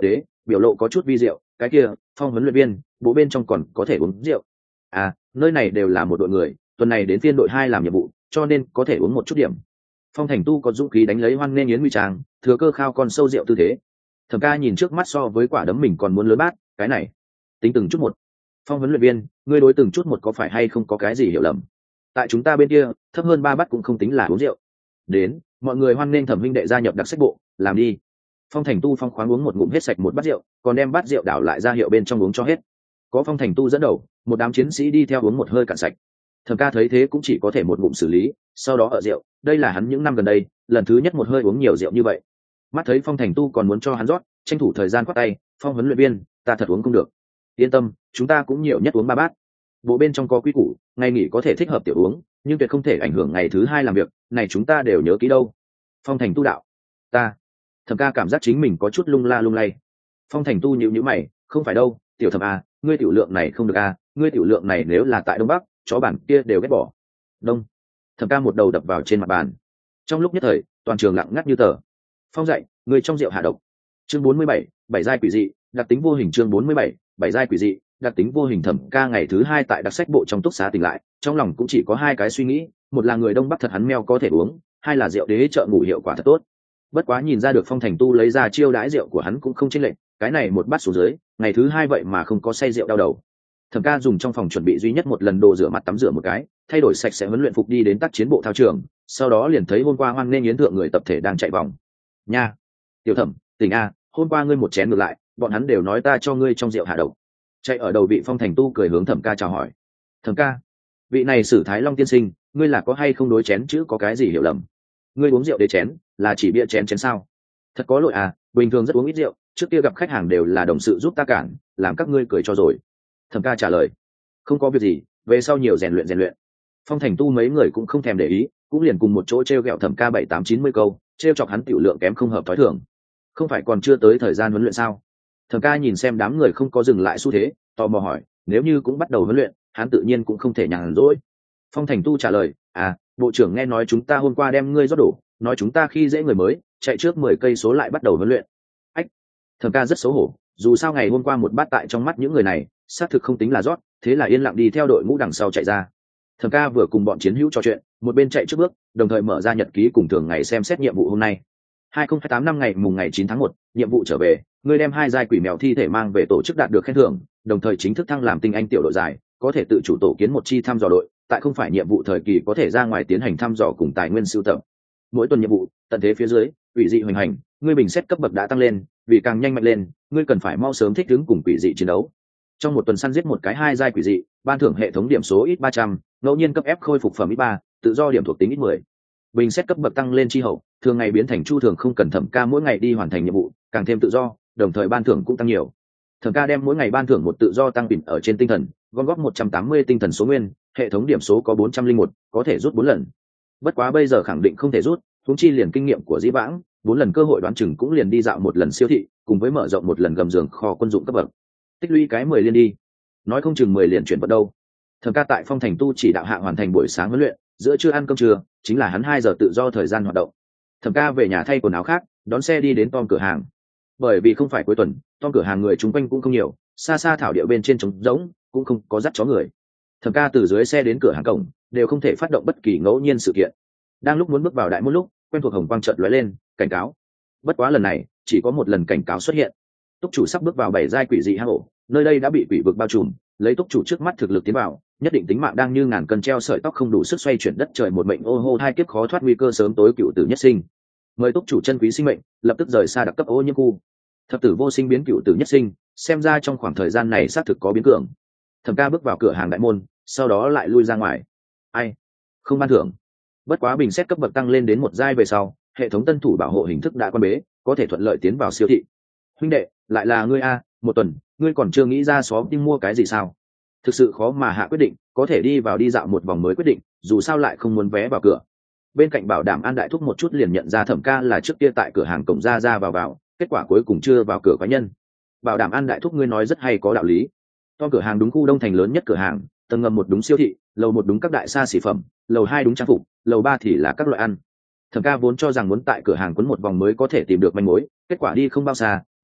biểu lộ có chút vi rượu. Cái kia, Phong huấn luyện viên, bộ bên trong còn có thể uống rượu. À, nơi này đều là một đội người, tuần này đến phiên đội hai làm nhiệm vụ, cho nên có thể uống một chút điểm. Phong Thành Tu có dũng khí đánh lấy hoan nghênh yến nguy trang, thừa cơ khao con sâu rượu tư thế. Thẩm Ca nhìn trước mắt so với quả đấm mình còn muốn lớn bát, cái này, tính từng chút một. Phong huấn luyện viên, ngươi đối từng chút một có phải hay không có cái gì hiểu lầm? Tại chúng ta bên kia, thấp hơn ba bát cũng không tính là uống rượu. Đến, mọi người hoan nghênh Thẩm huynh đệ gia nhập đặc sách bộ, làm đi. Phong Thành Tu phong khoáng uống một ngụm hết sạch một bát rượu, còn đem bát rượu đảo lại ra hiệu bên trong uống cho hết. Có Phong Thành Tu dẫn đầu, một đám chiến sĩ đi theo uống một hơi cạn sạch. Thẩm Ca thấy thế cũng chỉ có thể một ngụm xử lý, sau đó ở rượu, đây là hắn những năm gần đây, lần thứ nhất một hơi uống nhiều rượu như vậy. Mắt thấy Phong Thành Tu còn muốn cho hắn rót, tranh thủ thời gian quát tay, Phong huấn luyện viên, ta thật uống không được. Yên tâm, chúng ta cũng nhiều nhất uống ba bát. Bộ bên trong có quy củ, ngày nghỉ có thể thích hợp tiểu uống, nhưng tuyệt không thể ảnh hưởng ngày thứ hai làm việc, này chúng ta đều nhớ kỹ đâu. Phong Thành Tu đạo, ta. Thẩm Ca cảm giác chính mình có chút lung la lung lay. Phong Thành Tu nhíu nhíu mày, không phải đâu, tiểu Thẩm à, ngươi tiểu lượng này không được à, ngươi tiểu lượng này nếu là tại Đông Bắc, chó bản kia đều ghét bỏ. Đông. Thẩm Ca một đầu đập vào trên mặt bàn. Trong lúc nhất thời, toàn trường lặng ngắt như tờ. Phong dậy, người trong rượu hạ độc. Chương bốn mươi bảy, bảy giai quỷ dị, đặc tính vô hình. Chương bốn mươi bảy, bảy giai quỷ dị, đặc tính vô hình. Thẩm Ca ngày thứ hai tại đặc sách bộ trong túc xá tỉnh lại, trong lòng cũng chỉ có hai cái suy nghĩ, một là người Đông Bắc thật hắn meo có thể uống, hai là rượu đế chợ ngủ hiệu quả thật tốt. Bất quá nhìn ra được Phong Thành Tu lấy ra chiêu đãi rượu của hắn cũng không chênh lệch, cái này một bát xuống dưới, ngày thứ hai vậy mà không có say rượu đau đầu. Thẩm Ca dùng trong phòng chuẩn bị duy nhất một lần đồ rửa mặt tắm rửa một cái, thay đổi sạch sẽ huấn luyện phục đi đến tác chiến bộ thao trường, sau đó liền thấy hôm qua hoan nghênh yến thượng người tập thể đang chạy vòng. Nha, Tiểu Thẩm, tỉnh a, hôm qua ngươi một chén ngược lại, bọn hắn đều nói ta cho ngươi trong rượu hạ độc. Chạy ở đầu vị Phong Thành Tu cười hướng Thẩm Ca chào hỏi. Thẩm Ca, vị này Sử Thái Long tiên sinh, ngươi là có hay không đối chén chứ có cái gì hiểu lầm? Ngươi uống rượu để chén, là chỉ bia chén chén sao? Thật có lỗi à, bình thường rất uống ít rượu, trước kia gặp khách hàng đều là đồng sự giúp ta cản, làm các ngươi cười cho rồi. Thẩm Ca trả lời, không có việc gì, về sau nhiều rèn luyện rèn luyện. Phong Thành Tu mấy người cũng không thèm để ý, cũng liền cùng một chỗ treo gẹo Thẩm Ca bảy tám chín mươi câu, treo chọc hắn tiểu lượng kém không hợp thói thường. Không phải còn chưa tới thời gian huấn luyện sao? Thẩm Ca nhìn xem đám người không có dừng lại xu thế, tò mò hỏi, nếu như cũng bắt đầu huấn luyện, hắn tự nhiên cũng không thể nhàn rỗi. Phong Thành Tu trả lời, à, bộ trưởng nghe nói chúng ta hôm qua đem ngươi rót đổ, nói chúng ta khi dễ người mới, chạy trước mười cây số lại bắt đầu huấn luyện. Ách. Thẩm Ca rất xấu hổ, dù sao ngày hôm qua một bát tại trong mắt những người này, xác thực không tính là rót, thế là yên lặng đi theo đội ngũ đằng sau chạy ra. Thẩm Ca vừa cùng bọn chiến hữu trò chuyện, một bên chạy trước bước, đồng thời mở ra nhật ký cùng thường ngày xem xét nhiệm vụ hôm nay. hai không hai tám năm ngày mùng ngày chín tháng một, nhiệm vụ trở về, ngươi đem hai giai quỷ mèo thi thể mang về tổ chức đạt được khen thưởng, đồng thời chính thức thăng làm tinh anh tiểu đội giải, có thể tự chủ tổ kiến một chi thăm dò đội, tại không phải nhiệm vụ thời kỳ có thể ra ngoài tiến hành thăm dò cùng tài nguyên sưu tập. Mỗi tuần nhiệm vụ, tận thế phía dưới, quỷ dị hoành hành, ngươi bình xét cấp bậc đã tăng lên, vì càng nhanh mạnh lên, ngươi cần phải mau sớm thích ứng cùng quỷ dị chiến đấu. Trong một tuần săn giết một cái hai giai quỷ dị, ban thưởng hệ thống điểm số ít ba trăm, ngẫu nhiên cấp ép khôi phục phẩm ít ba, tự do điểm thuộc tính ít mười. Bình xét cấp bậc tăng lên chi hậu, thường ngày biến thành chu thường không cần Thẩm Ca mỗi ngày đi hoàn thành nhiệm vụ, càng thêm tự do, đồng thời ban thưởng cũng tăng nhiều. Thẩm Ca đem mỗi ngày ban thưởng một tự do tăng bình ở trên tinh thần, gom góp một trăm tám mươi tinh thần số nguyên, hệ thống điểm số có bốn trăm linh một, có thể rút bốn lần. Bất quá bây giờ khẳng định không thể rút, huống chi liền kinh nghiệm của Dĩ Vãng, bốn lần cơ hội đoán chừng cũng liền đi dạo một lần siêu thị, cùng với mở rộng một lần gầm giường kho quân dụng cấp bậc. Tích lũy cái mười liên đi, nói không chừng mười liền chuyển vận đâu. Thẩm Ca tại Phong Thành Tu chỉ đạo hạ hoàn thành buổi sáng huấn luyện, giữa trưa ăn cơm trưa, chính là hắn hai giờ tự do thời gian hoạt động. Thẩm Ca về nhà thay quần áo khác, đón xe đi đến Tom cửa hàng. Bởi vì không phải cuối tuần, Tom cửa hàng người chung quanh cũng không nhiều, xa xa thảo địa bên trên trống rỗng, cũng không có dắt chó người. Thẩm Ca từ dưới xe đến cửa hàng cổng, đều không thể phát động bất kỳ ngẫu nhiên sự kiện. Đang lúc muốn bước vào đại môn lúc, quen thuộc hồng quang chợt lóe lên, cảnh cáo. Bất quá lần này, chỉ có một lần cảnh cáo xuất hiện. Túc chủ sắp bước vào bảy giai quỷ dị hang ổ, nơi đây đã bị quỷ vực bao trùm, lấy túc chủ trước mắt thực lực tiến vào, nhất định tính mạng đang như ngàn cân treo sợi tóc không đủ sức xoay chuyển đất trời một mệnh ô hô hai kiếp khó thoát nguy cơ sớm tối cựu tử nhất sinh. Mời túc chủ chân quý sinh mệnh, lập tức rời xa đặc cấp ô nhiễm khu. Thập tử vô sinh biến cựu tử nhất sinh, xem ra trong khoảng thời gian này xác thực có biến cường. Thẩm Ca bước vào cửa hàng đại môn, sau đó lại lui ra ngoài. Ai? Không ban thưởng. Bất quá bình xét cấp bậc tăng lên đến một giai về sau, hệ thống tân thủ bảo hộ hình thức đã quan bế, có thể thuận lợi tiến vào siêu thị. Huynh đệ, lại là ngươi a, một tuần, ngươi còn chưa nghĩ ra xóm đi mua cái gì sao? Thực sự khó mà hạ quyết định, có thể đi vào đi dạo một vòng mới quyết định, dù sao lại không muốn vé vào cửa. Bên cạnh bảo đảm An đại thúc một chút liền nhận ra Thẩm Ca là trước kia tại cửa hàng cổng ra ra vào vào, kết quả cuối cùng chưa vào cửa cá nhân. Bảo đảm An đại thúc ngươi nói rất hay có đạo lý. To cửa hàng đúng khu đông thành lớn nhất cửa hàng, tầng ngầm một đúng siêu thị, lầu một đúng các đại xa xỉ phẩm, lầu hai đúng trang phục, lầu ba thì là các loại ăn. Thẩm Ca vốn cho rằng muốn tại cửa hàng quấn một vòng mới có thể tìm được manh mối, kết quả đi không bao xa,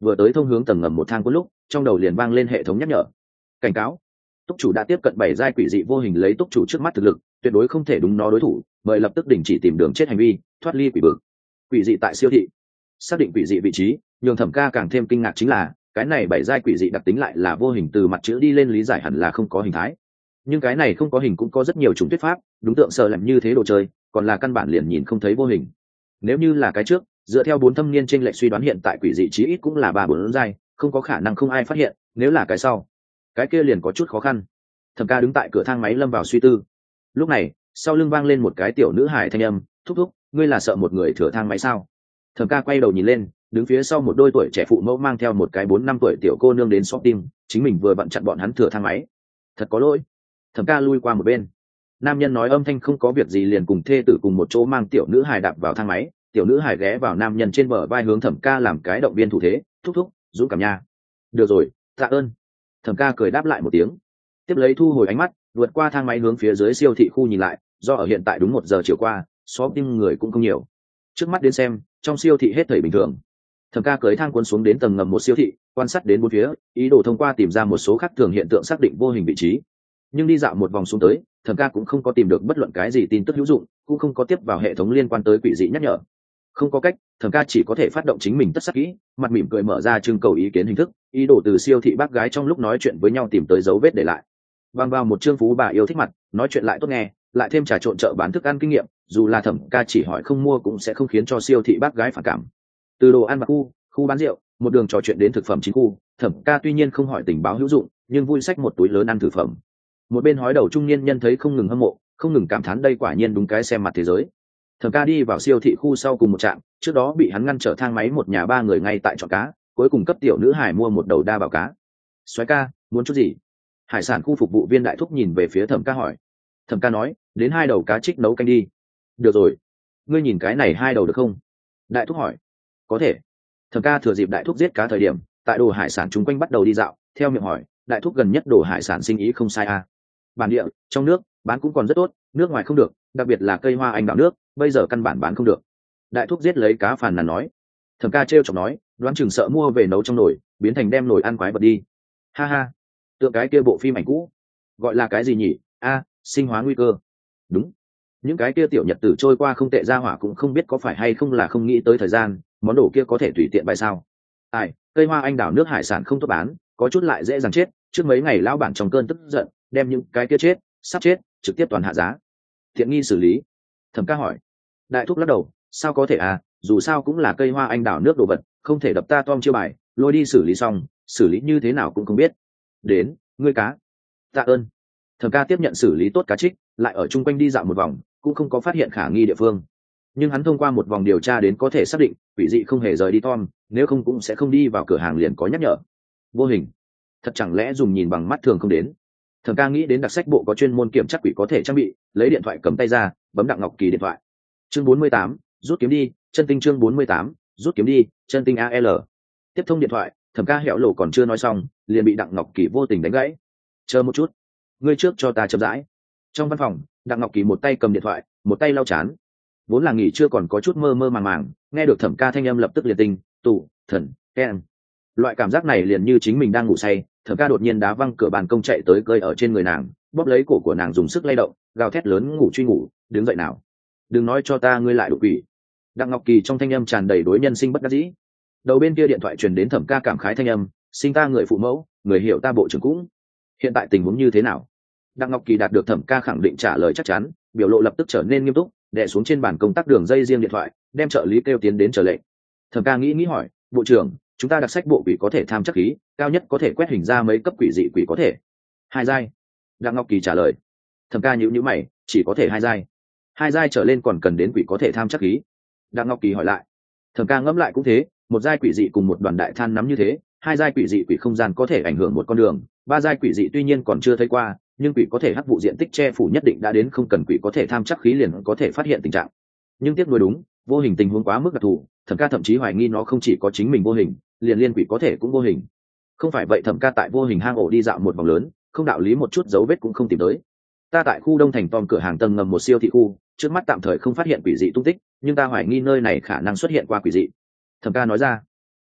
vừa tới thông hướng tầng ngầm một thang có lúc trong đầu liền vang lên hệ thống nhắc nhở cảnh cáo túc chủ đã tiếp cận bảy giai quỷ dị vô hình lấy túc chủ trước mắt thực lực tuyệt đối không thể đúng nó đối thủ mời lập tức đình chỉ tìm đường chết hành vi thoát ly quỷ vực. Quỷ dị tại siêu thị. Xác định quỷ dị vị trí nhường Thẩm Ca càng thêm kinh ngạc chính là cái này bảy giai quỷ dị đặc tính lại là vô hình, từ mặt chữ đi lên lý giải hẳn là không có hình thái, nhưng cái này không có hình cũng có rất nhiều chủng thuyết pháp, đúng tượng sợ làm như thế đồ chơi còn là căn bản liền nhìn không thấy vô hình. Nếu như là cái trước, dựa theo bốn thâm niên trên lệch suy đoán hiện tại quỷ dị chí ít cũng là ba bốn giai, không có khả năng không ai phát hiện. Nếu là cái sau, cái kia liền có chút khó khăn. Thẩm Ca đứng tại cửa thang máy lâm vào suy tư. Lúc này sau lưng vang lên một cái tiểu nữ hài thanh âm, thúc thúc ngươi là sợ một người thừa thang máy sao? Thẩm Ca quay đầu nhìn lên, đứng phía sau một đôi tuổi trẻ phụ mẫu mang theo một cái bốn năm tuổi tiểu cô nương đến shopping, chính mình vừa vặn chặn bọn hắn thừa thang máy, thật có lỗi. Thẩm Ca lui qua một bên. Nam nhân nói âm thanh không có việc gì liền cùng thê tử cùng một chỗ mang tiểu nữ hài đạp vào thang máy, tiểu nữ hài ghé vào nam nhân trên bờ vai hướng Thẩm Ca làm cái động viên thủ thế, thúc thúc dũng cảm nha. Được rồi, tạ ơn. Thẩm Ca cười đáp lại một tiếng, tiếp lấy thu hồi ánh mắt, vượt qua thang máy hướng phía dưới siêu thị khu nhìn lại, do ở hiện tại đúng một giờ chiều qua, shopping người cũng không nhiều. Trước mắt đến xem, trong siêu thị hết thảy bình thường. Thẩm Ca cưỡi thang cuốn xuống đến tầng ngầm một siêu thị, quan sát đến bốn phía, ý đồ thông qua tìm ra một số khác thường hiện tượng xác định vô hình vị trí. Nhưng đi dạo một vòng xuống tới, Thẩm Ca cũng không có tìm được bất luận cái gì tin tức hữu dụng, cũng không có tiếp vào hệ thống liên quan tới quỷ dị nhắc nhở. Không có cách, Thẩm Ca chỉ có thể phát động chính mình tất sắc kỹ, mặt mỉm cười mở ra trưng cầu ý kiến hình thức, ý đồ từ siêu thị bác gái trong lúc nói chuyện với nhau tìm tới dấu vết để lại. Bằng vào một chương phú bà yêu thích mặt, nói chuyện lại tốt nghe, lại thêm trà trộn chợ bán thức ăn kinh nghiệm, dù là Thẩm Ca chỉ hỏi không mua cũng sẽ không khiến cho siêu thị bác gái phản cảm. Từ đồ ăn mặc khu, khu bán rượu, một đường trò chuyện đến thực phẩm chính khu, Thẩm Ca tuy nhiên không hỏi tình báo hữu dụng, nhưng vui xách một túi lớn ăn thực phẩm. Một bên hói đầu trung niên nhân thấy không ngừng hâm mộ, không ngừng cảm thán đây quả nhiên đúng cái xem mặt thế giới. Thẩm Ca đi vào siêu thị khu sau cùng một trạm, trước đó bị hắn ngăn trở thang máy một nhà ba người ngay tại chọn cá, cuối cùng cấp tiểu nữ hải mua một đầu đa bảo cá. Soái ca, muốn chút gì? Hải sản khu phục vụ viên đại thúc nhìn về phía Thẩm Ca hỏi. Thẩm Ca nói, đến hai đầu cá trích nấu canh đi. Được rồi, ngươi nhìn cái này hai đầu được không? Đại thúc hỏi. Có thể. Thẩm Ca thừa dịp đại thúc giết cá thời điểm, tại đồ hải sản chúng quanh bắt đầu đi dạo, theo miệng hỏi, đại thúc gần nhất đồ hải sản sinh ý không sai à? Bản địa, trong nước bán cũng còn rất tốt, nước ngoài không được, đặc biệt là cây hoa anh đào nước, bây giờ căn bản bán không được. Đại thúc giết lấy cá phàn nàn nói. Thẩm Ca trêu chọc nói, đoán chừng sợ mua về nấu trong nồi, biến thành đem nồi ăn quái vật đi. Ha ha, tượng cái kia bộ phim ảnh cũ, gọi là cái gì nhỉ? A, sinh hóa nguy cơ. Đúng, những cái kia tiểu nhật tử trôi qua không tệ, ra hỏa cũng không biết có phải hay không là không nghĩ tới thời gian, món đồ kia có thể tùy tiện bày sao? Ai, cây hoa anh đào nước hải sản không tốt bán, có chút lại dễ dàng chết. Trước mấy ngày lão bản trong cơn tức giận, đem những cái kia chết, sắp chết, trực tiếp toàn hạ giá. Thiện nghi xử lý. Thẩm Ca hỏi. Đại thúc lắc đầu, sao có thể à, dù sao cũng là cây hoa anh đào nước đồ vật, không thể đập ta tom chiêu bài, lôi đi xử lý xong, xử lý như thế nào cũng không biết. Đến, ngươi cá. Tạ ơn. Thẩm Ca tiếp nhận xử lý tốt cá trích, lại ở chung quanh đi dạo một vòng, cũng không có phát hiện khả nghi địa phương. Nhưng hắn thông qua một vòng điều tra đến có thể xác định, quỷ dị không hề rời đi tom, nếu không cũng sẽ không đi vào cửa hàng liền có nhắc nhở. Vô hình, thật chẳng lẽ dùng nhìn bằng mắt thường không đến? Thẩm Ca nghĩ đến đặc sách bộ có chuyên môn kiểm tra quỷ có thể trang bị, lấy điện thoại cầm tay ra, bấm Đặng Ngọc Kỳ điện thoại. Chương bốn mươi tám, rút kiếm đi, chân tinh chương bốn mươi tám, rút kiếm đi, chân tinh a lờ. Tiếp thông điện thoại, Thẩm Ca hẻo lộ còn chưa nói xong, liền bị Đặng Ngọc Kỳ vô tình đánh gãy. Chờ một chút, ngươi trước cho ta chậm rãi. Trong văn phòng, Đặng Ngọc Kỳ một tay cầm điện thoại, một tay lau chán. Vốn là nghỉ chưa còn có chút mơ mơ màng màng, nghe được Thẩm Ca thanh âm lập tức liền tinh, tủ, thần, ken. Loại cảm giác này liền như chính mình đang ngủ say. Thẩm Ca đột nhiên đá văng cửa bàn công chạy tới cơi ở trên người nàng, bóp lấy cổ của nàng dùng sức lay động, gào thét lớn, ngủ truy ngủ, đứng dậy nào, đừng nói cho ta ngươi lại đột quỷ. Đặng Ngọc Kỳ trong thanh âm tràn đầy đối nhân sinh bất đắc dĩ. Đầu bên kia điện thoại truyền đến Thẩm Ca cảm khái thanh âm, sinh ta người phụ mẫu, người hiểu ta bộ trưởng cũng. Hiện tại tình huống như thế nào? Đặng Ngọc Kỳ đạt được Thẩm Ca khẳng định trả lời chắc chắn, biểu lộ lập tức trở nên nghiêm túc, đè xuống trên bàn công tác đường dây riêng điện thoại, đem trợ lý kêu tiến đến chờ lệnh. Thẩm Ca nghĩ nghĩ hỏi, bộ trưởng, chúng ta đặc sách bộ quỷ có thể tham chắc khí, cao nhất có thể quét hình ra mấy cấp quỷ dị quỷ có thể? Hai giai. Đặng Ngọc Kỳ trả lời. Thẩm Ca nhíu nhíu mày, chỉ có thể hai giai. Hai giai trở lên còn cần đến quỷ có thể tham chắc khí. Đặng Ngọc Kỳ hỏi lại. Thẩm Ca ngẫm lại cũng thế, một giai quỷ dị cùng một đoàn đại than nắm như thế, hai giai quỷ dị quỷ không gian có thể ảnh hưởng một con đường, ba giai quỷ dị tuy nhiên còn chưa thấy qua, nhưng quỷ có thể hấp vụ diện tích che phủ nhất định đã đến không cần quỷ có thể tham chắc khí liền có thể phát hiện tình trạng. Nhưng tiếc nuối đúng, vô hình tình huống quá mức đặc thù, Thẩm Ca thậm chí hoài nghi nó không chỉ có chính mình vô hình, liền liên quỷ có thể cũng vô hình. Không phải vậy Thẩm Ca tại vô hình hang ổ đi dạo một vòng lớn, không đạo lý một chút dấu vết cũng không tìm tới. Ta tại khu Đông Thành Tom cửa hàng tầng ngầm một siêu thị khu, trước mắt tạm thời không phát hiện quỷ dị tung tích, nhưng ta hoài nghi nơi này khả năng xuất hiện qua quỷ dị. Thẩm Ca nói ra.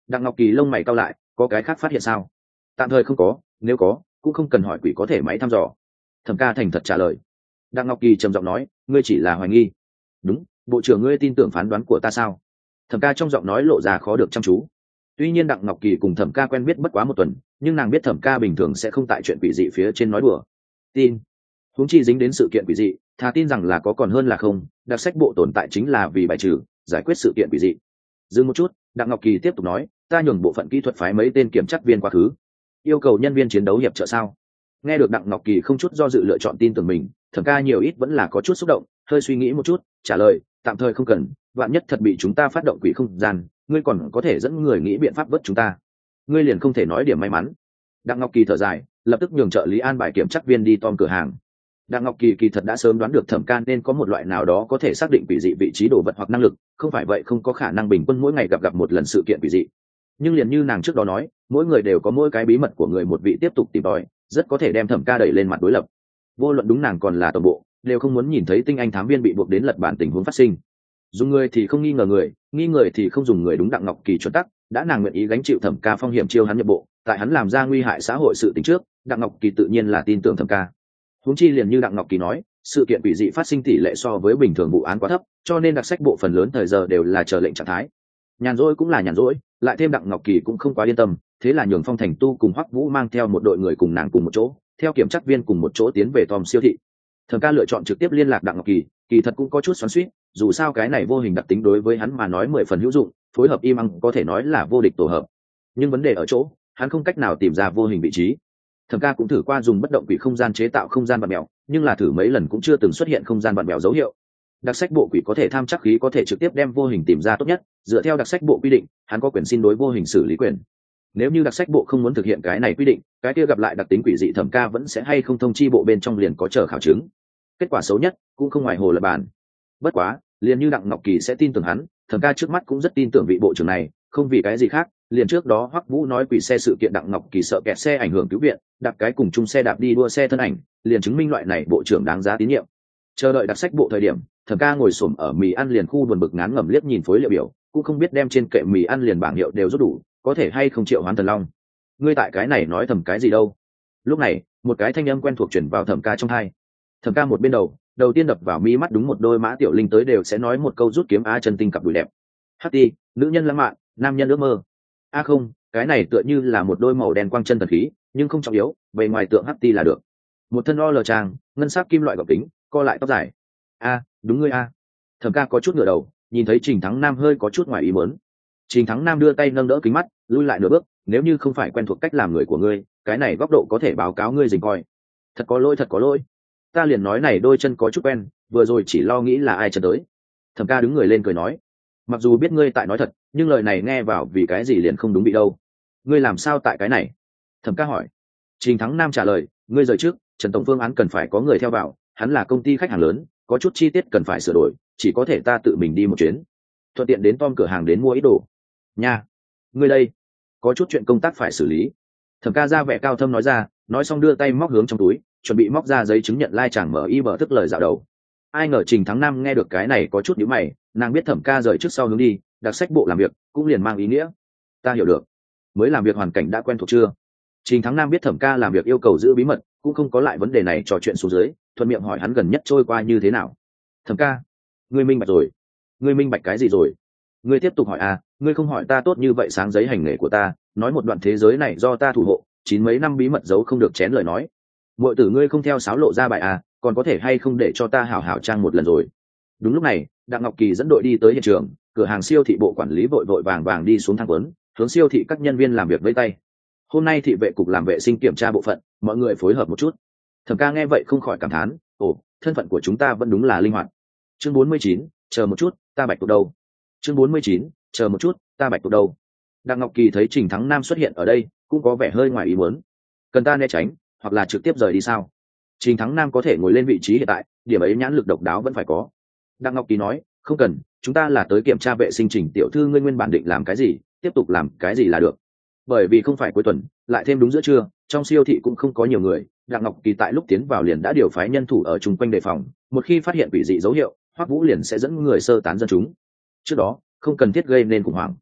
Đặng Ngọc Kỳ lông mày cau lại, có cái khác phát hiện sao? Tạm thời không có, nếu có cũng không cần hỏi quỷ có thể máy thăm dò. Thẩm ca thành thật trả lời. Đặng Ngọc Kỳ trầm giọng nói, ngươi chỉ là hoài nghi. Đúng, bộ trưởng ngươi tin tưởng phán đoán của ta sao? Thẩm ca trong giọng nói lộ ra khó được chăm chú. Tuy nhiên Đặng Ngọc Kỳ cùng Thẩm ca quen biết bất quá một tuần, nhưng nàng biết Thẩm ca bình thường sẽ không tại chuyện quỷ dị phía trên nói đùa. Tin. Huống chi dính đến sự kiện quỷ dị, thà tin rằng là có còn hơn là không. Đặc sách bộ tồn tại chính là vì bài trừ, giải quyết sự kiện quỷ dị. Dừng một chút, Đặng Ngọc Kỳ tiếp tục nói, ta nhường bộ phận kỹ thuật phái mấy tên kiểm trắc viên quá khứ, yêu cầu nhân viên chiến đấu hiệp trợ sao? Nghe được Đặng Ngọc Kỳ không chút do dự lựa chọn tin tưởng mình, Thẩm ca nhiều ít vẫn là có chút xúc động, hơi suy nghĩ một chút, trả lời, tạm thời không cần, vạn nhất thật bị chúng ta phát động quỷ không gian, ngươi còn có thể dẫn người nghĩ biện pháp vớt chúng ta. Ngươi liền không thể nói điểm may mắn. Đặng Ngọc Kỳ thở dài, lập tức nhường trợ lý an bài kiểm trắc viên đi tom cửa hàng. Đặng Ngọc Kỳ kỳ thật đã sớm đoán được Thẩm ca nên có một loại nào đó có thể xác định quỷ dị vị trí đồ vật hoặc năng lực, không phải vậy không có khả năng bình quân mỗi ngày gặp gặp một lần sự kiện quỷ dị. Nhưng liền như nàng trước đó nói, mỗi người đều có mỗi cái bí mật của người một vị tiếp tục tìm tòi, rất có thể đem Thẩm ca đẩy lên mặt đối lập. Vô luận đúng nàng còn là toàn bộ, đều không muốn nhìn thấy tinh anh thám viên bị buộc đến lật bản tình huống phát sinh. Dùng người thì không nghi ngờ người, nghi người thì không dùng người, đúng Đặng Ngọc Kỳ chuẩn tắc, đã nàng nguyện ý gánh chịu Thẩm ca phong hiểm chiêu hắn nhập bộ, tại hắn làm ra nguy hại xã hội sự tình trước, Đặng Ngọc Kỳ tự nhiên là tin tưởng Thẩm ca. Huống chi liền như Đặng Ngọc Kỳ nói, sự kiện quỷ dị phát sinh tỷ lệ so với bình thường vụ án quá thấp, cho nên đặc sách bộ phần lớn thời giờ đều là chờ lệnh trạng thái. Nhàn rỗi cũng là nhàn rỗi, lại thêm Đặng Ngọc Kỳ cũng không quá yên tâm, thế là nhường Phong Thành Tu cùng Hoắc Vũ mang theo một đội người cùng nàng cùng một chỗ, theo kiểm trắc viên cùng một chỗ tiến về Tom siêu thị. Thẩm ca lựa chọn trực tiếp liên lạc Đặng Ngọc Kỳ, kỳ thật cũng có chút xoắn xuýt, dù sao cái này vô hình đặc tính đối với hắn mà nói mười phần hữu dụng, phối hợp im ăng có thể nói là vô địch tổ hợp. Nhưng vấn đề ở chỗ, hắn không cách nào tìm ra vô hình vị trí. Thẩm ca cũng thử qua dùng bất động quỷ không gian chế tạo không gian vặn mèo, nhưng là thử mấy lần cũng chưa từng xuất hiện không gian vặn mèo dấu hiệu. Đặc sách bộ quỷ có thể tham chắc khí có thể trực tiếp đem vô hình tìm ra tốt nhất, dựa theo đặc sách bộ quy định, hắn có quyền xin đối vô hình xử lý quyền. Nếu như đặc sách bộ không muốn thực hiện cái này quy định, cái kia gặp lại đặc tính quỷ dị Thẩm ca vẫn sẽ hay không thông chi bộ bên trong liền có chờ khảo chứng. Kết quả xấu nhất cũng không ngoài hồ lập bàn. Bất quá, liền như Đặng Ngọc Kỳ sẽ tin tưởng hắn, Thẩm ca trước mắt cũng rất tin tưởng vị bộ trưởng này, không vì cái gì khác, liền trước đó Hoắc Vũ nói quỷ xe sự kiện Đặng Ngọc Kỳ sợ kẹt xe ảnh hưởng cứu viện, đạp cái cùng chung xe đạp đi đua xe thân ảnh, liền chứng minh loại này bộ trưởng đáng giá tín nhiệm. Chờ đợi đặc sách bộ thời điểm, Thẩm ca ngồi xổm ở mì ăn liền khu buồn bực ngán ngẩm liếc nhìn phối liệu biểu, cũng không biết đem trên kệ mì ăn liền bảng hiệu đều rút đủ, có thể hay không triệu hoán thần long. Ngươi tại cái này nói thầm cái gì đâu? Lúc này, một cái thanh âm quen thuộc truyền vào Thẩm ca trong tai. Thẩm ca một bên đầu, đầu tiên đập vào mi mắt đúng một đôi Mã Tiểu Linh tới đều sẽ nói một câu rút kiếm a chân tinh cặp đùi đẹp. Hắc ti, nữ nhân lãng mạn, nam nhân ước mơ. A không, cái này tựa như là một đôi màu đen quang chân thần khí, nhưng không trọng yếu, bề ngoài tượng Hắc ti là được. Một thân o lờ trang, ngân sắc kim loại gọng kính, co lại tóc dài. A, đúng ngươi a. Thẩm ca có chút ngửa đầu, nhìn thấy Trình Thắng Nam hơi có chút ngoài ý muốn. Trình Thắng Nam đưa tay nâng đỡ kính mắt, lui lại nửa bước, nếu như không phải quen thuộc cách làm người của ngươi, cái này góc độ có thể báo cáo ngươi dình coi. Thật có lỗi, thật có lỗi. Ta liền nói này đôi chân có chút quen, vừa rồi chỉ lo nghĩ là ai chân tới. Thẩm ca đứng người lên cười nói, mặc dù biết ngươi tại nói thật, nhưng lời này nghe vào vì cái gì liền không đúng bị đâu. Ngươi làm sao tại cái này? Thẩm ca hỏi. Trình Thắng Nam trả lời, ngươi rời trước, Trần tổng phương án cần phải có người theo vào, hắn là công ty khách hàng lớn, có chút chi tiết cần phải sửa đổi, chỉ có thể ta tự mình đi một chuyến, thuận tiện đến Tom cửa hàng đến mua ít đồ. Nha, ngươi đây, có chút chuyện công tác phải xử lý. Thẩm ca ra vẻ cao thâm nói ra, nói xong đưa tay móc hướng trong túi, chuẩn bị móc ra giấy chứng nhận lai chàng mở y bờ thức lời dạo đầu. Ai ngờ Trình Thắng Nam nghe được cái này có chút nhíu mày, nàng biết Thẩm ca rời trước sau hướng đi, đặc sách bộ làm việc cũng liền mang ý nghĩa. Ta hiểu được. Mới làm việc hoàn cảnh đã quen thuộc chưa? Trình Thắng Nam biết Thẩm ca làm việc yêu cầu giữ bí mật, cũng không có lại vấn đề này trò chuyện xuống dưới, thuận miệng hỏi hắn gần nhất trôi qua như thế nào. Thẩm ca, ngươi minh bạch rồi? Ngươi minh bạch cái gì rồi? Ngươi tiếp tục hỏi à, ngươi không hỏi ta tốt như vậy sáng giấy hành nghề của ta, nói một đoạn thế giới này do ta thủ hộ, chín mấy năm bí mật giấu không được chén lời nói. Muội tử ngươi không theo sáo lộ ra bài à, còn có thể hay không để cho ta hảo hảo trang một lần rồi. Đúng lúc này, Đặng Ngọc Kỳ dẫn đội đi tới hiện trường, cửa hàng siêu thị bộ quản lý vội vội vàng vàng đi xuống thang vấn, hướng siêu thị các nhân viên làm việc với tay. Hôm nay thị vệ cục làm vệ sinh kiểm tra bộ phận, mọi người phối hợp một chút. Thẩm ca nghe vậy không khỏi cảm thán, ồ, thân phận của chúng ta vẫn đúng là linh hoạt. Chương bốn mươi chín, chờ một chút, ta bạch tuộc đâu? Chương bốn mươi chín, chờ một chút, ta bạch tuộc đâu? Đặng Ngọc Kỳ thấy Trình Thắng Nam xuất hiện ở đây, cũng có vẻ hơi ngoài ý muốn. Cần ta né tránh, hoặc là trực tiếp rời đi sao? Trình Thắng Nam có thể ngồi lên vị trí hiện tại, điểm ấy nhãn lực độc đáo vẫn phải có. Đặng Ngọc Kỳ nói, không cần, chúng ta là tới kiểm tra vệ sinh Trình tiểu thư ngươi nguyên bản định làm cái gì, tiếp tục làm cái gì là được. Bởi vì không phải cuối tuần, lại thêm đúng giữa trưa, trong siêu thị cũng không có nhiều người, Đặng Ngọc Kỳ tại lúc tiến vào liền đã điều phái nhân thủ ở chung quanh đề phòng, một khi phát hiện quỷ dị dấu hiệu, Hoắc Vũ liền sẽ dẫn người sơ tán dân chúng. Trước đó, không cần thiết gây nên khủng hoảng.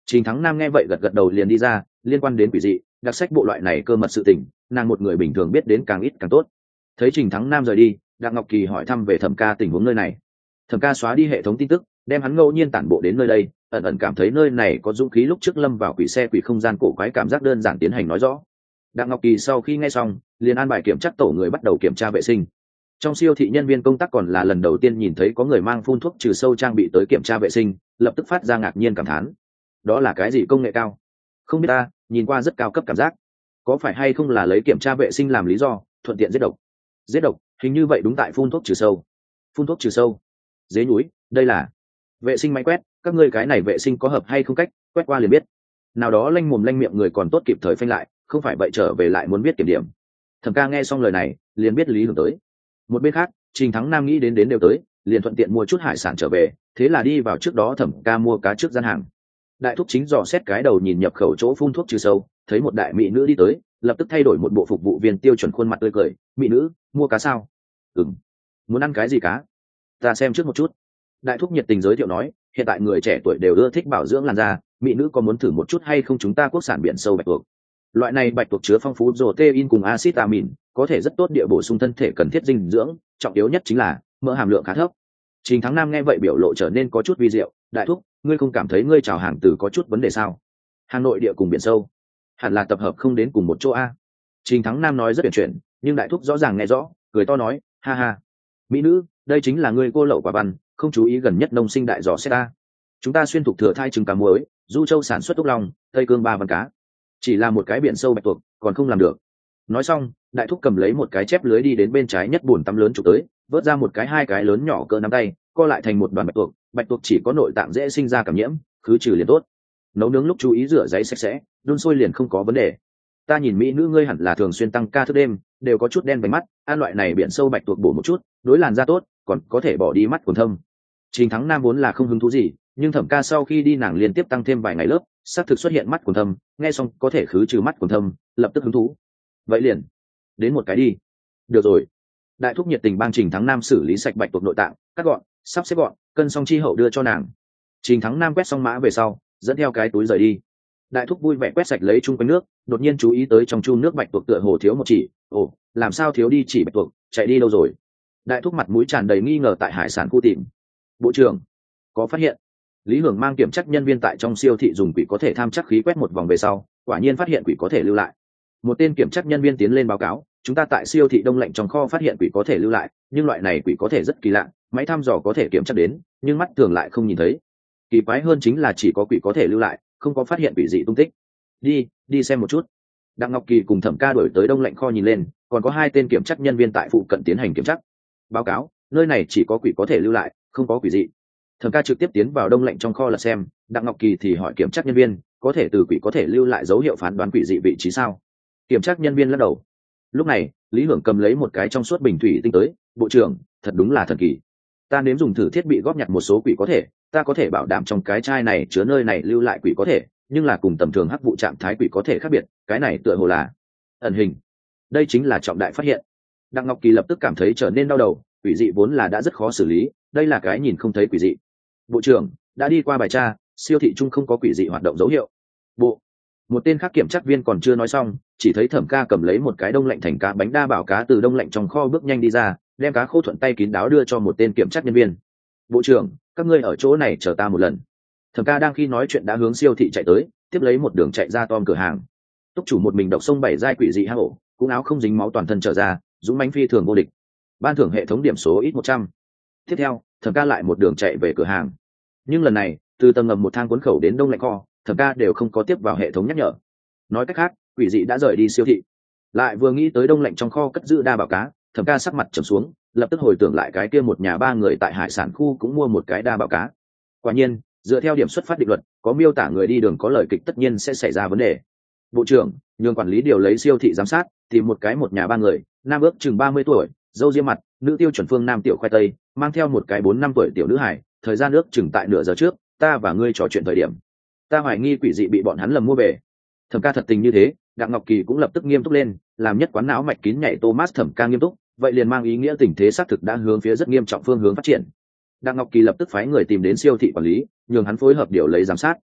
Trình Thắng Nam nghe vậy gật gật đầu liền đi ra. Liên quan đến quỷ dị đặc sách bộ loại này cơ mật sự tình, nàng một người bình thường biết đến càng ít càng tốt. Thấy Trình Thắng Nam rời đi, Đặng Ngọc Kỳ hỏi thăm về Thẩm Ca tình huống nơi này. Thẩm Ca xóa đi hệ thống tin tức, đem hắn ngẫu nhiên tản bộ đến nơi đây, ẩn ẩn cảm thấy nơi này có dũng khí lúc trước lâm vào quỷ xe quỷ không gian cổ quái cảm giác, đơn giản tiến hành nói rõ. Đặng Ngọc Kỳ sau khi nghe xong, liền an bài kiểm tra tổ người bắt đầu kiểm tra vệ sinh. Trong siêu thị nhân viên công tác còn là lần đầu tiên nhìn thấy có người mang phun thuốc trừ sâu trang bị tới kiểm tra vệ sinh, lập tức phát ra ngạc nhiên cảm thán. Đó là cái gì công nghệ cao? Không biết ta, nhìn qua rất cao cấp cảm giác. Có phải hay không là lấy kiểm tra vệ sinh làm lý do, thuận tiện giết độc? Giết độc, hình như vậy đúng tại phun thuốc trừ sâu. Phun thuốc trừ sâu? Dế núi, đây là vệ sinh máy quét, các ngươi cái này vệ sinh có hợp hay không, cách quét qua liền biết. Nào đó lanh mồm lanh miệng người còn tốt kịp thời phanh lại, không phải vậy trở về lại muốn biết kiểm điểm. Thẩm Ca nghe xong lời này, liền biết lý hướng tới. Một bên khác, Trình Thắng Nam nghĩ đến đến đều tới, liền thuận tiện mua chút hải sản trở về, thế là đi vào trước đó Thẩm Ca mua cá trước gian hàng. Đại thúc chính dò xét cái đầu nhìn nhập khẩu chỗ phun thuốc trừ sâu, thấy một đại mỹ nữ đi tới, lập tức thay đổi một bộ phục vụ viên tiêu chuẩn khuôn mặt tươi cười. Mỹ nữ, mua cá sao? Ừm. Muốn ăn cái gì cá? Ta xem trước một chút. Đại thúc nhiệt tình giới thiệu nói, hiện tại người trẻ tuổi đều ưa thích bảo dưỡng làn da, mỹ nữ có muốn thử một chút hay không? Chúng ta quốc sản biển sâu bạch tuộc. Loại này bạch tuộc chứa phong phú protein cùng acid amin, có thể rất tốt địa bổ sung thân thể cần thiết dinh dưỡng, trọng yếu nhất chính là mỡ hàm lượng khá thấp. Trình Thắng Nam nghe vậy biểu lộ trở nên có chút vi diệu. Đại thúc, ngươi không cảm thấy ngươi chào hàng từ có chút vấn đề sao? Hà Nội địa cùng biển sâu hẳn là tập hợp không đến cùng một chỗ a. Trình Thắng Nam nói rất huyền chuyển, nhưng đại thúc rõ ràng nghe rõ, cười to nói, ha ha, mỹ nữ, đây chính là ngươi cô lậu quả văn, không chú ý gần nhất nông sinh đại dò xét ta. Chúng ta xuyên thục thừa thai trứng cá muối, Du Châu sản xuất ốc long, Tây Cương ba văn cá, chỉ là một cái biển sâu bạch tuộc còn không làm được. Nói xong, đại thúc cầm lấy một cái chép lưới đi đến bên trái nhất bồn tắm lớn chụp tới, vớt ra một cái hai cái lớn nhỏ cỡ nắm tay, co lại thành một đoàn bạch tuộc. Bạch tuộc chỉ có nội tạng dễ sinh ra cảm nhiễm, khứ trừ liền tốt. Nấu nướng lúc chú ý rửa giấy sạch sẽ, đun sôi liền không có vấn đề. Ta nhìn mỹ nữ ngươi hẳn là thường xuyên tăng ca thức đêm, đều có chút đen vành mắt, ăn loại này biển sâu bạch tuộc bổ một chút, đối làn da tốt, còn có thể bỏ đi mắt quầng thâm. Trình Thắng Nam vốn là không hứng thú gì, nhưng Thẩm Ca sau khi đi nàng liên tiếp tăng thêm vài ngày lớp, xác thực xuất hiện mắt quầng thâm, nghe xong có thể khứ trừ mắt quầng thâm, lập tức hứng thú. Vậy liền đến một cái đi. Được rồi. Đại thúc nhiệt tình bang Trình Thắng Nam xử lý sạch bạch tuộc nội tạng, cắt gọn, sắp xếp gọn, cân xong chi hậu đưa cho nàng. Trình Thắng Nam quét xong mã về sau, dẫn theo cái túi rời đi. Đại thúc vui vẻ quét sạch lấy chung quanh nước, đột nhiên chú ý tới trong chu nước bạch tuộc tựa hồ thiếu một chỉ. Ồ, làm sao thiếu đi chỉ bạch tuộc, chạy đi đâu rồi? Đại thúc mặt mũi tràn đầy nghi ngờ tại hải sản khu tìm. Bộ trưởng, có phát hiện? Lý Hưởng mang kiểm chắc nhân viên tại trong siêu thị dùng quỷ có thể tham chắc khí quét một vòng về sau, quả nhiên phát hiện quỷ có thể lưu lại. Một tên kiểm chắc nhân viên tiến lên báo cáo, chúng ta tại siêu thị đông lạnh trong kho phát hiện quỷ có thể lưu lại, nhưng loại này quỷ có thể rất kỳ lạ, máy thăm dò có thể kiểm chắc đến, nhưng mắt thường lại không nhìn thấy. Kỳ quái hơn chính là chỉ có quỷ có thể lưu lại, không có phát hiện quỷ dị tung tích. Đi, đi xem một chút. Đặng Ngọc Kỳ cùng Thẩm Ca đổi tới đông lạnh kho nhìn lên, còn có hai tên kiểm chắc nhân viên tại phụ cận tiến hành kiểm chắc. Báo cáo, nơi này chỉ có quỷ có thể lưu lại, không có quỷ dị. Thẩm Ca trực tiếp tiến vào đông lạnh trong kho là xem, Đặng Ngọc Kỳ thì hỏi kiểm chắc nhân viên, có thể từ quỷ có thể lưu lại dấu hiệu phán đoán quỷ dị vị trí sao? Kiểm chắc nhân viên lắc đầu. Lúc này, Lý Hưởng cầm lấy một cái trong suốt bình thủy tinh tới, bộ trưởng, thật đúng là thần kỳ. Ta nếm dùng thử thiết bị góp nhặt một số quỷ có thể, ta có thể bảo đảm trong cái chai này chứa nơi này lưu lại quỷ có thể, nhưng là cùng tầm thường hắc vụ trạng thái quỷ có thể khác biệt, cái này tựa hồ là ẩn hình. Đây chính là trọng đại phát hiện. Đặng Ngọc Kỳ lập tức cảm thấy trở nên đau đầu, quỷ dị vốn là đã rất khó xử lý, đây là cái nhìn không thấy quỷ dị. Bộ trưởng, đã đi qua bài tra, siêu thị chung không có quỷ dị hoạt động dấu hiệu. Bộ. Một tên khác kiểm tra viên còn chưa nói xong, chỉ thấy Thẩm Ca cầm lấy một cái đông lạnh thành cá bánh đa bảo cá từ đông lạnh trong kho bước nhanh đi ra, đem cá khô thuận tay kín đáo đưa cho một tên kiểm tra nhân viên. Bộ trưởng, các ngươi ở chỗ này chờ ta một lần. Thẩm Ca đang khi nói chuyện đã hướng siêu thị chạy tới, tiếp lấy một đường chạy ra tom cửa hàng. Túc chủ một mình độc sông bảy giai quỷ dị hang ổ, cũng áo không dính máu toàn thân trở ra, dũng mãnh phi thường vô địch. Ban thưởng hệ thống điểm số ít một trăm. Tiếp theo, Thẩm Ca lại một đường chạy về cửa hàng. Nhưng lần này, từ tầng ngầm một thang cuốn khẩu đến đông lạnh kho, Thẩm Ca đều không có tiếp vào hệ thống nhắc nhở. Nói cách khác, quỷ dị đã rời đi siêu thị. Lại vừa nghĩ tới đông lạnh trong kho cất giữ đa bảo cá, Thẩm Ca sắc mặt trầm xuống, lập tức hồi tưởng lại cái kia một nhà ba người tại hải sản khu cũng mua một cái đa bảo cá. Quả nhiên, dựa theo điểm xuất phát định luật, có miêu tả người đi đường có lời kịch tất nhiên sẽ xảy ra vấn đề. Bộ trưởng, nhường quản lý điều lấy siêu thị giám sát, tìm một cái một nhà ba người, nam ước chừng ba mươi tuổi, râu ria mặt, nữ tiêu chuẩn phương nam tiểu khoai tây, mang theo một cái bốn năm tuổi tiểu nữ hải, thời gian ước chừng tại nửa giờ trước, ta và ngươi trò chuyện thời điểm. Ta hoài nghi quỷ dị bị bọn hắn lầm mua về. Thẩm Ca thật tình như thế, Đặng Ngọc Kỳ cũng lập tức nghiêm túc lên, làm nhất quán não mạch kín nhảy Thomas Thẩm Ca nghiêm túc, vậy liền mang ý nghĩa tình thế xác thực đã hướng phía rất nghiêm trọng phương hướng phát triển. Đặng Ngọc Kỳ lập tức phái người tìm đến siêu thị quản lý, nhường hắn phối hợp điều lấy giám sát.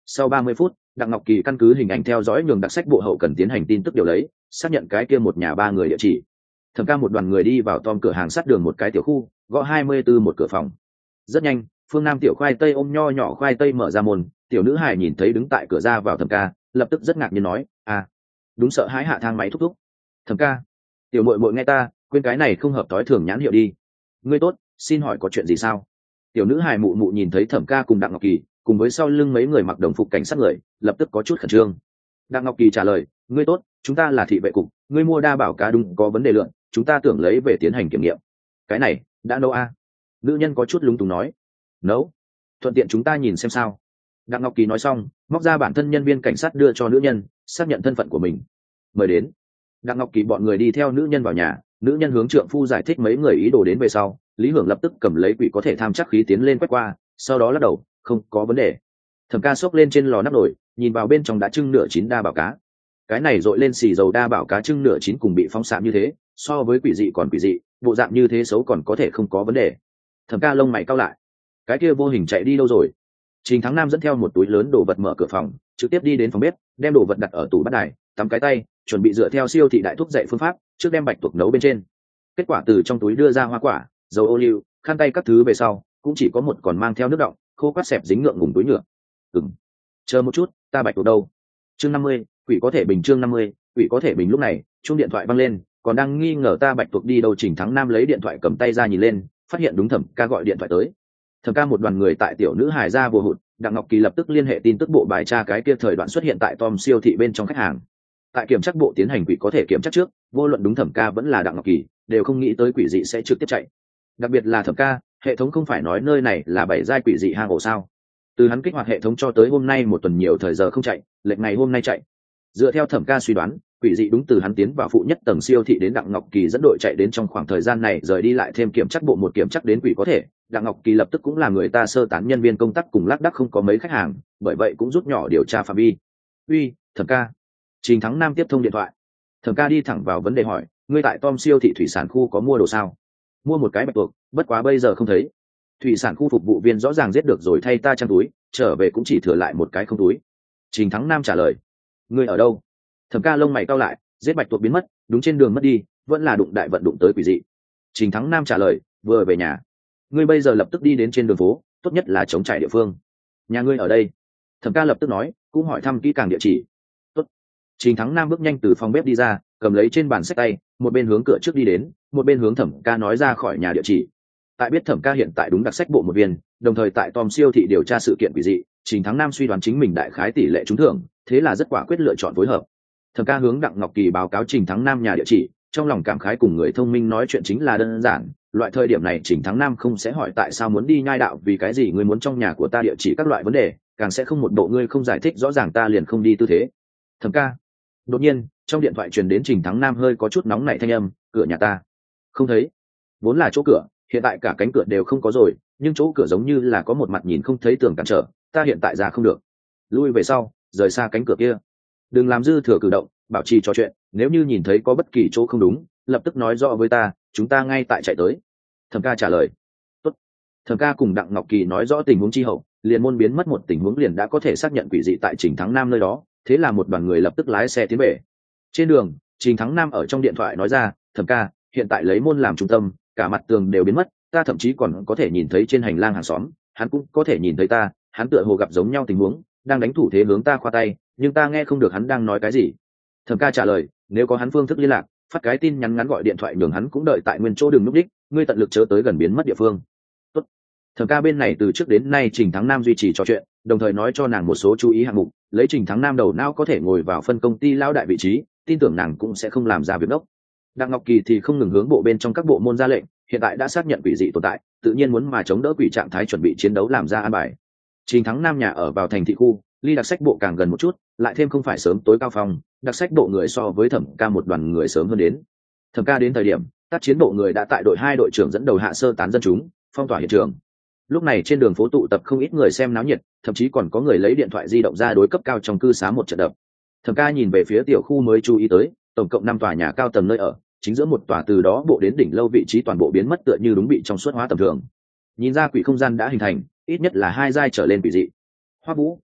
Sau ba mươi phút, Đặng Ngọc Kỳ căn cứ hình ảnh theo dõi nhường đặc sách bộ hậu cần tiến hành tin tức điều lấy, xác nhận cái kia một nhà ba người địa chỉ. Thẩm Ca một đoàn người đi vào Tom cửa hàng sát đường một cái tiểu khu, gõ hai mươi tư một cửa phòng. Rất nhanh, Phương Nam tiểu khoai tây ôm nho nhỏ khoai tây mở ra môn, tiểu nữ hài nhìn thấy đứng tại cửa ra vào Thẩm Ca, lập tức rất ngạc nhiên nói, "À, đúng sợ hãi hạ thang máy thúc thúc." "Thẩm Ca, tiểu muội muội nghe ta, quên cái này không hợp tối thường nhãn hiệu đi." "Ngươi tốt, xin hỏi có chuyện gì sao?" Tiểu nữ hài mụ mụ nhìn thấy Thẩm Ca cùng Đặng Ngọc Kỳ, cùng với sau lưng mấy người mặc đồng phục cảnh sát người, lập tức có chút khẩn trương. Đặng Ngọc Kỳ trả lời, "Ngươi tốt, chúng ta là thị vệ cục, ngươi mua đa bảo cá đúng có vấn đề lượng, chúng ta tưởng lấy về tiến hành kiểm nghiệm." "Cái này, đã nấu a?" Nữ nhân có chút lúng túng nói. "Nấu? Thuận tiện chúng ta nhìn xem sao." Đặng Ngọc Kỳ nói xong, móc ra bản thân nhân viên cảnh sát đưa cho nữ nhân, xác nhận thân phận của mình. "Mời đến." Đặng Ngọc Kỳ bọn người đi theo nữ nhân vào nhà, nữ nhân hướng trượng phu giải thích mấy người ý đồ đến về sau, Lý Hưởng lập tức cầm lấy quỷ có thể tham chắc khí tiến lên quét qua, sau đó lắc đầu, "Không có vấn đề." Thẩm Ca xốc lên trên lò nắp nồi, nhìn vào bên trong đã trưng nửa chín đa bảo cá. Cái này dội lên xì dầu đa bảo cá trưng nửa chín cùng bị phóng xạ như thế, so với quỷ dị còn quỷ dị, bộ dạng như thế xấu còn có thể không có vấn đề. Thẩm Ca lông mày cau lại, cái kia vô hình chạy đi đâu rồi? Trình Thắng Nam dẫn theo một túi lớn đồ vật mở cửa phòng, trực tiếp đi đến phòng bếp, đem đồ vật đặt ở tủ bát đài, tắm cái tay, chuẩn bị dựa theo siêu thị đại thúc dạy phương pháp, trước đem bạch tuộc nấu bên trên. Kết quả từ trong túi đưa ra hoa quả, dầu ô liu, khăn tay các thứ về sau, cũng chỉ có một còn mang theo nước đọng, khô quắt xẹp dính ngượng ngùng túi nhựa. Ừm, chờ một chút, ta bạch tuộc đâu? Chương năm mươi, quỷ có thể bình chương năm mươi, quỷ có thể bình lúc này, chuông điện thoại vang lên, còn đang nghi ngờ ta bạch tuộc đi đâu, Trình Thắng Nam lấy điện thoại cầm tay ra nhìn lên, phát hiện đúng Thẩm Ca gọi điện thoại tới. Thẩm Ca một đoàn người tại tiểu nữ hài ra vô hụt, Đặng Ngọc Kỳ lập tức liên hệ tin tức bộ bài tra cái kia thời đoạn xuất hiện tại Tom siêu thị bên trong khách hàng. Tại kiểm tra bộ tiến hành quỷ có thể kiểm tra trước, vô luận đúng Thẩm Ca vẫn là Đặng Ngọc Kỳ, đều không nghĩ tới quỷ dị sẽ trực tiếp chạy. Đặc biệt là Thẩm Ca, hệ thống không phải nói nơi này là bảy giai quỷ dị hang ổ sao? Từ hắn kích hoạt hệ thống cho tới hôm nay một tuần nhiều thời giờ không chạy, lệch ngày hôm nay chạy. Dựa theo Thẩm Ca suy đoán, quỷ dị đúng từ hắn tiến vào phụ nhất tầng siêu thị đến Đặng Ngọc Kỳ dẫn đội chạy đến trong khoảng thời gian này rời đi lại thêm kiểm tra bộ một kiểm tra đến quỷ có thể, Đặng Ngọc Kỳ lập tức cũng là người ta sơ tán nhân viên công tác cùng lác đác không có mấy khách hàng, bởi vậy cũng rút nhỏ điều tra phạm vi. "Uy, Thẩm Ca." Trình Thắng Nam tiếp thông điện thoại. Thẩm Ca đi thẳng vào vấn đề hỏi, "Ngươi tại Tom siêu thị thủy sản khu có mua đồ sao?" "Mua một cái bạch tuộc, bất quá bây giờ không thấy." Thủy sản khu phục vụ viên rõ ràng giết được rồi thay ta trang túi, trở về cũng chỉ thừa lại một cái không túi. Trình Thắng Nam trả lời. "Ngươi ở đâu?" Thẩm Ca lông mày cau lại, giết bạch tuộc biến mất, đúng trên đường mất đi, vẫn là đụng đại vận đụng tới quỷ dị. Trình Thắng Nam trả lời, "Vừa về nhà." "Ngươi bây giờ lập tức đi đến trên đường phố, tốt nhất là chống trải địa phương." "Nhà ngươi ở đây?" Thẩm Ca lập tức nói, cũng hỏi thăm kỹ càng địa chỉ. "Tốt." Trình Thắng Nam bước nhanh từ phòng bếp đi ra, cầm lấy trên bàn sách tay, một bên hướng cửa trước đi đến, một bên hướng Thẩm Ca nói ra khỏi nhà địa chỉ. Tại biết Thẩm Ca hiện tại đúng đặc sách bộ một viên, đồng thời tại Tom siêu thị điều tra sự kiện quỷ dị, Trình Thắng Nam suy đoán chính mình đại khái tỷ lệ trúng thưởng, thế là rất quả quyết lựa chọn phối hợp. Thẩm Ca hướng Đặng Ngọc Kỳ báo cáo Trình Thắng Nam nhà địa chỉ, trong lòng cảm khái cùng người thông minh nói chuyện chính là đơn giản, loại thời điểm này Trình Thắng Nam không sẽ hỏi tại sao muốn đi nhai đạo, vì cái gì ngươi muốn trong nhà của ta địa chỉ các loại vấn đề, càng sẽ không một bộ ngươi không giải thích rõ ràng ta liền không đi tư thế. "Thẩm Ca." Đột nhiên, trong điện thoại truyền đến Trình Thắng Nam hơi có chút nóng nảy thanh âm, "Cửa nhà ta không thấy." Vốn là chỗ cửa, hiện tại cả cánh cửa đều không có rồi, nhưng chỗ cửa giống như là có một mặt nhìn không thấy tường cản trở, ta hiện tại ra không được. Lui về sau, rời xa cánh cửa kia. Đừng làm dư thừa cử động, bảo trì trò chuyện, nếu như nhìn thấy có bất kỳ chỗ không đúng, lập tức nói rõ với ta, chúng ta ngay tại chạy tới. Thẩm Ca trả lời. Tốt. Thẩm Ca cùng Đặng Ngọc Kỳ nói rõ tình huống chi hậu, liền môn biến mất một tình huống liền đã có thể xác nhận quỷ dị tại Trình Thắng Nam nơi đó, thế là một đoàn người lập tức lái xe tiến về. Trên đường, Trình Thắng Nam ở trong điện thoại nói ra, "Thẩm Ca, hiện tại lấy môn làm trung tâm, cả mặt tường đều biến mất, ta thậm chí còn có thể nhìn thấy trên hành lang hàng xóm, hắn cũng có thể nhìn thấy ta, hắn tựa hồ gặp giống nhau tình huống, đang đánh thủ thế hướng ta khoa tay, nhưng ta nghe không được hắn đang nói cái gì." Thẩm Ca trả lời, "Nếu có hắn phương thức liên lạc, phát cái tin nhắn ngắn gọi điện thoại nhường hắn cũng đợi tại nguyên chỗ, đừng núp đích, ngươi tận lực chớ tới gần biến mất địa phương." Tốt. Thẩm Ca bên này từ trước đến nay Trình Thắng Nam duy trì trò chuyện, đồng thời nói cho nàng một số chú ý hạng mục, lấy Trình Thắng Nam đầu não có thể ngồi vào phân công ty lão đại vị trí, tin tưởng nàng cũng sẽ không làm ra việc ngốc. Đặng Ngọc Kỳ thì không ngừng hướng bộ bên trong các bộ môn ra lệnh, hiện tại đã xác nhận quỷ dị tồn tại, tự nhiên muốn mà chống đỡ quỷ trạng thái chuẩn bị chiến đấu làm ra an bài. Trình Thắng Nam nhà ở vào thành thị khu, ly đặc sách bộ càng gần một chút, lại thêm không phải sớm tối cao phong, đặc sách bộ người so với Thẩm Ca một đoàn người sớm hơn đến. Thẩm Ca đến thời điểm, tác chiến bộ người đã tại đội hai đội trưởng dẫn đầu hạ sơ tán dân chúng, phong tỏa hiện trường. Lúc này trên đường phố tụ tập không ít người xem náo nhiệt, thậm chí còn có người lấy điện thoại di động ra đối cấp cao trong cư xá một trận đập. Thẩm Ca nhìn về phía tiểu khu mới chú ý tới, tổng cộng năm tòa nhà cao tầng nơi ở, chính giữa một tòa từ đó bộ đến đỉnh lâu vị trí toàn bộ biến mất tựa như đúng bị trong suốt hóa tầm thường. Nhìn ra quỷ không gian đã hình thành, ít nhất là hai giai trở lên quỷ dị. Hoa Vũ,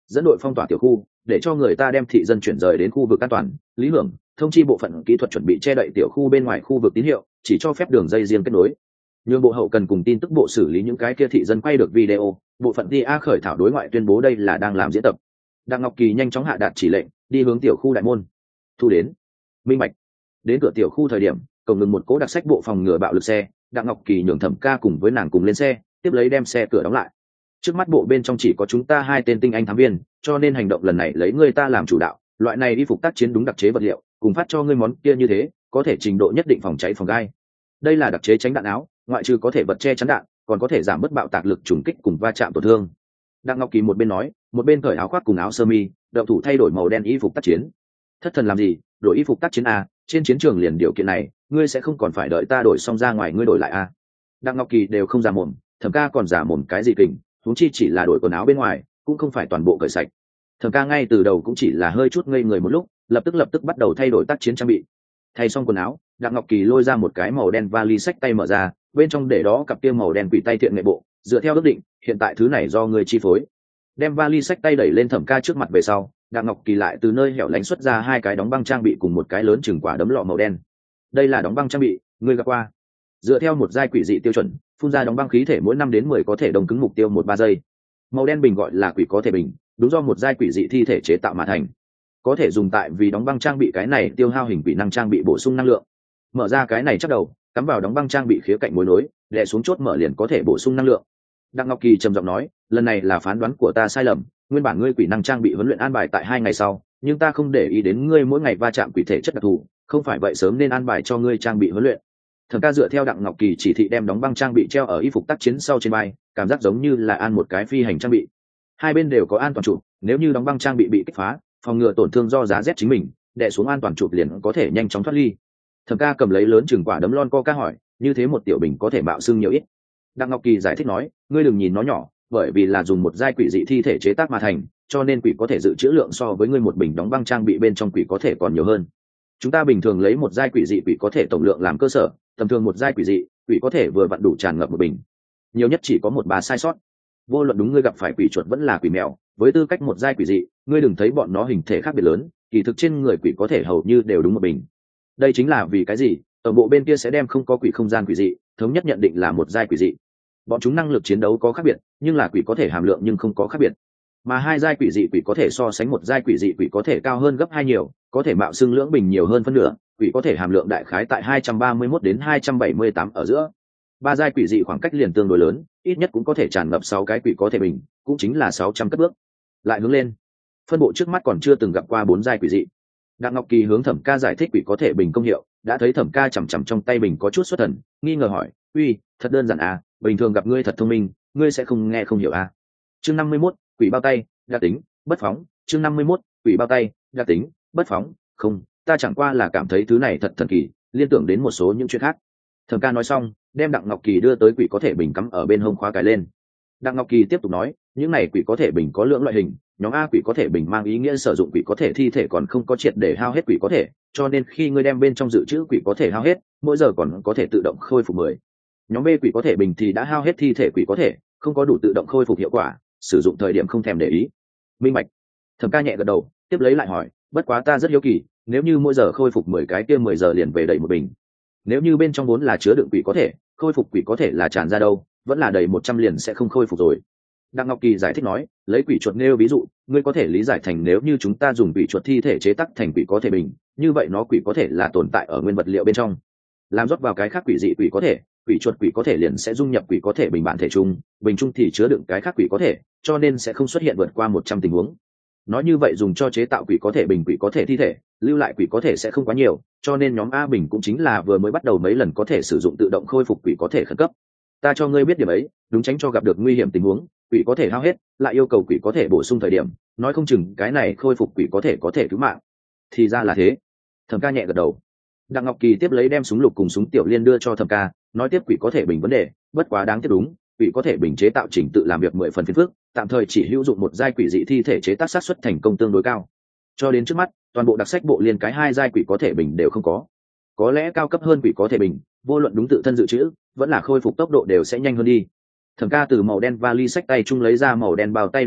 dẫn đội phong tỏa tiểu khu, để cho người ta đem thị dân chuyển rời đến khu vực an toàn. Lý Hưởng thông chi bộ phận kỹ thuật chuẩn bị che đậy tiểu khu bên ngoài khu vực tín hiệu, chỉ cho phép đường dây riêng kết nối. Nhưng bộ hậu cần cùng tin tức bộ xử lý những cái kia thị dân quay được video. Bộ phận ti a khởi thảo đối ngoại tuyên bố đây là đang làm diễn tập. Đặng Ngọc Kỳ nhanh chóng hạ đạt chỉ lệnh, đi hướng tiểu khu đại môn. Thu đến. Minh bạch. Đến cửa tiểu khu thời điểm, cổng ngừng một cỗ đặc sách bộ phòng ngừa bạo lực xe. Đặng Ngọc Kỳ nhường Thẩm Ca cùng với nàng cùng lên xe, tiếp lấy đem xe cửa đóng lại. Trước mắt bộ bên trong chỉ có chúng ta hai tên tinh anh thám viên, cho nên hành động lần này lấy người ta làm chủ đạo. Loại này y phục tác chiến đúng đặc chế vật liệu, cùng phát cho ngươi món kia như thế, có thể trình độ nhất định phòng cháy phòng gai. Đây là đặc chế tránh đạn áo, ngoại trừ có thể vật che chắn đạn, còn có thể giảm bớt bạo tạc lực trùng kích cùng va chạm tổn thương. Đặng Ngọc Kỳ một bên nói, một bên cởi áo khoác cùng áo sơ mi, đậu thủ thay đổi màu đen y phục tác chiến. Thất thần làm gì, đổi y phục tác chiến a, trên chiến trường liền điều kiện này, ngươi sẽ không còn phải đợi ta đổi xong ra ngoài ngươi đổi lại a. Đặng Ngọc Kỳ đều không giả mồm, Thẩm Ca còn giả mồm cái gì kình, huống chi chỉ là đổi quần áo bên ngoài, cũng không phải toàn bộ cởi sạch. Thẩm Ca ngay từ đầu cũng chỉ là hơi chút ngây người một lúc, lập tức lập tức bắt đầu thay đổi tác chiến trang bị. Thay xong quần áo, Đặng Ngọc Kỳ lôi ra một cái màu đen vali xách tay mở ra, bên trong để đó cặp kia màu đen quỷ tay thiện nghệ bộ, dựa theo ước định, hiện tại thứ này do ngươi chi phối. Đem vali xách tay đẩy lên Thẩm Ca trước mặt về sau, Đặng Ngọc Kỳ lại từ nơi hẻo lánh xuất ra hai cái đóng băng trang bị cùng một cái lớn chừng quả đấm lọ màu đen. Đây là đóng băng trang bị, ngươi gặp qua. Dựa theo một giai quỷ dị tiêu chuẩn, phun ra đóng băng khí thể mỗi năm đến mười có thể đồng cứng mục tiêu một ba giây. Màu đen bình gọi là quỷ có thể bình, đúng do một giai quỷ dị thi thể chế tạo mà thành. Có thể dùng tại vì đóng băng trang bị cái này tiêu hao hình quỷ năng trang bị bổ sung năng lượng. Mở ra cái này chắc đầu, cắm vào đóng băng trang bị khía cạnh mối nối, đè xuống chốt mở liền có thể bổ sung năng lượng. Đặng Ngọc Kỳ trầm giọng nói, lần này là phán đoán của ta sai lầm, nguyên bản ngươi quỷ năng trang bị huấn luyện an bài tại hai ngày sau, nhưng ta không để ý đến ngươi mỗi ngày va chạm quỷ thể chất đặc thù, không phải vậy sớm nên an bài cho ngươi trang bị huấn luyện. Thẩm Ca dựa theo Đặng Ngọc Kỳ chỉ thị đem đóng băng trang bị treo ở y phục tác chiến sau trên vai, cảm giác giống như là an một cái phi hành trang bị. Hai bên đều có an toàn trụ, nếu như đóng băng trang bị bị kích phá, phòng ngừa tổn thương do giá rét chính mình, đè xuống an toàn trụ liền có thể nhanh chóng thoát ly. Thẩm Ca cầm lấy lớn chừng quả đấm lon coca hỏi, như thế một tiểu bình có thể mạo xương nhiều ít. Đặng Ngọc Kỳ giải thích nói, ngươi đừng nhìn nó nhỏ, bởi vì là dùng một giai quỷ dị thi thể chế tác mà thành, cho nên quỷ có thể dự trữ lượng so với ngươi một bình đóng băng trang bị bên trong quỷ có thể còn nhiều hơn. Chúng ta bình thường lấy một giai quỷ dị quỷ có thể tổng lượng làm cơ sở, tầm thường một giai quỷ dị quỷ có thể vừa vặn đủ tràn ngập một bình, nhiều nhất chỉ có một ba sai sót. Vô luận đúng ngươi gặp phải quỷ chuột vẫn là quỷ mèo, với tư cách một giai quỷ dị, ngươi đừng thấy bọn nó hình thể khác biệt lớn, kỳ thực trên người quỷ có thể hầu như đều đúng một bình. Đây chính là vì cái gì ở bộ bên kia sẽ đem không có quỷ không gian quỷ dị thống nhất nhận định là một giai quỷ dị. Bọn chúng năng lực chiến đấu có khác biệt, nhưng là quỷ có thể hàm lượng nhưng không có khác biệt. Mà hai giai quỷ dị quỷ có thể so sánh một giai quỷ dị quỷ có thể cao hơn gấp hai nhiều, có thể mạo xưng lưỡng bình nhiều hơn phân nửa, quỷ có thể hàm lượng đại khái tại hai trăm ba mươi mốt đến hai trăm bảy mươi tám ở giữa. Ba giai quỷ dị khoảng cách liền tương đối lớn, ít nhất cũng có thể tràn ngập sáu cái quỷ có thể bình, cũng chính là sáu trăm cất bước. Lại hướng lên, phân bộ trước mắt còn chưa từng gặp qua bốn giai quỷ dị. Đặng Ngọc Kỳ hướng Thẩm Ca giải thích quỷ có thể bình công hiệu, đã thấy Thẩm Ca chằm chằm trong tay bình có chút xuất thần, nghi ngờ hỏi, uy, thật đơn giản à, bình thường gặp ngươi thật thông minh, ngươi sẽ không nghe không hiểu à. Chương năm mươi mốt, quỷ bao tay, đặc tính, bất phóng. Chương năm mươi mốt, quỷ bao tay, đặc tính, bất phóng. Không, ta chẳng qua là cảm thấy thứ này thật thần kỳ, liên tưởng đến một số những chuyện khác. Thẩm Ca nói xong, đem Đặng Ngọc Kỳ đưa tới quỷ có thể bình cắm ở bên hông khóa cài lên. Đặng Ngọc Kỳ tiếp tục nói, những này quỷ có thể bình có lượng loại hình, nhóm A quỷ có thể bình mang ý nghĩa sử dụng quỷ có thể thi thể còn không có triệt để hao hết quỷ có thể, cho nên khi ngươi đem bên trong dự trữ quỷ có thể hao hết, mỗi giờ còn có thể tự động khôi phục mười. Nhóm B quỷ có thể bình thì đã hao hết thi thể quỷ có thể, không có đủ tự động khôi phục hiệu quả, sử dụng thời điểm không thèm để ý. Minh bạch. Thẩm Ca nhẹ gật đầu, tiếp lấy lại hỏi, bất quá ta rất hiếu kỳ, nếu như mỗi giờ khôi phục mười cái kia mười giờ liền về đầy một bình. Nếu như bên trong vốn là chứa đựng quỷ có thể, khôi phục quỷ có thể là tràn ra đâu, vẫn là đầy một trăm liền sẽ không khôi phục rồi. Đặng Ngọc Kỳ giải thích nói, lấy quỷ chuột nêu ví dụ, ngươi có thể lý giải thành nếu như chúng ta dùng quỷ chuột thi thể chế tác thành quỷ có thể bình, như vậy nó quỷ có thể là tồn tại ở nguyên vật liệu bên trong. Làm rót vào cái khác quỷ dị quỷ có thể, quỷ chuột quỷ có thể liền sẽ dung nhập quỷ có thể bình bản thể chung, bình chung thì chứa đựng cái khác quỷ có thể, cho nên sẽ không xuất hiện vượt qua một trăm tình huống. Nói như vậy dùng cho chế tạo quỷ có thể bình quỷ có thể thi thể, lưu lại quỷ có thể sẽ không quá nhiều, cho nên nhóm A bình cũng chính là vừa mới bắt đầu mấy lần có thể sử dụng tự động khôi phục quỷ có thể khẩn cấp. Ta cho ngươi biết điểm ấy, đúng tránh cho gặp được nguy hiểm tình huống, quỷ có thể hao hết, lại yêu cầu quỷ có thể bổ sung thời điểm, nói không chừng cái này khôi phục quỷ có thể có thể cứu mạng. Thì ra là thế. Thẩm Ca nhẹ gật đầu. Đặng Ngọc Kỳ tiếp lấy đem súng lục cùng súng tiểu liên đưa cho Thẩm Ca, nói tiếp quỷ có thể bình vấn đề, bất quá đáng tiếc đúng, quỷ có thể bình chế tạo trình tự làm việc mười phần phiền phức, tạm thời chỉ hữu dụng một giai quỷ dị thi thể chế tác xác suất thành công tương đối cao. Cho đến trước mắt, toàn bộ đặc sách bộ liên cái hai giai quỷ có thể bình đều không có. Có lẽ cao cấp hơn quỷ có thể bình, vô luận đúng tự thân dự trữ, vẫn là khôi phục tốc độ đều sẽ nhanh hơn đi. Thẩm Ca từ màu đen vali xách tay chung lấy ra màu đen bao tay đeo lên,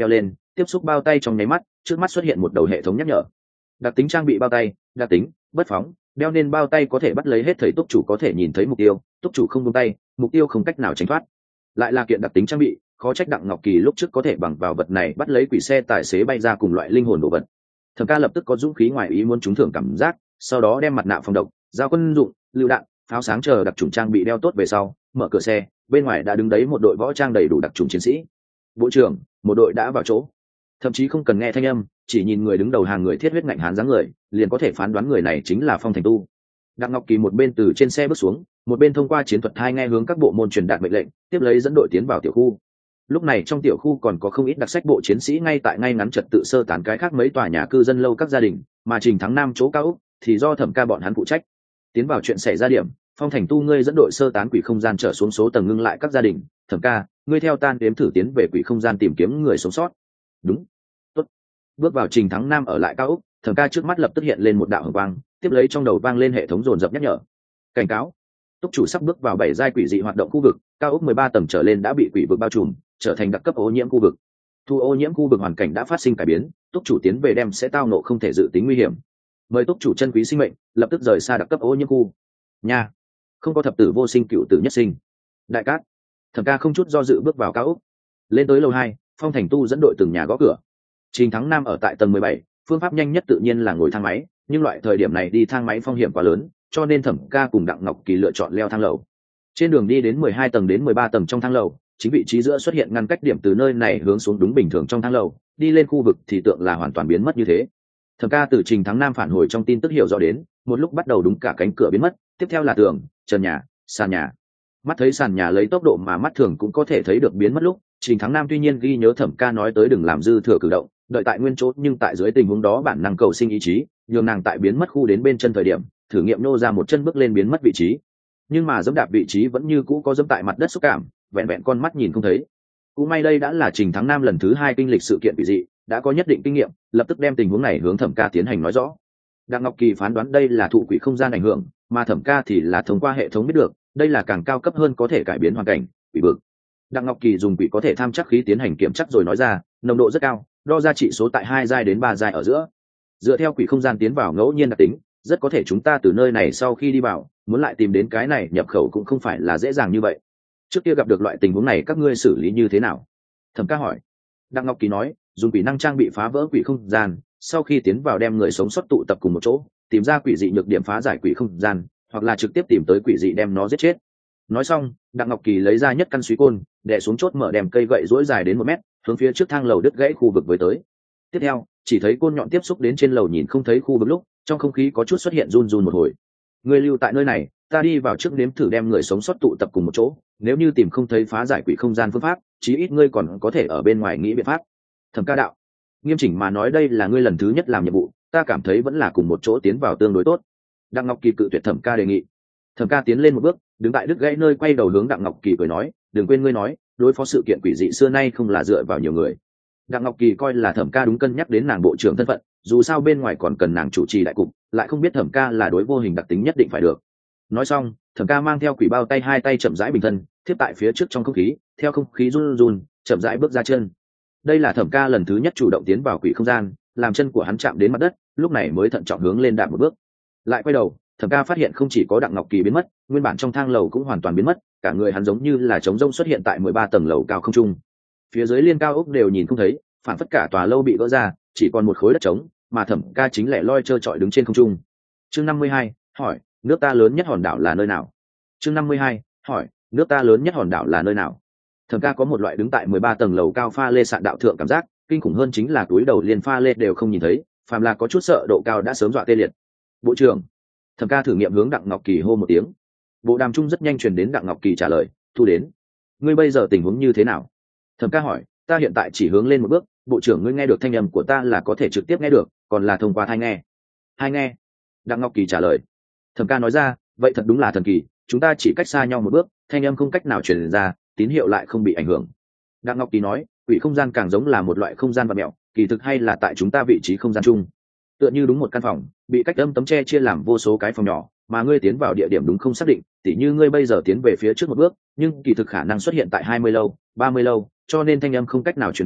tiếp xúc bao tay trong nháy mắt, trước mắt xuất hiện một đầu hệ thống nhắc nhở. Đặc tính trang bị bao tay, đặc tính bất phóng, đeo nên bao tay có thể bắt lấy hết thầy túc chủ có thể nhìn thấy mục tiêu, túc chủ không buông tay, mục tiêu không cách nào tránh thoát. Lại là kiện đặc tính trang bị, khó trách Đặng Ngọc Kỳ lúc trước có thể bằng vào vật này bắt lấy quỷ xe tài xế bay ra cùng loại linh hồn đồ vật. Thẩm Ca lập tức có dũng khí ngoài ý muốn trúng thưởng cảm giác, sau đó đem mặt nạ phòng độc, dao quân dụng, lựu đạn, pháo sáng chờ đặc trùng trang bị đeo tốt về sau, mở cửa xe, bên ngoài đã đứng đấy một đội võ trang đầy đủ đặc trùng chiến sĩ. Bộ trưởng, một đội đã vào chỗ. Thậm chí không cần nghe thanh âm, chỉ nhìn người đứng đầu hàng người thiết huyết ngạnh hán dáng người, liền có thể phán đoán người này chính là Phong Thành Tu. Đặng Ngọc Kỳ một bên từ trên xe bước xuống, một bên thông qua chiến thuật hai nghe hướng các bộ môn truyền đạt mệnh lệnh, tiếp lấy dẫn đội tiến vào tiểu khu. Lúc này trong tiểu khu còn có không ít đặc sách bộ chiến sĩ ngay tại ngay ngắn trật tự sơ tán cái khác mấy tòa nhà cư dân lâu các gia đình, mà Trình Thắng Nam chỗ cao ốc thì do Thẩm Ca bọn hắn phụ trách. Tiến vào chuyện xảy ra điểm, Phong Thành Tu ngươi dẫn đội sơ tán quỷ không gian trở xuống số tầng ngưng lại các gia đình, Thẩm Ca, ngươi theo tan đếm thử tiến về quỷ không gian tìm kiếm người sống sót. Đúng. Tốt. Bước vào Trình Thắng Nam ở lại cao ốc, Thẩm Ca trước mắt lập tức hiện lên một đạo hồng quang, tiếp lấy trong đầu vang lên hệ thống dồn dập nhắc nhở. Cảnh cáo, túc chủ sắp bước vào bảy giai quỷ dị hoạt động khu vực, cao ốc mười ba tầng trở lên đã bị quỷ vực bao trùm, trở thành đặc cấp ô nhiễm khu vực. Thu ô nhiễm khu vực hoàn cảnh đã phát sinh cải biến, túc chủ tiến về đem sẽ tao nộ không thể dự tính nguy hiểm. Mời túc chủ chân quý sinh mệnh, lập tức rời xa đặc cấp ô nhiễm khu. Nha, không có thập tử vô sinh cựu tử nhất sinh. Đại cát, Thẩm Ca không chút do dự bước vào cao ốc. Lên tới lầu hai, Phong Thành Tu dẫn đội từng nhà gõ cửa. Trình Thắng Nam ở tại tầng mười bảy, phương pháp nhanh nhất tự nhiên là ngồi thang máy, nhưng loại thời điểm này đi thang máy phong hiểm quá lớn, cho nên Thẩm Ca cùng Đặng Ngọc Kỳ lựa chọn leo thang lầu. Trên đường đi đến mười hai tầng đến mười ba tầng trong thang lầu, chính vị trí giữa xuất hiện ngăn cách điểm từ nơi này hướng xuống đúng bình thường trong thang lầu, đi lên khu vực thì tượng là hoàn toàn biến mất như thế. Thẩm Ca từ Trình Thắng Nam phản hồi trong tin tức hiểu rõ đến, một lúc bắt đầu đúng cả cánh cửa biến mất, tiếp theo là tường, trần nhà, sàn nhà. Mắt thấy sàn nhà lấy tốc độ mà mắt thường cũng có thể thấy được biến mất lúc, Trình Thắng Nam tuy nhiên ghi nhớ Thẩm Ca nói tới đừng làm dư thừa cử động, đợi tại nguyên chỗ, nhưng tại dưới tình huống đó bản năng cầu sinh ý chí, nhường nàng tại biến mất khu đến bên chân thời điểm, thử nghiệm nô ra một chân bước lên biến mất vị trí. Nhưng mà dẫm đạp vị trí vẫn như cũ có dẫm tại mặt đất xúc cảm, vẹn vẹn con mắt nhìn không thấy. Cũng may đây đã là Trình Thắng Nam lần thứ hai kinh lịch sự kiện bị dị, đã có nhất định kinh nghiệm, lập tức đem tình huống này hướng Thẩm Ca tiến hành nói rõ. Đặng Ngọc Kỳ phán đoán đây là thụ quỷ không gian ảnh hưởng, mà Thẩm Ca thì là thông qua hệ thống biết được, đây là càng cao cấp hơn có thể cải biến hoàn cảnh, quỷ vực. Đặng Ngọc Kỳ dùng quỷ có thể tham chắc khí tiến hành kiểm chắc rồi nói ra, nồng độ rất cao, đo ra trị số tại hai giai đến ba giai ở giữa. Dựa theo quỷ không gian tiến vào ngẫu nhiên đặc tính, rất có thể chúng ta từ nơi này sau khi đi vào, muốn lại tìm đến cái này nhập khẩu cũng không phải là dễ dàng như vậy. Trước kia gặp được loại tình huống này các ngươi xử lý như thế nào? Thẩm Ca hỏi. Đặng Ngọc Kỳ nói, dùng quỷ năng trang bị phá vỡ quỷ không gian, sau khi tiến vào đem người sống sót tụ tập cùng một chỗ, tìm ra quỷ dị nhược điểm phá giải quỷ không gian, hoặc là trực tiếp tìm tới quỷ dị đem nó giết chết. Nói xong, Đặng Ngọc Kỳ lấy ra nhất căn suý côn, đè xuống chốt mở đem cây gậy duỗi dài đến một mét, hướng phía trước thang lầu đứt gãy khu vực với tới. Tiếp theo, chỉ thấy côn nhọn tiếp xúc đến trên lầu nhìn không thấy khu vực lúc, trong không khí có chút xuất hiện run run một hồi. Ngươi lưu tại nơi này, ta đi vào trước nếm thử đem người sống sót tụ tập cùng một chỗ, nếu như tìm không thấy phá giải quỷ không gian phương pháp, chí ít ngươi còn có thể ở bên ngoài nghĩ biện pháp. Thẩm Ca đạo, nghiêm chỉnh mà nói đây là ngươi lần thứ nhất làm nhiệm vụ, ta cảm thấy vẫn là cùng một chỗ tiến vào tương đối tốt. Đặng Ngọc Kỳ cự tuyệt Thẩm Ca đề nghị. Thẩm Ca tiến lên một bước, đứng tại đứt gãy nơi quay đầu hướng Đặng Ngọc Kỳ cười nói, đừng quên ngươi nói, đối phó sự kiện quỷ dị xưa nay không là dựa vào nhiều người. Đặng Ngọc Kỳ coi là Thẩm Ca đúng cân nhắc đến nàng bộ trưởng thân phận, dù sao bên ngoài còn cần nàng chủ trì đại cục, lại không biết Thẩm Ca là đối vô hình đặc tính nhất định phải được. Nói xong, Thẩm Ca mang theo quỷ bao tay hai tay chậm rãi bình thân, tiếp tại phía trước trong không khí, theo không khí run run, chậm rãi bước ra chân. Đây là Thẩm Ca lần thứ nhất chủ động tiến vào quỷ không gian, làm chân của hắn chạm đến mặt đất, lúc này mới thận trọng hướng lên đạp một bước. Lại quay đầu, Thẩm Ca phát hiện không chỉ có Đặng Ngọc Kỳ biến mất, nguyên bản trong thang lầu cũng hoàn toàn biến mất, cả người hắn giống như là trống rỗng xuất hiện tại mười ba tầng lầu cao không trung. Phía dưới liên cao ốc đều nhìn không thấy, phản phất cả tòa lâu bị vỡ ra, chỉ còn một khối đất trống, mà Thẩm Ca chính lẻ loi trơ trọi đứng trên không trung. Chương năm mươi hai, hỏi, nước ta lớn nhất hòn đảo là nơi nào? Chương năm mươi hai, hỏi, nước ta lớn nhất hòn đảo là nơi nào? Thẩm Ca có một loại đứng tại mười ba tầng lầu cao pha lê sạn đạo thượng cảm giác, kinh khủng hơn chính là túi đầu liền pha lê đều không nhìn thấy, phàm là có chút sợ độ cao đã sớm dọa tê liệt. Bộ trưởng. Thẩm Ca thử nghiệm hướng Đặng Ngọc Kỳ hô một tiếng. Bộ đàm trung rất nhanh truyền đến Đặng Ngọc Kỳ trả lời, thu đến. Ngươi bây giờ tình huống như thế nào? Thẩm Ca hỏi, ta hiện tại chỉ hướng lên một bước, bộ trưởng ngươi nghe được thanh âm của ta là có thể trực tiếp nghe được, còn là thông qua tai nghe? Hai nghe. Đặng Ngọc Kỳ trả lời. Thẩm Ca nói ra, vậy thật đúng là thần kỳ, chúng ta chỉ cách xa nhau một bước, thanh âm không cách nào truyền ra, tín hiệu lại không bị ảnh hưởng. Đặng Ngọc Kỳ nói, quỷ không gian càng giống là một loại không gian vật mẹo, kỳ thực hay là tại chúng ta vị trí không gian chung. Tựa như đúng một căn phòng, bị cách âm tấm tre chia làm vô số cái phòng nhỏ, mà ngươi tiến vào địa điểm đúng không xác định, tỉ như ngươi bây giờ tiến về phía trước một bước, nhưng kỳ thực khả năng xuất hiện tại hai mươi lâu, ba mươi lâu, cho nên thanh âm không cách nào truyền bá,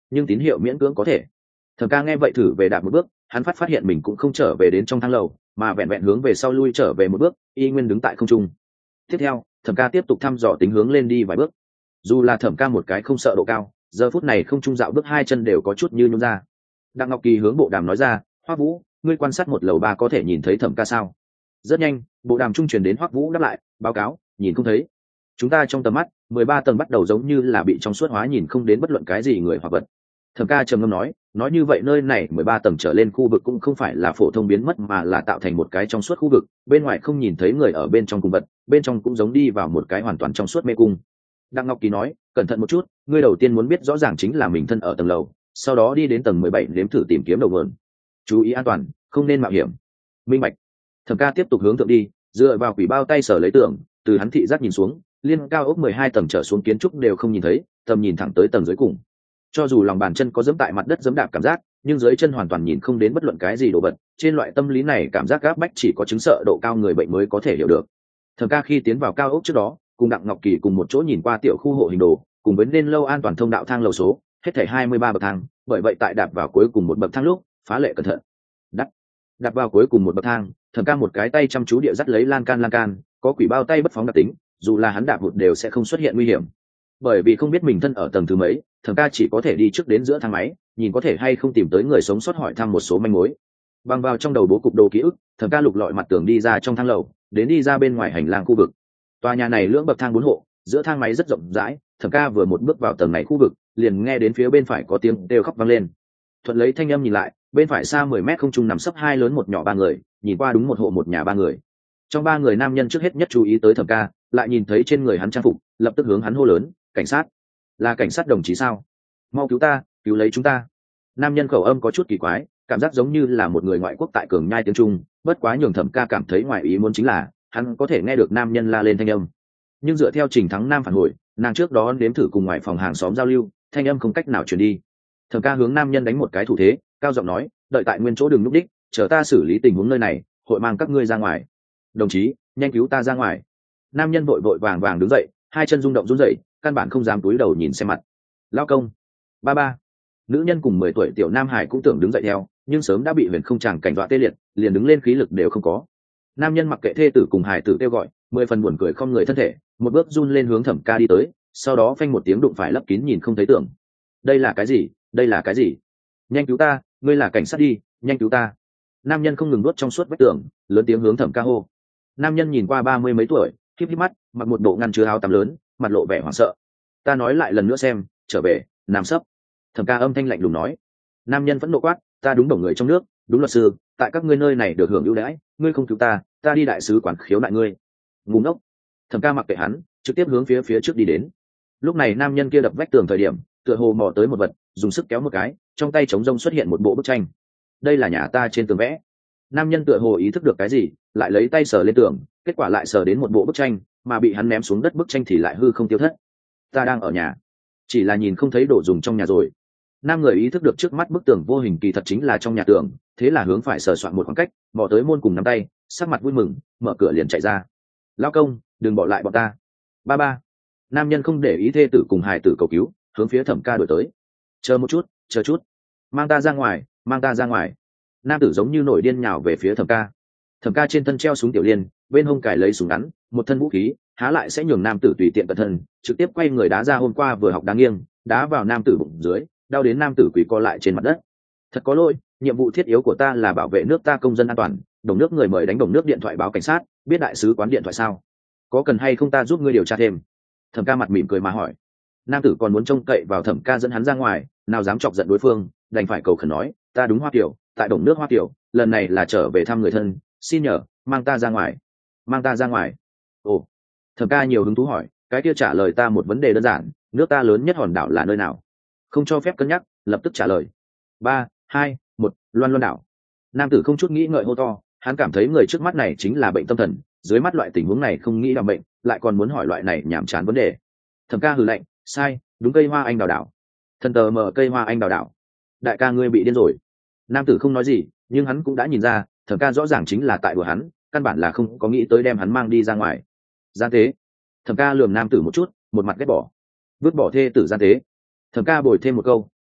nhưng tín hiệu miễn cưỡng có thể. Thẩm ca nghe vậy thử về đạp một bước, hắn phát phát hiện mình cũng không trở về đến trong thang lầu, mà vẹn vẹn hướng về sau lui trở về một bước, y nguyên đứng tại không trung. Tiếp theo thẩm ca tiếp tục thăm dò tính hướng lên đi vài bước. Dù là thẩm ca một cái không sợ độ cao, giờ phút này không trung dạo bước hai chân đều có chút như nhún ra. Đặng Ngọc Kỳ hướng bộ đàm nói ra, Hoắc Vũ, ngươi quan sát một lầu ba có thể nhìn thấy thẩm ca sao? Rất nhanh bộ đàm trung truyền đến Hoắc Vũ đáp lại, báo cáo, nhìn không thấy. Chúng ta trong tầm mắt mười ba tầng bắt đầu giống như là bị trong suốt hóa, nhìn không đến bất luận cái gì người hoặc vật. Thẩm ca trầm ngâm nói, nói như vậy nơi này mười ba tầng trở lên khu vực cũng không phải là phổ thông biến mất mà là tạo thành một cái trong suốt khu vực, bên ngoài không nhìn thấy người ở bên trong cùng vật, bên trong cũng giống đi vào một cái hoàn toàn trong suốt mê cung. Đặng Ngọc Kỳ nói, cẩn thận một chút, ngươi đầu tiên muốn biết rõ ràng chính là mình thân ở tầng lầu, sau đó đi đến tầng mười bảy nếm thử tìm kiếm đầu nguồn. Chú ý an toàn, không nên mạo hiểm. Minh bạch. Thẩm ca tiếp tục hướng thượng đi, dựa vào quỷ bao tay sở lấy tưởng, từ hắn thị giác nhìn xuống, liên cao ốc mười hai tầng trở xuống kiến trúc đều không nhìn thấy, tầm nhìn thẳng tới tầng dưới cùng. Cho dù lòng bàn chân có giẫm tại mặt đất giẫm đạp cảm giác, nhưng dưới chân hoàn toàn nhìn không đến bất luận cái gì đồ vật. Trên loại tâm lý này cảm giác gáp bách chỉ có chứng sợ độ cao người bệnh mới có thể hiểu được. Thẩm ca khi tiến vào cao ốc trước đó, cùng Đặng Ngọc Kỳ cùng một chỗ nhìn qua tiểu khu hộ hình đồ, cùng với nên lâu an toàn thông đạo thang lầu số, hết thảy hai mươi ba bậc thang, bởi vậy tại đạp vào cuối cùng một bậc thang lúc, phá lệ cẩn thận. Đắp. Đạp vào cuối cùng một bậc thang, Thẩm ca một cái tay chăm chú địa dắt lấy lan can lan can, có quỷ bao tay bất phóng đặc tính, dù là hắn đạp hụt đều sẽ không xuất hiện nguy hiểm. Bởi vì không biết mình thân ở tầng thứ mấy, Thẩm ca chỉ có thể đi trước đến giữa thang máy, nhìn có thể hay không tìm tới người sống sót hỏi thăm một số manh mối. Bằng vào trong đầu bố cục đồ ký ức, Thẩm ca lục lọi mặt tường đi ra trong thang lầu, đến đi ra bên ngoài hành lang khu vực. Tòa nhà này lưỡng bậc thang bốn hộ, giữa thang máy rất rộng rãi, Thẩm ca vừa một bước vào tầng này khu vực, liền nghe đến phía bên phải có tiếng kêu khóc vang lên. Thuận lấy thanh âm nhìn lại, bên phải xa mười mét không trung nằm sấp hai lớn một nhỏ ba người, nhìn qua đúng một hộ một nhà ba người. Trong ba người nam nhân trước hết nhất chú ý tới Thẩm ca, lại nhìn thấy trên người hắn trang phục, lập tức hướng hắn hô lớn, cảnh sát. Là cảnh sát đồng chí sao? Mau cứu ta, cứu lấy chúng ta. Nam nhân khẩu âm có chút kỳ quái, cảm giác giống như là một người ngoại quốc tại cường nhai tiếng Trung, bất quá nhường Thẩm ca cảm thấy ngoài ý muốn chính là hắn có thể nghe được nam nhân la lên thanh âm. Nhưng dựa theo Trình Thắng Nam phản hồi, nàng trước đó nếm thử cùng ngoài phòng hàng xóm giao lưu, thanh âm không cách nào truyền đi. Thẩm ca hướng nam nhân đánh một cái thủ thế, cao giọng nói, đợi tại nguyên chỗ đừng núp đích, chờ ta xử lý tình huống nơi này, hội mang các ngươi ra ngoài. Đồng chí, nhanh cứu ta ra ngoài. Nam nhân vội vội vàng vàng đứng dậy, hai chân rung động run rẩy, căn bản không dám cúi đầu nhìn xem mặt. Lao công, ba ba. Nữ nhân cùng mười tuổi tiểu nam hải cũng tưởng đứng dậy theo, nhưng sớm đã bị huyền không tràng cảnh dọa tê liệt, liền đứng lên khí lực đều không có. Nam nhân mặc kệ thê tử cùng hải tử kêu gọi, mười phần buồn cười không người thân thể, một bước run lên hướng Thẩm ca đi tới, sau đó phanh một tiếng đụng phải lấp kín nhìn không thấy tưởng. Đây là cái gì? Đây là cái gì? Nhanh cứu ta, ngươi là cảnh sát đi, nhanh cứu ta. Nam nhân không ngừng nuốt trong suốt vách tường, lớn tiếng hướng Thẩm ca hô. Nam nhân nhìn qua ba mươi mấy tuổi, híp híp mắt, mặc một bộ ngăn chứa áo tắm lớn, mặt lộ vẻ hoảng sợ. Ta nói lại lần nữa xem, trở về, nằm sấp. Thẩm ca âm thanh lạnh lùng nói. Nam nhân vẫn nộ quát, ta đúng đồng người trong nước, đúng luật sư, tại các ngươi nơi này được hưởng ưu đãi, ngươi không cứu ta, ta đi đại sứ quán khiếu nại ngươi. Ngu ngốc. Thẩm ca mặc kệ hắn, trực tiếp hướng phía phía trước đi đến. Lúc này nam nhân kia đập vách tường thời điểm, tựa hồ mò tới một vật, dùng sức kéo một cái, trong tay trống rông xuất hiện một bộ bức tranh. Đây là nhà ta trên tường vẽ. Nam nhân tựa hồ ý thức được cái gì, lại lấy tay sờ lên tường, kết quả lại sờ đến một bộ bức tranh, mà bị hắn ném xuống đất bức tranh thì lại hư không tiêu thất. Ta đang ở nhà, chỉ là nhìn không thấy đồ dùng trong nhà rồi. Nam người ý thức được trước mắt bức tường vô hình kỳ thật chính là trong nhà tường, thế là hướng phải sờ soạn một khoảng cách, mò tới môn cùng nắm tay, sắc mặt vui mừng, mở cửa liền chạy ra. Lao công, đừng bỏ lại bọn ta. Ba ba. Nam nhân không để ý thê tử cùng hài tử cầu cứu, hướng phía Thẩm ca đuổi tới. Chờ một chút, chờ chút. Mang ta ra ngoài, mang ta ra ngoài. Nam tử giống như nổi điên nhào về phía Thẩm ca. Thẩm ca trên thân treo súng tiểu liên, bên hông cài lấy súng ngắn, một thân vũ khí, há lại sẽ nhường nam tử tùy tiện cẩn thân, trực tiếp quay người đá ra hôm qua vừa học đá nghiêng, đá vào nam tử bụng dưới, đau đến nam tử quỳ co lại trên mặt đất. Thật có lỗi, nhiệm vụ thiết yếu của ta là bảo vệ nước ta công dân an toàn, đồng nước người mời đánh đồng nước điện thoại báo cảnh sát, biết đại sứ quán điện thoại sao? Có cần hay không ta giúp ngươi điều tra thêm? Thẩm ca mặt mỉm cười mà hỏi. Nam tử còn muốn trông cậy vào Thẩm ca dẫn hắn ra ngoài, nào dám chọc giận đối phương, đành phải cầu khẩn nói, ta đúng Hoa Kiều, tại đồng nước Hoa Kiều, lần này là trở về thăm người thân, xin nhờ, mang ta ra ngoài, mang ta ra ngoài. Ồ. Thẩm ca nhiều hứng thú hỏi, cái kia trả lời ta một vấn đề đơn giản, nước ta lớn nhất hòn đảo là nơi nào? Không cho phép cân nhắc, lập tức trả lời. Ba, hai, một, Loan Loan đảo. Nam tử không chút nghĩ ngợi hô to, hắn cảm thấy người trước mắt này chính là bệnh tâm thần, dưới mắt loại tình huống này không nghĩ làm bệnh, lại còn muốn hỏi loại này nhảm chán vấn đề. Thẩm ca hừ lạnh, sai, đúng cây hoa anh đào đảo. Thần tờ mờ cây hoa anh đào đảo. Đại ca ngươi bị điên rồi. Nam tử không nói gì, nhưng hắn cũng đã nhìn ra, Thẩm ca rõ ràng chính là tại đùa hắn, căn bản là không có nghĩ tới đem hắn mang đi ra ngoài. Gian tế. Thẩm ca lườm nam tử một chút, một mặt ghét bỏ. Vứt bỏ thê tử gian tế. Thẩm ca bồi thêm một câu,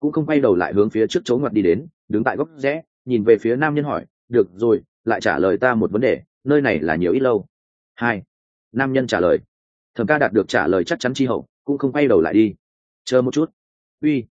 cũng không quay đầu lại hướng phía trước chỗ ngoặt đi đến, đứng tại góc rẽ nhìn về phía nam nhân hỏi, được rồi, lại trả lời ta một vấn đề, nơi này là nhiều ít lâu? Hai. Nam nhân trả lời. Thẩm ca đạt được trả lời chắc chắn chi hậu cũng không quay đầu lại đi. Chờ một chút. Uy.